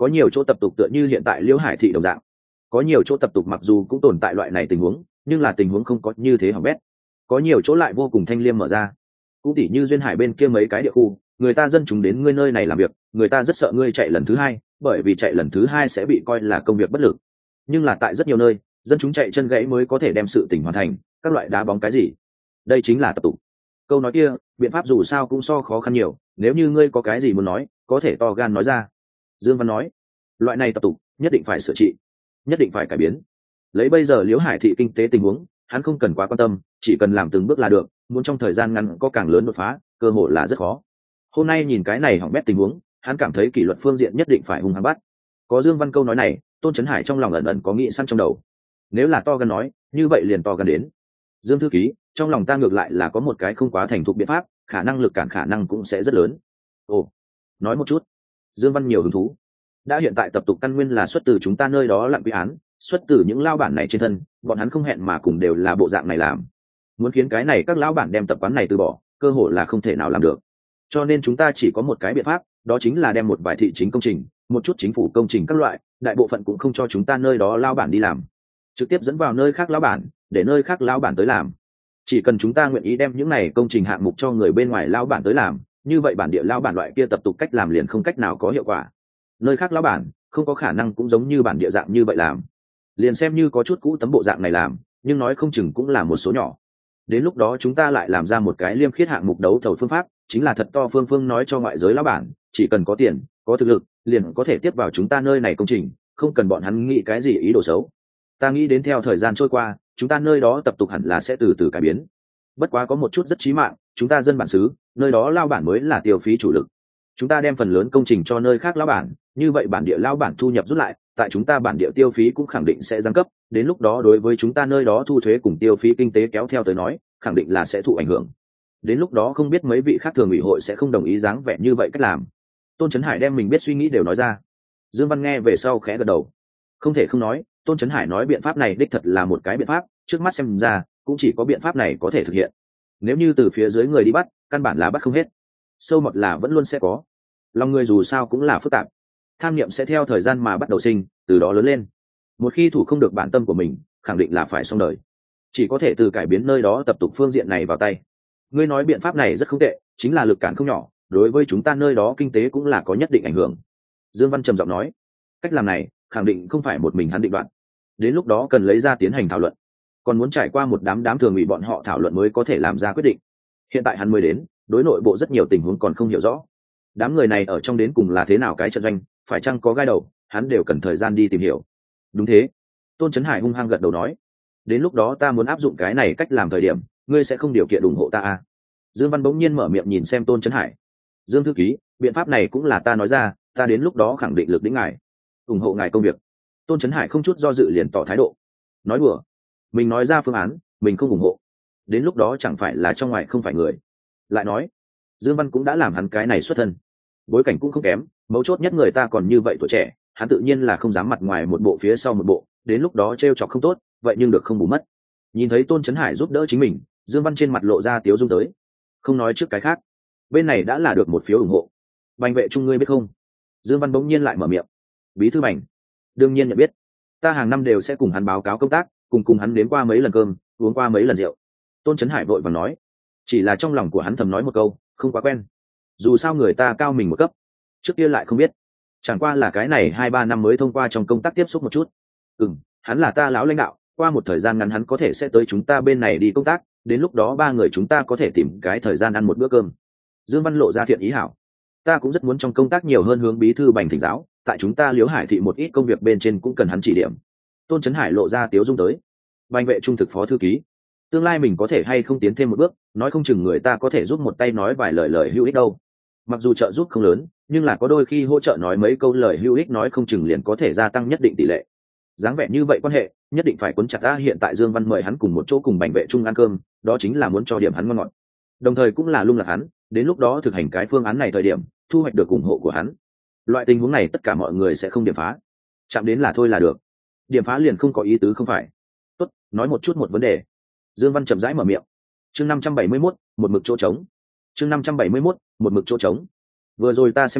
có nhiều chỗ tập tục tựa như hiện tại liễu hải thị đồng dạng, có nhiều chỗ tập tục mặc dù cũng tồn tại loại này tình huống, nhưng là tình huống không có như thế hỏng bét. Có nhiều chỗ lại vô cùng thanh liêm mở ra, cũng tỉ như duyên hải bên kia mấy cái địa khu, người ta dân chúng đến ngươi nơi này làm việc, người ta rất sợ ngươi chạy lần thứ hai, bởi vì chạy lần thứ hai sẽ bị coi là công việc bất lực. Nhưng là tại rất nhiều nơi, dân chúng chạy chân gãy mới có thể đem sự tình hoàn thành, các loại đá bóng cái gì, đây chính là tập tục. Câu nói kia, biện pháp dù sao cũng so khó khăn nhiều, nếu như ngươi có cái gì muốn nói, có thể to gan nói ra. Dương Văn nói, loại này tập tục nhất định phải sửa trị, nhất định phải cải biến. Lấy bây giờ liễu hải thị kinh tế tình huống, hắn không cần quá quan tâm, chỉ cần làm từng bước là được, muốn trong thời gian ngắn có càng lớn đột phá, cơ hội là rất khó. Hôm nay nhìn cái này hỏng bét tình huống, hắn cảm thấy kỷ luật phương diện nhất định phải hung hăng bắt. Có Dương Văn câu nói này, Tôn Chấn Hải trong lòng ẩn ẩn có nghĩ sẵn trong đầu. Nếu là to gan nói, như vậy liền to gan đến. Dương thư ký, trong lòng ta ngược lại là có một cái không quá thành thục biện pháp, khả năng lực cản khả năng cũng sẽ rất lớn. Ồ, nói một chút. Dương Văn nhiều hứng thú. Đã hiện tại tập tục căn nguyên là xuất từ chúng ta nơi đó lặng quy án, xuất từ những lao bản này trên thân, bọn hắn không hẹn mà cùng đều là bộ dạng này làm. Muốn khiến cái này các lão bản đem tập quán này từ bỏ, cơ hội là không thể nào làm được. Cho nên chúng ta chỉ có một cái biện pháp, đó chính là đem một vài thị chính công trình, một chút chính phủ công trình các loại, đại bộ phận cũng không cho chúng ta nơi đó lao bản đi làm, trực tiếp dẫn vào nơi khác lão bản, để nơi khác lão bản tới làm. Chỉ cần chúng ta nguyện ý đem những này công trình hạng mục cho người bên ngoài lão bản tới làm, như vậy bản địa lão bản loại kia tập tục cách làm liền không cách nào có hiệu quả. Nơi khác lão bản không có khả năng cũng giống như bản địa dạng như vậy làm, liền xem như có chút cũ tấm bộ dạng này làm, nhưng nói không chừng cũng là một số nhỏ. Đến lúc đó chúng ta lại làm ra một cái liêm khiết hạng mục đấu thầu phương pháp, chính là thật to phương phương nói cho ngoại giới lão bản, chỉ cần có tiền, có thực lực, liền có thể tiếp vào chúng ta nơi này công trình, không cần bọn hắn nghĩ cái gì ý đồ xấu. Ta nghĩ đến theo thời gian trôi qua, chúng ta nơi đó tập tục hẳn là sẽ từ từ cải biến. Bất quá có một chút rất chí mạng, chúng ta dân bản xứ, nơi đó lao bản mới là tiêu phí chủ lực. Chúng ta đem phần lớn công trình cho nơi khác lao bản, như vậy bản địa lao bản thu nhập rút lại, tại chúng ta bản địa tiêu phí cũng khẳng định sẽ giáng cấp, đến lúc đó đối với chúng ta nơi đó thu thuế cùng tiêu phí kinh tế kéo theo tới nói, khẳng định là sẽ thụ ảnh hưởng. Đến lúc đó không biết mấy vị khác thường ủy hội sẽ không đồng ý dáng vẻ như vậy cách làm. Tôn Chấn Hải đem mình biết suy nghĩ đều nói ra. Dương Văn nghe về sau khẽ gật đầu. Không thể không nói, Tôn Chấn Hải nói biện pháp này đích thật là một cái biện pháp, trước mắt xem ra cũng chỉ có biện pháp này có thể thực hiện. Nếu như từ phía dưới người đi bắt, căn bản là bắt không hết. Sâu mọt là vẫn luôn sẽ có. Lòng người dù sao cũng là phức tạp. Tham niệm sẽ theo thời gian mà bắt đầu sinh, từ đó lớn lên. Một khi thủ không được bản tâm của mình, khẳng định là phải xong đời. Chỉ có thể từ cải biến nơi đó tập tục phương diện này vào tay. Ngươi nói biện pháp này rất không tệ, chính là lực cản không nhỏ, đối với chúng ta nơi đó kinh tế cũng là có nhất định ảnh hưởng. Dương Văn trầm giọng nói, cách làm này khẳng định không phải một mình hắn định đoạt, đến lúc đó cần lấy ra tiến hành thảo luận, còn muốn trải qua một đám đám thường ủy bọn họ thảo luận mới có thể làm ra quyết định. Hiện tại hắn mới đến, đối nội bộ rất nhiều tình huống còn không hiểu rõ, đám người này ở trong đến cùng là thế nào cái trận doanh, phải chăng có gai đầu, hắn đều cần thời gian đi tìm hiểu. Đúng thế. Tôn Chấn Hải hung hăng gật đầu nói, đến lúc đó ta muốn áp dụng cái này cách làm thời điểm, ngươi sẽ không điều kiện ủng hộ ta à? Dương Văn bỗng nhiên mở miệng nhìn xem Tôn Chấn Hải. Dương thư ký, biện pháp này cũng là ta nói ra, ta đến lúc đó khẳng định lực đĩnh ngài, ủng hộ ngài công việc. Tôn Chấn Hải không chút do dự liền tỏ thái độ. Nói đùa, mình nói ra phương án, mình không ủng hộ, đến lúc đó chẳng phải là trong ngoài không phải người. Lại nói, Dương Văn cũng đã làm hắn cái này xuất thân, bối cảnh cũng không kém, mấu chốt nhất người ta còn như vậy tuổi trẻ, hắn tự nhiên là không dám mặt ngoài một bộ phía sau một bộ, đến lúc đó trêu chọc không tốt, vậy nhưng được không bù mất. Nhìn thấy Tôn Chấn Hải giúp đỡ chính mình, Dương Văn trên mặt lộ ra tiếu dung tới. Không nói trước cái khác, bên này đã là được một phiếu ủng hộ. Bành vệ trung ngươi biết không? Dương Văn bỗng nhiên lại mở miệng. Bí thư Bành, đương nhiên nhận biết, ta hàng năm đều sẽ cùng hắn báo cáo công tác, cùng cùng hắn đến qua mấy lần cơm, uống qua mấy lần rượu. Tôn Chấn Hải vội vàng nói, chỉ là trong lòng của hắn thầm nói một câu, không quá quen, dù sao người ta cao mình một cấp, trước kia lại không biết, chẳng qua là cái này hai ba năm mới thông qua trong công tác tiếp xúc một chút. Ừ, hắn là ta lão lãnh đạo, qua một thời gian ngắn hắn có thể sẽ tới chúng ta bên này đi công tác, đến lúc đó ba người chúng ta có thể tìm cái thời gian ăn một bữa cơm. Dương Văn lộ ra thiện ý hảo, ta cũng rất muốn trong công tác nhiều hơn hướng bí thư Bành thỉnh giáo, tại chúng ta Liễu Hải thị một ít công việc bên trên cũng cần hắn chỉ điểm. Tôn Chấn Hải lộ ra tiếu dung tới. Bành vệ trung thực phó thư ký, tương lai mình có thể hay không tiến thêm một bước, nói không chừng người ta có thể giúp một tay nói vài lời lời hữu ích đâu. Mặc dù trợ giúp không lớn, nhưng là có đôi khi hỗ trợ nói mấy câu lời hữu ích nói không chừng liền có thể gia tăng nhất định tỷ lệ. Dáng vẻ như vậy quan hệ nhất định phải cuốn chặt ta. Hiện tại Dương Văn mời hắn cùng một chỗ cùng Bành vệ trung ăn cơm, đó chính là muốn cho điểm hắn ngon ngọt, đồng thời cũng là lung lạc hắn, đến lúc đó thực hành cái phương án này thời điểm thu hoạch được ủng hộ của hắn. Loại tình huống này tất cả mọi người sẽ không điểm phá, chạm đến là thôi là được, điểm phá liền không có ý tứ không phải. Tốt, nói một chút một vấn đề. Dương Văn chậm rãi mở miệng. Chương năm trăm bảy mươi mốt, một mực chỗ trống. Chương năm trăm bảy mươi mốt, một mực chỗ trống. Vừa rồi ta xem nhìn,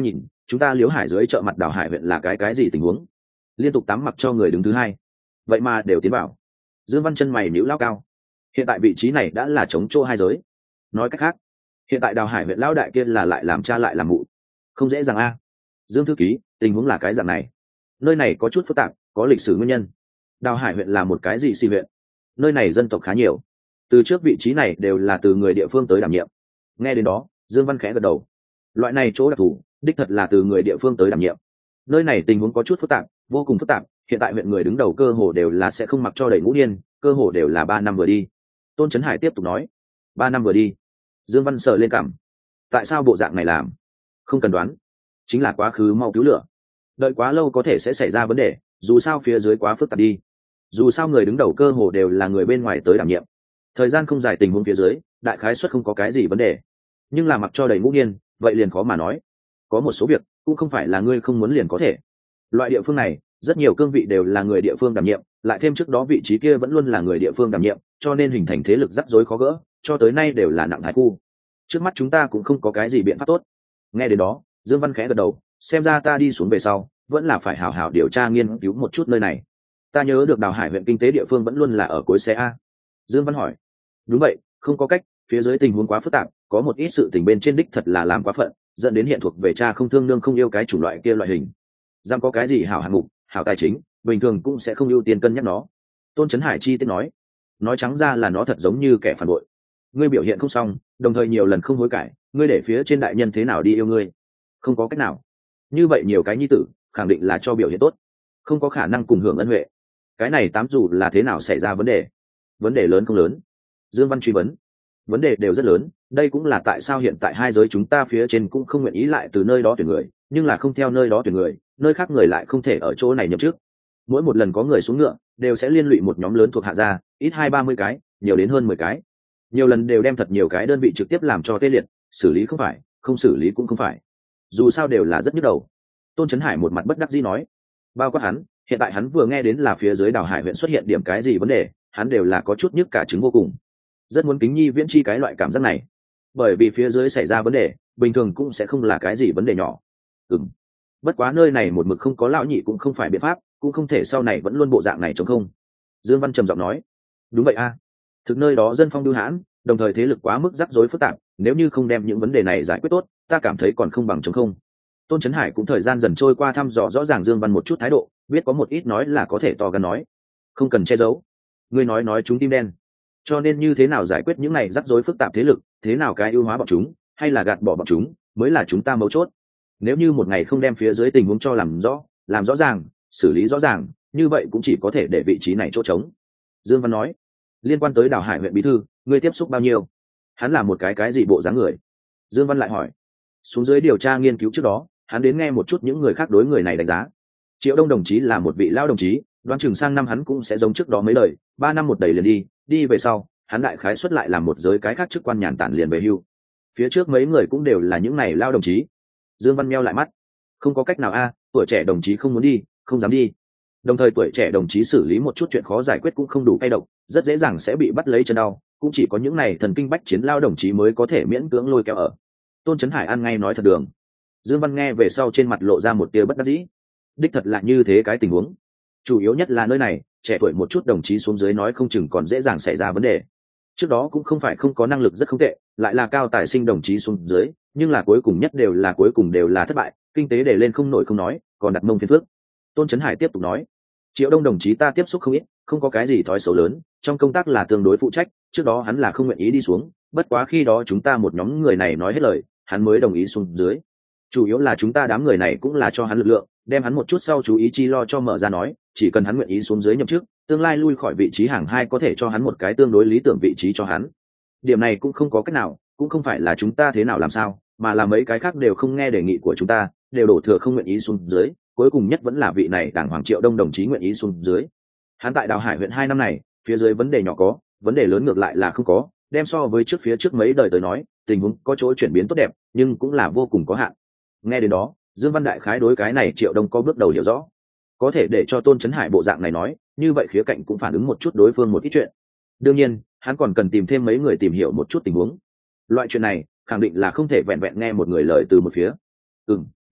chúng ta Liễu Hải dưới chợ mặt Đào Hải huyện là cái cái gì tình huống? Liên tục tắm mặc cho người đứng thứ hai, vậy mà đều tiến vào. Dương Văn chân mày nhíu lao cao. Hiện tại vị trí này đã là chống chỗ hai giới. Nói cách khác, hiện tại Đào Hải huyện lão đại kia là lại làm cha lại làm mụ, không dễ dàng a. Dương thư ký, tình huống là cái dạng này. Nơi này có chút phức tạp, có lịch sử nguyên nhân. Đào Hải huyện là một cái gì xì huyện? Nơi này dân tộc khá nhiều, từ trước vị trí này đều là từ người địa phương tới đảm nhiệm. Nghe đến đó, Dương Văn khẽ gật đầu. Loại này chỗ đặc thù, đích thật là từ người địa phương tới đảm nhiệm. Nơi này tình huống có chút phức tạp, vô cùng phức tạp. Hiện tại huyện người đứng đầu cơ hồ đều là sẽ không mặc cho đầy ngũ niên, cơ hồ đều là ba năm vừa đi. Tôn Trấn Hải tiếp tục nói, ba năm vừa đi. Dương Văn sờ lên cảm. Tại sao bộ dạng này làm? Không cần đoán, chính là quá khứ mau cứu lửa. Đợi quá lâu có thể sẽ xảy ra vấn đề, dù sao phía dưới quá phức tạp đi. Dù sao người đứng đầu cơ hồ đều là người bên ngoài tới đảm nhiệm. Thời gian không dài, tình huống phía dưới, đại khái suất không có cái gì vấn đề. Nhưng là mặc cho đầy ngũ niên, vậy liền khó mà nói. Có một số việc cũng không phải là ngươi không muốn liền có thể. Loại địa phương này, rất nhiều cương vị đều là người địa phương đảm nhiệm, lại thêm trước đó vị trí kia vẫn luôn là người địa phương đảm nhiệm, cho nên hình thành thế lực rắc rối khó gỡ, cho tới nay đều là nặng thái khu. Trước mắt chúng ta cũng không có cái gì biện pháp tốt. Nghe đến đó, Dương Văn khẽ gật đầu, xem ra ta đi xuống về sau, vẫn là phải hảo hảo điều tra nghiên cứu một chút nơi này. Ta nhớ được Đào Hải huyện kinh tế địa phương vẫn luôn là ở cuối xe a. Dương Văn hỏi. Đúng vậy, không có cách, phía dưới tình huống quá phức tạp, có một ít sự tình bên trên đích thật là làm quá phận, dẫn đến hiện thuộc về cha không thương nương không yêu cái chủng loại kia loại hình. Giam có cái gì hảo hạng mục, hảo tài chính, bình thường cũng sẽ không ưu tiên cân nhắc nó. Tôn Trấn Hải chi tiết nói. Nói trắng ra là nó thật giống như kẻ phản bội. Ngươi biểu hiện không xong, đồng thời nhiều lần không hối cải, ngươi để phía trên đại nhân thế nào đi yêu ngươi? Không có cách nào. Như vậy nhiều cái nhi tử, khẳng định là cho biểu hiện tốt, không có khả năng cùng hưởng ân huệ. Cái này tám dù là thế nào xảy ra vấn đề? Vấn đề lớn không lớn? Dương Văn truy vấn. Vấn đề đều rất lớn, đây cũng là tại sao hiện tại hai giới chúng ta phía trên cũng không nguyện ý lại từ nơi đó tuyển người, nhưng là không theo nơi đó tuyển người, nơi khác người lại không thể ở chỗ này nhậm chức. Mỗi một lần có người xuống ngựa, đều sẽ liên lụy một nhóm lớn thuộc hạ gia, ít hai ba mươi cái, nhiều đến hơn mười cái. Nhiều lần đều đem thật nhiều cái đơn vị trực tiếp làm cho tê liệt, xử lý không phải, không xử lý cũng không phải. Dù sao đều là rất nhức đầu. Tôn Trấn Hải một mặt bất đắc dĩ nói. Bao quát hắn, hiện tại hắn vừa nghe đến là phía dưới Đào Hải huyện xuất hiện điểm cái gì vấn đề, hắn đều là có chút nhức cả trứng vô cùng. Rất muốn kính nhi viễn chi cái loại cảm giác này, bởi vì phía dưới xảy ra vấn đề, bình thường cũng sẽ không là cái gì vấn đề nhỏ. Ừm. Bất quá nơi này một mực không có lão nhị cũng không phải biện pháp, cũng không thể sau này vẫn luôn bộ dạng này chống không. Dương Văn trầm giọng nói. Đúng vậy a. Thực nơi đó dân phong lưu hãn, đồng thời thế lực quá mức rắc rối phức tạp, nếu như không đem những vấn đề này giải quyết tốt, ta cảm thấy còn không bằng chống không. Tôn Trấn Hải cũng thời gian dần trôi qua thăm dò rõ ràng Dương Văn một chút thái độ, biết có một ít nói là có thể to gan nói, không cần che giấu. Ngươi nói nói chúng tim đen, cho nên như thế nào giải quyết những này rắc rối phức tạp thế lực, thế nào cái ưu hóa bọn chúng, hay là gạt bỏ bọn chúng, mới là chúng ta mấu chốt. Nếu như một ngày không đem phía dưới tình huống cho làm rõ, làm rõ ràng, xử lý rõ ràng, như vậy cũng chỉ có thể để vị trí này chỗ trống. Dương Văn nói. Liên quan tới Đào Hải huyện bí thư, ngươi tiếp xúc bao nhiêu? Hắn là một cái cái gì bộ dáng người? Dương Văn lại hỏi. Xuống dưới điều tra nghiên cứu trước đó, hắn đến nghe một chút những người khác đối người này đánh giá. Triệu Đông đồng chí là một vị lao đồng chí, đoán chừng sang năm hắn cũng sẽ giống trước đó mấy lời, ba năm một đầy liền đi, đi về sau, hắn đại khái xuất lại làm một giới cái khác chức quan nhàn tản liền về hưu. Phía trước mấy người cũng đều là những này lao đồng chí. Dương Văn meo lại mắt. Không có cách nào a, tuổi trẻ đồng chí không muốn đi, không dám đi. Đồng thời tuổi trẻ đồng chí xử lý một chút chuyện khó giải quyết cũng không đủ cay độc, rất dễ dàng sẽ bị bắt lấy chân đau, cũng chỉ có những này thần kinh bách chiến lao đồng chí mới có thể miễn cưỡng lôi kéo ở. Tôn Trấn Hải ăn ngay nói thật đường. Dương Văn nghe về sau trên mặt lộ ra một tia bất đắc dĩ. Đích thật là như thế cái tình huống. Chủ yếu nhất là nơi này, trẻ tuổi một chút đồng chí xuống dưới nói không chừng còn dễ dàng xảy ra vấn đề. Trước đó cũng không phải không có năng lực rất không tệ, lại là cao tài sinh đồng chí xuống dưới, nhưng là cuối cùng nhất đều là cuối cùng đều là thất bại, kinh tế để lên không nổi không nói, còn đặt mông phiền phước. Tôn Trấn Hải tiếp tục nói. Triệu Đông đồng chí ta tiếp xúc không ít, không có cái gì thói xấu lớn, trong công tác là tương đối phụ trách, trước đó hắn là không nguyện ý đi xuống, bất quá khi đó chúng ta một nhóm người này nói hết lời, hắn mới đồng ý xuống dưới. Chủ yếu là chúng ta đám người này cũng là cho hắn lực lượng, đem hắn một chút sau chú ý chi lo cho mở ra nói, chỉ cần hắn nguyện ý xuống dưới nhậm chức, tương lai lui khỏi vị trí hàng hai có thể cho hắn một cái tương đối lý tưởng vị trí cho hắn. Điểm này cũng không có cách nào, cũng không phải là chúng ta thế nào làm sao, mà là mấy cái khác đều không nghe đề nghị của chúng ta, đều đổ thừa không nguyện ý xuống dưới, cuối cùng nhất vẫn là vị này đảng Hoàng Triệu Đông đồng chí nguyện ý xuống dưới. Hắn tại Đào Hải huyện hai năm này, phía dưới vấn đề nhỏ có, vấn đề lớn ngược lại là không có, đem so với trước phía trước mấy đời tới nói, tình huống có chỗ chuyển biến tốt đẹp, nhưng cũng là vô cùng có hạn. Nghe đến đó, Dương Văn đại khái đối cái này Triệu Đông có bước đầu hiểu rõ, có thể để cho Tôn Trấn Hải bộ dạng này nói, như vậy khía cạnh cũng phản ứng một chút đối phương một ít chuyện. Đương nhiên, hắn còn cần tìm thêm mấy người tìm hiểu một chút tình huống. Loại chuyện này, khẳng định là không thể vẹn vẹn nghe một người lời từ một phía. Ừm,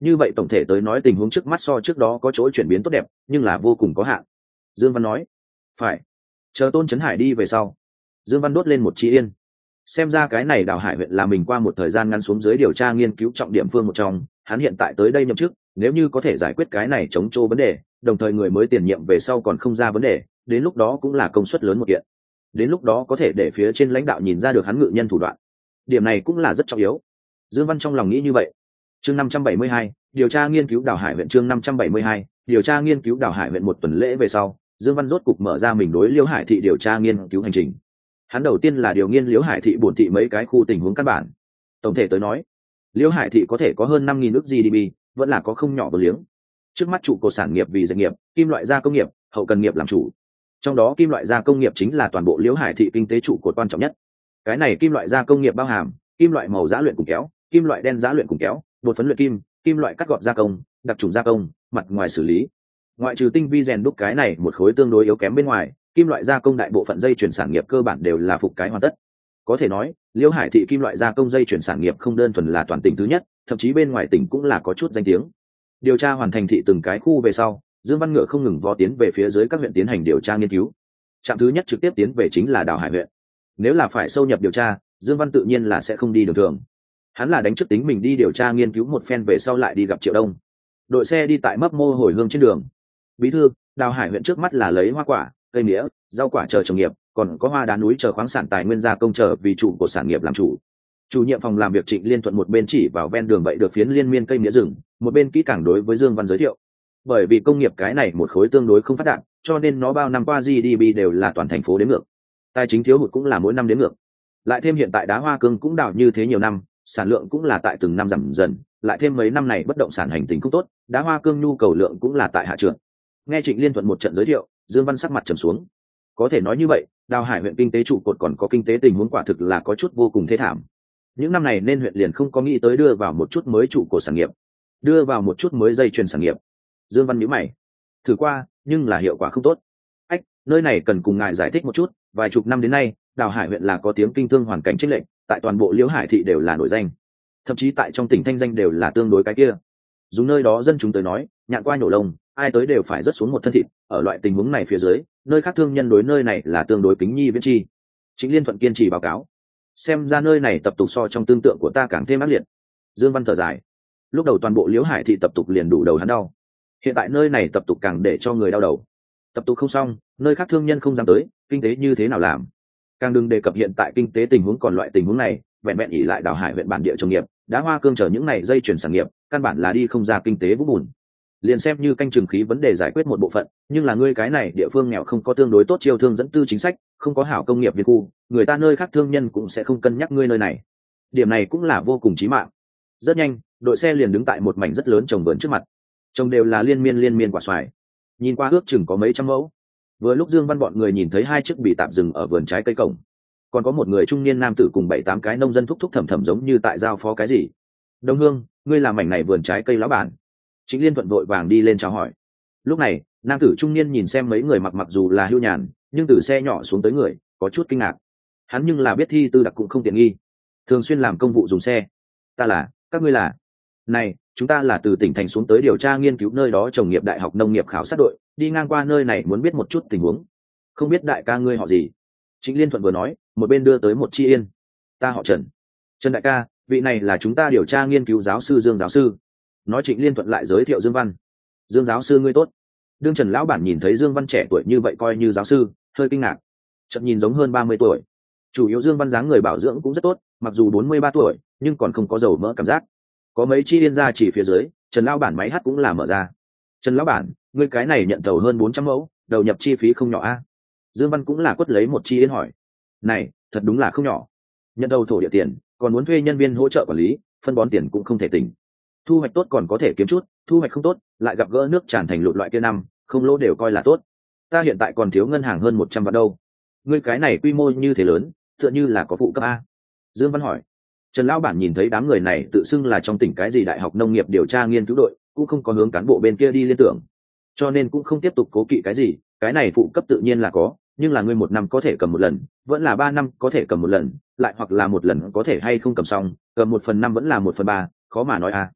như vậy tổng thể tới nói tình huống trước mắt so trước đó có chỗ chuyển biến tốt đẹp, nhưng là vô cùng có hạn. Dương Văn nói. Phải. Chờ Tôn Chấn Hải đi về sau, Dương Văn đốt lên một chi yên. Xem ra cái này Đào Hải huyện là mình qua một thời gian ngắn xuống dưới điều tra nghiên cứu trọng điểm phương một trong, hắn hiện tại tới đây nhậm chức, nếu như có thể giải quyết cái này chống trô vấn đề, đồng thời người mới tiền nhiệm về sau còn không ra vấn đề, đến lúc đó cũng là công suất lớn một kiện. Đến lúc đó có thể để phía trên lãnh đạo nhìn ra được hắn ngự nhân thủ đoạn. Điểm này cũng là rất trọng yếu. Dương Văn trong lòng nghĩ như vậy. Chương năm trăm bảy mươi hai, điều tra nghiên cứu Đào Hải huyện chương năm trăm bảy mươi hai, điều tra nghiên cứu Đào Hải huyện một tuần lễ về sau, Dương Văn rốt cục mở ra mình đối Liễu Hải thị điều tra nghiên cứu hành trình. Hắn đầu tiên là điều nghiên Liễu Hải thị bổn thị mấy cái khu tình huống căn bản. Tổng thể tới nói, Liễu Hải thị có thể có hơn năm nghìn ức giê đê pê, vẫn là có không nhỏ vô liếng. Trước mắt trụ cột sản nghiệp vì doanh nghiệp, kim loại gia công nghiệp, hậu cần nghiệp làm chủ. Trong đó kim loại gia công nghiệp chính là toàn bộ Liễu Hải thị kinh tế trụ cột quan trọng nhất. Cái này kim loại gia công nghiệp bao hàm kim loại màu giã luyện cùng kéo, kim loại đen giã luyện cùng kéo, bột phấn luyện kim, kim loại cắt gọt gia công, đặc trùng gia công, mặt ngoài xử lý. Ngoại trừ tinh vi rèn đúc cái này một khối tương đối yếu kém bên ngoài, kim loại gia công đại bộ phận dây chuyển sản nghiệp cơ bản đều là phục cái hoàn tất. Có thể nói, Liễu Hải thị kim loại gia công dây chuyển sản nghiệp không đơn thuần là toàn tỉnh thứ nhất, thậm chí bên ngoài tỉnh cũng là có chút danh tiếng. Điều tra hoàn thành thị từng cái khu về sau, Dương Văn Ngựa không ngừng vó tiến về phía dưới các huyện tiến hành điều tra nghiên cứu. Trạm thứ nhất trực tiếp tiến về chính là Đào Hải huyện. Nếu là phải sâu nhập điều tra, Dương Văn tự nhiên là sẽ không đi đường thường. Hắn là đánh trước tính mình đi điều tra nghiên cứu một phen về sau lại đi gặp Triệu Đông. Đội xe đi tại mấp mô hồi hương trên đường. Bí thư, Đào Hải huyện trước mắt là lấy hoa quả, cây mía, rau quả chờ trồng nghiệp, còn có hoa đá núi chờ khoáng sản tài nguyên gia công chờ vì chủ của sản nghiệp làm chủ. Chủ nhiệm phòng làm việc Trịnh Liên Thuận một bên chỉ vào ven đường vậy được phiến liên miên cây mía rừng, một bên kỹ càng đối với Dương Văn giới thiệu. Bởi vì công nghiệp cái này một khối tương đối không phát đạt, cho nên nó bao năm qua giê đê pê đều là toàn thành phố đến ngược. Tài chính thiếu hụt cũng là mỗi năm đến ngược. Lại thêm hiện tại đá hoa cương cũng đào như thế nhiều năm, sản lượng cũng là tại từng năm giảm dần, lại thêm mấy năm này bất động sản hành tình cũng tốt, đá hoa cương nhu cầu lượng cũng là tại hạ trượt. Nghe Trịnh Liên Thuận một trận giới thiệu, Dương Văn sắc mặt trầm xuống. Có thể nói như vậy, Đào Hải huyện kinh tế trụ cột còn có kinh tế tình huống quả thực là có chút vô cùng thê thảm. Những năm này nên huyện liền không có nghĩ tới đưa vào một chút mới trụ cột sản nghiệp, đưa vào một chút mới dây chuyền sản nghiệp. Dương Văn nhíu mày. Thử qua, nhưng là hiệu quả không tốt. Ách, nơi này cần cùng ngài giải thích một chút, vài chục năm đến nay, Đào Hải huyện là có tiếng kinh thương hoàn cảnh chênh lệch, tại toàn bộ Liễu Hải thị đều là nổi danh. Thậm chí tại trong tỉnh thanh danh đều là tương đối cái kia. Dùng nơi đó dân chúng tới nói, nhạn qua nhổ lông, ai tới đều phải rớt xuống một thân thịt, ở loại tình huống này phía dưới, nơi khác thương nhân đối nơi này là tương đối kính nhi viễn chi. Trịnh Liên Thuận kiên trì báo cáo. Xem ra nơi này tập tục so trong tương tượng của ta càng thêm ác liệt. Dương Văn thở dài. Lúc đầu toàn bộ Liễu Hải thị tập tục liền đủ đầu hắn đau. Hiện tại nơi này tập tục càng để cho người đau đầu. Tập tục không xong, nơi khác thương nhân không dám tới, kinh tế như thế nào làm? Càng đừng đề cập hiện tại kinh tế tình huống còn loại tình huống này, vẹn vẹn ỉ lại Đào Hải huyện bản địa trồng nghiệp, đá hoa cương chờ những này dây chuyển sản nghiệp, căn bản là đi không ra kinh tế vũng bùn. Liền xem như canh chừng khí vấn đề giải quyết một bộ phận, nhưng là ngươi cái này địa phương nghèo không có tương đối tốt chiêu thương dẫn tư chính sách, không có hảo công nghiệp việt khu, người ta nơi khác thương nhân cũng sẽ không cân nhắc ngươi nơi này. Điểm này cũng là vô cùng chí mạng. Rất nhanh, đội xe liền đứng tại một mảnh rất lớn trồng vườn trước mặt. Trồng đều là liên miên liên miên quả xoài. Nhìn qua ước chừng có mấy trăm mẫu. Vừa lúc Dương Văn bọn người nhìn thấy hai chiếc bị tạm dừng ở vườn trái cây cổng, còn có một người trung niên nam tử cùng bảy tám cái nông dân thúc thúc thầm thầm giống như tại giao phó cái gì. Đông Hương, ngươi làm mảnh này vườn trái cây lão bản. Trịnh Liên Thuận vội vàng đi lên chào hỏi. Lúc này, nam tử trung niên nhìn xem mấy người mặc mặc dù là hưu nhàn, nhưng từ xe nhỏ xuống tới người, có chút kinh ngạc. Hắn nhưng là biết thi tư đặc cũng không tiện nghi, thường xuyên làm công vụ dùng xe. Ta là, các ngươi là? Này, chúng ta là từ tỉnh thành xuống tới điều tra nghiên cứu nơi đó trồng nghiệp đại học nông nghiệp khảo sát đội, đi ngang qua nơi này muốn biết một chút tình huống. Không biết đại ca ngươi họ gì? Trịnh Liên Thuận vừa nói, một bên đưa tới một chi yên. Ta họ Trần. Trần đại ca, vị này là chúng ta điều tra nghiên cứu giáo sư Dương giáo sư. Nói Trịnh Liên Thuận lại giới thiệu Dương Văn. Dương giáo sư ngươi tốt. Đương Trần lão bản nhìn thấy Dương Văn trẻ tuổi như vậy coi như giáo sư, hơi kinh ngạc. Chợt nhìn giống hơn ba mươi tuổi. Chủ yếu Dương Văn dáng người bảo dưỡng cũng rất tốt, mặc dù bốn mươi ba tuổi, nhưng còn không có dầu mỡ cảm giác. Có mấy chi yên ra chỉ phía dưới, Trần lão bản máy hát cũng là mở ra. Trần lão bản, ngươi cái này nhận tàu hơn bốn trăm mẫu, đầu nhập chi phí không nhỏ a? Dương Văn cũng là quất lấy một chi yên hỏi. Này, thật đúng là không nhỏ. Nhận đầu thổ địa tiền, còn muốn thuê nhân viên hỗ trợ quản lý, phân bón tiền cũng không thể tỉnh. Thu hoạch tốt còn có thể kiếm chút, thu hoạch không tốt, lại gặp gỡ nước tràn thành lụt loại kia năm, không lỗ đều coi là tốt. Ta hiện tại còn thiếu ngân hàng hơn một trăm vạn đâu. Ngươi cái này quy mô như thế lớn, tựa như là có phụ cấp a. Dương Văn hỏi. Trần lão bản nhìn thấy đám người này tự xưng là trong tỉnh cái gì đại học nông nghiệp điều tra nghiên cứu đội, cũng không có hướng cán bộ bên kia đi liên tưởng, cho nên cũng không tiếp tục cố kỵ cái gì. Cái này phụ cấp tự nhiên là có, nhưng là ngươi một năm có thể cầm một lần, vẫn là ba năm có thể cầm một lần, lại hoặc là một lần có thể hay không cầm xong, cầm một phần năm vẫn là một phần ba, khó mà nói a.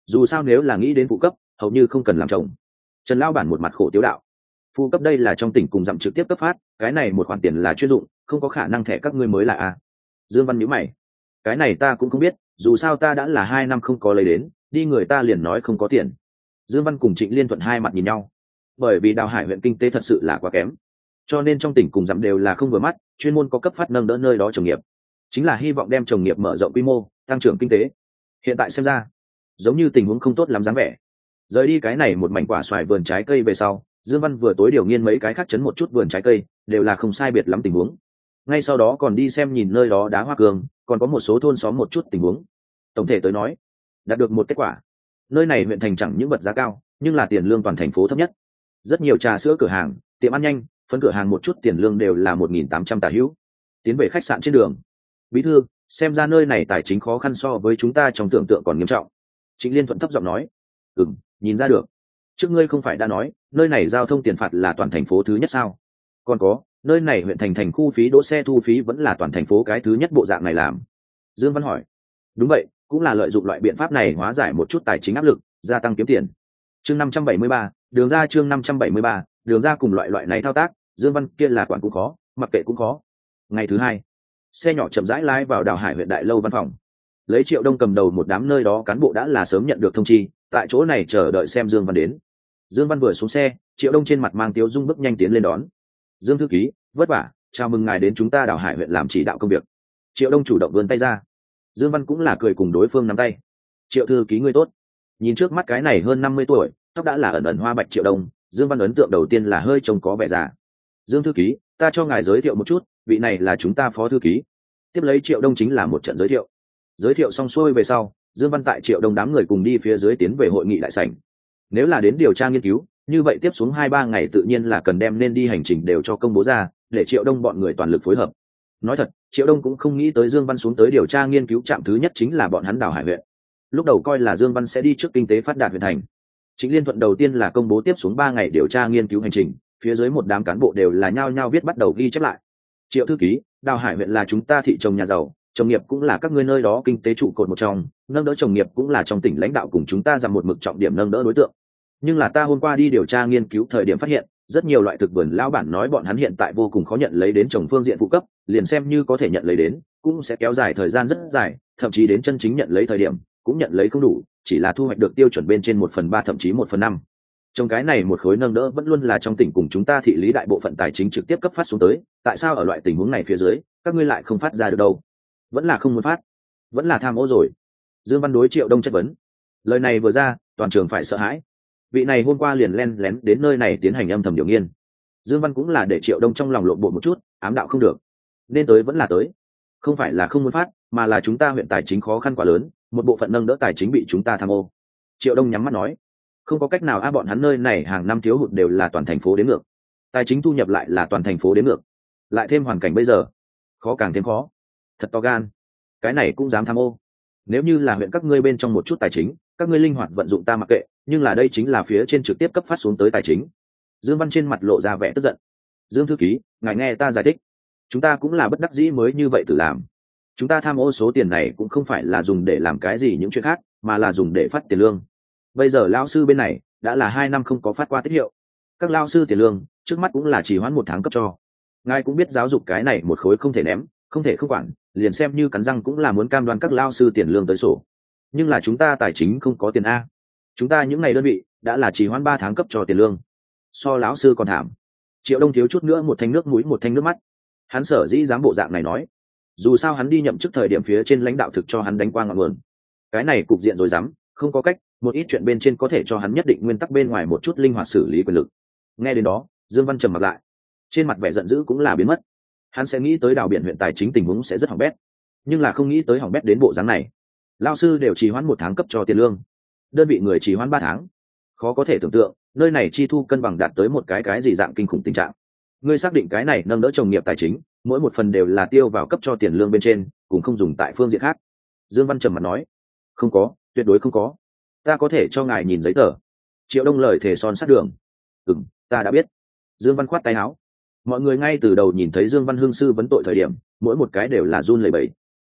dù sao nếu là nghĩ đến phụ cấp hầu như không cần làm chồng. Trần lao bản một mặt khổ tiếu đạo, phụ cấp đây là trong tỉnh cùng dặm trực tiếp cấp phát, cái này một khoản tiền là chuyên dụng, không có khả năng thẻ các ngươi mới là a. Dương Văn nhíu mày, cái này ta cũng không biết, dù sao ta đã là hai năm không có lấy đến, đi người ta liền nói không có tiền. Dương Văn cùng Trịnh Liên Thuận hai mặt nhìn nhau, bởi vì Đào Hải huyện kinh tế thật sự là quá kém, cho nên trong tỉnh cùng dặm đều là không vừa mắt, chuyên môn có cấp phát nâng đỡ nơi đó trồng nghiệp, chính là hy vọng đem trồng nghiệp mở rộng quy mô, tăng trưởng kinh tế. Hiện tại xem ra giống như tình huống không tốt lắm dáng vẻ. Rời đi cái này một mảnh quả xoài vườn trái cây về sau, Dương Văn vừa tối điều nghiên mấy cái khác chấn một chút vườn trái cây, đều là không sai biệt lắm tình huống. Ngay sau đó còn đi xem nhìn nơi đó đá hoa cường, còn có một số thôn xóm một chút tình huống. Tổng thể tới nói, đạt được một kết quả. Nơi này huyện thành chẳng những vật giá cao, nhưng là tiền lương toàn thành phố thấp nhất. Rất nhiều trà sữa cửa hàng, tiệm ăn nhanh, phân cửa hàng một chút tiền lương đều là một nghìn tám trăm tà hữu. Tiến về khách sạn trên đường, bí thư, xem ra nơi này tài chính khó khăn so với chúng ta trong tưởng tượng còn nghiêm trọng. Trịnh Liên Thuận thấp giọng nói, ừm, nhìn ra được. Trước ngươi không phải đã nói nơi này giao thông tiền phạt là toàn thành phố thứ nhất sao? Còn có, nơi này huyện thành thành khu phí đỗ xe thu phí vẫn là toàn thành phố cái thứ nhất bộ dạng này làm. Dương Văn hỏi, đúng vậy, cũng là lợi dụng loại biện pháp này hóa giải một chút tài chính áp lực, gia tăng kiếm tiền. Chương năm trăm bảy mươi ba, đường ra chương năm trăm bảy mươi ba, đường ra cùng loại loại này thao tác, Dương Văn kia là quản cũng khó, mặc kệ cũng khó. Ngày thứ hai, xe nhỏ chậm rãi lái vào Đào Hải huyện đại lâu văn phòng. Lấy Triệu Đông cầm đầu một đám nơi đó cán bộ đã là sớm nhận được thông chi, tại chỗ này chờ đợi xem Dương Văn đến. Dương Văn vừa xuống xe, Triệu Đông trên mặt mang tiếu dung bước nhanh tiến lên đón. Dương thư ký, vất vả, chào mừng ngài đến chúng ta Đào Hải huyện làm chỉ đạo công việc. Triệu Đông chủ động vươn tay ra. Dương Văn cũng là cười cùng đối phương nắm tay. Triệu thư ký ngươi tốt. Nhìn trước mắt cái này hơn năm mươi tuổi, tóc đã là ẩn ẩn hoa bạch Triệu Đông, Dương Văn ấn tượng đầu tiên là hơi trông có vẻ già. Dương thư ký, ta cho ngài giới thiệu một chút, vị này là chúng ta phó thư ký. Tiếp lấy Triệu Đông chính là một trận giới thiệu. Giới thiệu xong xuôi về sau, Dương Văn tại Triệu Đông đám người cùng đi phía dưới tiến về hội nghị đại sảnh. Nếu là đến điều tra nghiên cứu, như vậy tiếp xuống hai ba ngày tự nhiên là cần đem nên đi hành trình đều cho công bố ra, để Triệu Đông bọn người toàn lực phối hợp. Nói thật, Triệu Đông cũng không nghĩ tới Dương Văn xuống tới điều tra nghiên cứu trạm thứ nhất chính là bọn hắn Đào Hải huyện. Lúc đầu coi là Dương Văn sẽ đi trước kinh tế phát đạt huyện thành. Trịnh Liên Thuận đầu tiên là công bố tiếp xuống ba ngày điều tra nghiên cứu hành trình, phía dưới một đám cán bộ đều là nhao nhao viết bắt đầu ghi chép lại. Triệu thư ký, Đào Hải huyện là chúng ta thị trồng nhà giàu, trồng nghiệp cũng là các ngươi nơi đó kinh tế trụ cột một trong, nâng đỡ trồng nghiệp cũng là trong tỉnh lãnh đạo cùng chúng ta dằm một mực trọng điểm nâng đỡ đối tượng. Nhưng là ta hôm qua đi điều tra nghiên cứu thời điểm phát hiện, rất nhiều loại thực vườn lão bản nói bọn hắn hiện tại vô cùng khó nhận lấy đến trồng phương diện phụ cấp, liền xem như có thể nhận lấy đến, cũng sẽ kéo dài thời gian rất dài, thậm chí đến chân chính nhận lấy thời điểm, cũng nhận lấy không đủ, chỉ là thu hoạch được tiêu chuẩn bên trên một phần ba thậm chí một phần năm. Trong cái này một khối nâng đỡ vẫn luôn là trong tỉnh cùng chúng ta thị lý đại bộ phận tài chính trực tiếp cấp phát xuống tới, tại sao ở loại tình huống này phía dưới, các ngươi lại không phát ra được đâu? Vẫn là không muốn phát, vẫn là tham ô rồi. Dương Văn đối Triệu Đông chất vấn. Lời này vừa ra, toàn trường phải sợ hãi. Vị này hôm qua liền len lén đến nơi này tiến hành âm thầm điều nghiên. Dương Văn cũng là để Triệu Đông trong lòng lộn bộ một chút, ám đạo không được, nên tới vẫn là tới, không phải là không muốn phát, mà là chúng ta huyện tài chính khó khăn quá lớn, một bộ phận nâng đỡ tài chính bị chúng ta tham ô. Triệu Đông nhắm mắt nói, không có cách nào a, bọn hắn nơi này hàng năm thiếu hụt đều là toàn thành phố đến ngược, tài chính thu nhập lại là toàn thành phố đến ngược, lại thêm hoàn cảnh bây giờ, khó càng thêm khó. Thật to gan, cái này cũng dám tham ô. Nếu như là huyện các ngươi bên trong một chút tài chính, các ngươi linh hoạt vận dụng ta mặc kệ, nhưng là đây chính là phía trên trực tiếp cấp phát xuống tới tài chính. Dương Văn trên mặt lộ ra vẻ tức giận. Dương thư ký, ngài nghe ta giải thích, chúng ta cũng là bất đắc dĩ mới như vậy tự làm. Chúng ta tham ô số tiền này cũng không phải là dùng để làm cái gì những chuyện khác, mà là dùng để phát tiền lương. Bây giờ lao sư bên này đã là hai năm không có phát qua tiết hiệu, các lao sư tiền lương trước mắt cũng là chỉ hoãn một tháng cấp cho. Ngài cũng biết giáo dục cái này một khối không thể ném, không thể không quản, liền xem như cắn răng cũng là muốn cam đoan các lao sư tiền lương tới sổ. Nhưng là chúng ta tài chính không có tiền a, chúng ta những ngày đơn vị đã là chỉ hoãn ba tháng cấp cho tiền lương, so lão sư còn thảm. Triệu Đông thiếu chút nữa một thanh nước mũi một thanh nước mắt. Hắn sở dĩ dám bộ dạng này nói, dù sao hắn đi nhậm chức thời điểm phía trên lãnh đạo thực cho hắn đánh qua ngọn nguồn, cái này cục diện rồi dám, không có cách, một ít chuyện bên trên có thể cho hắn nhất định nguyên tắc, bên ngoài một chút linh hoạt xử lý quyền lực. Nghe đến đó, Dương Văn trầm mặt lại, trên mặt vẻ giận dữ cũng là biến mất. Hắn sẽ nghĩ tới Đào Biển huyện tài chính tình huống sẽ rất hỏng bét, nhưng là không nghĩ tới hỏng bét đến bộ dáng này. Lao sư đều trì hoãn một tháng cấp cho tiền lương, đơn vị người trì hoãn ba tháng, khó có thể tưởng tượng nơi này chi thu cân bằng đạt tới một cái cái gì dạng kinh khủng tình trạng. Ngươi xác định cái này nâng đỡ trồng nghiệp tài chính, mỗi một phần đều là tiêu vào cấp cho tiền lương bên trên, cũng không dùng tại phương diện khác. Dương Văn trầm mặt nói, không có, tuyệt đối không có, ta có thể cho ngài nhìn giấy tờ. Triệu Đông lời thề son sắt đường. Ừm, ta đã biết. Dương Văn khoát tay áo. Mọi người ngay từ đầu nhìn thấy Dương Văn hương sư vấn tội thời điểm, mỗi một cái đều là run lẩy bẩy,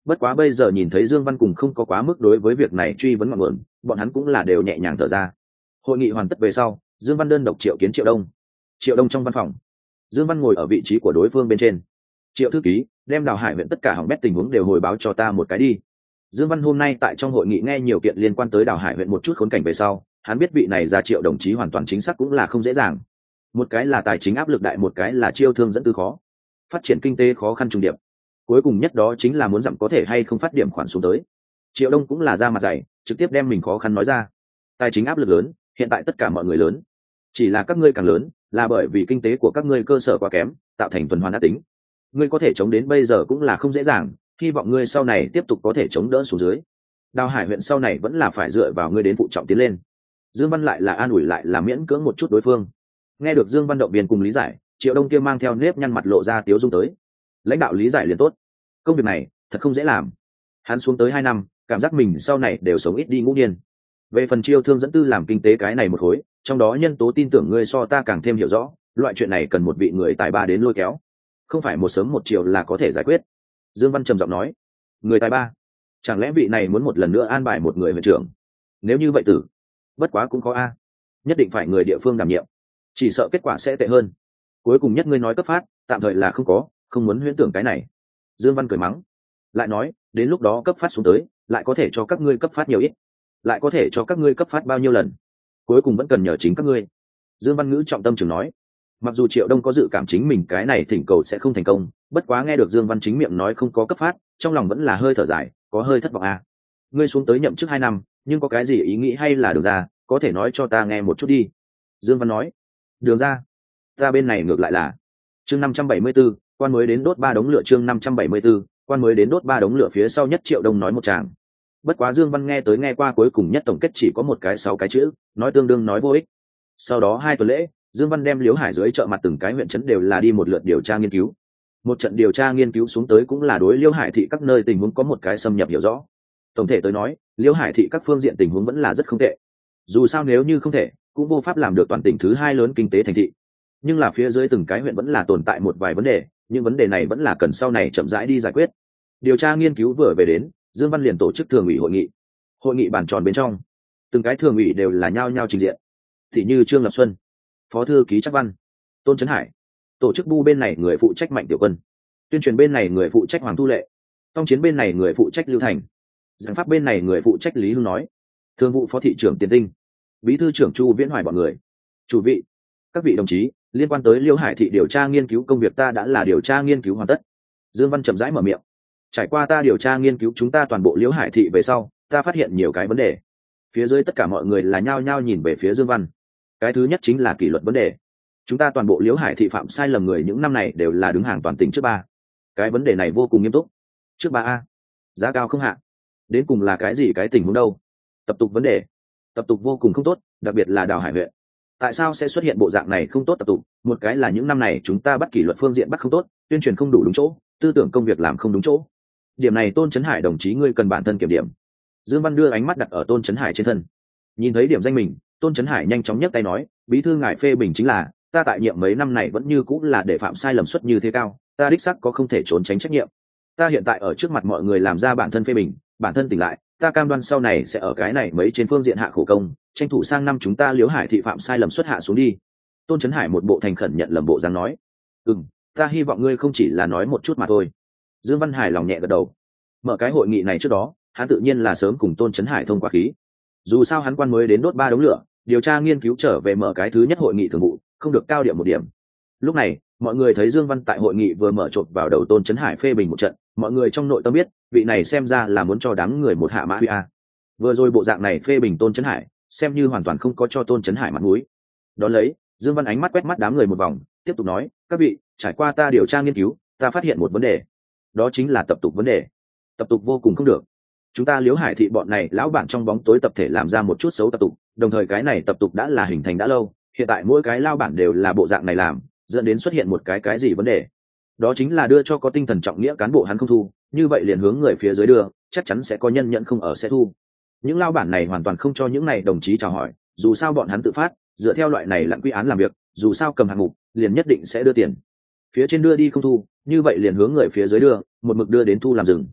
Bất quá bây giờ nhìn thấy Dương Văn cùng không có quá mức đối với việc này truy vấn ngọn nguồn, bọn hắn cũng là đều nhẹ nhàng thở ra. Hội nghị hoàn tất về sau, Dương Văn đơn độc triệu kiến Triệu Đông. Triệu Đông trong văn phòng, Dương Văn ngồi ở vị trí của đối phương bên trên. Triệu thư ký, đem Đào Hải huyện tất cả hỏng bét tình huống đều hồi báo cho ta một cái đi. Dương Văn hôm nay tại trong hội nghị nghe nhiều kiện liên quan tới Đào Hải huyện một chút khốn cảnh về sau, hắn biết vị này ra Triệu đồng chí hoàn toàn chính xác cũng là không dễ dàng. Một cái là tài chính áp lực đại, một cái là chiêu thương dẫn tư khó, phát triển kinh tế khó khăn trùng điệp. Cuối cùng nhất đó chính là muốn dặm có thể hay không phát điểm khoản xuống tới. Triệu Đông cũng là ra mặt dày, trực tiếp đem mình khó khăn nói ra. Tài chính áp lực lớn, hiện tại tất cả mọi người lớn, chỉ là các ngươi càng lớn, là bởi vì kinh tế của các ngươi cơ sở quá kém, tạo thành tuần hoàn ác tính. Ngươi có thể chống đến bây giờ cũng là không dễ dàng, hy vọng ngươi sau này tiếp tục có thể chống đỡ xuống dưới. Đào Hải huyện sau này vẫn là phải dựa vào ngươi đến phụ trọng tiến lên. Dương Văn lại là an ủi lại là miễn cưỡng một chút đối phương. Nghe được Dương Văn động viên cùng lý giải, Triệu Đông kia mang theo nếp nhăn mặt lộ ra tiếu dung tới. Lãnh đạo lý giải liền tốt, công việc này thật không dễ làm. Hắn xuống tới hai năm, cảm giác mình sau này đều sống ít đi ngũ niên. Về phần chiêu thương dẫn tư làm kinh tế cái này một khối, trong đó nhân tố tin tưởng ngươi so ta càng thêm hiểu rõ, loại chuyện này cần một vị người tài ba đến lôi kéo, không phải một sớm một chiều là có thể giải quyết. Dương Văn trầm giọng nói, người tài ba, chẳng lẽ vị này muốn một lần nữa an bài một người huyện trưởng? Nếu như vậy tử, bất quá cũng có a, nhất định phải người địa phương đảm nhiệm, chỉ sợ kết quả sẽ tệ hơn. Cuối cùng nhất ngươi nói cấp phát, tạm thời là không có, không muốn huyễn tưởng cái này. Dương Văn cười mắng, lại nói, đến lúc đó cấp phát xuống tới, lại có thể cho các ngươi cấp phát nhiều ít, lại có thể cho các ngươi cấp phát bao nhiêu lần, cuối cùng vẫn cần nhờ chính các ngươi. Dương Văn ngữ trọng tâm trường nói. Mặc dù Triệu Đông có dự cảm chính mình cái này thỉnh cầu sẽ không thành công, bất quá nghe được Dương Văn chính miệng nói không có cấp phát, trong lòng vẫn là hơi thở dài, có hơi thất vọng à. Ngươi xuống tới nhậm chức hai năm, nhưng có cái gì ý nghĩ hay là đường ra, có thể nói cho ta nghe một chút đi. Dương Văn nói, đường ra, ta bên này ngược lại là chương năm trăm bảy mươi 574, quan mới đến đốt ba đống lửa. Chương năm trăm bảy mươi 574, quan mới đến đốt ba đống lửa. Phía sau nhất Triệu Đông nói một tràng. Bất quá Dương Văn nghe tới nghe qua cuối cùng nhất tổng kết chỉ có một cái sáu cái chữ, nói tương đương nói vô ích. Sau đó hai tuần lễ, Dương Văn đem Liễu Hải dưới chợ mặt từng cái huyện trấn đều là đi một lượt điều tra nghiên cứu. Một trận điều tra nghiên cứu xuống tới cũng là đối Liễu Hải thị các nơi tình huống có một cái xâm nhập hiểu rõ. Tổng thể tới nói, Liễu Hải thị các phương diện tình huống vẫn là rất không tệ. Dù sao nếu như không thể, cũng vô pháp làm được toàn tỉnh thứ hai lớn kinh tế thành thị. Nhưng là phía dưới từng cái huyện vẫn là tồn tại một vài vấn đề, những vấn đề này vẫn là cần sau này chậm rãi đi giải quyết. Điều tra nghiên cứu vừa về đến, Dương Văn liền tổ chức thường ủy hội nghị. Hội nghị bàn tròn bên trong, từng cái thường ủy đều là nhao nhao trình diện. Thì như Trương Lập Xuân, phó thư ký Trác Văn, Tôn Trấn Hải, tổ chức bu bên này người phụ trách Mạnh Tiểu Quân, tuyên truyền bên này người phụ trách Hoàng Thu Lệ, tông chiến bên này người phụ trách Lưu Thành, giảng pháp bên này người phụ trách Lý Hưng nói, thương vụ phó thị trưởng Tiền Tinh, bí thư trưởng Chu Viễn Hoài bọn người. Chủ vị, các vị đồng chí, liên quan tới Liễu Hải thị điều tra nghiên cứu công việc ta đã là điều tra nghiên cứu hoàn tất. Dương Văn chậm rãi mở miệng. Trải qua ta điều tra nghiên cứu chúng ta toàn bộ Liễu Hải thị về sau, ta phát hiện nhiều cái vấn đề. Phía dưới tất cả mọi người là nhao nhao nhìn về phía Dương Văn. Cái thứ nhất chính là kỷ luật vấn đề. Chúng ta toàn bộ Liễu Hải thị phạm sai lầm người những năm này đều là đứng hàng toàn tỉnh trước ba. Cái vấn đề này vô cùng nghiêm túc. Trước ba a, giá cao không hạ. Đến cùng là cái gì cái tình huống đâu? Tập tục vấn đề. Tập tục vô cùng không tốt, đặc biệt là Đào Hải huyện. Tại sao sẽ xuất hiện bộ dạng này không tốt tập tục? Một cái là những năm này chúng ta bắt kỷ luật phương diện bắt không tốt, tuyên truyền không đủ đúng chỗ, tư tưởng công việc làm không đúng chỗ. Điểm này Tôn Trấn Hải đồng chí ngươi cần bản thân kiểm điểm. Dương Văn đưa ánh mắt đặt ở Tôn Trấn Hải trên thân. Nhìn thấy điểm danh mình, Tôn Trấn Hải nhanh chóng nhấc tay nói, bí thư ngài phê bình chính là, ta tại nhiệm mấy năm này vẫn như cũng là để phạm sai lầm suất như thế cao, ta đích xác có không thể trốn tránh trách nhiệm. Ta hiện tại ở trước mặt mọi người làm ra bản thân phê bình, bản thân tỉnh lại, ta cam đoan sau này sẽ ở cái này mấy trên phương diện hạ khổ công, tranh thủ sang năm chúng ta Liễu Hải thị phạm sai lầm suất hạ xuống đi. Tôn Trấn Hải một bộ thành khẩn nhận lầm bộ dáng nói, ừm, ta hy vọng ngươi không chỉ là nói một chút mà thôi. Dương Văn Hải lòng nhẹ gật đầu. Mở cái hội nghị này trước đó, hắn tự nhiên là sớm cùng Tôn Trấn Hải thông qua khí. Dù sao hắn quan mới đến đốt ba đống lửa, điều tra nghiên cứu trở về mở cái thứ nhất hội nghị thường vụ, không được cao điểm một điểm. Lúc này, mọi người thấy Dương Văn tại hội nghị vừa mở chộp vào đầu Tôn Trấn Hải phê bình một trận, mọi người trong nội tâm biết, vị này xem ra là muốn cho đám người một hạ mã huy a. Vừa rồi bộ dạng này phê bình Tôn Trấn Hải, xem như hoàn toàn không có cho Tôn Trấn Hải mặt mũi. Đón lấy, Dương Văn ánh mắt quét mắt đám người một vòng, tiếp tục nói, các vị, trải qua ta điều tra nghiên cứu, ta phát hiện một vấn đề. Đó chính là tập tục vấn đề. Tập tục vô cùng không được. Chúng ta Liễu Hải thị bọn này lão bản trong bóng tối tập thể làm ra một chút xấu tập tục, đồng thời cái này tập tục đã là hình thành đã lâu, hiện tại mỗi cái lao bản đều là bộ dạng này làm, dẫn đến xuất hiện một cái cái gì vấn đề. Đó chính là đưa cho có tinh thần trọng nghĩa cán bộ hắn không thu, như vậy liền hướng người phía dưới đưa, chắc chắn sẽ có nhân nhận không ở sẽ thu. Những lao bản này hoàn toàn không cho những này đồng chí chào hỏi, dù sao bọn hắn tự phát, dựa theo loại này lặng quy án làm việc, dù sao cầm hạng mục, liền nhất định sẽ đưa tiền. Phía trên đưa đi không thu, như vậy liền hướng người phía dưới đưa, một mực đưa đến thu làm rừng.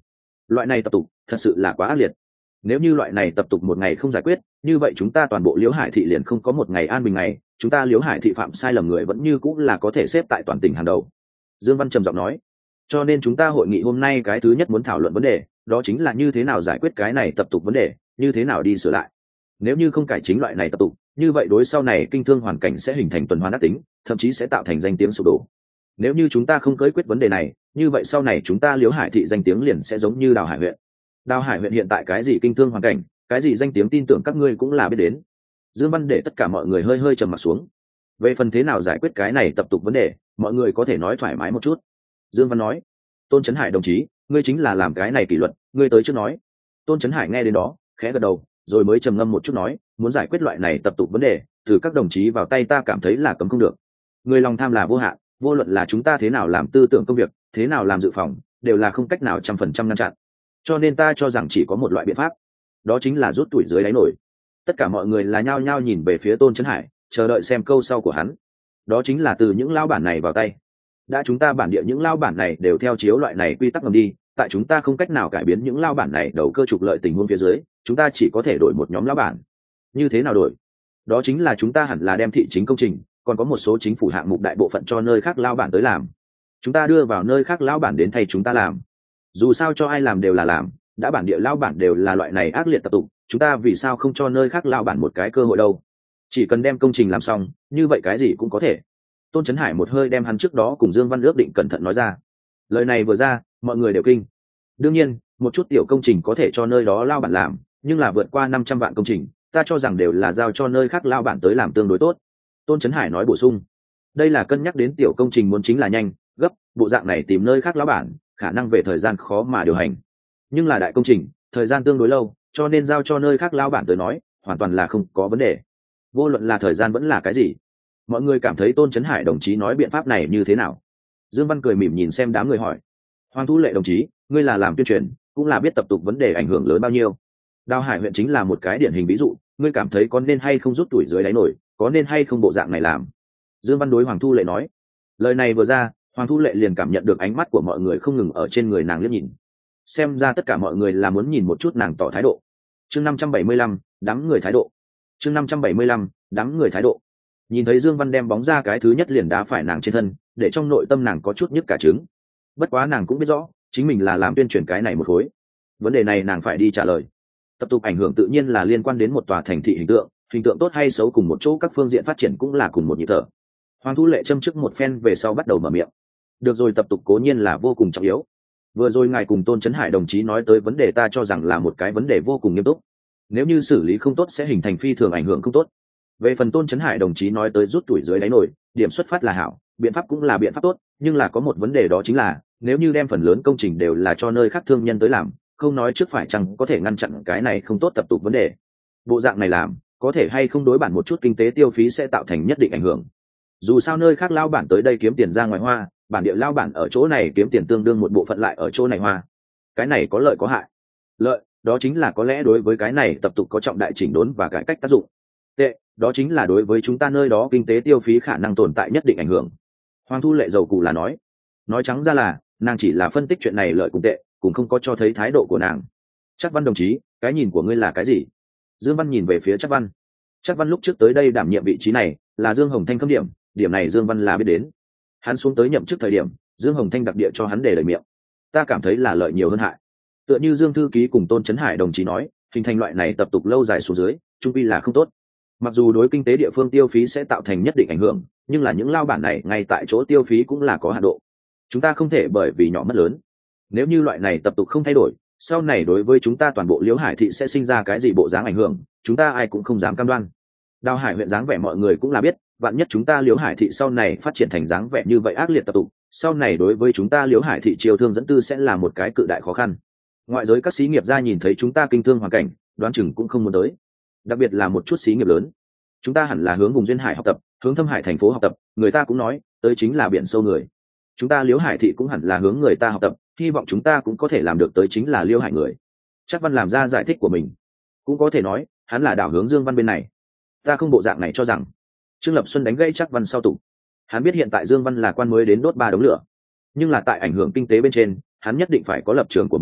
loại này tập tục thật sự là quá ác liệt. Nếu như loại này tập tục một ngày không giải quyết, như vậy chúng ta toàn bộ Liễu Hải thị liền không có một ngày an bình ngày, chúng ta Liễu Hải thị phạm sai lầm người vẫn như cũng là có thể xếp tại toàn tỉnh hàng đầu. Dương Văn trầm giọng nói. Cho nên chúng ta hội nghị hôm nay cái thứ nhất muốn thảo luận vấn đề, đó chính là như thế nào giải quyết cái này tập tục vấn đề, như thế nào đi sửa lại. Nếu như không cải chính loại này tập tục, như vậy đối sau này kinh thương hoàn cảnh sẽ hình thành tuần hoàn ác tính, thậm chí sẽ tạo thành danh tiếng sụp đổ. Nếu như chúng ta không cưỡi quyết vấn đề này, như vậy sau này chúng ta Liễu Hải thị danh tiếng liền sẽ giống như Đào Hải huyện. Đào Hải huyện hiện tại cái gì kinh thương hoàn cảnh, cái gì danh tiếng tin tưởng các ngươi cũng là biết đến. Dương Văn để tất cả mọi người hơi hơi trầm mặt xuống. Về phần thế nào giải quyết cái này tập tục vấn đề, mọi người có thể nói thoải mái một chút. Dương Văn nói, Tôn Chấn Hải đồng chí, ngươi chính là làm cái này kỷ luật, ngươi tới trước nói. Tôn Chấn Hải nghe đến đó, khẽ gật đầu, rồi mới trầm ngâm một chút nói, muốn giải quyết loại này tập tục vấn đề, từ các đồng chí vào tay ta cảm thấy là cấm không được. Người lòng tham là vô hạn, vô luận là chúng ta thế nào làm tư tưởng công việc, thế nào làm dự phòng, đều là không cách nào trăm phần trăm ngăn chặn. Cho nên ta cho rằng chỉ có một loại biện pháp, đó chính là rút tuổi dưới đáy nổi. Tất cả mọi người là nhao nhao nhìn về phía Tôn Chấn Hải, chờ đợi xem câu sau của hắn. Đó chính là từ những lao bản này vào tay. Đã chúng ta bản địa những lao bản này đều theo chiếu loại này quy tắc ngầm đi, tại chúng ta không cách nào cải biến những lao bản này đầu cơ trục lợi tình huống phía dưới, chúng ta chỉ có thể đổi một nhóm lao bản. Như thế nào đổi? Đó chính là chúng ta hẳn là đem thị chính công trình, còn có một số chính phủ hạng mục đại bộ phận cho nơi khác lao bản tới làm. Chúng ta đưa vào nơi khác lao bản đến thay chúng ta làm. Dù sao cho ai làm đều là làm, đã bản địa lao bản đều là loại này ác liệt tập tục, chúng ta vì sao không cho nơi khác lao bản một cái cơ hội đâu? Chỉ cần đem công trình làm xong, như vậy cái gì cũng có thể. Tôn Chấn Hải một hơi đem hắn trước đó cùng Dương Văn ước định cẩn thận nói ra. Lời này vừa ra, mọi người đều kinh. Đương nhiên, một chút tiểu công trình có thể cho nơi đó lao bản làm, nhưng là vượt qua năm trăm vạn công trình, ta cho rằng đều là giao cho nơi khác lao bản tới làm tương đối tốt. Tôn Chấn Hải nói bổ sung. Đây là cân nhắc đến tiểu công trình muốn chính là nhanh, gấp, bộ dạng này tìm nơi khác lao bản, khả năng về thời gian khó mà điều hành. Nhưng là đại công trình, thời gian tương đối lâu, cho nên giao cho nơi khác lao bản tới nói, hoàn toàn là không có vấn đề. Vô luận là thời gian vẫn là cái gì. Mọi người cảm thấy Tôn Chấn Hải đồng chí nói biện pháp này như thế nào? Dương Văn cười mỉm nhìn xem đám người hỏi. Hoàng Thu Lệ đồng chí, ngươi là làm tuyên truyền, cũng là biết tập tục vấn đề ảnh hưởng lớn bao nhiêu. Đào Hải huyện chính là một cái điển hình ví dụ, ngươi cảm thấy có nên hay không rút tuổi dưới đáy nổi, có nên hay không bộ dạng này làm? Dương Văn đối Hoàng Thu Lệ nói. Lời này vừa ra, Hoàng Thu Lệ liền cảm nhận được ánh mắt của mọi người không ngừng ở trên người nàng liếc nhìn. Xem ra tất cả mọi người là muốn nhìn một chút nàng tỏ thái độ. Chương năm trăm bảy mươi lăm, đám người thái độ. Chương năm trăm bảy mươi lăm, đám người thái độ. Nhìn thấy Dương Văn đem bóng ra cái thứ nhất liền đá phải nàng trên thân, để trong nội tâm nàng có chút nhức cả trứng. Bất quá nàng cũng biết rõ, chính mình là làm tuyên truyền cái này một khối. Vấn đề này nàng phải đi trả lời. Tập tục ảnh hưởng tự nhiên là liên quan đến một tòa thành thị hình tượng, hình tượng tốt hay xấu cùng một chỗ các phương diện phát triển cũng là cùng một nhịp thở. Hoàng Thu Lệ châm chức một phen về sau bắt đầu mở miệng. Được rồi, tập tục cố nhiên là vô cùng trọng yếu. Vừa rồi ngài cùng Tôn Chấn Hải đồng chí nói tới vấn đề, ta cho rằng là một cái vấn đề vô cùng nghiêm túc. Nếu như xử lý không tốt sẽ hình thành phi thường ảnh hưởng không tốt. Về phần Tôn Chấn Hải đồng chí nói tới rút tuổi dưới đáy nổi, điểm xuất phát là hảo, biện pháp cũng là biện pháp tốt, nhưng là có một vấn đề, đó chính là nếu như đem phần lớn công trình đều là cho nơi khác thương nhân tới làm, không nói trước phải chăng có thể ngăn chặn cái này không tốt tập tục vấn đề. Bộ dạng này làm, có thể hay không đối bản một chút kinh tế tiêu phí sẽ tạo thành nhất định ảnh hưởng. Dù sao nơi khác lao bản tới đây kiếm tiền ra ngoài hoa, bản địa lao bản ở chỗ này kiếm tiền tương đương một bộ phận lại ở chỗ này hoa. Cái này có lợi có hại. Lợi, đó chính là có lẽ đối với cái này tập tục có trọng đại chỉnh đốn và cải cách tác dụng. Tệ, đó chính là đối với chúng ta nơi đó kinh tế tiêu phí khả năng tồn tại nhất định ảnh hưởng. Hoàng Thu Lệ dầu cù là nói. Nói trắng ra là, nàng chỉ là phân tích chuyện này lợi cùng tệ, cũng không có cho thấy thái độ của nàng. Trác Văn đồng chí, cái nhìn của ngươi là cái gì? Dương Văn nhìn về phía Trác Văn. Trác Văn lúc trước tới đây đảm nhiệm vị trí này, là Dương Hồng Thanh khâm điểm, điểm này Dương Văn là biết đến. Hắn xuống tới nhậm chức thời điểm, Dương Hồng Thanh đặc địa cho hắn để lời miệng. Ta cảm thấy là lợi nhiều hơn hại. Tựa như Dương thư ký cùng Tôn Chấn Hải đồng chí nói, hình thành loại này tập tục lâu dài xuống dưới, trung quy là không tốt. Mặc dù đối kinh tế địa phương tiêu phí sẽ tạo thành nhất định ảnh hưởng, nhưng là những lao bản này ngay tại chỗ tiêu phí cũng là có hạn độ. Chúng ta không thể bởi vì nhỏ mất lớn. Nếu như loại này tập tục không thay đổi, sau này đối với chúng ta toàn bộ Liễu Hải thị sẽ sinh ra cái gì bộ dáng ảnh hưởng, chúng ta ai cũng không dám cam đoan. Đào Hải huyện dáng vẻ mọi người cũng là biết, vạn nhất chúng ta Liễu Hải thị sau này phát triển thành dáng vẻ như vậy ác liệt tập tục, sau này đối với chúng ta Liễu Hải thị chiêu thương dẫn tư sẽ là một cái cự đại khó khăn. Ngoại giới các xí nghiệp gia nhìn thấy chúng ta kinh thương hoàn cảnh, đoán chừng cũng không muốn tới. Đặc biệt là một chút xí nghiệp lớn, chúng ta hẳn là hướng vùng duyên hải học tập, hướng Thâm Hải thành phố học tập, người ta cũng nói tới chính là biển sâu người. Chúng ta Liễu Hải thị cũng hẳn là hướng người ta học tập, hy vọng chúng ta cũng có thể làm được tới chính là Liễu Hải người. Trác Văn làm ra giải thích của mình, cũng có thể nói hắn là đảo hướng Dương Văn bên này. Ta không bộ dạng này cho rằng. Trương Lập Xuân đánh gãy Trác Văn sau tủ. Hắn biết hiện tại Dương Văn là quan mới đến đốt ba đống lửa, nhưng là tại ảnh hưởng kinh tế bên trên, hắn nhất định phải có lập trường của mình,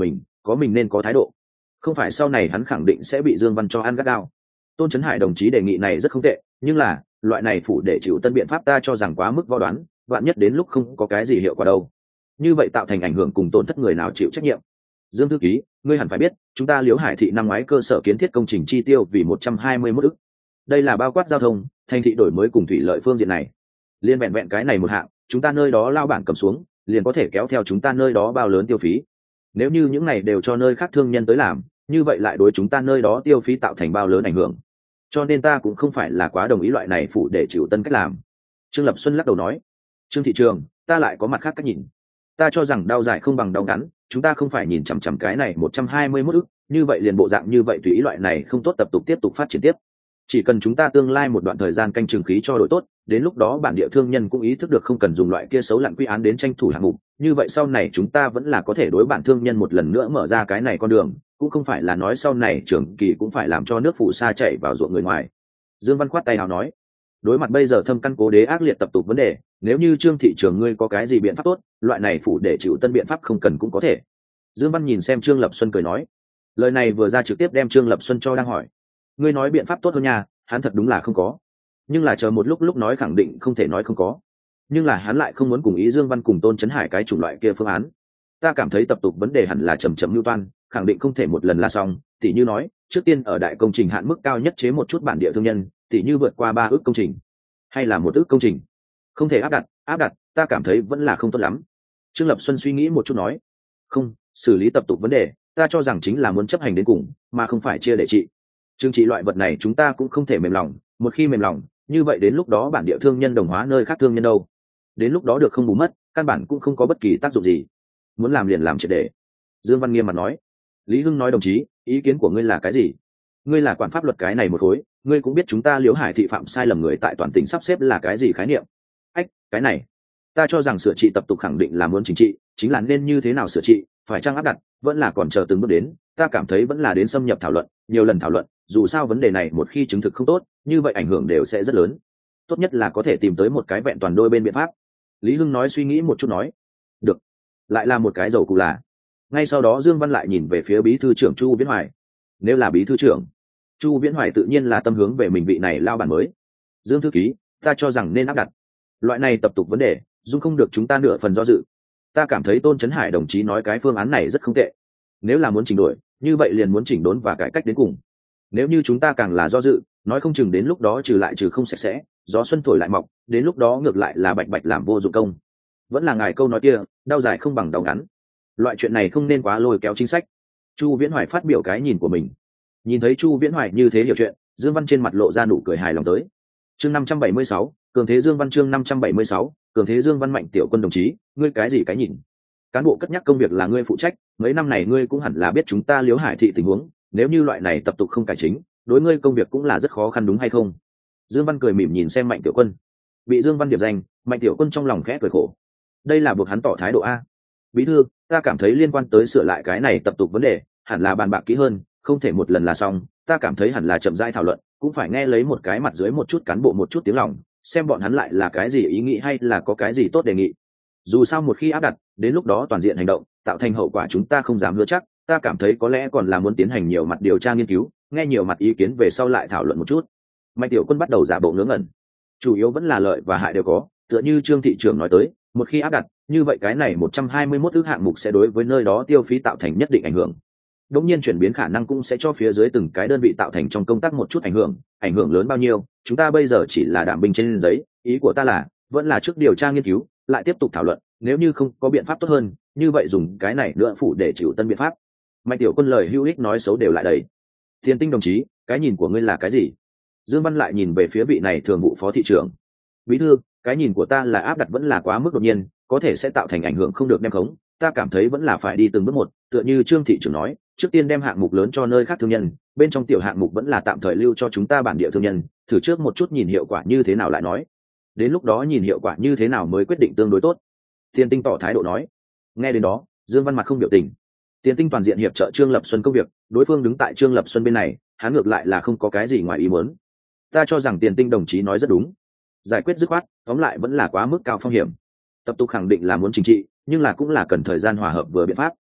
có mình nên có thái độ, không phải sau này hắn khẳng định sẽ bị Dương Văn cho ăn gắt gao. Tôn Chấn Hải đồng chí đề nghị này rất không tệ, nhưng là loại này phủ để chịu tân biện pháp ta cho rằng quá mức võ đoán, vạn nhất đến lúc không có cái gì hiệu quả đâu, như vậy tạo thành ảnh hưởng cùng tổn thất người nào chịu trách nhiệm. Dương thư ký, ngươi hẳn phải biết chúng ta Liễu Hải thị năm ngoái cơ sở kiến thiết công trình chi tiêu vì một trăm hai mươi mốt ức, đây là bao quát giao thông, thành thị đổi mới cùng thủy lợi phương diện này. Liên vẹn vẹn cái này một hạng, chúng ta nơi đó lao bản cầm xuống liền có thể kéo theo chúng ta nơi đó bao lớn tiêu phí. Nếu như những này đều cho nơi khác thương nhân tới làm, như vậy lại đối chúng ta nơi đó tiêu phí tạo thành bao lớn ảnh hưởng. Cho nên ta cũng không phải là quá đồng ý loại này phụ để chịu tân cách làm. Trương Lập Xuân lắc đầu nói, Trương thị trường, ta lại có mặt khác cách nhìn. Ta cho rằng đau dài không bằng đau ngắn, chúng ta không phải nhìn chằm chằm cái này một trăm hai mươi mốt ức, như vậy liền bộ dạng như vậy tùy ý loại này không tốt tập tục tiếp tục phát triển tiếp. Chỉ cần chúng ta tương lai một đoạn thời gian canh chừng khí cho đội tốt, đến lúc đó bản địa thương nhân cũng ý thức được không cần dùng loại kia xấu lặn quy án đến tranh thủ hạng mục, như vậy sau này chúng ta vẫn là có thể đối bản thương nhân một lần nữa mở ra cái này con đường, cũng không phải là nói sau này trưởng kỳ cũng phải làm cho nước phụ sa chảy vào ruộng người ngoài. Dương Văn khoát tay nào nói, đối mặt bây giờ thâm căn cố đế ác liệt tập tục vấn đề, nếu như Trương thị trường ngươi có cái gì biện pháp tốt, loại này phủ để chịu tân biện pháp không cần cũng có thể. Dương Văn nhìn xem Trương Lập Xuân cười nói, lời này vừa ra trực tiếp đem Trương Lập Xuân cho đang hỏi, ngươi nói biện pháp tốt hơn nha, hắn thật đúng là không có, nhưng là chờ một lúc lúc nói khẳng định không thể nói không có, nhưng là hắn lại không muốn cùng ý Dương Văn cùng Tôn Chấn Hải cái chủng loại kia phương án. Ta cảm thấy tập tục vấn đề hẳn là chầm chậm lưu toan, khẳng định không thể một lần là xong, tỷ như nói trước tiên ở đại công trình hạn mức cao nhất chế một chút bản địa thương nhân, tỷ như vượt qua ba ước công trình hay là một ước công trình, không thể áp đặt áp đặt ta cảm thấy vẫn là không tốt lắm. Trương Lập Xuân suy nghĩ một chút nói, không, xử lý tập tục vấn đề ta cho rằng chính là muốn chấp hành đến cùng, mà không phải chia để trị. Chương trị loại vật này chúng ta cũng không thể mềm lòng, một khi mềm lòng như vậy đến lúc đó bản địa thương nhân đồng hóa nơi khác thương nhân đâu, đến lúc đó được không bù mất, căn bản cũng không có bất kỳ tác dụng gì, muốn làm liền làm triệt để. Dương Văn nghiêm mặt nói. Lý Hưng nói, đồng chí, ý kiến của ngươi là cái gì? Ngươi là quản pháp luật cái này một khối, ngươi cũng biết chúng ta Liễu Hải thị phạm sai lầm người tại toàn tỉnh sắp xếp là cái gì khái niệm. Ách, cái này ta cho rằng sửa trị tập tục khẳng định là muốn chính trị, chính là nên như thế nào sửa trị, phải chăng áp đặt, vẫn là còn chờ từng bước đến. Ta cảm thấy vẫn là đến xâm nhập thảo luận, nhiều lần thảo luận, dù sao vấn đề này một khi chứng thực không tốt, như vậy ảnh hưởng đều sẽ rất lớn. Tốt nhất là có thể tìm tới một cái vẹn toàn đôi bên biện pháp. Lý Hưng nói, suy nghĩ một chút nói, được, lại là một cái dầu cụ là. Ngay sau đó Dương Văn lại nhìn về phía bí thư trưởng Chu Viễn Hoài. Nếu là bí thư trưởng, Chu Viễn Hoài tự nhiên là tâm hướng về mình vị này lao bản mới. Dương thư ký, ta cho rằng nên áp đặt loại này tập tục vấn đề, dung không được chúng ta nửa phần do dự. Ta cảm thấy Tôn Chấn Hải đồng chí nói cái phương án này rất không tệ. Nếu là muốn chỉnh đổi, như vậy liền muốn chỉnh đốn và cải cách đến cùng. Nếu như chúng ta càng là do dự, nói không chừng đến lúc đó trừ lại trừ không sạch sẽ, gió xuân thổi lại mọc, đến lúc đó ngược lại là bạch bạch làm vô dụng công. Vẫn là ngài câu nói kia, đau dài không bằng đau ngắn. Loại chuyện này không nên quá lôi kéo chính sách. Chu Viễn Hoài phát biểu cái nhìn của mình. Nhìn thấy Chu Viễn Hoài như thế hiểu chuyện, Dương Văn trên mặt lộ ra nụ cười hài lòng tới. Chương năm trăm bảy mươi sáu, cường thế Dương Văn. Chương năm trăm bảy mươi sáu, cường thế Dương Văn. Mạnh Tiểu Quân đồng chí, ngươi cái gì cái nhìn? Cán bộ cất nhắc công việc là ngươi phụ trách, mấy năm này ngươi cũng hẳn là biết chúng ta Liễu Hải thị tình huống, nếu như loại này tập tục không cải chính, đối ngươi công việc cũng là rất khó khăn đúng hay không? Dương Văn cười mỉm nhìn xem Mạnh Tiểu Quân. Bị Dương Văn điểm danh, Mạnh Tiểu Quân trong lòng khẽ cười khổ. Đây là buộc hắn tỏ thái độ a. Bí thư, ta cảm thấy liên quan tới sửa lại cái này tập tục vấn đề, hẳn là bàn bạc kỹ hơn, không thể một lần là xong, ta cảm thấy hẳn là chậm rãi thảo luận, cũng phải nghe lấy một cái mặt dưới một chút cán bộ một chút tiếng lòng, xem bọn hắn lại là cái gì ý nghĩ hay là có cái gì tốt đề nghị. Dù sao một khi áp đặt, đến lúc đó toàn diện hành động, tạo thành hậu quả chúng ta không dám hứa chắc, ta cảm thấy có lẽ còn là muốn tiến hành nhiều mặt điều tra nghiên cứu, nghe nhiều mặt ý kiến về sau lại thảo luận một chút. Mạnh Tiểu Quân bắt đầu giả bộ ngớ ngẩn. Chủ yếu vẫn là lợi và hại đều có, tựa như Trương thị trưởng nói tới, một khi áp đặt, như vậy cái này một trăm hai mươi mốt ước hạng mục sẽ đối với nơi đó tiêu phí tạo thành nhất định ảnh hưởng. Đống nhiên chuyển biến khả năng cũng sẽ cho phía dưới từng cái đơn vị tạo thành trong công tác một chút ảnh hưởng, ảnh hưởng lớn bao nhiêu, chúng ta bây giờ chỉ là đảm binh trên giấy, ý của ta là, vẫn là trước điều tra nghiên cứu, lại tiếp tục thảo luận, nếu như không có biện pháp tốt hơn, như vậy dùng cái này nữa phụ để chịu tân biện pháp. Mạnh Tiểu Quân lời hữu ích nói xấu đều lại đầy. Thiên Tinh đồng chí, cái nhìn của ngươi là cái gì? Dương Văn lại nhìn về phía vị này thường vụ phó thị trưởng. Bí thư, cái nhìn của ta là áp đặt vẫn là quá mức đột nhiên, có thể sẽ tạo thành ảnh hưởng không được đem khống, ta cảm thấy vẫn là phải đi từng bước một, tựa như Trương thị trưởng nói, trước tiên đem hạng mục lớn cho nơi khác thương nhân, bên trong tiểu hạng mục vẫn là tạm thời lưu cho chúng ta bản địa thương nhân, thử trước một chút nhìn hiệu quả như thế nào lại nói. Đến lúc đó nhìn hiệu quả như thế nào mới quyết định tương đối tốt. Thiên Tinh tỏ thái độ nói. Nghe đến đó, Dương Văn mặt không biểu tình. Thiên Tinh toàn diện hiệp trợ Trương Lập Xuân công việc, đối phương đứng tại Trương Lập Xuân bên này, hắn ngược lại là không có cái gì ngoài ý muốn. Ta cho rằng Thiên Tinh đồng chí nói rất đúng. Giải quyết dứt khoát, tóm lại vẫn là quá mức cao phong hiểm. Tập tục khẳng định là muốn chính trị, nhưng là cũng là cần thời gian hòa hợp vừa biện pháp.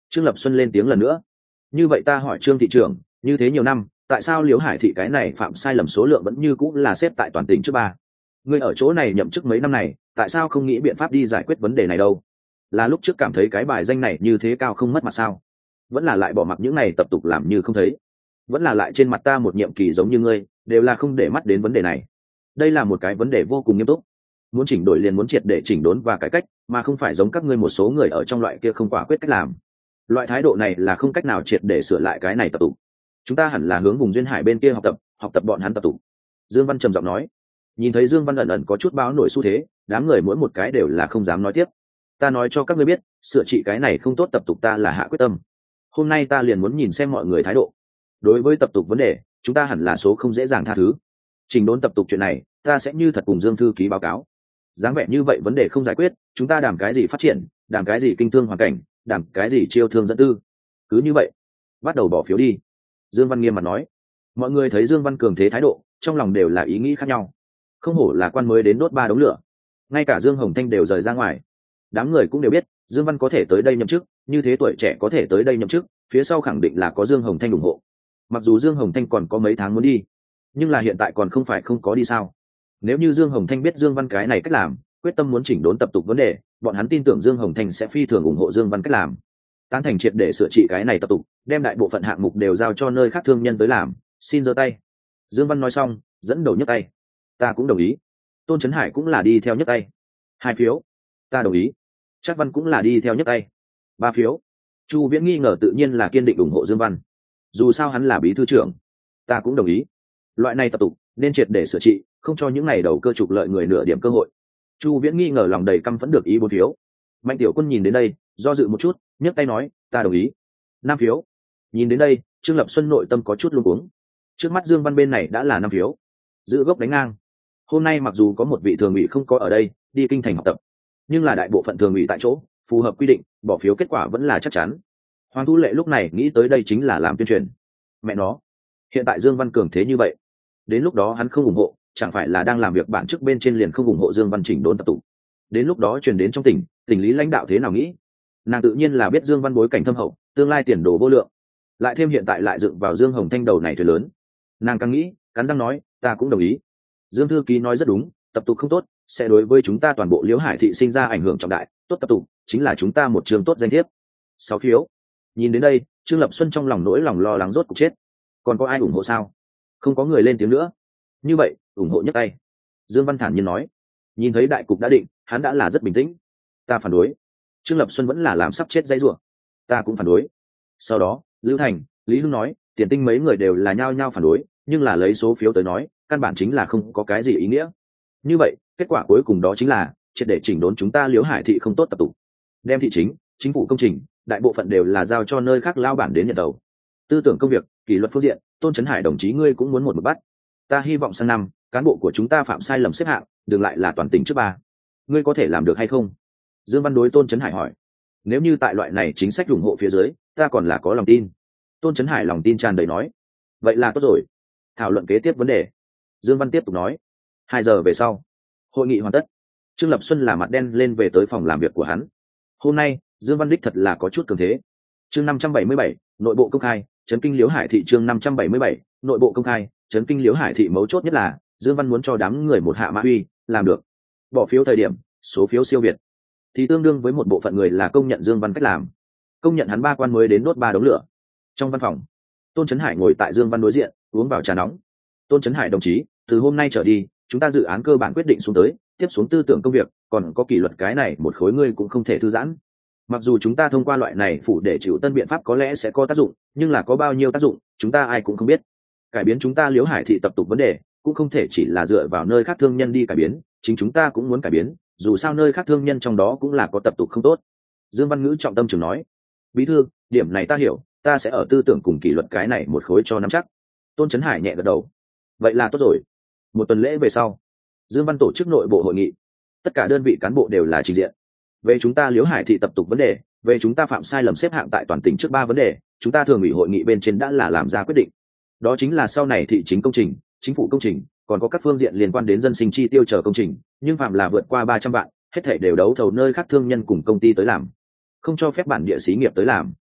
Trương Lập Xuân lên tiếng lần nữa. Như vậy ta hỏi Trương thị trưởng, như thế nhiều năm, tại sao Liễu Hải thị cái này phạm sai lầm số lượng vẫn như cũng là xếp tại toàn tỉnh trước ba? Ngươi ở chỗ này nhậm chức mấy năm này, tại sao không nghĩ biện pháp đi giải quyết vấn đề này đâu? Là lúc trước cảm thấy cái bài danh này như thế cao không mất mặt sao? Vẫn là lại bỏ mặc những này tập tục làm như không thấy? Vẫn là lại trên mặt ta một nhiệm kỳ giống như ngươi, đều là không để mắt đến vấn đề này? Đây là một cái vấn đề vô cùng nghiêm túc. Muốn chỉnh đổi liền muốn triệt để chỉnh đốn và cải cách, mà không phải giống các ngươi một số người ở trong loại kia không quả quyết cách làm. Loại thái độ này là không cách nào triệt để sửa lại cái này tập tục. Chúng ta hẳn là hướng vùng duyên hải bên kia học tập, học tập bọn hắn tập tục. Dương Văn trầm giọng nói. Nhìn thấy Dương Văn ẩn ẩn có chút báo nổi xu thế, đám người mỗi một cái đều là không dám nói tiếp. Ta nói cho các ngươi biết, sửa trị cái này không tốt tập tục ta là hạ quyết tâm. Hôm nay ta liền muốn nhìn xem mọi người thái độ. Đối với tập tục vấn đề, chúng ta hẳn là số không dễ dàng tha thứ. Trình đốn tập tục chuyện này, ta sẽ như thật cùng Dương thư ký báo cáo. Dáng vẻ như vậy vấn đề không giải quyết, chúng ta đàm cái gì phát triển, đàm cái gì kinh thương hoàn cảnh, đàm cái gì chiêu thương dẫn tư. Cứ như vậy, bắt đầu bỏ phiếu đi. Dương Văn nghiêm mặt nói. Mọi người thấy Dương Văn cường thế thái độ, trong lòng đều là ý nghĩ khác nhau. Không hổ là quan mới đến đốt ba đống lửa, ngay cả Dương Hồng Thanh đều rời ra ngoài. Đám người cũng đều biết Dương Văn có thể tới đây nhậm chức, như thế tuổi trẻ có thể tới đây nhậm chức, phía sau khẳng định là có Dương Hồng Thanh ủng hộ. Mặc dù Dương Hồng Thanh còn có mấy tháng muốn đi, nhưng là hiện tại còn không phải không có đi sao? Nếu như Dương Hồng Thanh biết Dương Văn cái này cách làm, quyết tâm muốn chỉnh đốn tập tục vấn đề, bọn hắn tin tưởng Dương Hồng Thanh sẽ phi thường ủng hộ Dương Văn cách làm, tán thành triệt để sửa trị cái này tập tục, đem đại bộ phận hạng mục đều giao cho nơi khác thương nhân tới làm. Xin giơ tay. Dương Văn nói xong, dẫn đầu nhấc tay. Ta cũng đồng ý. Tôn Trấn Hải cũng là đi theo nhấc tay. Hai phiếu. Ta đồng ý. Trác Văn cũng là đi theo nhấc tay. Ba phiếu. Chu Viễn nghi ngờ tự nhiên là kiên định ủng hộ Dương Văn. Dù sao hắn là bí thư trưởng. Ta cũng đồng ý. Loại này tập tục nên triệt để sửa trị, không cho những này đầu cơ trục lợi người nửa điểm cơ hội. Chu Viễn nghi ngờ lòng đầy căm phẫn được ý bốn phiếu. Mạnh Tiểu Quân nhìn đến đây, do dự một chút, nhấc tay nói, ta đồng ý. Năm phiếu. Nhìn đến đây, Trương Lập Xuân nội tâm có chút luống cuống. Trước mắt Dương Văn bên này đã là năm phiếu, giữ gốc đánh ngang. Hôm nay mặc dù có một vị thường ủy không có ở đây, đi kinh thành học tập, nhưng là đại bộ phận thường ủy tại chỗ, phù hợp quy định, bỏ phiếu kết quả vẫn là chắc chắn. Hoàng Thu Lệ lúc này nghĩ tới đây chính là làm tuyên truyền. Mẹ nó, hiện tại Dương Văn cường thế như vậy, đến lúc đó hắn không ủng hộ, chẳng phải là đang làm việc bản chức bên trên liền không ủng hộ Dương Văn chỉnh đốn tập tụ. Đến lúc đó truyền đến trong tỉnh, tỉnh lý lãnh đạo thế nào nghĩ? Nàng tự nhiên là biết Dương Văn bối cảnh thâm hậu, tương lai tiền đồ vô lượng, lại thêm hiện tại lại dựng vào Dương Hồng Thanh đầu này thuyền lớn. Nàng càng nghĩ, cắn răng nói, ta cũng đồng ý. Dương thư ký nói rất đúng, tập tục không tốt, sẽ đối với chúng ta toàn bộ Liễu Hải thị sinh ra ảnh hưởng trọng đại, tốt tập tục chính là chúng ta một trường tốt danh thiếp. Sáu phiếu. Nhìn đến đây, Trương Lập Xuân trong lòng nỗi lòng lo lắng rốt cuộc chết. Còn có ai ủng hộ sao? Không có người lên tiếng nữa. Như vậy, ủng hộ nhấc tay. Dương Văn thản nhiên nói. Nhìn thấy đại cục đã định, hắn đã là rất bình tĩnh. Ta phản đối. Trương Lập Xuân vẫn là làm sắp chết dãy rủa. Ta cũng phản đối. Sau đó, Lưu Thành, Lý Hưng nói, Tiền Tinh mấy người đều là nhao nhao phản đối, nhưng là lấy số phiếu tới nói, căn bản chính là không có cái gì ý nghĩa. Như vậy, kết quả cuối cùng đó chính là triệt để chỉnh đốn chúng ta Liễu Hải thị không tốt tập tụ. Đem thị chính, chính phủ công trình, đại bộ phận đều là giao cho nơi khác lao bản đến nhận đầu. Tư tưởng công việc, kỷ luật phương diện, Tôn Trấn Hải đồng chí ngươi cũng muốn một một bắt. Ta hy vọng sang năm, cán bộ của chúng ta phạm sai lầm xếp hạng, đừng lại là toàn tỉnh trước ba. Ngươi có thể làm được hay không? Dương Văn đối Tôn Trấn Hải hỏi. Nếu như tại loại này chính sách ủng hộ phía dưới, ta còn là có lòng tin. Tôn Trấn Hải lòng tin tràn đầy nói. Vậy là tốt rồi. Thảo luận kế tiếp vấn đề. Dương Văn tiếp tục nói. Hai giờ về sau, hội nghị hoàn tất. Trương Lập Xuân là mặt đen lên về tới phòng làm việc của hắn. Hôm nay, Dương Văn đích thật là có chút cường thế. Chương năm trăm bảy mươi bảy, nội bộ công khai, chấn kinh Liễu Hải thị. Chương năm trăm bảy mươi bảy, nội bộ công khai, chấn kinh Liễu Hải thị. Mấu chốt nhất là Dương Văn muốn cho đám người một hạ mã uy, làm được. Bỏ phiếu thời điểm, số phiếu siêu việt, thì tương đương với một bộ phận người là công nhận Dương Văn cách làm, công nhận hắn ba quan mới đến đốt ba đống lửa. Trong văn phòng, Tôn Trấn Hải ngồi tại Dương Văn đối diện, uống vào trà nóng. Tôn Trấn Hải đồng chí, từ hôm nay trở đi, chúng ta dự án cơ bản quyết định xuống tới, tiếp xuống tư tưởng công việc, còn có kỷ luật cái này một khối ngươi cũng không thể thư giãn. Mặc dù chúng ta thông qua loại này phủ để chịu tân biện pháp có lẽ sẽ có tác dụng, nhưng là có bao nhiêu tác dụng, chúng ta ai cũng không biết. Cải biến chúng ta Liễu Hải thị tập tục vấn đề, cũng không thể chỉ là dựa vào nơi khác thương nhân đi cải biến, chính chúng ta cũng muốn cải biến, dù sao nơi khác thương nhân trong đó cũng là có tập tục không tốt. Dương Văn Ngữ trọng tâm trường nói. Bí thư, điểm này ta hiểu, ta sẽ ở tư tưởng cùng kỷ luật cái này một khối cho nắm chắc. Tôn Trấn Hải nhẹ gật đầu. Vậy là tốt rồi. Một tuần lễ về sau, Dương Văn tổ chức nội bộ hội nghị, tất cả đơn vị cán bộ đều là trình diện. Về chúng ta Liễu Hải thị tập tục vấn đề, về chúng ta phạm sai lầm xếp hạng tại toàn tỉnh trước ba vấn đề, chúng ta thường ủy hội nghị bên trên đã là làm ra quyết định. Đó chính là sau này thị chính công trình, chính phủ công trình, còn có các phương diện liên quan đến dân sinh chi tiêu chờ công trình, nhưng phạm là vượt qua ba trăm vạn, hết thảy đều đấu thầu nơi khác thương nhân cùng công ty tới làm, không cho phép bản địa xí nghiệp tới làm.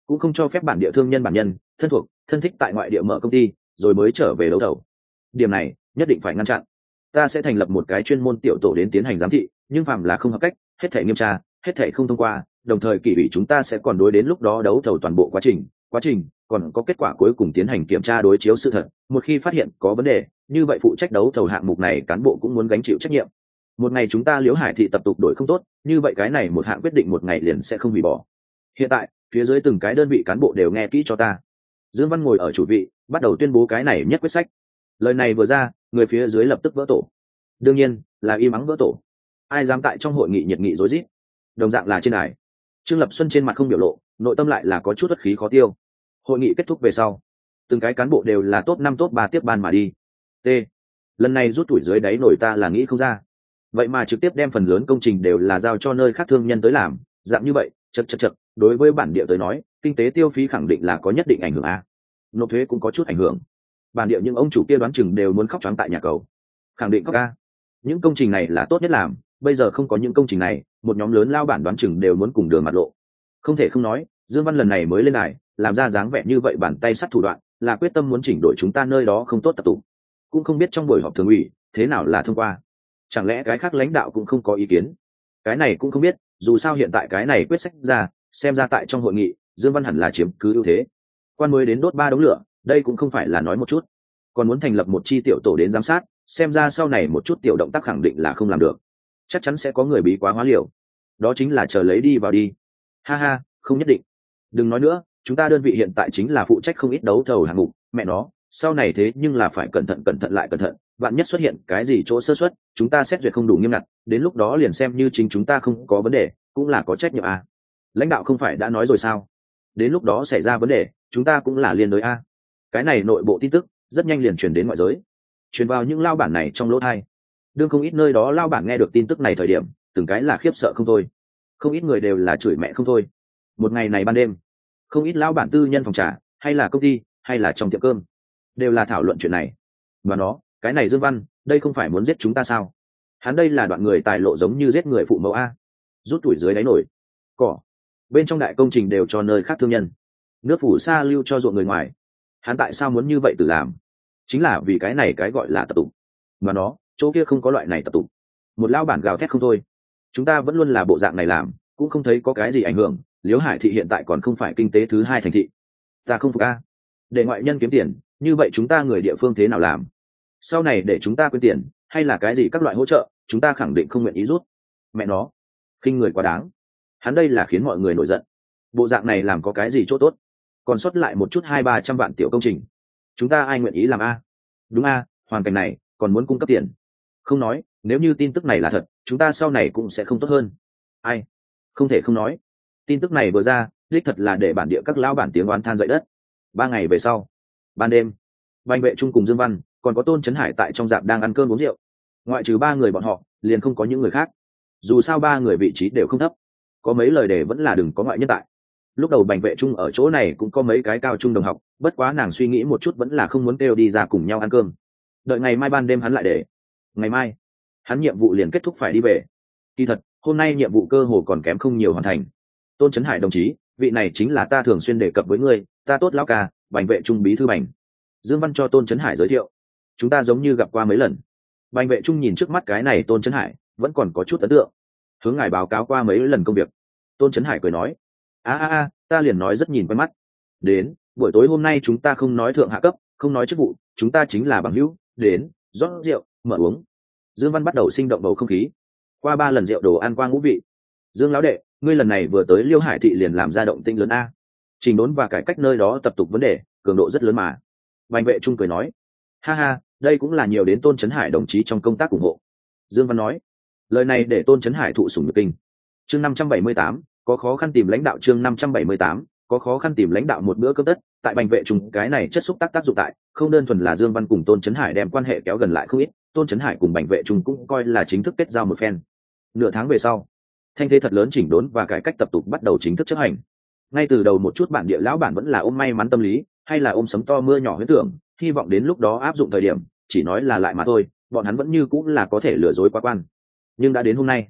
cũng không cho phép bản địa thương nhân bản nhân thân thuộc thân thích tại ngoại địa mở công ty rồi mới trở về đấu thầu. Điểm này nhất định phải ngăn chặn. Ta sẽ thành lập một cái chuyên môn tiểu tổ đến tiến hành giám thị, nhưng phạm là không hợp cách hết thể nghiêm tra, hết thể không thông qua, đồng thời kỷ ủy chúng ta sẽ còn đối đến lúc đó đấu thầu toàn bộ quá trình quá trình còn có kết quả cuối cùng tiến hành kiểm tra đối chiếu sự thật. Một khi phát hiện có vấn đề, như vậy phụ trách đấu thầu hạng mục này cán bộ cũng muốn gánh chịu trách nhiệm. Một ngày chúng ta Liễu Hải thị tập tục đổi không tốt, như vậy cái này một hạng quyết định một ngày liền sẽ không hủy bỏ. Hiện tại phía dưới từng cái đơn vị cán bộ đều nghe kỹ cho ta. Dương Văn ngồi ở chủ vị, bắt đầu tuyên bố cái này nhất quyết sách. Lời này vừa ra, người phía dưới lập tức vỡ tổ. Đương nhiên là im ắng vỡ tổ. Ai dám tại trong hội nghị nhiệt nghị rối rít. Đồng dạng là trên đài, Trương Lập Xuân trên mặt không biểu lộ, nội tâm lại là có chút uất khí khó tiêu. Hội nghị kết thúc về sau, từng cái cán bộ đều là top năm top ba tiếp ban mà đi. T. Lần này rút tuổi dưới đáy nổi ta là nghĩ không ra. Vậy mà trực tiếp đem phần lớn công trình đều là giao cho nơi khác thương nhân tới làm, dạng như vậy, chật chật chật, đối với bản địa tới nói, kinh tế tiêu phí khẳng định là có nhất định ảnh hưởng a. Nộp thuế cũng có chút ảnh hưởng. Bản địa những ông chủ kia đoán chừng đều muốn khóc choáng tại nhà cầu. Khẳng định khóc a. Những công trình này là tốt nhất làm, bây giờ không có những công trình này, một nhóm lớn lao bản đoán chừng đều muốn cùng đường mặt lộ. Không thể không nói, Dương Văn lần này mới lên đài, làm ra dáng vẻ như vậy bàn tay sắt thủ đoạn, là quyết tâm muốn chỉnh đổi chúng ta nơi đó không tốt tập tụ. Cũng không biết trong buổi họp thường ủy, thế nào là thông qua. Chẳng lẽ cái khác lãnh đạo cũng không có ý kiến? Cái này cũng không biết, dù sao hiện tại cái này quyết sách ra, xem ra tại trong hội nghị, Dương Văn hẳn là chiếm cứ ưu thế. Quan mới đến đốt ba đống lửa, đây cũng không phải là nói một chút, còn muốn thành lập một chi tiểu tổ đến giám sát, xem ra sau này một chút tiểu động tác khẳng định là không làm được. Chắc chắn sẽ có người bí quá hóa liều. Đó chính là chờ lấy đi vào đi. Ha ha, không nhất định. Đừng nói nữa, chúng ta đơn vị hiện tại chính là phụ trách không ít đấu thầu hạng mục, mẹ nó, sau này thế nhưng là phải cẩn thận cẩn thận lại cẩn thận, vạn nhất xuất hiện cái gì chỗ sơ suất, chúng ta xét duyệt không đủ nghiêm ngặt, đến lúc đó liền xem như chính chúng ta không có vấn đề, cũng là có trách nhiệm à. Lãnh đạo không phải đã nói rồi sao? Đến lúc đó xảy ra vấn đề, chúng ta cũng là liên đối a. Cái này nội bộ tin tức rất nhanh liền truyền đến ngoại giới, truyền vào những lao bản này trong lỗ tai. Đương không ít nơi đó lao bản nghe được tin tức này thời điểm, từng cái là khiếp sợ không thôi, không ít người đều là chửi mẹ không thôi. Một ngày này ban đêm, không ít lao bản tư nhân phòng trà hay là công ty hay là trong tiệm cơm đều là thảo luận chuyện này. Và nó, cái này Dương Văn, đây không phải muốn giết chúng ta sao? Hắn đây là đoạn người tài lộ giống như giết người phụ mẫu a. Rút tuổi dưới đáy nổi cỏ, bên trong đại công trình đều cho nơi khác thương nhân, nước phủ sa lưu cho ruộng người ngoài. Hắn tại sao muốn như vậy tự làm? Chính là vì cái này cái gọi là tập tục. Mà nó, chỗ kia không có loại này tập tục. Một lao bản gào thét không thôi. Chúng ta vẫn luôn là bộ dạng này làm, cũng không thấy có cái gì ảnh hưởng. Liễu Hải thị hiện tại còn không phải kinh tế thứ hai thành thị. Ta không phục a. Để ngoại nhân kiếm tiền, như vậy chúng ta người địa phương thế nào làm? Sau này để chúng ta quyên tiền, hay là cái gì các loại hỗ trợ, chúng ta khẳng định không nguyện ý rút. Mẹ nó, khinh người quá đáng. Hắn đây là khiến mọi người nổi giận. Bộ dạng này làm có cái gì chỗ tốt? Còn sót lại một chút hai ba trăm vạn tiểu công trình, chúng ta ai nguyện ý làm a? Đúng a, hoàn cảnh này còn muốn cung cấp tiền. Không nói, nếu như tin tức này là thật, chúng ta sau này cũng sẽ không tốt hơn. Ai? Không thể không nói. Tin tức này vừa ra, đích thật là để bản địa các lão bản tiếng oán than dậy đất. Ba ngày về sau, ban đêm, Bành Vệ Trung cùng Dương Văn, còn có Tôn Chấn Hải tại trong dạp đang ăn cơm uống rượu. Ngoại trừ ba người bọn họ, liền không có những người khác. Dù sao ba người vị trí đều không thấp, có mấy lời để vẫn là đừng có ngoại nhân tại. Lúc đầu Bành Vệ Trung ở chỗ này cũng có mấy cái cao trung đồng học, bất quá nàng suy nghĩ một chút vẫn là không muốn kêu đi ra cùng nhau ăn cơm. Đợi ngày mai ban đêm hắn lại để. Ngày mai, hắn nhiệm vụ liền kết thúc phải đi về. Kỳ thật, hôm nay nhiệm vụ cơ hồ còn kém không nhiều hoàn thành. Tôn Chấn Hải đồng chí, vị này chính là ta thường xuyên đề cập với ngươi, ta tốt lão ca, Bành Vệ Trung bí thư Bành. Dương Văn cho Tôn Chấn Hải giới thiệu. Chúng ta giống như gặp qua mấy lần. Bành Vệ Trung nhìn trước mắt cái này Tôn Chấn Hải, vẫn còn có chút ấn tượng. Hướng ngài báo cáo qua mấy lần công việc. Tôn Chấn Hải cười nói, a a a, ta liền nói rất nhìn quen mắt. Đến, buổi tối hôm nay chúng ta không nói thượng hạ cấp, không nói chức vụ, chúng ta chính là bằng hữu. Đến, rót rượu, mở uống. Dương Văn bắt đầu sinh động bầu không khí. Qua ba lần rượu đồ ăn qua ngũ vị. Dương lão đệ, ngươi lần này vừa tới Liêu Hải thị liền làm ra động tĩnh lớn a. Trình đốn và cải cách nơi đó tập tục vấn đề, cường độ rất lớn mà. Bành Vệ Trung cười nói, ha ha, đây cũng là nhiều đến Tôn Chấn Hải đồng chí trong công tác ủng hộ. Dương Văn nói, lời này để Tôn Chấn Hải thụ sủng nhược kinh. Chương năm trăm bảy mươi tám, có khó khăn tìm lãnh đạo. Chương năm trăm bảy mươi tám, có khó khăn tìm lãnh đạo một bữa cơm tất. Tại Bành Vệ Trung cái này chất xúc tác tác dụng tại, không đơn thuần là Dương Văn cùng Tôn Chấn Hải đem quan hệ kéo gần lại không ít, Tôn Chấn Hải cùng Bành Vệ Trung cũng coi là chính thức kết giao một phen. Nửa tháng về sau, thanh thế thật lớn chỉnh đốn và cải cách tập tục bắt đầu chính thức chấp hành. Ngay từ đầu một chút bản địa lão bản vẫn là ôm may mắn tâm lý, hay là ôm sấm to mưa nhỏ huyễn tưởng, hy vọng đến lúc đó áp dụng thời điểm, chỉ nói là lại mà thôi, bọn hắn vẫn như cũng là có thể lừa dối quá quan. Nhưng đã đến hôm nay,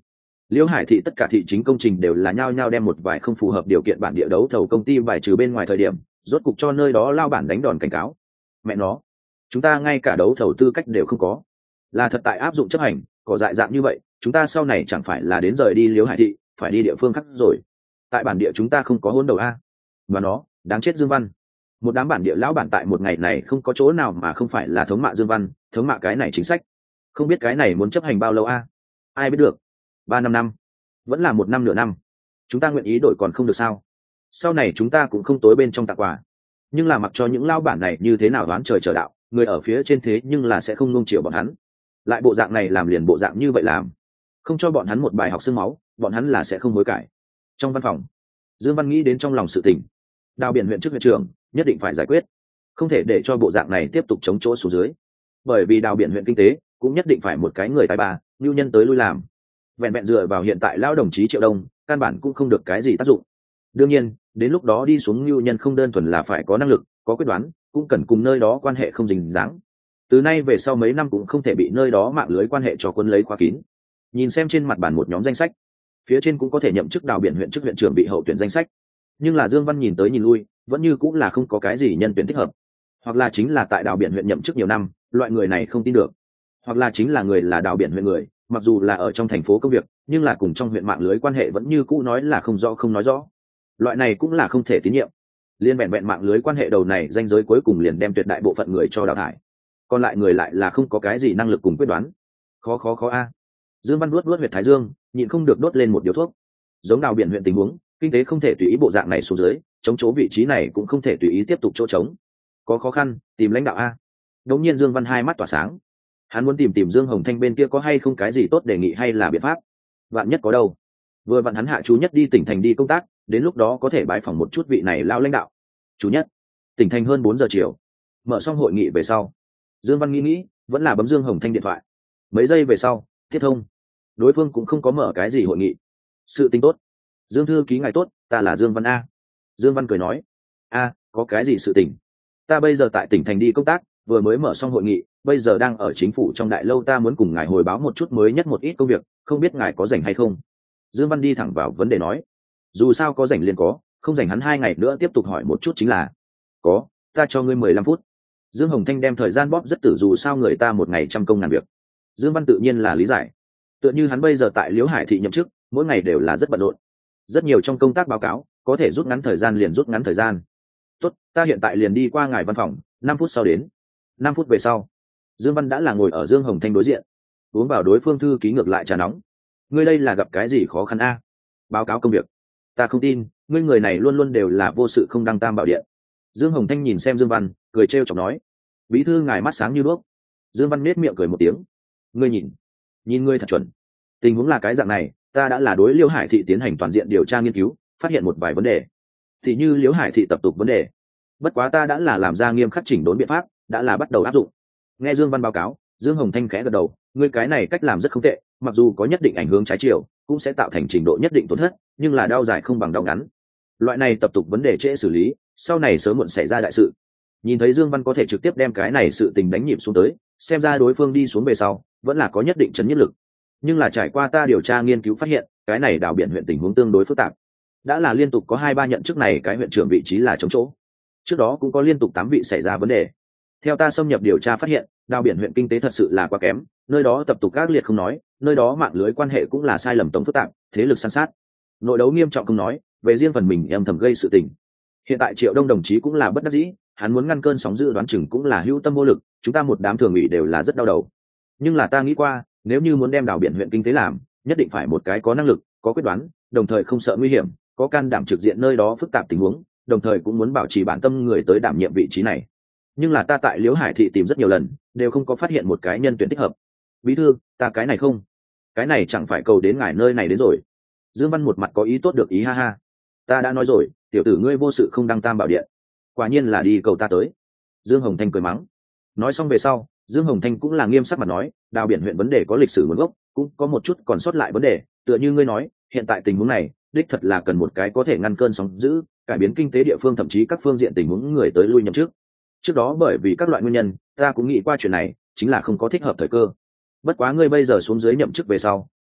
Liễu Hải thị tất cả thị chính công trình đều là nhao nhao đem một vài không phù hợp điều kiện bản địa đấu thầu công ty bài trừ bên ngoài thời điểm, rốt cục cho nơi đó lao bản đánh đòn cảnh cáo. Mẹ nó, chúng ta ngay cả đấu thầu tư cách đều không có, là thật tại áp dụng chấp hành, có dại dạng như vậy, chúng ta sau này chẳng phải là đến rời đi Liễu Hải thị, phải đi địa phương khác rồi. Tại bản địa chúng ta không có hôn đầu a. Và nó, đáng chết Dương Văn. Một đám bản địa lão bản tại một ngày này không có chỗ nào mà không phải là thống mạ Dương Văn, thống mạ cái này chính sách. Không biết cái này muốn chấp hành bao lâu a? Ai biết được. Ba năm năm, vẫn là một năm nửa năm. Chúng ta nguyện ý đổi còn không được sao? Sau này chúng ta cũng không tối bên trong tặng quà. Nhưng là mặc cho những lão bản này như thế nào đoán trời trở đạo, người ở phía trên thế nhưng là sẽ không nung chiều bọn hắn. Lại bộ dạng này làm liền bộ dạng như vậy làm, không cho bọn hắn một bài học xương máu, bọn hắn là sẽ không hối cải. Trong văn phòng, Dương Văn nghĩ đến trong lòng sự tình, Đào Biển huyện trước huyện trưởng nhất định phải giải quyết, không thể để cho bộ dạng này tiếp tục chống chỗ xuống dưới, bởi vì Đào Biển huyện kinh tế cũng nhất định phải một cái người tài ba lưu nhân tới lui làm. Vẹn vẹn dựa vào hiện tại lão đồng chí Triệu Đông căn bản cũng không được cái gì tác dụng. Đương nhiên đến lúc đó đi xuống lưu nhân không đơn thuần là phải có năng lực, có quyết đoán, cũng cần cùng nơi đó quan hệ không dính dáng. Từ nay về sau mấy năm cũng không thể bị nơi đó mạng lưới quan hệ cho quân lấy khóa kín. Nhìn xem trên mặt bàn một nhóm danh sách, phía trên cũng có thể nhậm chức Đào Biển huyện chức huyện trưởng bị hậu tuyển danh sách, nhưng là Dương Văn nhìn tới nhìn lui vẫn như cũng là không có cái gì nhân tuyển thích hợp, hoặc là chính là tại Đào Biển huyện nhậm chức nhiều năm, loại người này không tin được, hoặc là chính là người là Đào Biển huyện người, mặc dù là ở trong thành phố công việc nhưng là cùng trong huyện mạng lưới quan hệ vẫn như cũ nói là không rõ không nói rõ, loại này cũng là không thể tín nhiệm. Liên vẹn vẹn mạng lưới quan hệ đầu này danh giới cuối cùng liền đem tuyệt đại bộ phận người cho đào thải, còn lại người lại là không có cái gì năng lực cùng quyết đoán. Khó khó khó a. Dương Văn nuốt nuốt huyệt thái dương, nhịn không được đốt lên một điếu thuốc. Giống Đào Biển huyện tình huống kinh tế không thể tùy ý bộ dạng này xuống dưới, chống chỗ vị trí này cũng không thể tùy ý tiếp tục chỗ trống, có khó khăn tìm lãnh đạo a. Đống nhiên Dương Văn hai mắt tỏa sáng, hắn muốn tìm tìm Dương Hồng Thanh bên kia có hay không cái gì tốt đề nghị hay là biện pháp, vạn nhất có đâu. Vừa vặn hắn hạ chú nhất đi tỉnh thành đi công tác, đến lúc đó có thể bái phỏng một chút vị này lao lãnh đạo. Chú nhất tỉnh thành hơn bốn giờ chiều, mở xong hội nghị về sau, Dương Văn nghĩ nghĩ vẫn là bấm Dương Hồng Thanh điện thoại. Mấy giây về sau tiếp thông, đối phương cũng không có mở cái gì hội nghị. Sự tình tốt. Dương thư ký ngài tốt, ta là Dương Văn a. Dương Văn cười nói, a, có cái gì sự tình? Ta bây giờ tại tỉnh thành đi công tác, vừa mới mở xong hội nghị, bây giờ đang ở chính phủ trong đại lâu, ta muốn cùng ngài hồi báo một chút mới nhất một ít công việc, không biết ngài có rảnh hay không? Dương Văn đi thẳng vào vấn đề nói, dù sao có rảnh liền có, không rảnh hắn hai ngày nữa tiếp tục hỏi một chút chính là. Có, ta cho ngươi mười lăm phút. Dương Hồng Thanh đem thời gian bóp rất tử, dù sao người ta một ngày trăm công ngàn việc. Dương Văn tự nhiên là lý giải, tựa như hắn bây giờ tại Liễu Hải thị nhậm chức, mỗi ngày đều là rất bận rộn, rất nhiều trong công tác báo cáo có thể rút ngắn thời gian liền rút ngắn thời gian. Tốt, ta hiện tại liền đi qua ngài văn phòng, năm phút sau đến. Năm phút về sau, Dương Văn đã là ngồi ở Dương Hồng Thanh đối diện, uống vào đối phương thư ký ngược lại trà nóng. Ngươi đây là gặp cái gì khó khăn a? Báo cáo công việc. Ta không tin, ngươi người này luôn luôn đều là vô sự không đăng tam bảo điện. Dương Hồng Thanh nhìn xem Dương Văn, cười trêu chọc nói, bí thư ngài mắt sáng như đuốc. Dương Văn nết miệng cười một tiếng, ngươi nhìn, nhìn ngươi thật chuẩn. Tình huống là cái dạng này, ta đã là đối Liễu Hải thị tiến hành toàn diện điều tra nghiên cứu, phát hiện một vài vấn đề, thì như Liễu Hải thị tập tục vấn đề. Bất quá ta đã là làm ra nghiêm khắc chỉnh đốn biện pháp, đã là bắt đầu áp dụng. Nghe Dương Văn báo cáo, Dương Hồng Thanh khẽ gật đầu, ngươi cái này cách làm rất không tệ, mặc dù có nhất định ảnh hưởng trái chiều, cũng sẽ tạo thành trình độ nhất định tổn thất, nhưng là đau dài không bằng đau ngắn. Loại này tập tục vấn đề trễ xử lý, sau này sớm muộn xảy ra đại sự. Nhìn thấy Dương Văn có thể trực tiếp đem cái này sự tình đánh nhịp xuống tới, xem ra đối phương đi xuống về sau vẫn là có nhất định chấn nhất lực. Nhưng là trải qua ta điều tra nghiên cứu phát hiện, cái này Đào Biển huyện tình huống tương đối phức tạp, đã là liên tục có hai ba nhận chức này cái huyện trưởng vị trí là trống chỗ, trước đó cũng có liên tục tám vị xảy ra vấn đề. Theo ta xâm nhập điều tra phát hiện, Đào Biển huyện kinh tế thật sự là quá kém, nơi đó tập tục các liệt không nói, nơi đó mạng lưới quan hệ cũng là sai lầm tổng phức tạp, thế lực san sát, nội đấu nghiêm trọng không nói, về riêng phần mình em thầm gây sự tình. Hiện tại Triệu Đông đồng chí cũng là bất đắc dĩ, hắn muốn ngăn cơn sóng dữ đoán chừng cũng là hữu tâm vô lực, chúng ta một đám thường ủy đều là rất đau đầu. Nhưng là ta nghĩ qua, nếu như muốn đem Đào Biển huyện kinh tế làm, nhất định phải một cái có năng lực, có quyết đoán, đồng thời không sợ nguy hiểm, có can đảm trực diện nơi đó phức tạp tình huống, đồng thời cũng muốn bảo trì bản tâm người tới đảm nhiệm vị trí này. Nhưng là ta tại Liễu Hải thị tìm rất nhiều lần, đều không có phát hiện một cái nhân tuyển thích hợp. Bí thư, ta cái này không, cái này chẳng phải cầu đến ngài nơi này đến rồi. Dương Văn một mặt có ý tốt được ý, ha ha. Ta đã nói rồi, tiểu tử ngươi vô sự không đăng tam bảo điện, quả nhiên là đi cầu ta tới. Dương Hồng Thanh cười mắng. Nói xong về sau, Dương Hồng Thanh cũng là nghiêm sắc mặt nói, Đào Biển huyện vấn đề có lịch sử nguồn gốc, cũng có một chút còn sót lại vấn đề, tựa như ngươi nói, hiện tại tình huống này đích thật là cần một cái có thể ngăn cơn sóng dữ, cải biến kinh tế địa phương, thậm chí các phương diện tình huống người tới lui nhậm chức. Trước đó bởi vì các loại nguyên nhân, ta cũng nghĩ qua chuyện này, chính là không có thích hợp thời cơ. Bất quá ngươi bây giờ xuống dưới nhậm chức về sau,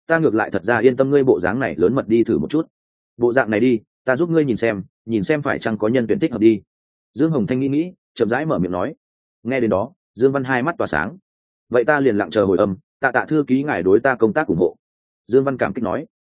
ta ngược lại thật ra yên tâm ngươi bộ dáng này lớn mật đi thử một chút. Bộ dạng này đi, ta giúp ngươi nhìn xem nhìn xem phải chăng có nhân tuyển thích hợp đi. Dương Hồng Thanh nghĩ nghĩ, chậm rãi mở miệng nói. Nghe đến đó, Dương Văn hai mắt tỏa sáng. Vậy ta liền lặng chờ hồi âm, tạ tạ thư ký ngài đối ta công tác ủng hộ. Dương Văn cảm kích nói.